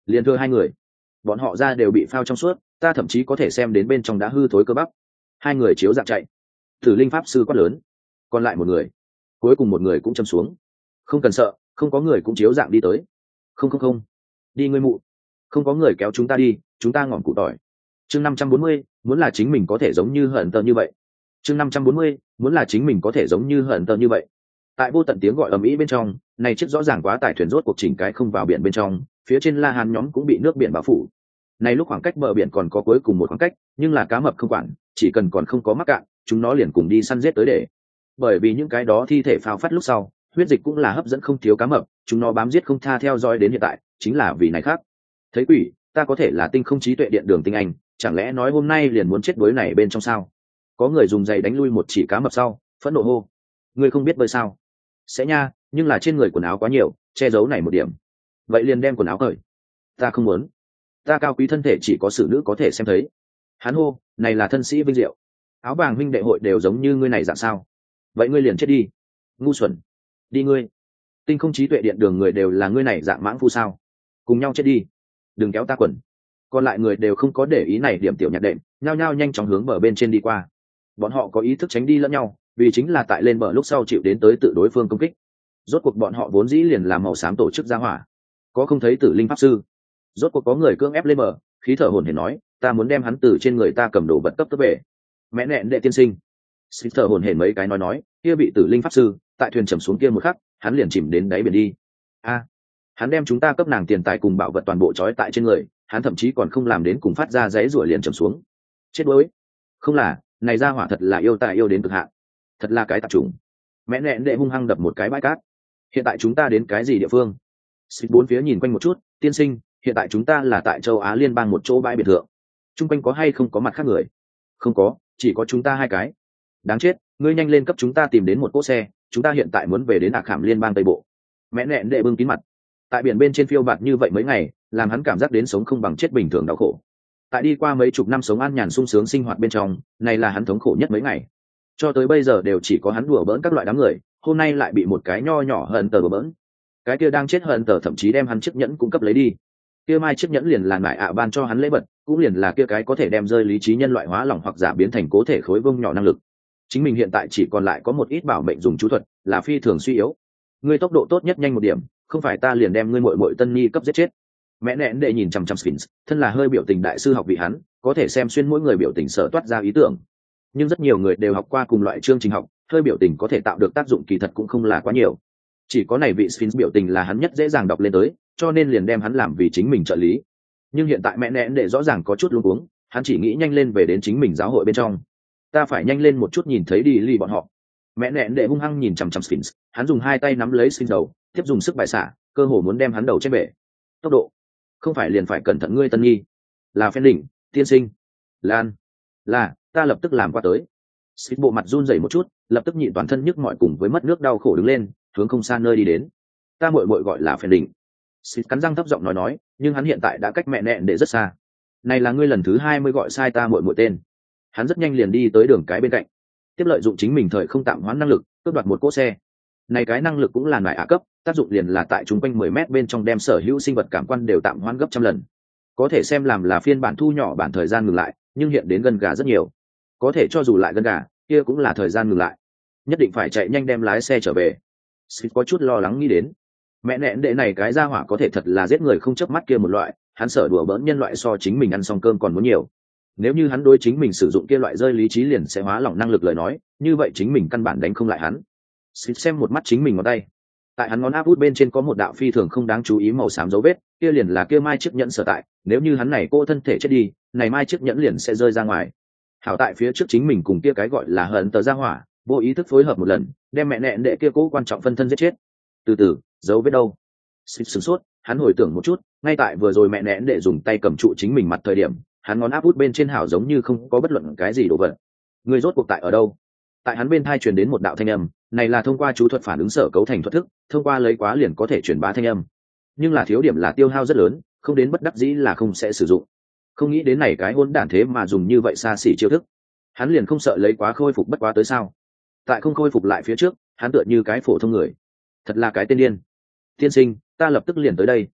liền thưa hai người, bọn họ ra đều bị phao trong suốt, ta thậm chí có thể xem đến bên trong đã hư thối cơ bắp. Hai người chiếu dạng chạy. Tử linh pháp sư quát lớn, còn lại một người, cuối cùng một người cũng châm xuống. Không cần sợ, không có người cũng chiếu dạng đi tới. Không không không, đi ngươi mụ, không có người kéo chúng ta đi, chúng ta ngọn cụ tỏi. Chương năm trăm bốn mươi, muốn là chính mình có thể giống như hận tờ như vậy. Chương năm trăm bốn mươi, muốn là chính mình có thể giống như hận tờ như vậy. Tại vô tận tiếng gọi ầm ĩ bên trong, này chiếc rõ ràng quá tải thuyền rốt cuộc chỉnh cái không vào biển bên trong, phía trên La Hán nhóm cũng bị nước biển bao phủ. Này lúc khoảng cách bờ biển còn có cuối cùng một khoảng cách, nhưng là cá mập không quản, chỉ cần còn không có mắc cạn, chúng nó liền cùng đi săn giết tới để. Bởi vì những cái đó thi thể phao phát lúc sau, huyết dịch cũng là hấp dẫn không thiếu cá mập, chúng nó bám giết không tha theo dõi đến hiện tại, chính là vì này khác. Thấy quỷ, ta có thể là tinh không trí tuệ điện đường tinh anh, chẳng lẽ nói hôm nay liền muốn chết đuối này bên trong sao? Có người dùng giày đánh lui một chỉ cá mập sau, phẫn nộ hô: ngươi không biết bơi sao? Sẽ nha, nhưng là trên người quần áo quá nhiều, che giấu này một điểm. Vậy liền đem quần áo cởi. Ta không muốn. Ta cao quý thân thể chỉ có xử nữ có thể xem thấy. Hắn hô: này là thân sĩ vinh diệu. Áo vàng huynh đệ hội đều giống như ngươi này dạng sao? Vậy ngươi liền chết đi. Ngu xuẩn. Đi ngươi. Tinh không trí tuệ điện đường người đều là ngươi này dạng mãng phu sao? Cùng nhau chết đi. Đừng kéo ta quần. Còn lại người đều không có để ý này điểm tiểu nhạc đệm, nhao nhao nhanh chóng hướng bờ bên trên đi qua. Bọn họ có ý thức tránh đi lẫn nhau, vì chính là tại lên bờ lúc sau chịu đến tới tự đối phương công kích. Rốt cuộc bọn họ vốn dĩ liền làm màu xám tổ chức gia hỏa. Có không thấy tử linh pháp sư? Rốt cuộc có người cưỡng ép lên bờ, khí thở hổn hển nói, ta muốn đem hắn từ trên người ta cầm đồ vật cấp cấp về. Mẹ nẹn đệ tiên sinh. Xịt thở hổn hển mấy cái nói nói, kia bị tử linh pháp sư, tại thuyền chầm xuống kia một khắc, hắn liền chìm đến đáy biển đi. A, hắn đem chúng ta cấp nàng tiền tài cùng bảo vật toàn bộ trói tại trên người, hắn thậm chí còn không làm đến cùng phát ra giấy rủa liền chầm xuống. Chết đuối. Không là, này ra hỏa thật là yêu tài yêu đến cực hạn. Thật là cái tạp chủng. Mẹ nẹn đệ hung hăng đập một cái bãi cát. Hiện tại chúng ta đến cái gì địa phương? Xịt bốn phía nhìn quanh một chút, tiên sinh, hiện tại chúng ta là tại châu Á liên bang một chỗ bãi biệt thượng. Trung quanh có hay không có mặt khác người? Không có, chỉ có chúng ta hai cái. Đáng chết, ngươi nhanh lên cấp chúng ta tìm đến một cỗ xe, chúng ta hiện tại muốn về đến Ạc Khảm liên bang Tây Bộ. Mẹ nẹn đệ bưng kín mặt. Tại biển bên trên phiêu bạt như vậy mấy ngày, làm hắn cảm giác đến sống không bằng chết bình thường đau khổ. Tại đi qua mấy chục năm sống an nhàn sung sướng sinh hoạt bên trong, này là hắn thống khổ nhất mấy ngày. Cho tới bây giờ đều chỉ có hắn đùa bỡn các loại đám người, hôm nay lại bị một cái nho nhỏ hận tờ đùa bỡn. Cái kia đang chết hận tờ thậm chí đem hắn chiếc nhẫn cung cấp lấy đi. Kia mai chiếc nhẫn liền là nại ạ ban cho hắn lễ vật, cũng liền là kia cái có thể đem rơi lý trí nhân loại hóa lỏng hoặc giả biến thành cố thể khối vông nhỏ năng lực. Chính mình hiện tại chỉ còn lại có một ít bảo mệnh dùng chú thuật, là phi thường suy yếu. Ngươi tốc độ tốt nhất nhanh một điểm, không phải ta liền đem ngươi muội muội Tân Nhi cấp giết chết. Mẹ nẹn đệ nhìn chằm chằm Sphinx, thân là hơi biểu tình đại sư học vị hắn, có thể xem xuyên mỗi người biểu tình sở toát ra ý tưởng. Nhưng rất nhiều người đều học qua cùng loại chương trình học, hơi biểu tình có thể tạo được tác dụng kỳ thật cũng không là quá nhiều. Chỉ có này vị Sphinx biểu tình là hắn nhất dễ dàng đọc lên tới, cho nên liền đem hắn làm vì chính mình trợ lý. Nhưng hiện tại mẹ nẹn đệ rõ ràng có chút luống cuống, hắn chỉ nghĩ nhanh lên về đến chính mình giáo hội bên trong. Ta phải nhanh lên một chút nhìn thấy đi lì bọn họ. Mẹ nẹn đệ hung hăng nhìn chằm chằm Sphinx, hắn dùng hai tay nắm lấy Sphinx đầu, tiếp dùng sức bài xả, cơ hồ muốn đem hắn đầu trên bể. Tốc độ, không phải liền phải cẩn thận ngươi Tân Nhi. Là Phen đỉnh, tiên sinh. Lan, là, ta lập tức làm qua tới. Sphinx bộ mặt run rẩy một chút, lập tức nhịn toàn thân nhức mỏi cùng với mất nước đau khổ đứng lên, hướng không xa nơi đi đến. Ta muội muội gọi là Phen đỉnh. Sphinx cắn răng thấp giọng nói nói, nhưng hắn hiện tại đã cách mẹ nẹn đệ rất xa. Này là ngươi lần thứ hai mươi gọi sai ta muội muội tên. Hắn rất nhanh liền đi tới đường cái bên cạnh, tiếp lợi dụng chính mình thời không tạm hoãn năng lực cướp đoạt một cỗ xe. Này cái năng lực cũng là loại ạ cấp, tác dụng liền là tại chúng quanh mười mét bên trong đem sở hữu sinh vật cảm quan đều tạm hoãn gấp trăm lần. Có thể xem làm là phiên bản thu nhỏ bản thời gian ngừng lại, nhưng hiện đến gần gà rất nhiều. Có thể cho dù lại gần gà, kia cũng là thời gian ngừng lại. Nhất định phải chạy nhanh đem lái xe trở về. Smith có chút lo lắng nghĩ đến, mẹ nẹn đệ này cái gia hỏa có thể thật là giết người không chớp mắt kia một loại, hắn sợ đùa bỡn nhân loại so chính mình ăn xong cơm còn muốn nhiều. Nếu như hắn đối chính mình sử dụng kia loại rơi lý trí liền sẽ hóa lỏng năng lực lời nói, như vậy chính mình căn bản đánh không lại hắn. Xịt xem một mắt chính mình ngón tay, tại hắn ngón áp út bên trên có một đạo phi thường không đáng chú ý màu xám dấu vết, kia liền là kia mai chiếc nhẫn sở tại. Nếu như hắn này cô thân thể chết đi, này mai chiếc nhẫn liền sẽ rơi ra ngoài. Hảo tại phía trước chính mình cùng kia cái gọi là hận tờ ra hỏa, vô ý thức phối hợp một lần, đem mẹ nẹn đệ kia cố quan trọng phân thân giết chết. Từ từ, dấu vết đâu? Xịt sửng sốt, hắn hồi tưởng một chút, ngay tại vừa rồi mẹ nẹn đệ dùng tay cầm trụ chính mình mặt thời điểm, hắn ngón áp út bên trên hảo giống như không có bất luận cái gì đồ vật. Người rốt cuộc tại ở đâu? Tại hắn bên thai truyền đến một đạo thanh âm, này là thông qua chú thuật phản ứng sở cấu thành thuật thức, thông qua lấy quá liền có thể truyền bá thanh âm. Nhưng là thiếu điểm là tiêu hao rất lớn, không đến bất đắc dĩ là không sẽ sử dụng. Không nghĩ đến này cái hỗn đản thế mà dùng như vậy xa xỉ chiêu thức. Hắn liền không sợ lấy quá khôi phục bất quá tới sao? Tại không khôi phục lại phía trước, hắn tựa như cái phổ thông người. Thật là cái tên điên. Tiên sinh, ta lập tức liền tới đây.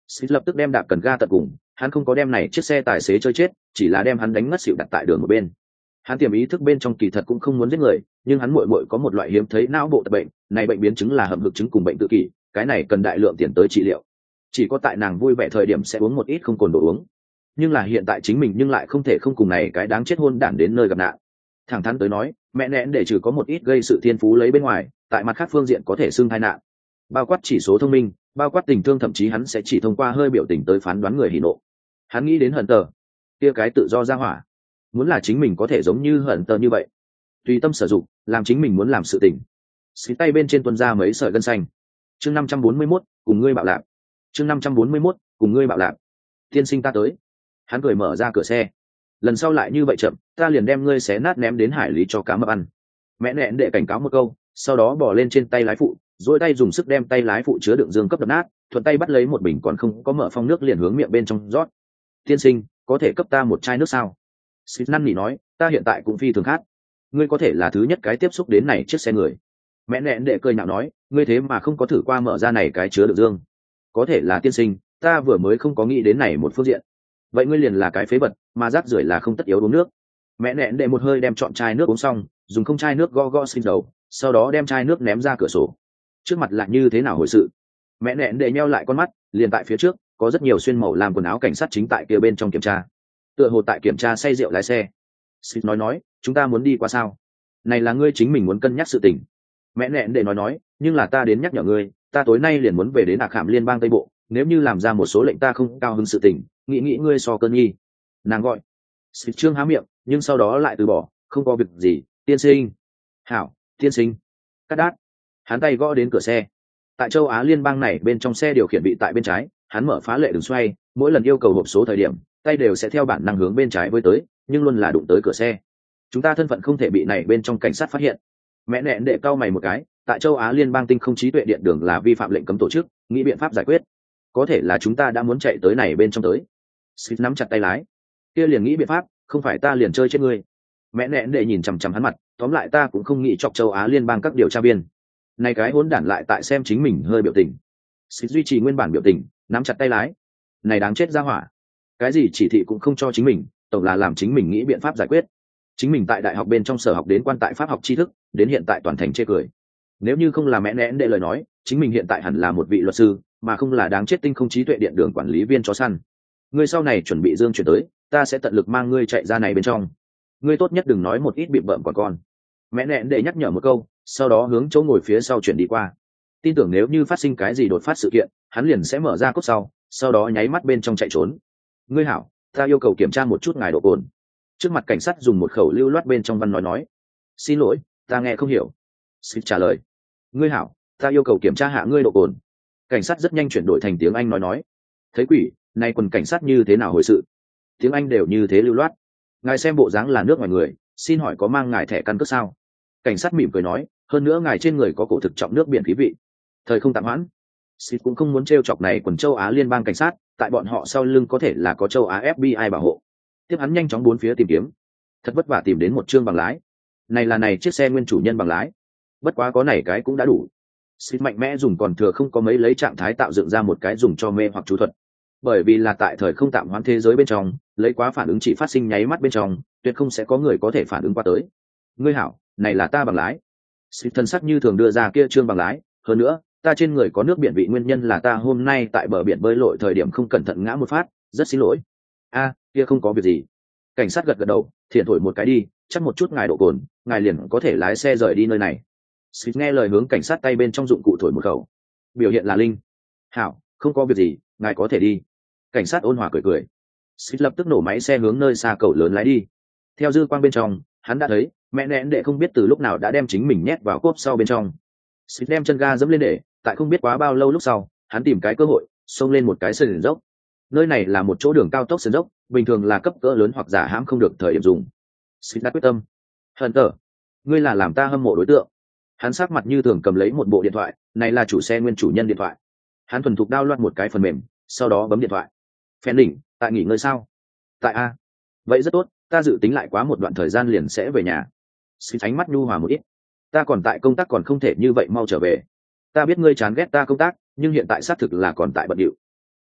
Smith lập tức đem đạp cần ga tận cùng, hắn không có đem này chiếc xe tài xế chơi chết, chỉ là đem hắn đánh ngất xỉu đặt tại đường một bên. Hắn tiềm ý thức bên trong kỳ thật cũng không muốn giết người, nhưng hắn muội muội có một loại hiếm thấy não bộ tật bệnh, này bệnh biến chứng là hầm hực chứng cùng bệnh tự kỷ, cái này cần đại lượng tiền tới trị liệu. Chỉ có tại nàng vui vẻ thời điểm sẽ uống một ít không cồn đồ uống. Nhưng là hiện tại chính mình nhưng lại không thể không cùng này cái đáng chết hôn đản đến nơi gặp nạn. Thẳng thắn tới nói, mẹ nén để trừ có một ít gây sự thiên phú lấy bên ngoài, tại mặt khác phương diện có thể xưng tai nạn. Bao quát chỉ số thông minh, bao quát tình thương, thậm chí hắn sẽ chỉ thông qua hơi biểu tình tới phán đoán người hỉ nộ. Hắn nghĩ đến hận tờ, kia cái tự do ra hỏa, muốn là chính mình có thể giống như hận tờ như vậy, tùy tâm sử dụng, làm chính mình muốn làm sự tình. Xí tay bên trên tuôn ra mấy sợi gân xanh. Chương năm trăm bốn mươi mốt, cùng ngươi bạo lạc. Chương năm trăm bốn mươi mốt, cùng ngươi bạo lạc. Tiên sinh ta tới. Hắn cười mở ra cửa xe. Lần sau lại như vậy chậm, ta liền đem ngươi xé nát ném đến hải lý cho cá mập ăn. Mẹ nện đệ cảnh cáo một câu, sau đó bỏ lên trên tay lái phụ, rồi tay dùng sức đem tay lái phụ chứa đựng dương cấp đập nát, thuận tay bắt lấy một bình còn không có mở phong nước liền hướng miệng bên trong rót. Tiên sinh, có thể cấp ta một chai nước sao? Smith năn nỉ nói, ta hiện tại cũng phi thường khát. Ngươi có thể là thứ nhất cái tiếp xúc đến này chiếc xe người. Mẹ nện đệ cười nhạo nói, ngươi thế mà không có thử qua mở ra này cái chứa đựng dương. Có thể là tiên sinh, ta vừa mới không có nghĩ đến này một phương diện. Vậy ngươi liền là cái phế vật, mà rác rưởi là không tất yếu uống nước. Mẹ nện đệ một hơi đem trọn chai nước uống xong, dùng không chai nước go go xin đầu, sau đó đem chai nước ném ra cửa sổ. Trước mặt lại như thế nào hồi sự? Mẹ nện đệ nheo lại con mắt, liền tại phía trước có rất nhiều xuyên màu làm quần áo cảnh sát chính tại kia bên trong kiểm tra, tựa hồ tại kiểm tra say rượu lái xe. Smith nói nói, chúng ta muốn đi qua sao? Này là ngươi chính mình muốn cân nhắc sự tình. Mẹ nện đệ nói nói, nhưng là ta đến nhắc nhở ngươi, ta tối nay liền muốn về đến Ạc Hàm liên bang Tây Bộ, nếu như làm ra một số lệnh ta không cao hứng sự tình, nghĩ nghĩ ngươi so cơn nghi. Nàng gọi. Smith trương há miệng, nhưng sau đó lại từ bỏ, không có việc gì, tiên sinh. Hảo, tiên sinh. Cắt đát. Hắn tay gõ đến cửa xe. Tại châu Á liên bang này bên trong xe điều khiển bị tại bên trái, hắn mở phá lệ đường xoay, mỗi lần yêu cầu hộp số thời điểm, tay đều sẽ theo bản năng hướng bên trái với tới, nhưng luôn là đụng tới cửa xe. Chúng ta thân phận không thể bị này bên trong cảnh sát phát hiện. Mẹ nện đệ cau mày một cái, tại châu Á liên bang tinh không trí tuệ điện đường là vi phạm lệnh cấm tổ chức, nghĩ biện pháp giải quyết. Có thể là chúng ta đã muốn chạy tới này bên trong tới. Smith nắm chặt tay lái. Kia liền nghĩ biện pháp, không phải ta liền chơi chết ngươi. Mẹ nện đệ nhìn chằm chằm hắn mặt, tóm lại ta cũng không nghĩ chọc châu Á liên bang các điều tra viên. Này cái hỗn đản lại tại xem chính mình hơi biểu tình. Smith duy trì nguyên bản biểu tình, nắm chặt tay lái. Này đáng chết ra hỏa. Cái gì chỉ thị cũng không cho chính mình, tổng là làm chính mình nghĩ biện pháp giải quyết. Chính mình tại đại học bên trong sở học đến quan tại pháp học tri thức, đến hiện tại toàn thành chê cười. Nếu như không là mẹ nén đệ lời nói, chính mình hiện tại hẳn là một vị luật sư, mà không là đáng chết tinh không trí tuệ điện đường quản lý viên chó săn. Ngươi sau này chuẩn bị dương chuyển tới, ta sẽ tận lực mang ngươi chạy ra này bên trong. Ngươi tốt nhất đừng nói một ít bịp bợm còn con. Mẹ nén đệ nhắc nhở một câu, sau đó hướng chỗ ngồi phía sau chuyển đi qua. Tin tưởng nếu như phát sinh cái gì đột phát sự kiện, hắn liền sẽ mở ra cốt sau, sau đó nháy mắt bên trong chạy trốn. Ngươi hảo, ta yêu cầu kiểm tra một chút ngài độ cồn. Trước mặt cảnh sát dùng một khẩu lưu loát bên trong văn nói nói. Xin lỗi, ta nghe không hiểu. Smith trả lời. Ngươi hảo, ta yêu cầu kiểm tra hạ ngươi độ cồn. Cảnh sát rất nhanh chuyển đổi thành tiếng Anh nói nói. Thấy quỷ, nay quần cảnh sát như thế nào hồi sự? Tiếng Anh đều như thế lưu loát. Ngài xem bộ dáng là nước ngoài người, xin hỏi có mang ngài thẻ căn cước sao? Cảnh sát mỉm cười nói, hơn nữa ngài trên người có cổ thực trọng nước biển khí vị. Thời không tạm hoãn. Smith cũng không muốn trêu chọc này quần châu Á liên bang cảnh sát, tại bọn họ sau lưng có thể là có châu Á ép bê i bảo hộ. Tiếp hắn nhanh chóng bốn phía tìm kiếm, thật vất vả tìm đến một chương bằng lái. Này là này chiếc xe nguyên chủ nhân bằng lái, bất quá có này cái cũng đã đủ. Smith mạnh mẽ dùng còn thừa không có mấy lấy trạng thái tạo dựng ra một cái dùng cho mê hoặc chú thuật, bởi vì là tại thời không tạm hoãn thế giới bên trong, lấy quá phản ứng chỉ phát sinh nháy mắt bên trong, tuyệt không sẽ có người có thể phản ứng qua tới. Ngươi hảo, này là ta bằng lái. Smith thân sắc như thường đưa ra kia chương bằng lái, hơn nữa ta trên người có nước biển vị nguyên nhân là ta hôm nay tại bờ biển bơi lội thời điểm không cẩn thận ngã một phát, rất xin lỗi. A, kia không có việc gì. Cảnh sát gật gật đầu, thiện thổi một cái đi, chắc một chút ngài độ cồn, ngài liền có thể lái xe rời đi nơi này. Smith nghe lời hướng cảnh sát tay bên trong dụng cụ thổi một khẩu. Biểu hiện là linh. Hảo, không có việc gì, ngài có thể đi. Cảnh sát ôn hòa cười cười. Smith lập tức nổ máy xe hướng nơi xa cầu lớn lái đi. Theo dư quang bên trong, hắn đã thấy mẹ nén đệ không biết từ lúc nào đã đem chính mình nhét vào cốp sau bên trong. Smith đem chân ga dẫm lên để, tại không biết quá bao lâu lúc sau, hắn tìm cái cơ hội xông lên một cái sườn dốc. Nơi này là một chỗ đường cao tốc sườn dốc, bình thường là cấp cỡ lớn hoặc giả hãm không được thời điểm dùng. Smith đã quyết tâm. Hunter, ngươi là làm ta hâm mộ đối tượng. Hắn sắc mặt như thường cầm lấy một bộ điện thoại, này là chủ xe nguyên chủ nhân điện thoại. Hắn thuần thục đao loạt một cái phần mềm, sau đó bấm điện thoại. Phen đỉnh, tại nghỉ ngơi sao? Tại a. Vậy rất tốt, ta dự tính lại quá một đoạn thời gian liền sẽ về nhà. Smith ánh mắt nhu hòa một ít. Ta còn tại công tác còn không thể như vậy mau trở về. Ta biết ngươi chán ghét ta công tác, nhưng hiện tại xác thực là còn tại bận điệu.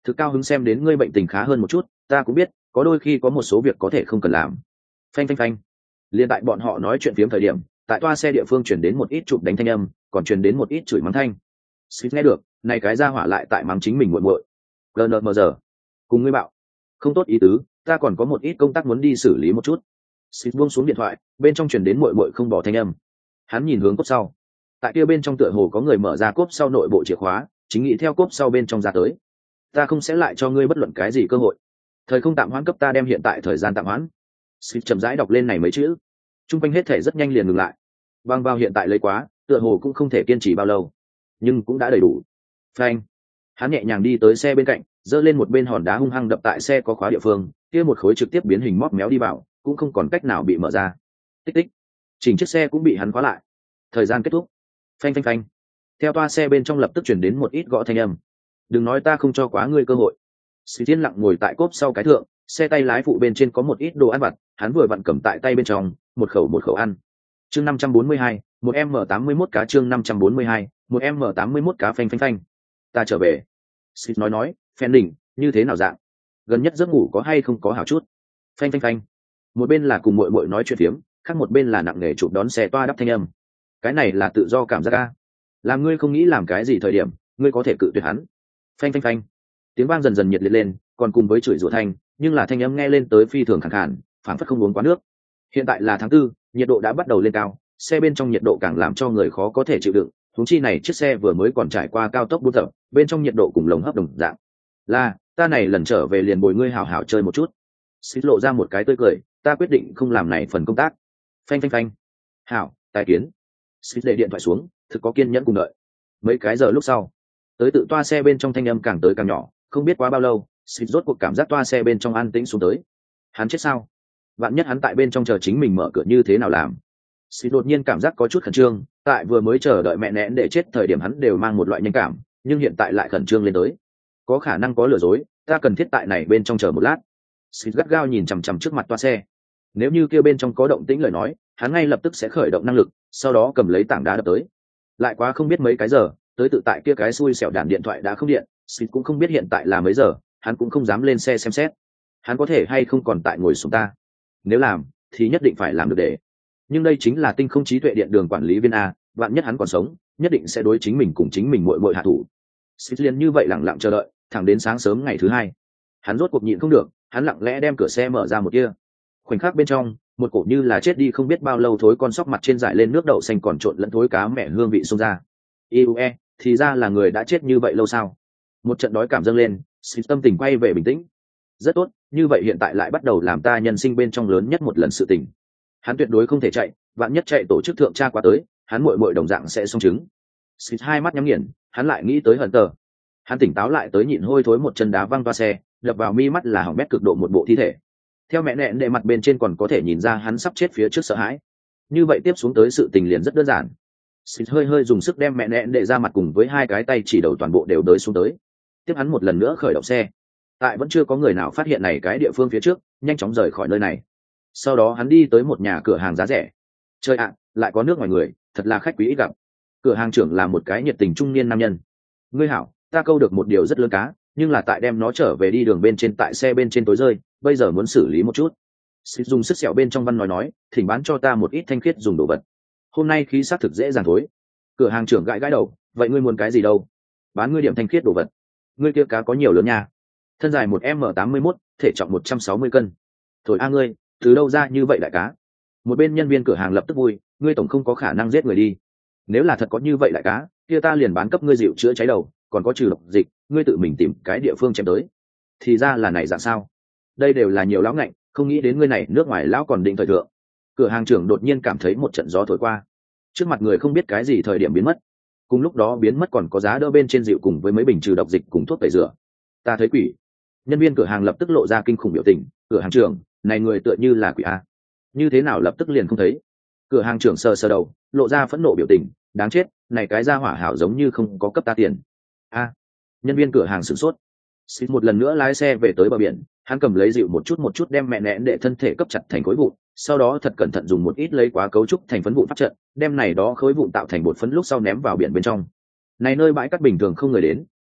thực cao hứng xem đến ngươi bệnh tình khá hơn một chút, ta cũng biết có đôi khi có một số việc có thể không cần làm. Phanh phanh phanh. Liên tại bọn họ nói chuyện phiếm thời điểm, tại toa xe địa phương chuyển đến một ít chụp đánh thanh âm, còn truyền đến một ít chửi mắng thanh. Smith nghe được, này cái ra hỏa lại tại mắng chính mình muội muội. Gờ mờ giờ, cùng ngươi bạo, không tốt ý tứ, ta còn có một ít công tác muốn đi xử lý một chút. Smith buông xuống điện thoại, bên trong truyền đến muội muội không bỏ thanh âm. Hắn nhìn hướng cốp sau, tại kia bên trong tựa hồ có người mở ra cốp sau nội bộ chìa khóa, chính nghĩ theo cốp sau bên trong ra tới. Ta không sẽ lại cho ngươi bất luận cái gì cơ hội. Thời không tạm hoãn cấp ta đem hiện tại thời gian tạm hoãn. Smith chậm rãi đọc lên này mấy chữ, trung quanh hết thể rất nhanh liền ngừng lại. Băng vào hiện tại lấy quá, tựa hồ cũng không thể kiên trì bao lâu, nhưng cũng đã đầy đủ. Phanh. Hắn nhẹ nhàng đi tới xe bên cạnh, giơ lên một bên hòn đá hung hăng đập tại xe có khóa địa phương, kia một khối trực tiếp biến hình móp méo đi vào, cũng không còn cách nào bị mở ra. Tích tích. Chỉnh chiếc xe cũng bị hắn khóa lại. Thời gian kết thúc. Phanh phanh phanh. Theo toa xe bên trong lập tức truyền đến một ít gõ thanh âm. Đừng nói ta không cho quá ngươi cơ hội. Sĩ Thiên lặng ngồi tại cốp sau cái thượng, xe tay lái phụ bên trên có một ít đồ ăn vặt, hắn vừa vặn cầm tại tay bên trong, một khẩu một khẩu ăn. Chương năm trăm bốn mươi hai, một M tám mươi mốt cá chương năm trăm bốn mươi hai, một M tám mươi mốt cá phanh phanh phanh. Ta trở về. Sĩ nói nói, Phen đỉnh, như thế nào dạng? Gần nhất giấc ngủ có hay không có hảo chút? Phanh phanh phanh. Một bên là cùng muội muội nói chuyện phiếm, khác một bên là nặng nề chụp đón xe toa đắp thanh âm. Cái này là tự do cảm giác a. Làm ngươi không nghĩ làm cái gì thời điểm, ngươi có thể cự tuyệt hắn. Phanh phanh phanh. Tiếng vang dần dần nhiệt liệt lên, còn cùng với chửi rủa thanh, nhưng là thanh âm nghe lên tới phi thường khàn khàn, phảng phất không uống quá nước. Hiện tại là tháng tư, nhiệt độ đã bắt đầu lên cao, xe bên trong nhiệt độ càng làm cho người khó có thể chịu đựng. Huống chi này chiếc xe vừa mới còn trải qua cao tốc buôn tập, bên trong nhiệt độ cùng lồng hấp đồng dạng. Là, ta này lần trở về liền bồi ngươi hảo hảo chơi một chút. Xích lộ ra một cái tươi cười, ta quyết định không làm này phần công tác. Phanh phanh phanh. Hảo, tài kiến. Xích để điện thoại xuống, thực có kiên nhẫn cùng đợi. Mấy cái giờ lúc sau, tới tự toa xe bên trong thanh âm càng tới càng nhỏ, không biết quá bao lâu, Xích rốt cuộc cảm giác toa xe bên trong an tĩnh xuống tới. Hắn chết sao? Vạn nhất hắn tại bên trong chờ chính mình mở cửa như thế nào làm? Xích đột nhiên cảm giác có chút khẩn trương, tại vừa mới chờ đợi mẹ nén để chết thời điểm hắn đều mang một loại nhanh cảm, nhưng hiện tại lại khẩn trương lên tới. Có khả năng có lừa dối, ta cần thiết tại này bên trong chờ một lát. Xích gắt gao nhìn chằm chằm trước mặt toa xe. Nếu như kia bên trong có động tĩnh lời nói, hắn ngay lập tức sẽ khởi động năng lực, sau đó cầm lấy tảng đá đập tới. Lại quá không biết mấy cái giờ, tới tự tại kia cái xui xẻo đàn điện thoại đã không điện, Xích cũng không biết hiện tại là mấy giờ, hắn cũng không dám lên xe xem xét. Hắn có thể hay không còn tại ngồi xuống ta? Nếu làm, thì nhất định phải làm được để. Nhưng đây chính là tinh không trí tuệ điện đường quản lý viên a, vạn nhất hắn còn sống, nhất định sẽ đối chính mình cùng chính mình muội muội hạ thủ. Xích liền như vậy lặng lặng chờ đợi, thẳng đến sáng sớm ngày thứ hai. Hắn rốt cuộc nhịn không được, hắn lặng lẽ đem cửa xe mở ra một tia. Khoảnh khắc bên trong, một cổ như là chết đi không biết bao lâu thối con sóc mặt trên dải lên nước đậu xanh còn trộn lẫn thối cá mẹ hương vị xông ra. Iue, thì ra là người đã chết như vậy lâu sao? Một trận đói cảm dâng lên, Xích tâm tình quay về bình tĩnh. Rất tốt, như vậy hiện tại lại bắt đầu làm ta nhân sinh bên trong lớn nhất một lần sự tình. Hắn tuyệt đối không thể chạy, vạn nhất chạy tổ chức thượng tra qua tới, hắn muội muội đồng dạng sẽ xông trứng. Xích hai mắt nhắm nghiền, hắn lại nghĩ tới hận tờ. Hắn tỉnh táo lại tới nhịn hôi thối một chân đá văng toa xe, đập vào mi mắt là hỏng bét cực độ một bộ thi thể. Theo mẹ nẹn đệ mặt bên trên còn có thể nhìn ra hắn sắp chết phía trước sợ hãi. Như vậy tiếp xuống tới sự tình liền rất đơn giản. Xích hơi hơi dùng sức đem mẹ nẹn đệ ra mặt cùng với hai cái tay chỉ đầu toàn bộ đều đới xuống tới. Tiếp hắn một lần nữa khởi động xe. Tại vẫn chưa có người nào phát hiện này cái địa phương phía trước, nhanh chóng rời khỏi nơi này. Sau đó hắn đi tới một nhà cửa hàng giá rẻ. Chơi ạ, lại có nước ngoài người, thật là khách quý ít gặp. Cửa hàng trưởng là một cái nhiệt tình trung niên nam nhân. Ngươi hảo, ta câu được một điều rất lớn cá, nhưng là tại đem nó trở về đi đường bên trên tại xe bên trên tối rơi, bây giờ muốn xử lý một chút. Xích dùng sức sẹo bên trong văn nói nói, thỉnh bán cho ta một ít thanh khiết dùng đồ vật. Hôm nay khí xác thực dễ dàng thối. Cửa hàng trưởng gãi gãi đầu, vậy ngươi muốn cái gì đâu? Bán ngươi điểm thanh khiết đồ vật. Ngươi kia cá có nhiều lớn nha. Thân dài một M tám mươi mốt, thể trọng một trăm sáu mươi cân. Thổi a ngươi, từ đâu ra như vậy đại cá? Một bên nhân viên cửa hàng lập tức vui, ngươi tổng không có khả năng giết người đi. Nếu là thật có như vậy đại cá, kia ta liền bán cấp ngươi rượu chữa cháy đầu, còn có trừ độc dịch, ngươi tự mình tìm cái địa phương chém tới. Thì ra là này dạng sao? Đây đều là nhiều lão ngạnh, không nghĩ đến ngươi này nước ngoài lão còn định thời thượng. Cửa hàng trưởng đột nhiên cảm thấy một trận gió thổi qua, trước mặt người không biết cái gì thời điểm biến mất. Cùng lúc đó biến mất còn có giá đỡ bên trên rượu cùng với mấy bình trừ độc dịch cùng thuốc tẩy rửa. Ta thấy quỷ. Nhân viên cửa hàng lập tức lộ ra kinh khủng biểu tình, cửa hàng trưởng, này người tựa như là quỷ a. Như thế nào lập tức liền không thấy? Cửa hàng trưởng sờ sờ đầu, lộ ra phẫn nộ biểu tình, đáng chết, này cái ra hỏa hảo giống như không có cấp ta tiền. A. Nhân viên cửa hàng sửng sốt. Xích một lần nữa lái xe về tới bờ biển, hắn cầm lấy dịu một chút một chút đem mẹ nén để thân thể cấp chặt thành khối vụn, sau đó thật cẩn thận dùng một ít lấy quá cấu trúc thành phấn vụn pháp trận, đem này đó khối vụn tạo thành bột phấn lúc sau ném vào biển bên trong. Này nơi bãi cát bình thường không người đến,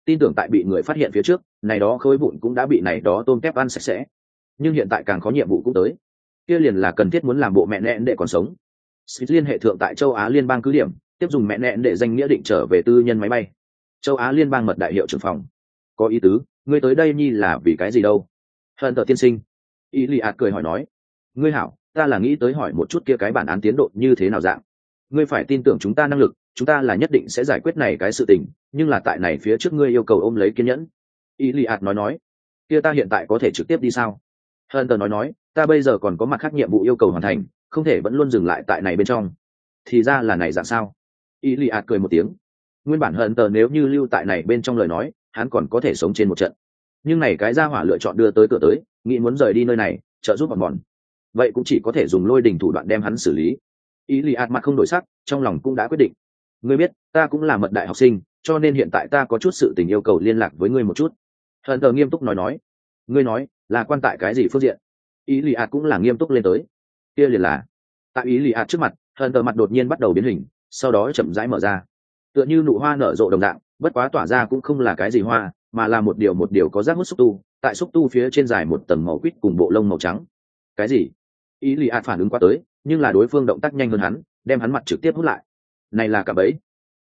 tin tưởng tại bị người phát hiện phía trước này đó khối vụn cũng đã bị này đó tôm tép ăn sạch sẽ. Nhưng hiện tại càng có nhiệm vụ cũng tới, kia liền là cần thiết muốn làm bộ mẹ nẹn để còn sống. Smith liên hệ thượng tại châu Á liên bang cứ điểm, tiếp dùng mẹ nẹn để danh nghĩa định trở về tư nhân máy bay. Châu Á liên bang mật đại hiệu trưởng phòng. Có ý tứ, ngươi tới đây nhi là vì cái gì đâu? Hận tờ tiên sinh. Ý lì ạt cười hỏi nói. Ngươi hảo, ta là nghĩ tới hỏi một chút kia cái bản án tiến độ như thế nào dạng. Ngươi phải tin tưởng chúng ta năng lực, chúng ta là nhất định sẽ giải quyết này cái sự tình, nhưng là tại này phía trước ngươi yêu cầu ôm lấy kiên nhẫn. Ý lì ạt nói nói. Kia ta hiện tại có thể trực tiếp đi sao? Hận tờ nói nói, ta bây giờ còn có mặt khác nhiệm vụ yêu cầu hoàn thành, không thể vẫn luôn dừng lại tại này bên trong. Thì ra là này dạng sao? Ý lì ạt cười một tiếng. Nguyên bản Hận tờ nếu như lưu tại này bên trong lời nói, hắn còn có thể sống trên một trận. Nhưng này cái gia hỏa lựa chọn đưa tới cửa tới, nghĩ muốn rời đi nơi này, trợ giúp bọn bọn. Vậy cũng chỉ có thể dùng lôi đình thủ đoạn đem hắn xử lý. Ý lì ạt mặt không đổi sắc, trong lòng cũng đã quyết định. Ngươi biết, ta cũng là mật đại học sinh, cho nên hiện tại ta có chút sự tình yêu cầu liên lạc với ngươi một chút. Hận tờ nghiêm túc nói nói. Ngươi nói là quan tại cái gì phương diện? Ý lì ạt cũng là nghiêm túc lên tới. Kia liền là tại ý lì ạt trước mặt, Hận tờ mặt đột nhiên bắt đầu biến hình, sau đó chậm rãi mở ra, tựa như nụ hoa nở rộ đồng dạng, bất quá tỏa ra cũng không là cái gì hoa, mà là một điều một điều có rác hút xúc tu, tại xúc tu phía trên dài một tầng màu quýt cùng bộ lông màu trắng. Cái gì? Ý lì ạt phản ứng qua tới, nhưng là đối phương động tác nhanh hơn hắn, đem hắn mặt trực tiếp hút lại. Này là cả bẫy.